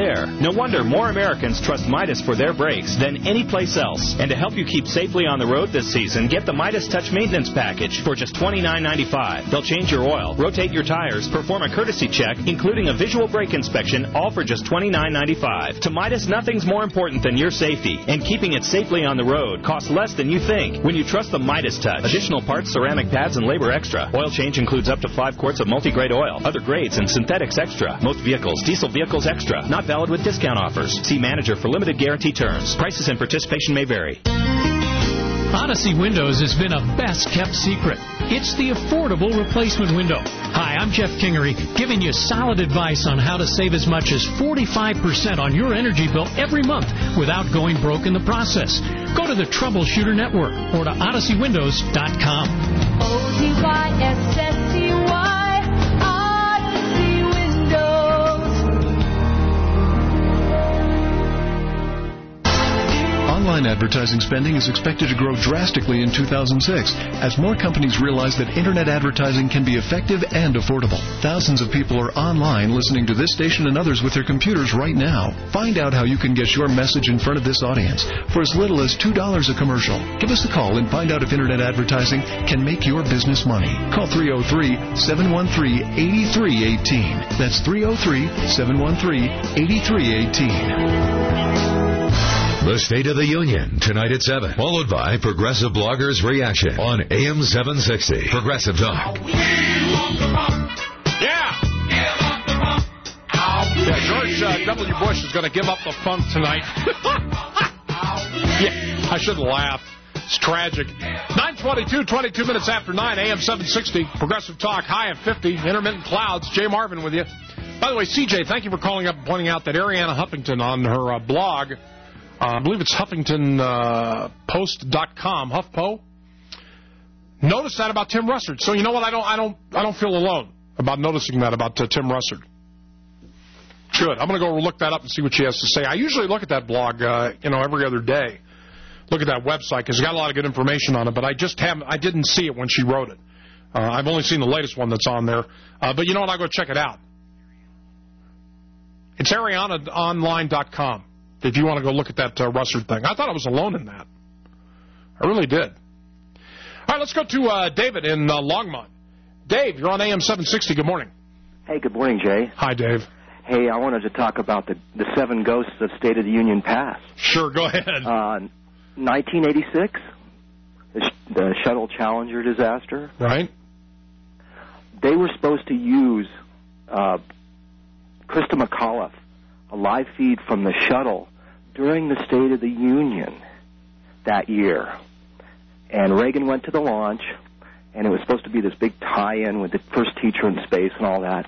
there. No wonder more Americans trust Midas for their brakes than any place else. And to help you keep safely on the road this season, get the Midas Touch Maintenance Package for just twenty-nine ninety-five. They'll change your oil, rotate your tires, perform a courtesy check, including a visual brake inspection, all for just twenty-nine ninety-five. To Midas, nothing's more important than your safety, and keeping it safely on the road costs less than you think when you trust the Midas Touch. Additional parts, ceramic pads, and labor extra. Oil change includes up to five quarts of multi-grade oil, other grades, and synthetics extra. Most vehicles, diesel vehicles extra. Not valid with discount offers. See manager for limited guarantee terms. Prices and participation may vary. Odyssey Windows has been a best-kept secret. It's the affordable replacement window. Hi, I'm Jeff Kingery, giving you solid advice on how to save as much as forty-five percent on your energy bill every month without going broke in the process. Go to the Troubleshooter Network or to odyssey windows dot com. O D Y S S C Y, Odyssey Windows. Online advertising spending is expected to grow drastically in two thousand six as more companies realize that Internet advertising can be effective and affordable. Thousands of people are online listening to this station and others with their computers right now. Find out how you can get your message in front of this audience for as little as two dollars a commercial. Give us a call and find out if Internet advertising can make your business money. Call three oh three, seven one three, eight three one eight. That's three oh three, seven one three, eight three one eight. The State of the Union, tonight at seven, followed by Progressive Bloggers Reaction on A M seven sixty. Progressive Talk. Yeah! Yeah, George uh, W. Bush is going to give up the funk tonight. Yeah, I shouldn't laugh. It's tragic. nine twenty-two, twenty-two minutes after nine, A M seven sixty. Progressive Talk, high of fifty. Intermittent clouds. Jay Marvin with you. By the way, C J, thank you for calling up and pointing out that Ariana Huffington on her uh, blog, Uh, I believe it's Huffington Post dot com, HuffPo. Notice that about Tim Russert. So you know what? I don't, I don't, I don't feel alone about noticing that about uh, Tim Russert. Good. I'm going to go look that up and see what she has to say. I usually look at that blog, uh, you know, every other day. Look at that website because it's got a lot of good information on it. But I just haven't, I didn't see it when she wrote it. Uh, I've only seen the latest one that's on there. Uh, but you know what? I'll go check it out. It's Ariana Online dot com. If you want to go look at that uh, Russert thing. I thought I was alone in that. I really did. All right, let's go to uh, David in uh, Longmont. Dave, you're on A M seven sixty. Good morning. Hey, good morning, Jay. Hi, Dave. Hey, I wanted to talk about the, the seven ghosts of State of the Union past. Sure, go ahead. Uh, nineteen eighty-six, the, sh- the Shuttle Challenger disaster. Right. They were supposed to use uh, Krista McAuliffe, a live feed from the shuttle, during the State of the Union that year. And Reagan went to the launch, and it was supposed to be this big tie-in with the first teacher in space and all that.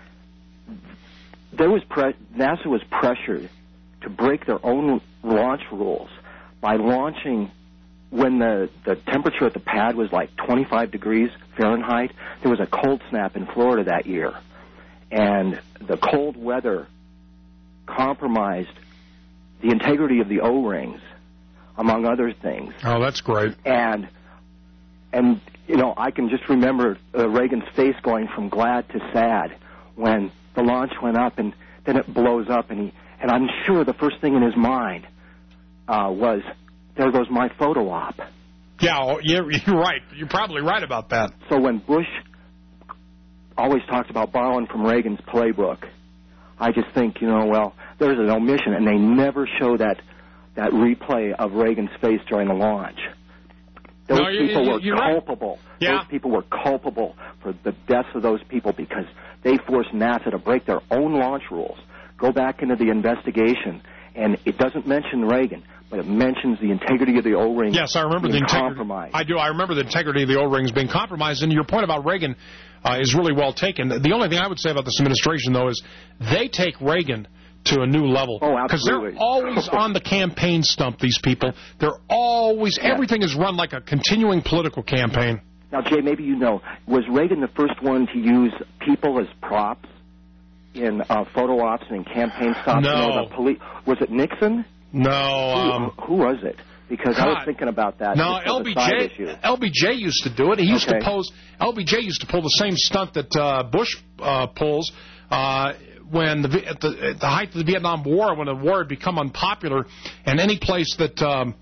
There was pre- NASA was pressured to break their own launch rules by launching when the, the temperature at the pad was like twenty-five degrees Fahrenheit. There was a cold snap in Florida that year, and the cold weather compromised the integrity of the O-rings, among other things. Oh, that's great. And, and you know, I can just remember uh, Reagan's face going from glad to sad when the launch went up, and then it blows up, and he, and I'm sure the first thing in his mind uh, was, there goes my photo op. Yeah, you're, you're right. You're probably right about that. So when Bush always talks about borrowing from Reagan's playbook, I just think, you know, well, there's an omission, and they never show that that replay of Reagan's face during the launch. Those no, you, people you, were right. culpable. Yeah. Those people were culpable for the deaths of those people because they forced NASA to break their own launch rules. Go back into the investigation, and it doesn't mention Reagan, but it mentions the integrity of the O-ring. Yes, I remember the integrity. Compromised. I do. I remember the integrity of the O-rings being compromised. And your point about Reagan uh, is really well taken. The only thing I would say about this administration, though, is they take Reagan to a new level. Oh, absolutely. Because they're always on the campaign stump, these people. They're always, yeah. Everything is run like a continuing political campaign. Now, Jay, maybe you know, was Reagan the first one to use people as props in uh, photo ops and in campaign stops? No. You know, the poli- was it Nixon? No. Um, who, who was it? Because God. I was thinking about that. No, L B J. L B J used to do it. He used okay. to pose. L B J used to pull the same stunt that uh, Bush uh, pulls. uh, when the, at, the, at the height of the Vietnam War, when the war had become unpopular, and any place that um,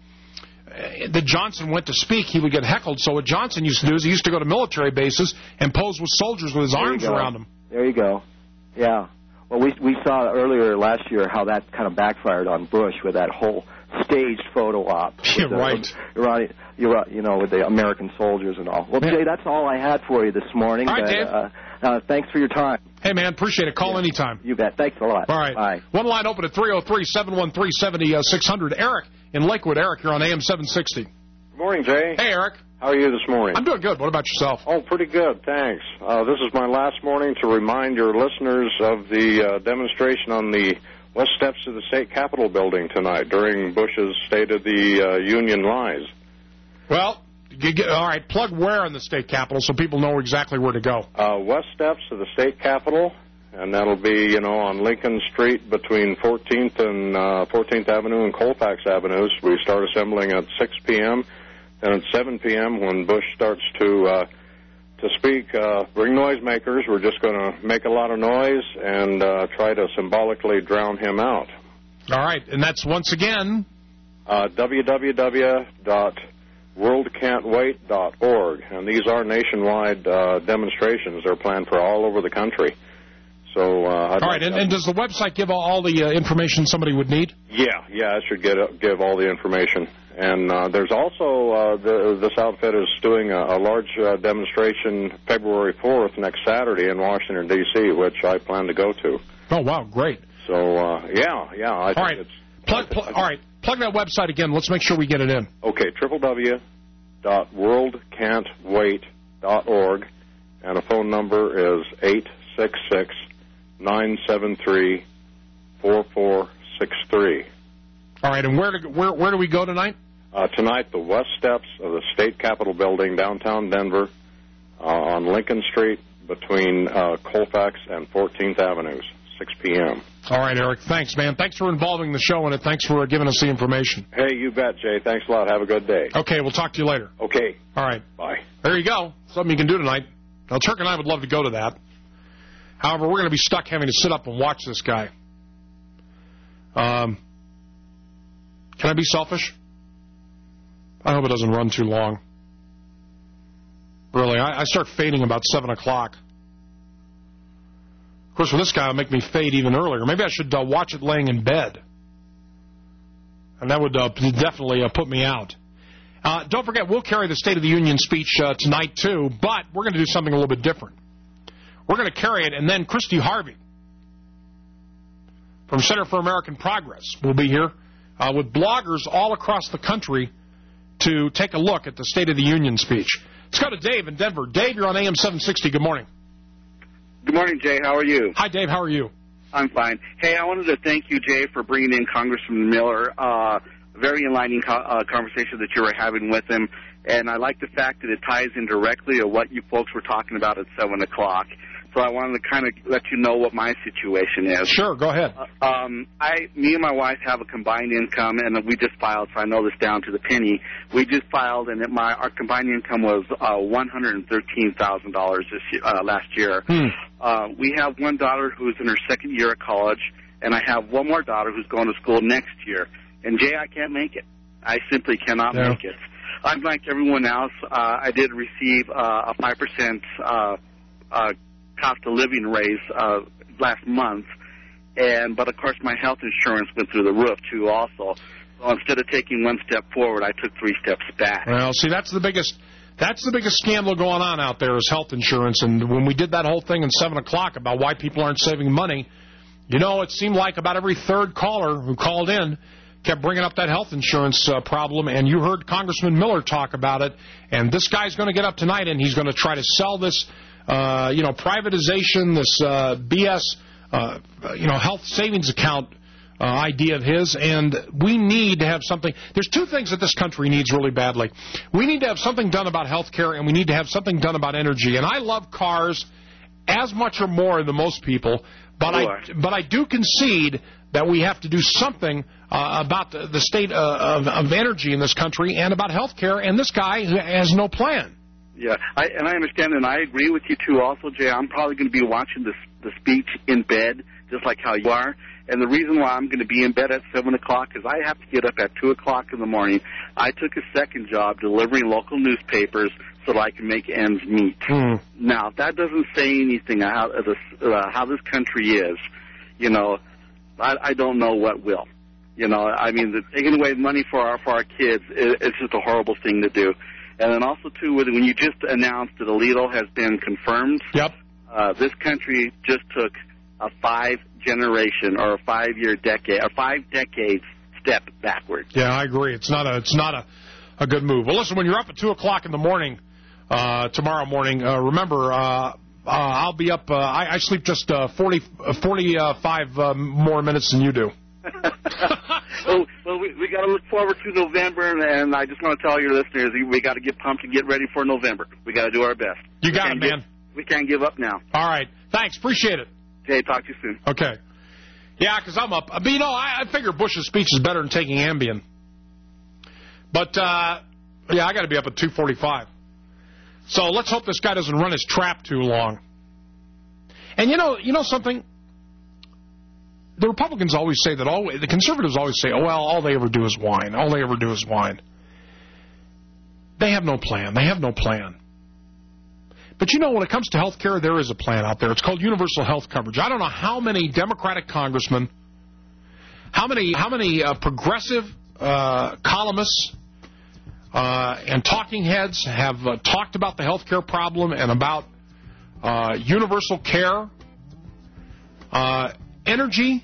that Johnson went to speak, he would get heckled. So what Johnson used to do is he used to go to military bases and pose with soldiers with his There you arms go. around him. There you go. Yeah. Well, we we saw earlier last year how that kind of backfired on Bush with that whole staged photo op. Yeah, with the, right. Iranian, you know, with the American soldiers and all. Well, Yeah. Jay, that's all I had for you this morning. All right, but, Dave. Uh, uh, thanks for your time. Hey, man, appreciate it. Call anytime. You bet. Thanks a lot. All right. Bye. One line open at three oh three, seven one three, seven oh six hundred. Eric in Lakewood. Eric, you're on A M seven sixty. Good morning, Jay. Hey, Eric. How are you this morning? I'm doing good. What about yourself? Oh, pretty good, thanks. Uh, this is my last morning to remind your listeners of the uh, demonstration on the west steps of the state capitol building tonight during Bush's State of the uh, Union lies. Well, you get, all right, plug where in the state capitol so people know exactly where to go. Uh, west steps of the state capitol, and that'll be, you know, on Lincoln Street between fourteenth and uh, fourteenth Avenue and Colfax Avenues. We start assembling at six p.m., and at seven p.m. when Bush starts to uh, to speak, uh, bring noisemakers. We're just going to make a lot of noise and uh, try to symbolically drown him out. All right, and that's once again... Uh, w w w dot world can't wait dot org, and these are nationwide uh, demonstrations. They're planned for all over the country. So, uh, I'd all like right, and, to- and does the website give all, all the uh, information somebody would need? Yeah, yeah, it should get give all the information. And uh, there's also, uh, the, this outfit is doing a, a large uh, demonstration February fourth, next Saturday in Washington, D C, which I plan to go to. Oh, wow, great. So, uh, yeah, yeah, I think All right. it's... Plug, plug, all right, plug that website again. Let's make sure we get it in. Okay, w w w dot world can't wait dot org, and a phone number is eight six six, nine seven three, four four six three. All right, and where do, where, where do we go tonight? Uh, tonight, the west steps of the State Capitol Building, downtown Denver, uh, on Lincoln Street between uh, Colfax and fourteenth Avenues, six p.m. All right, Eric, thanks, man. Thanks for involving the show in it. Thanks for uh, giving us the information. Hey, you bet, Jay. Thanks a lot. Have a good day. Okay, we'll talk to you later. Okay. All right. Bye. There you go. Something you can do tonight. Now, Turk and I would love to go to that. However, we're going to be stuck having to sit up and watch this guy. Um, can I be selfish? I hope it doesn't run too long. Really, I, I start fading about seven o'clock. Of course, with this guy, it'll make me fade even earlier. Maybe I should uh, watch it laying in bed. And that would uh, definitely uh, put me out. Uh, don't forget, we'll carry the State of the Union speech uh, tonight, too, but we're going to do something a little bit different. We're going to carry it, and then Christy Harvey from Center for American Progress will be here uh, with bloggers all across the country to take a look at the State of the Union speech. Let's go to Dave in Denver. Dave, you're on A M seven sixty. Good morning. Good morning, Jay. How are you? Hi, Dave. How are you? I'm fine. Hey, I wanted to thank you, Jay, for bringing in Congressman Miller. Uh, very enlightening co- uh, conversation that you were having with him, and I like the fact that it ties in directly to what you folks were talking about at seven o'clock. So I wanted to kind of let you know what my situation is. Sure, go ahead. Uh, um, I, me and my wife have a combined income, and we just filed, so I know this down to the penny. We just filed, and it, my our combined income was uh, one hundred thirteen thousand dollars this year, uh, last year. Hmm. Uh, we have one daughter who's in her second year of college, and I have one more daughter who's going to school next year. And, Jay, I can't make it. I simply cannot Yeah. make it. Unlike everyone else, uh, I did receive uh, a five percent uh, uh, cost of living raise uh, last month, and but, of course, my health insurance went through the roof, too, also. So instead of taking one step forward, I took three steps back. Well, see, that's the biggest that's the biggest scandal going on out there is health insurance. And when we did that whole thing in seven o'clock about why people aren't saving money, you know, it seemed like about every third caller who called in kept bringing up that health insurance uh, problem, and you heard Congressman Miller talk about it. And this guy's going to get up tonight, and he's going to try to sell this, uh, you know, privatization, this uh, B S, uh, you know, health savings account uh, idea of his. And we need to have something. There's two things that this country needs really badly. We need to have something done about health care, and we need to have something done about energy. And I love cars as much or more than most people, but Sure. I but I do concede that we have to do something uh, about the, the state uh, of, of energy in this country and about health care, and this guy has no plan. Yeah, I, and I understand, and I agree with you, too, also, Jay. I'm probably going to be watching this, the speech in bed, just like how you are. And the reason why I'm going to be in bed at seven o'clock is I have to get up at two o'clock in the morning. I took a second job delivering local newspapers so that I can make ends meet. Mm. Now, that doesn't say anything how this, uh, how this country is. You know, I, I don't know what will. You know, I mean, the, taking away money for our, for our kids, it, it's just a horrible thing to do. And then also, too, when you just announced that Alito has been confirmed, yep. uh, this country just took a five-generation or a five-year decade, a five-decade step backward. Yeah, I agree. It's not a it's not a, a good move. Well, listen, when you're up at two o'clock in the morning uh, tomorrow morning, uh, remember, uh, uh, I'll be up. Uh, I, I sleep just uh, forty, forty-five uh, more minutes than you do. well, well, we, we got to look forward to November, and I just want to tell your listeners, we got to get pumped and get ready for November. We got to do our best. You got it, man. Give, we can't give up now. All right. Thanks. Appreciate it. Okay, talk to you soon. Okay. Yeah, because I'm up. But, you know, I, I figure Bush's speech is better than taking Ambien. But, uh, yeah, I got to be up at two forty-five. So let's hope this guy doesn't run his trap too long. And, you know, you know something? The Republicans always say that, all, the conservatives always say, oh, well, all they ever do is whine. All they ever do is whine. They have no plan. They have no plan. But, you know, when it comes to health care, there is a plan out there. It's called universal health coverage. I don't know how many Democratic congressmen, how many how many uh, progressive uh, columnists uh, and talking heads have uh, talked about the health care problem and about uh, universal care, uh, energy.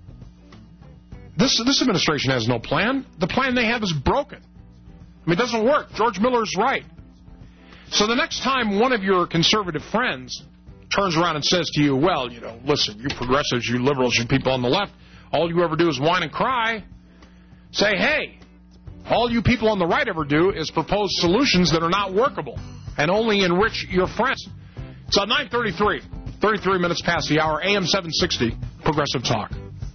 This, this administration has no plan. The plan they have is broken. I mean, it doesn't work. George Miller's right. So the next time one of your conservative friends turns around and says to you, well, you know, listen, you progressives, you liberals, you people on the left, all you ever do is whine and cry, say, hey, all you people on the right ever do is propose solutions that are not workable and only enrich your friends. It's on nine thirty-three, thirty-three minutes past the hour, A M seven sixty, Progressive Talk.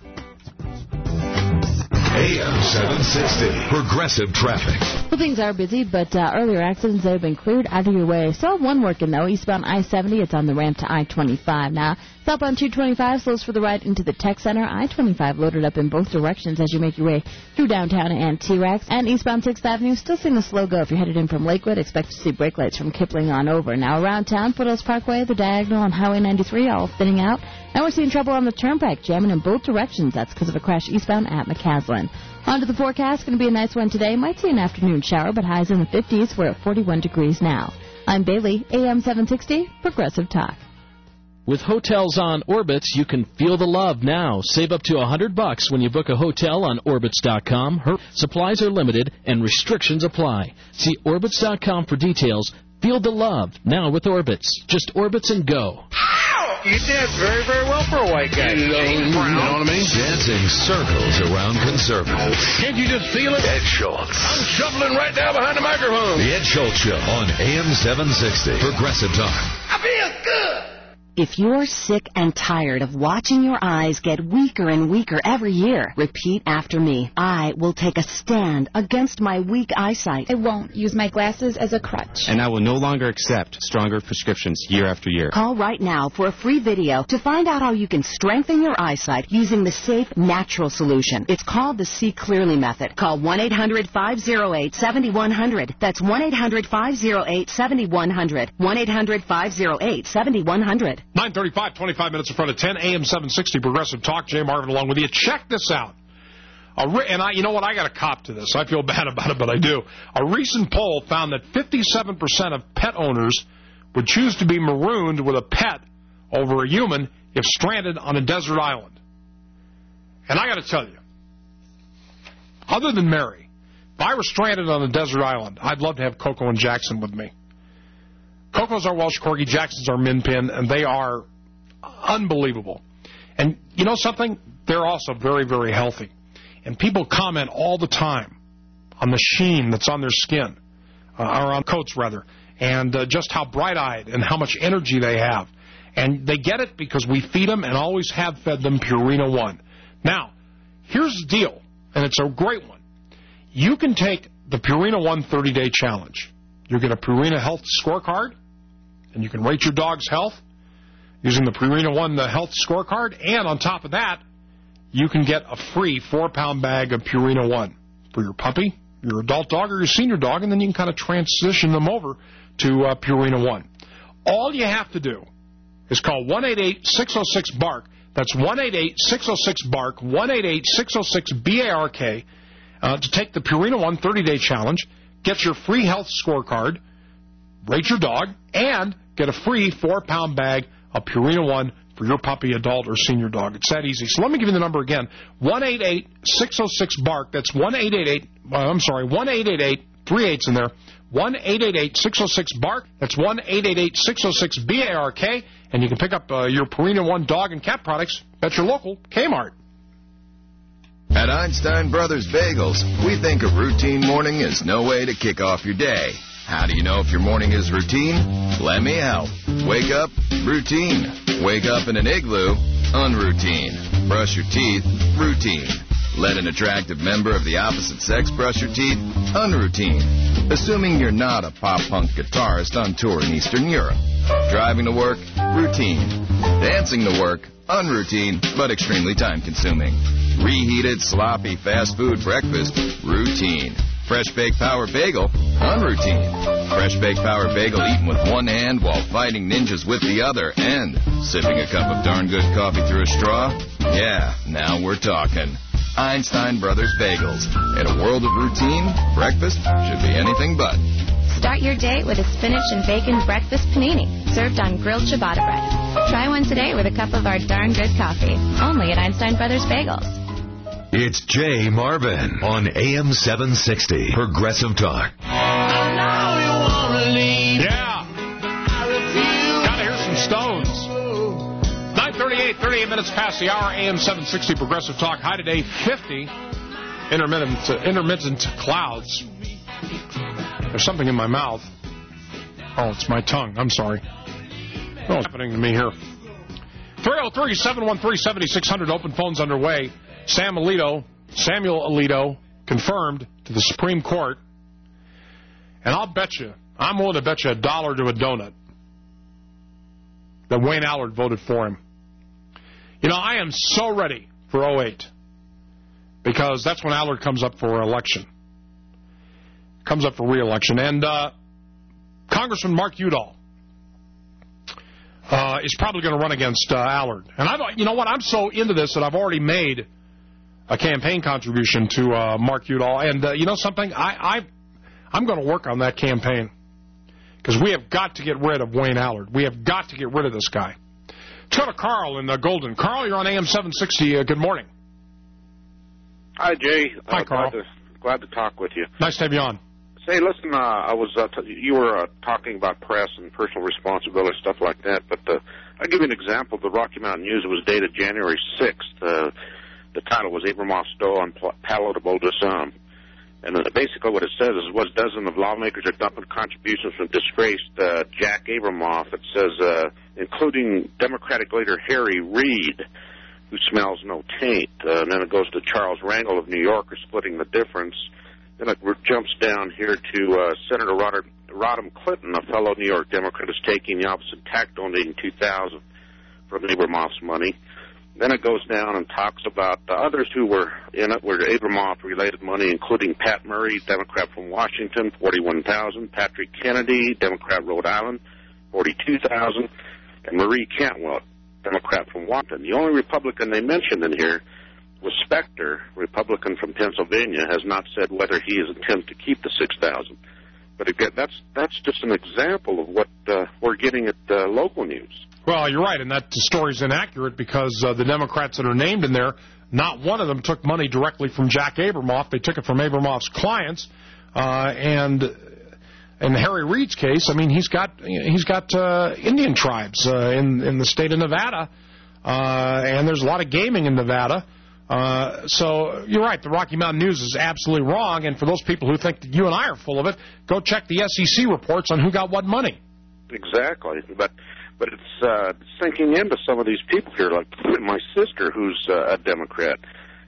A M seven sixty, Progressive Traffic. Well, things are busy, but uh, earlier accidents, they've been cleared out of your way. Still one working, though. Eastbound I seventy, it's on the ramp to I twenty-five now. Southbound two twenty-five slows for the ride into the Tech Center. I twenty-five loaded up in both directions as you make your way through downtown and T-Rex. And eastbound sixth Avenue, still seeing a slow go. If you're headed in from Lakewood, expect to see brake lights from Kipling on over. Now around town, Foothills Parkway, the Diagonal, and Highway ninety-three all thinning out. And we're seeing trouble on the Turnpike, jamming in both directions. That's because of a crash eastbound at McCaslin. On to the forecast. Going to be a nice one today. Might see an afternoon shower, but highs in the fifties. We're at forty-one degrees now. I'm Bailey, A M seven sixty, Progressive Talk. With Hotels on Orbitz, you can feel the love now. Save up to one hundred bucks when you book a hotel on Orbitz dot com. Her supplies are limited and restrictions apply. See Orbitz dot com for details. Feel the love now with Orbitz. Just Orbitz and go. You dance very, very well for a white guy. You know, you know what I mean? Dancing circles around conservatives. Can't you just feel it? Ed Schultz. I'm shuffling right down behind the microphone. The Ed Schultz Show on A M seven sixty, Progressive Talk. I feel good. If you're sick and tired of watching your eyes get weaker and weaker every year, repeat after me. I will take a stand against my weak eyesight. I won't use my glasses as a crutch. And I will no longer accept stronger prescriptions year after year. Call right now for a free video to find out how you can strengthen your eyesight using the safe, natural solution. It's called the See Clearly method. Call one eight hundred five oh eight seven one zero zero. That's one eight hundred five oh eight seven one zero zero. one eight hundred five oh eight seven one zero zero. nine thirty-five, twenty-five minutes in front of ten, A M seven sixty, Progressive Talk. Jay Marvin along with you. Check this out. A re- and I, you know what? I got to cop to this. I feel bad about it, but I do. A recent poll found that fifty-seven percent of pet owners would choose to be marooned with a pet over a human if stranded on a desert island. And I got to tell you, other than Mary, if I were stranded on a desert island, I'd love to have Coco and Jackson with me. Coco's our Welsh Corgi, Jackson's our Min Pin, and they are unbelievable. And you know something? They're also very, very healthy. And people comment all the time on the sheen that's on their skin, uh, or on coats, rather, and uh, just how bright-eyed and how much energy they have. And they get it because we feed them and always have fed them Purina One. Now, here's the deal, and it's a great one. You can take the Purina One thirty-day challenge. You get a Purina Health Scorecard, and you can rate your dog's health using the Purina One the Health Scorecard. And on top of that, you can get a free four-pound bag of Purina One for your puppy, your adult dog, or your senior dog, and then you can kind of transition them over to uh, Purina One. All you have to do is call one eight eight, six oh six, B A R K. That's one eight eight, six oh six, B A R K, one eight eight, six oh six, B A R K, uh, to take the Purina One thirty-day challenge, get your free health scorecard, rate your dog, and get a free four-pound bag of Purina One for your puppy, adult, or senior dog. It's that easy. So let me give you the number again, one eight eight, six oh six, B A R K. That's one eight eight eight, uh, I'm sorry, one eight eight eight, three eights in there, one eight eight eight, six oh six, B A R K. That's one eight eight eight, six oh six, B A R K. And you can pick up uh, your Purina One dog and cat products at your local Kmart. At Einstein Brothers Bagels, we think a routine morning is no way to kick off your day. How do you know if your morning is routine? Let me help. Wake up, routine. Wake up in an igloo, unroutine. Brush your teeth, routine. Let an attractive member of the opposite sex brush your teeth, unroutine. Assuming you're not a pop-punk guitarist on tour in Eastern Europe. Driving to work, routine. Dancing to work, unroutine, but extremely time-consuming. Reheated, sloppy, fast food breakfast, routine. Fresh Baked Power Bagel, unroutine. Fresh Baked Power Bagel eaten with one hand while fighting ninjas with the other, and sipping a cup of darn good coffee through a straw? Yeah, now we're talking. Einstein Brothers Bagels. In a world of routine, breakfast should be anything but. Start your day with a spinach and bacon breakfast panini, served on grilled ciabatta bread. Try one today with a cup of our darn good coffee, only at Einstein Brothers Bagels. It's Jay Marvin on A M seven sixty, Progressive Talk. Yeah. Gotta hear some Stones. nine thirty-eight, thirty-eight minutes past the hour, A M seven sixty, Progressive Talk. High today, fifty. Intermittent, uh, intermittent clouds. There's something in my mouth. Oh, it's my tongue. I'm sorry. What's happening to me here? three oh three, seven one three, seven six zero zero. Open phones underway. Sam Alito, Samuel Alito, confirmed to the Supreme Court. And I'll bet you, I'm willing to bet you a dollar to a donut that Wayne Allard voted for him. You know, I am so ready for oh eight because that's when Allard comes up for election. Comes up for re-election. And uh, Congressman Mark Udall uh, is probably going to run against uh, Allard. And I, you know what? I'm so into this that I've already made a campaign contribution to uh, Mark Udall. And uh, you know something? I, I, I'm going to work on that campaign because we have got to get rid of Wayne Allard. We have got to get rid of this guy. Let's go to Carl in uh, Golden. Carl, you're on A M seven sixty. Uh, good morning. Hi, Jay. Hi, uh, Carl. Glad to, glad to talk with you. Nice to have you on. Say, listen, uh, I was uh, t- you were uh, talking about press and personal responsibility, stuff like that, but uh, I'll give you an example. The Rocky Mountain News was dated January sixth. Uh, the title was Abramoff Stole Unpalatable to Some. And uh, basically what it says is what dozen of lawmakers are dumping contributions from disgraced uh, Jack Abramoff. It says, uh, including Democratic leader Harry Reid, who smells no taint. Uh, and then it goes to Charles Rangel of New York, who's splitting the difference. Then it jumps down here to uh, Senator Rodham, Rodham Clinton, a fellow New York Democrat, is taking the opposite tack, donating two thousand dollars from Abramoff's money. Then it goes down and talks about uh, others who were in it were Abramoff-related money, including Pat Murray, Democrat from Washington, forty-one thousand dollars, Patrick Kennedy, Democrat, Rhode Island, forty-two thousand dollars, and Marie Cantwell, Democrat from Washington. The only Republican they mentioned in here was Specter, Republican from Pennsylvania, has not said whether he is intends to keep the six thousand dollars. But again, that's that's just an example of what uh, we're getting at uh, local news. Well, you're right, and that story's inaccurate because uh, the Democrats that are named in there, not one of them took money directly from Jack Abramoff. They took it from Abramoff's clients. Uh, and in Harry Reid's case, I mean, he's got he's got uh, Indian tribes uh, in in the state of Nevada, uh, and there's a lot of gaming in Nevada. Uh, so you're right, the Rocky Mountain News is absolutely wrong, and for those people who think that you and I are full of it, go check the S E C reports on who got what money. Exactly, but but it's uh, sinking into some of these people here, like my sister, who's uh, a Democrat,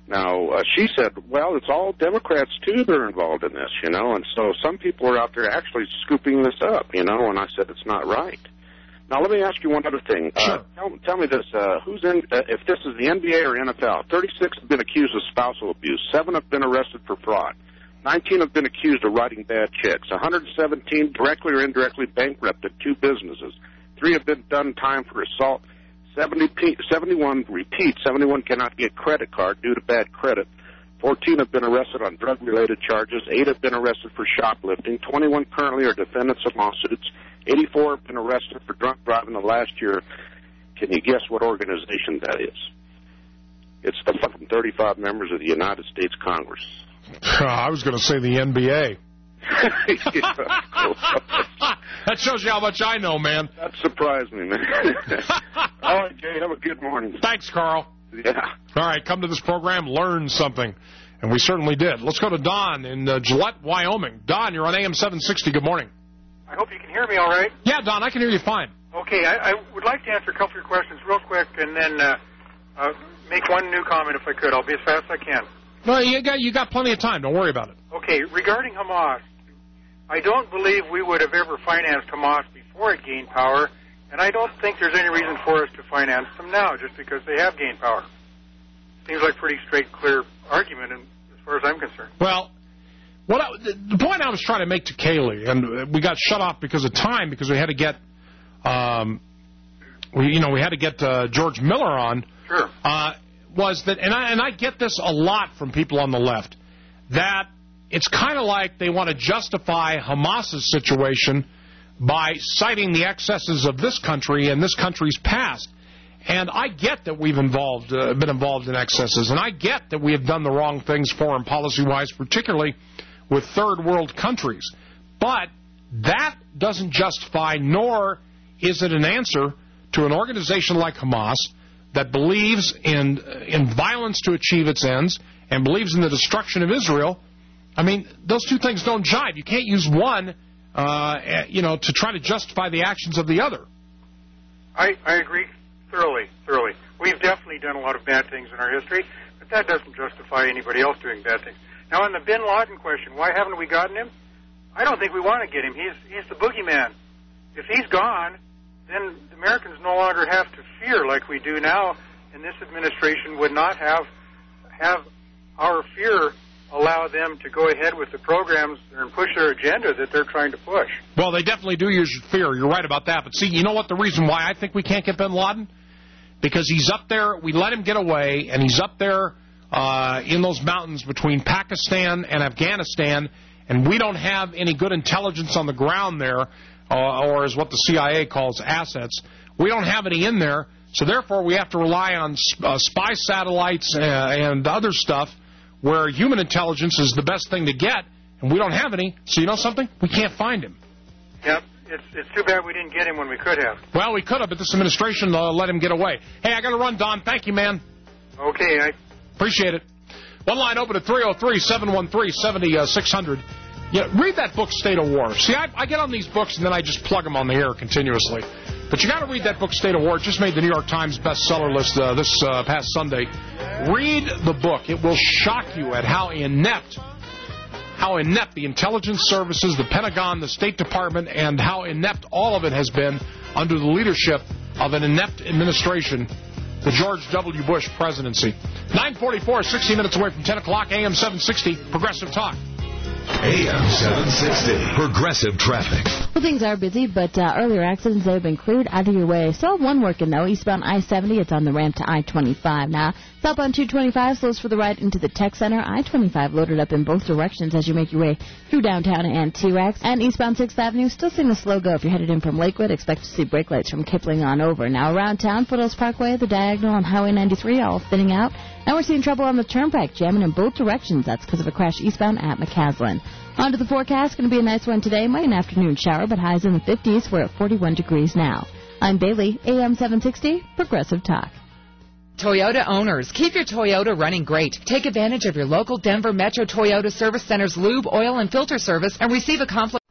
Now, uh, she said, well, it's all Democrats, too, that are involved in this, you know, and so some people are out there actually scooping this up, you know, and I said it's not right. Now, let me ask you one other thing. Sure. Uh, tell, tell me this. Uh, who's in, uh, if this is the N B A or N F L, thirty-six have been accused of spousal abuse. Seven have been arrested for fraud. nineteen have been accused of writing bad checks. one hundred seventeen directly or indirectly bankrupted two businesses. Three have been done time for assault. seventy, seventy-one, repeat, seventy-one cannot get credit card due to bad credit. fourteen have been arrested on drug-related charges. eight have been arrested for shoplifting. twenty-one currently are defendants of lawsuits. eighty-four have been arrested for drunk driving the last year. Can you guess what organization that is? It's the fucking thirty-five members of the United States Congress. I was going to say the N B A. That shows you how much I know, man. That surprised me, man. All right, Jay, have a good morning. Thanks, Carl. Yeah. All right, come to this program, learn something. And we certainly did. Let's go to Don in uh, Gillette, Wyoming. Don, you're on A M seven sixty. Good morning. I hope you can hear me all right. Yeah, Don, I can hear you fine. Okay, I, I would like to answer a couple of your questions real quick and then uh, uh, make one new comment if I could. I'll be as fast as I can. No, you got, you got plenty of time. Don't worry about it. Okay, regarding Hamas, I don't believe we would have ever financed Hamas before it gained power, and I don't think there's any reason for us to finance them now just because they have gained power. Seems like a pretty straight, clear argument as far as I'm concerned. Well, what I, the point I was trying to make to Kaylee, and we got shut off because of time because we had to get, um, we you know we had to get uh, George Miller on. Sure. Uh, was that, and I and I get this a lot from people on the left, that it's kind of like they want to justify Hamas's situation by citing the excesses of this country and this country's past. And I get that we've involved, uh, been involved in excesses, and I get that we have done the wrong things foreign policy-wise, particularly with third world countries. But that doesn't justify, nor is it an answer to an organization like Hamas that believes in in violence to achieve its ends and believes in the destruction of Israel. I mean, those two things don't jive. You can't use one, uh, you know, to try to justify the actions of the other. I, I agree thoroughly, thoroughly. We've definitely done a lot of bad things in our history, but that doesn't justify anybody else doing bad things. Now, on the Bin Laden question, why haven't we gotten him? I don't think we want to get him. He's he's the boogeyman. If he's gone, then the Americans no longer have to fear like we do now, and this administration would not have have our fear allow them to go ahead with the programs and push their agenda that they're trying to push. Well, they definitely do use fear. You're right about that. But see, you know what the reason why I think we can't get Bin Laden? Because he's up there, we let him get away, and he's up there uh, in those mountains between Pakistan and Afghanistan, and we don't have any good intelligence on the ground there, uh, or as what the C I A calls assets. We don't have any in there, so therefore we have to rely on uh, spy satellites uh, and other stuff where human intelligence is the best thing to get, and we don't have any. So you know something? We can't find him. Yep. It's it's too bad we didn't get him when we could have. Well, we could have, but this administration uh, let him get away. Hey, I got to run, Don. Thank you, man. Okay. I appreciate it. One line open at three oh three, seven one three, seven six zero zero. Yeah, read that book, State of War. See, I, I get on these books, and then I just plug them on the air continuously. But you got to read that book, State of War. It just made the New York Times bestseller list uh, this uh, past Sunday. Read the book. It will shock you at how inept, how inept the intelligence services, the Pentagon, the State Department, and how inept all of it has been under the leadership of an inept administration, the George W. Bush presidency. nine forty-four, sixty minutes away from ten o'clock, A M seven sixty, Progressive Talk. A M seven sixty, Progressive Traffic. Well, things are busy, but uh, earlier accidents, they've been cleared out of your way. Still have one working, though. Eastbound I seventy, it's on the ramp to I twenty-five now. Southbound two twenty-five slows for the ride into the Tech Center. I twenty-five loaded up in both directions as you make your way through downtown and T-Rex. And eastbound sixth Avenue, still seeing a slow go. If you're headed in from Lakewood, expect to see brake lights from Kipling on over. Now around town, Foothills Parkway, the Diagonal, on Highway ninety-three, all thinning out. And we're seeing trouble on the Turnpike, jamming in both directions. That's because of a crash eastbound at McCaslin. On to the forecast. Going to be a nice one today. Might an afternoon shower, but highs in the fifties. We're at forty-one degrees now. I'm Bailey, A M seven sixty, Progressive Talk. Toyota owners, keep your Toyota running great. Take advantage of your local Denver Metro Toyota Service Center's lube, oil, and filter service and receive a compliment.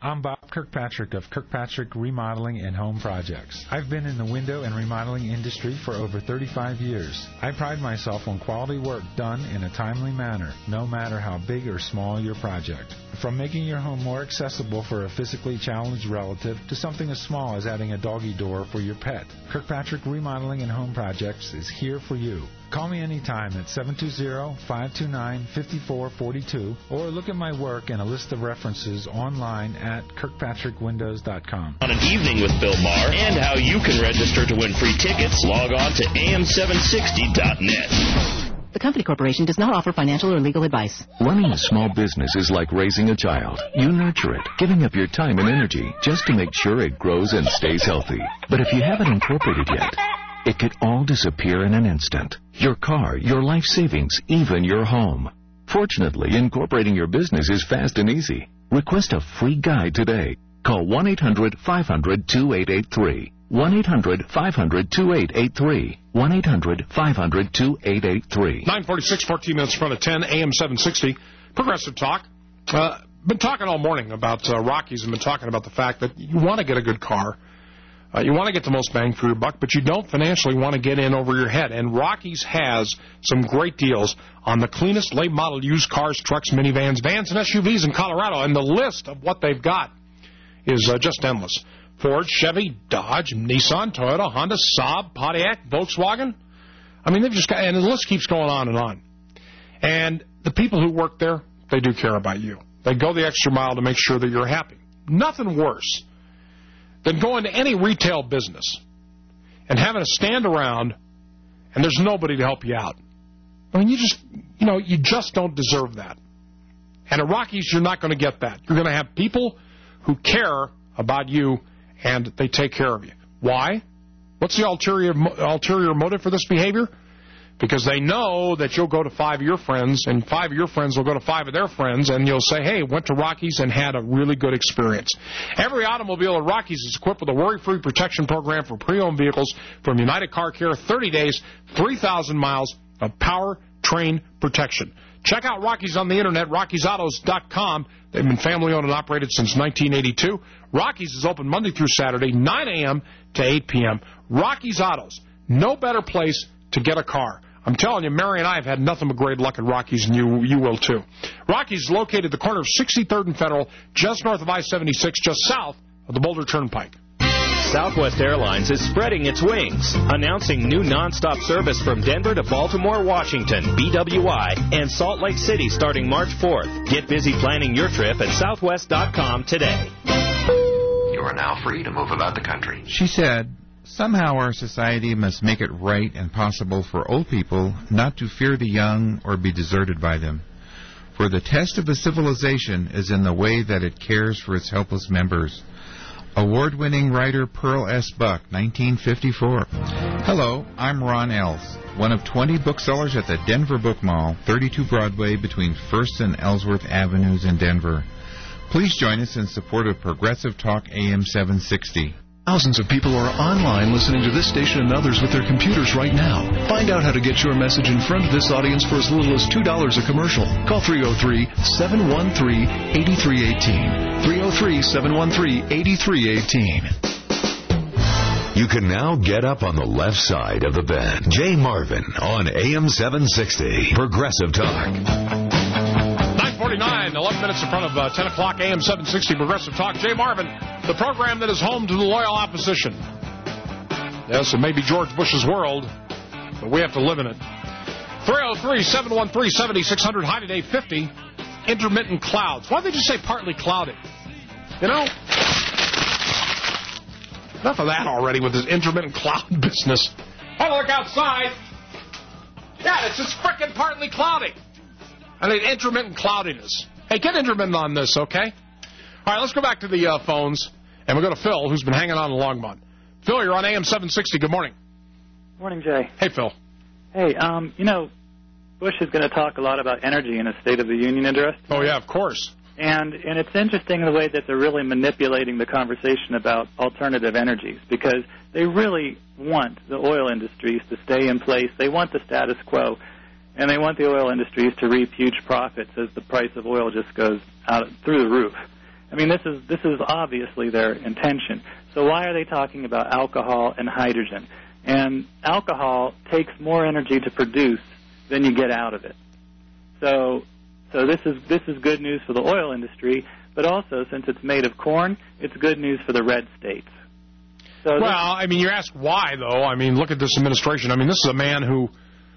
I'm Bob Kirkpatrick of Kirkpatrick Remodeling and Home Projects. I've been in the window and remodeling industry for over thirty-five years. I pride myself on quality work done in a timely manner, no matter how big or small your project. From making your home more accessible for a physically challenged relative to something as small as adding a doggy door for your pet, Kirkpatrick Remodeling and Home Projects is here for you. Call me anytime at seven two zero, five two nine, five four four two or look at my work and a list of references online at kirkpatrick windows dot com. On an evening with Bill Maher and how you can register to win free tickets, log on to A M seven sixty dot net. The Company Corporation does not offer financial or legal advice. Running a small business is like raising a child. You nurture it, giving up your time and energy just to make sure it grows and stays healthy. But if you haven't incorporated yet, it could all disappear in an instant. Your car, your life savings, even your home. Fortunately, incorporating your business is fast and easy. Request a free guide today. Call one eight hundred, five hundred, two eight eight three. one eight hundred, five hundred, two eight eight three. one eight hundred, five hundred, two eight eight three. nine forty-six, fourteen minutes in front of ten, A M seven sixty. Progressive Talk. Uh, been talking all morning about uh, Rockies and been talking about the fact that you want to get a good car. Uh, you want to get the most bang for your buck, but you don't financially want to get in over your head. And Rockies has some great deals on the cleanest late model used cars, trucks, minivans, vans, and S U Vs in Colorado. And the list of what they've got is uh, just endless. Ford, Chevy, Dodge, Nissan, Toyota, Honda, Saab, Pontiac, Volkswagen. I mean, they've just got, and the list keeps going on and on. And the people who work there, they do care about you. They go the extra mile to make sure that you're happy. Nothing worse than going to any retail business and having to stand around and there's nobody to help you out. I mean, you just, you know, you just don't deserve that. And at Rockies, you're not going to get that. You're going to have people who care about you and they take care of you. Why? What's the ulterior, ulterior motive for this behavior? Because they know that you'll go to five of your friends, and five of your friends will go to five of their friends, and you'll say, hey, went to Rockies and had a really good experience. Every automobile at Rockies is equipped with a worry-free protection program for pre-owned vehicles from United Car Care, thirty days, three thousand miles of power train protection. Check out Rockies on the Internet, rockies autos dot com. They've been family-owned and operated since nineteen eighty-two. Rockies is open Monday through Saturday, nine a.m. to eight p.m. Rockies Autos, no better place to get a car. I'm telling you, Mary and I have had nothing but great luck at Rockies, and you you will too. Rockies is located at the corner of sixty-third and Federal, just north of I seventy-six, just south of the Boulder Turnpike. Southwest Airlines is spreading its wings, announcing new nonstop service from Denver to Baltimore, Washington, B W I, and Salt Lake City starting March fourth. Get busy planning your trip at southwest dot com today. You are now free to move about the country. She said, somehow our society must make it right and possible for old people not to fear the young or be deserted by them. For the test of a civilization is in the way that it cares for its helpless members. Award-winning writer Pearl S. Buck, nineteen fifty-four. Hello, I'm Ron Els, one of twenty booksellers at the Denver Book Mall, thirty-two Broadway between First and Ellsworth Avenues in Denver. Please join us in support of Progressive Talk A M seven sixty. Thousands of people are online listening to this station and others with their computers right now. Find out how to get your message in front of this audience for as little as two dollars a commercial. Call three oh three, seven one three, eight three one eight. three oh three, seven one three, eight three one eight. You can now get up on the left side of the bed. Jay Marvin on A M seven sixty. Progressive Talk. nine forty-nine, eleven minutes in front of uh, ten o'clock, A M seven sixty, Progressive Talk. Jay Marvin, the program that is home to the loyal opposition. Yes, it may be George Bush's world, but we have to live in it. three oh three, seven one three, seven six zero zero, high today fifty, intermittent clouds. Why don't they just say partly cloudy? You know? Enough of that already with this intermittent cloud business. Oh, look outside. Yeah, it's just frickin' partly cloudy. I need intermittent cloudiness. Hey, get intermittent on this, okay? All right, let's go back to the uh, phones, and we'll go to Phil, who's been hanging on in Longmont. Phil, you're on A M seven sixty. Good morning. Morning, Jay. Hey, Phil. Hey, um, you know, Bush is going to talk a lot about energy in his State of the Union address. Oh, yeah, of course. And and it's interesting the way that they're really manipulating the conversation about alternative energies, because they really want the oil industries to stay in place. They want the status quo, and they want the oil industries to reap huge profits as the price of oil just goes out through the roof. I mean, this is this is obviously their intention. So why are they talking about alcohol and hydrogen? And alcohol takes more energy to produce than you get out of it. So so this is this is good news for the oil industry, but also since it's made of corn, it's good news for the red states. So well, I mean, you ask why, though. I mean, look at this administration. I mean, this is a man who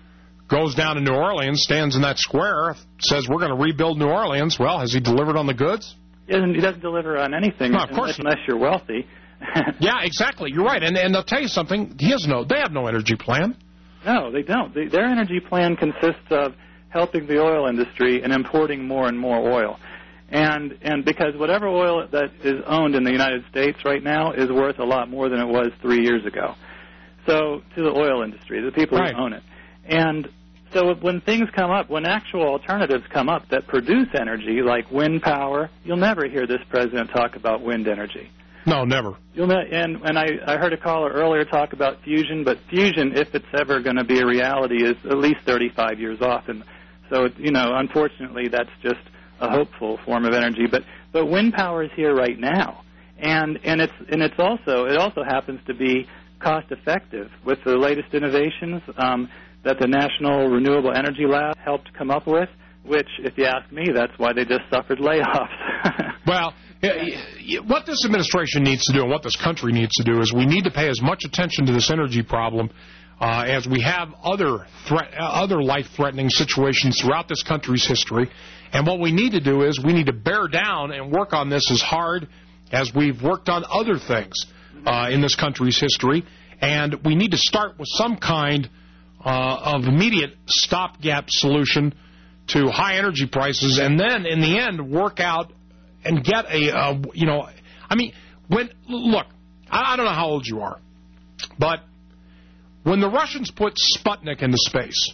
goes down to New Orleans, stands in that square, says we're going to rebuild New Orleans. Well, has he delivered on the goods? He doesn't, he doesn't deliver on anything no, of course unless, unless you're wealthy. Yeah, exactly. You're right. And, and I'll tell you something. He has no, they have no energy plan. No, they don't. They, their energy plan consists of helping the oil industry and importing more and more oil. And and because whatever oil that is owned in the United States right now is worth a lot more than it was three years ago. So to the oil industry, the people right. who own it. And so when things come up, when actual alternatives come up that produce energy, like wind power, you'll never hear this president talk about wind energy. No, never. You'll ne- and and I, I heard a caller earlier talk about fusion, but fusion, if it's ever going to be a reality, is at least thirty-five years off. And so, you know, unfortunately, that's just a hopeful form of energy. But but wind power is here right now, and and it's and it's also it also happens to be cost effective with the latest innovations um, that the National Renewable Energy Lab helped come up with. Which, if you ask me, that's why they just suffered layoffs. Well, what this administration needs to do and what this country needs to do is we need to pay as much attention to this energy problem uh, as we have other threat, uh, other life-threatening situations throughout this country's history. And what we need to do is we need to bear down and work on this as hard as we've worked on other things uh, in this country's history. And we need to start with some kind uh, of immediate stopgap solution to high energy prices, and then in the end work out and get a, uh, you know, I mean, when, look, I, I don't know how old you are, but when the Russians put Sputnik into space,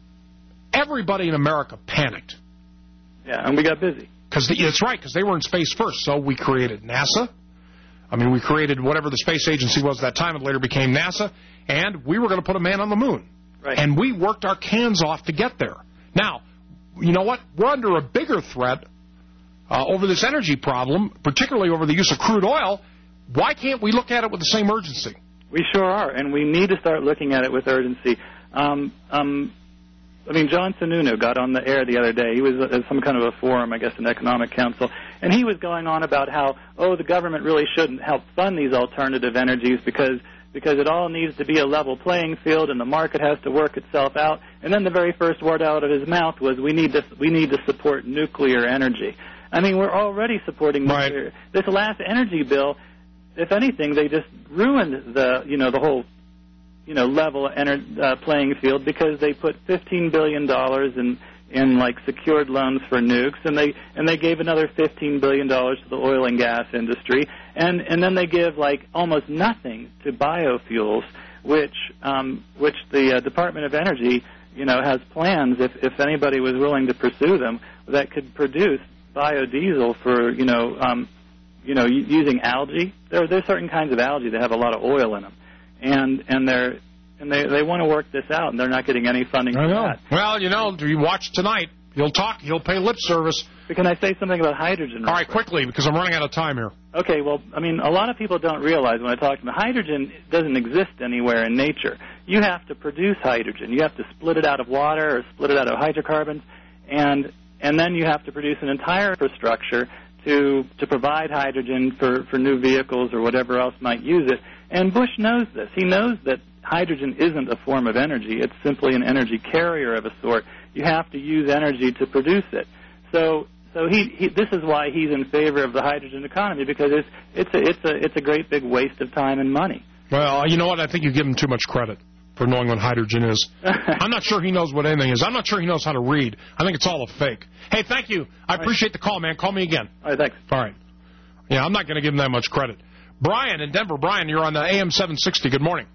everybody in America panicked. Yeah, and we got busy. Cause the, that's right, because they were in space first, so we created NASA. I mean, we created whatever the space agency was at that time, and later became NASA, and we were going to put a man on the moon. Right. And we worked our cans off to get there. Now, you know what? We're under a bigger threat uh, over this energy problem, particularly over the use of crude oil. Why can't we look at it with the same urgency? We sure are, and we need to start looking at it with urgency. Um, um, I mean, John Sununu got on the air the other day. He was at some kind of a forum, I guess, an economic council, and he was going on about how, oh, the government really shouldn't help fund these alternative energies because because it all needs to be a level playing field and the market has to work itself out. And then the very first word out of his mouth was, we need to we need to support nuclear energy. I mean, we're already supporting nuclear. Right. This last energy bill, if anything, they just ruined the, you know, the whole, you know, level ener- uh, playing field because they put fifteen billion dollars in, in, like, secured loans for nukes, and they and they gave another fifteen billion dollars to the oil and gas industry. And and then they give, like, almost nothing to biofuels, which um, which the uh, Department of Energy, you know, has plans, if, if anybody was willing to pursue them, that could produce biodiesel for, you know, um, you know, using algae. There, there's certain kinds of algae that have a lot of oil in them. And and they're and they, they want to work this out, and they're not getting any funding I for know. that. Well, you know, you watch tonight. He'll talk. He'll pay lip service. But can I say something about hydrogen? All right, quickly, because I'm running out of time here. Okay, well, I mean, a lot of people don't realize when I talk to them, hydrogen doesn't exist anywhere in nature. You have to produce hydrogen. You have to split it out of water or split it out of hydrocarbons, and and then you have to produce an entire infrastructure to to provide hydrogen for, for new vehicles or whatever else might use it. And Bush knows this. He knows that hydrogen isn't a form of energy. It's simply an energy carrier of a sort. You have to use energy to produce it. So so he, he this is why he's in favor of the hydrogen economy, because it's it's a it's a it's a great big waste of time and money. Well, you know what? I think you give him too much credit for knowing what hydrogen is. I'm not sure he knows what anything is. I'm not sure he knows how to read. I think it's all a fake. Hey, thank you. I all appreciate right. the call, man. Call me again. All right, thanks. All right. Yeah, I'm not going to give him that much credit. Brian in Denver. Brian, you're on the A M seven sixty. Good morning.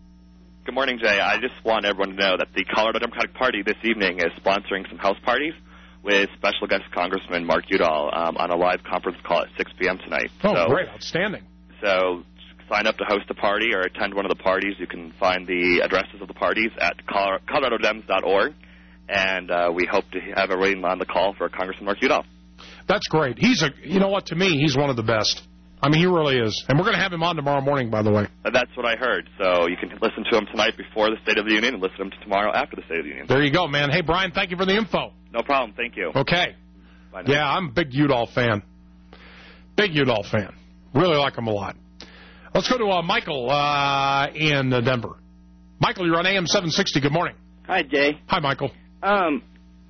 Good morning, Jay. I just want everyone to know that the Colorado Democratic Party this evening is sponsoring some house parties with special guest Congressman Mark Udall um, on a live conference call at six p.m. tonight. Oh, so, great. Outstanding. So sign up to host a party or attend one of the parties. You can find the addresses of the parties at colorado dems dot org, and uh, we hope to have everyone on the call for Congressman Mark Udall. That's great. He's a, you know what, to me, he's one of the best. I mean, he really is. And we're going to have him on tomorrow morning, by the way. That's what I heard. So you can listen to him tonight before the State of the Union and listen to him tomorrow after the State of the Union. There you go, man. Hey, Brian, thank you for the info. No problem. Thank you. Okay. Bye now. Yeah, I'm a big Udall fan. Big Udall fan. Really like him a lot. Let's go to uh, Michael uh, in uh, Denver. Michael, you're on A M seven sixty. Good morning. Hi, Jay. Hi, Michael. Um,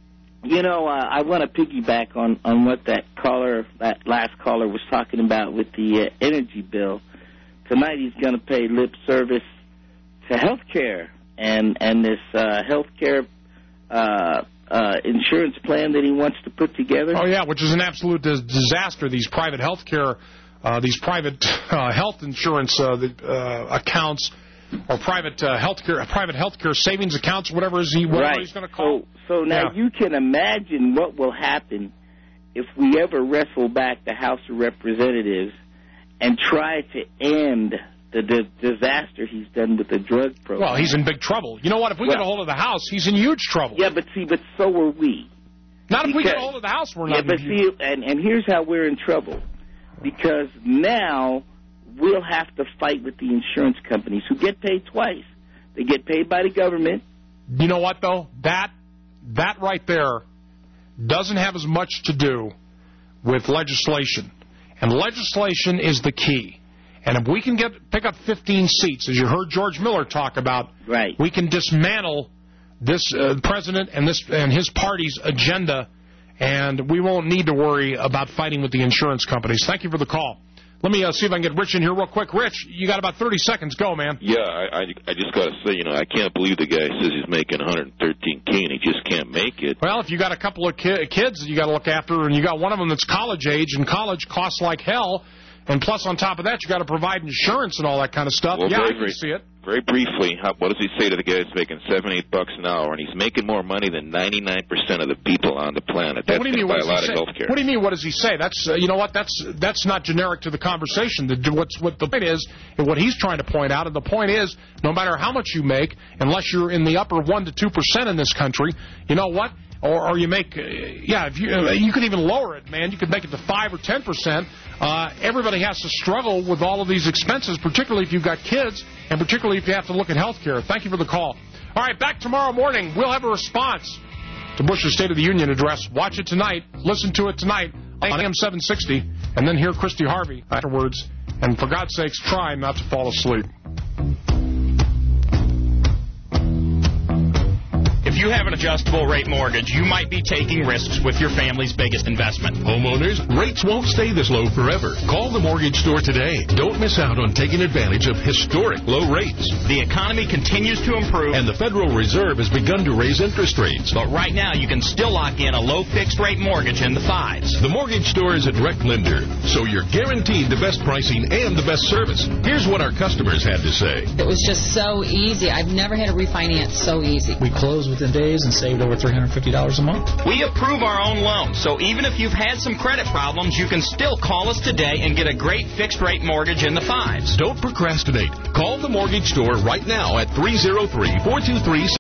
you know, uh, I want to piggyback on, on what that caller, that last caller was talking about with the uh, energy bill. Tonight he's going to pay lip service to health care and, and this uh, health care uh, uh, insurance plan that he wants to put together. Oh, yeah, which is an absolute dis- disaster, these private health care, uh, these private uh, health insurance uh, the, uh, accounts or private uh, health care, private health care savings accounts, whatever, is he, whatever right. he's going to call. So, so now yeah. you can imagine what will happen if we ever wrestle back the House of Representatives and try to end the di- disaster he's done with the drug program. Well, he's in big trouble. You know what? If we well, get a hold of the House, he's in huge trouble. Yeah, but see, but so are we. Not because, if we get a hold of the House, we're yeah, not. Yeah, but see, and, and here's how we're in trouble. Because now we'll have to fight with the insurance companies who get paid twice. They get paid by the government. You know what, though? That that right there doesn't have as much to do with legislation. And legislation is the key. And if we can get pick up fifteen seats, as you heard George Miller talk about, right. we can dismantle this uh, president and this and his party's agenda, and we won't need to worry about fighting with the insurance companies. Thank you for the call. Let me uh, see if I can get Rich in here real quick. Rich, you got about thirty seconds. Go, man. Yeah, I, I, I just got to say, you know, I can't believe the guy says he's making one hundred thirteen K and he just can't make it. Well, if you got a couple of ki- kids that you got to look after, and you got one of them that's college age, and college costs like hell, and plus on top of that, you got to provide insurance and all that kind of stuff. Well, yeah, very, I can very, see it. Very briefly, how, what does he say to the guy that's making seven, eight bucks an hour, and he's making more money than ninety-nine percent of the people on the planet? That's going to buy a lot of health care. What do you mean? What does he say? That's uh, you know what? That's that's not generic to the conversation. The, what's what the point is, and what he's trying to point out, and the point is, no matter how much you make, unless you're in the upper one to two percent in this country, you know what? Or, or you make, uh, yeah, if you uh, you could even lower it, man. You could make it to five or ten percent. Uh, everybody has to struggle with all of these expenses, particularly if you've got kids, and particularly if you have to look at health care. Thank you for the call. All right, back tomorrow morning. We'll have a response to Bush's State of the Union address. Watch it tonight. Listen to it tonight on A M seven sixty, and then hear Christy Harvey afterwards. And for God's sakes, try not to fall asleep. If you have an adjustable rate mortgage, you might be taking risks with your family's biggest investment. Homeowners, rates won't stay this low forever. Call the mortgage store today. Don't miss out on taking advantage of historic low rates. The economy continues to improve, and the Federal Reserve has begun to raise interest rates. But right now, you can still lock in a low fixed rate mortgage in the fives. The mortgage store is a direct lender, so you're guaranteed the best pricing and the best service. Here's what our customers had to say. It was just so easy. I've never had a refinance so easy. We closed within days and saved over three hundred fifty dollars a month. We approve our own loans, so even if you've had some credit problems, you can still call us today and get a great fixed-rate mortgage in the fives. Don't procrastinate. Call the mortgage store right now at three oh three, four two three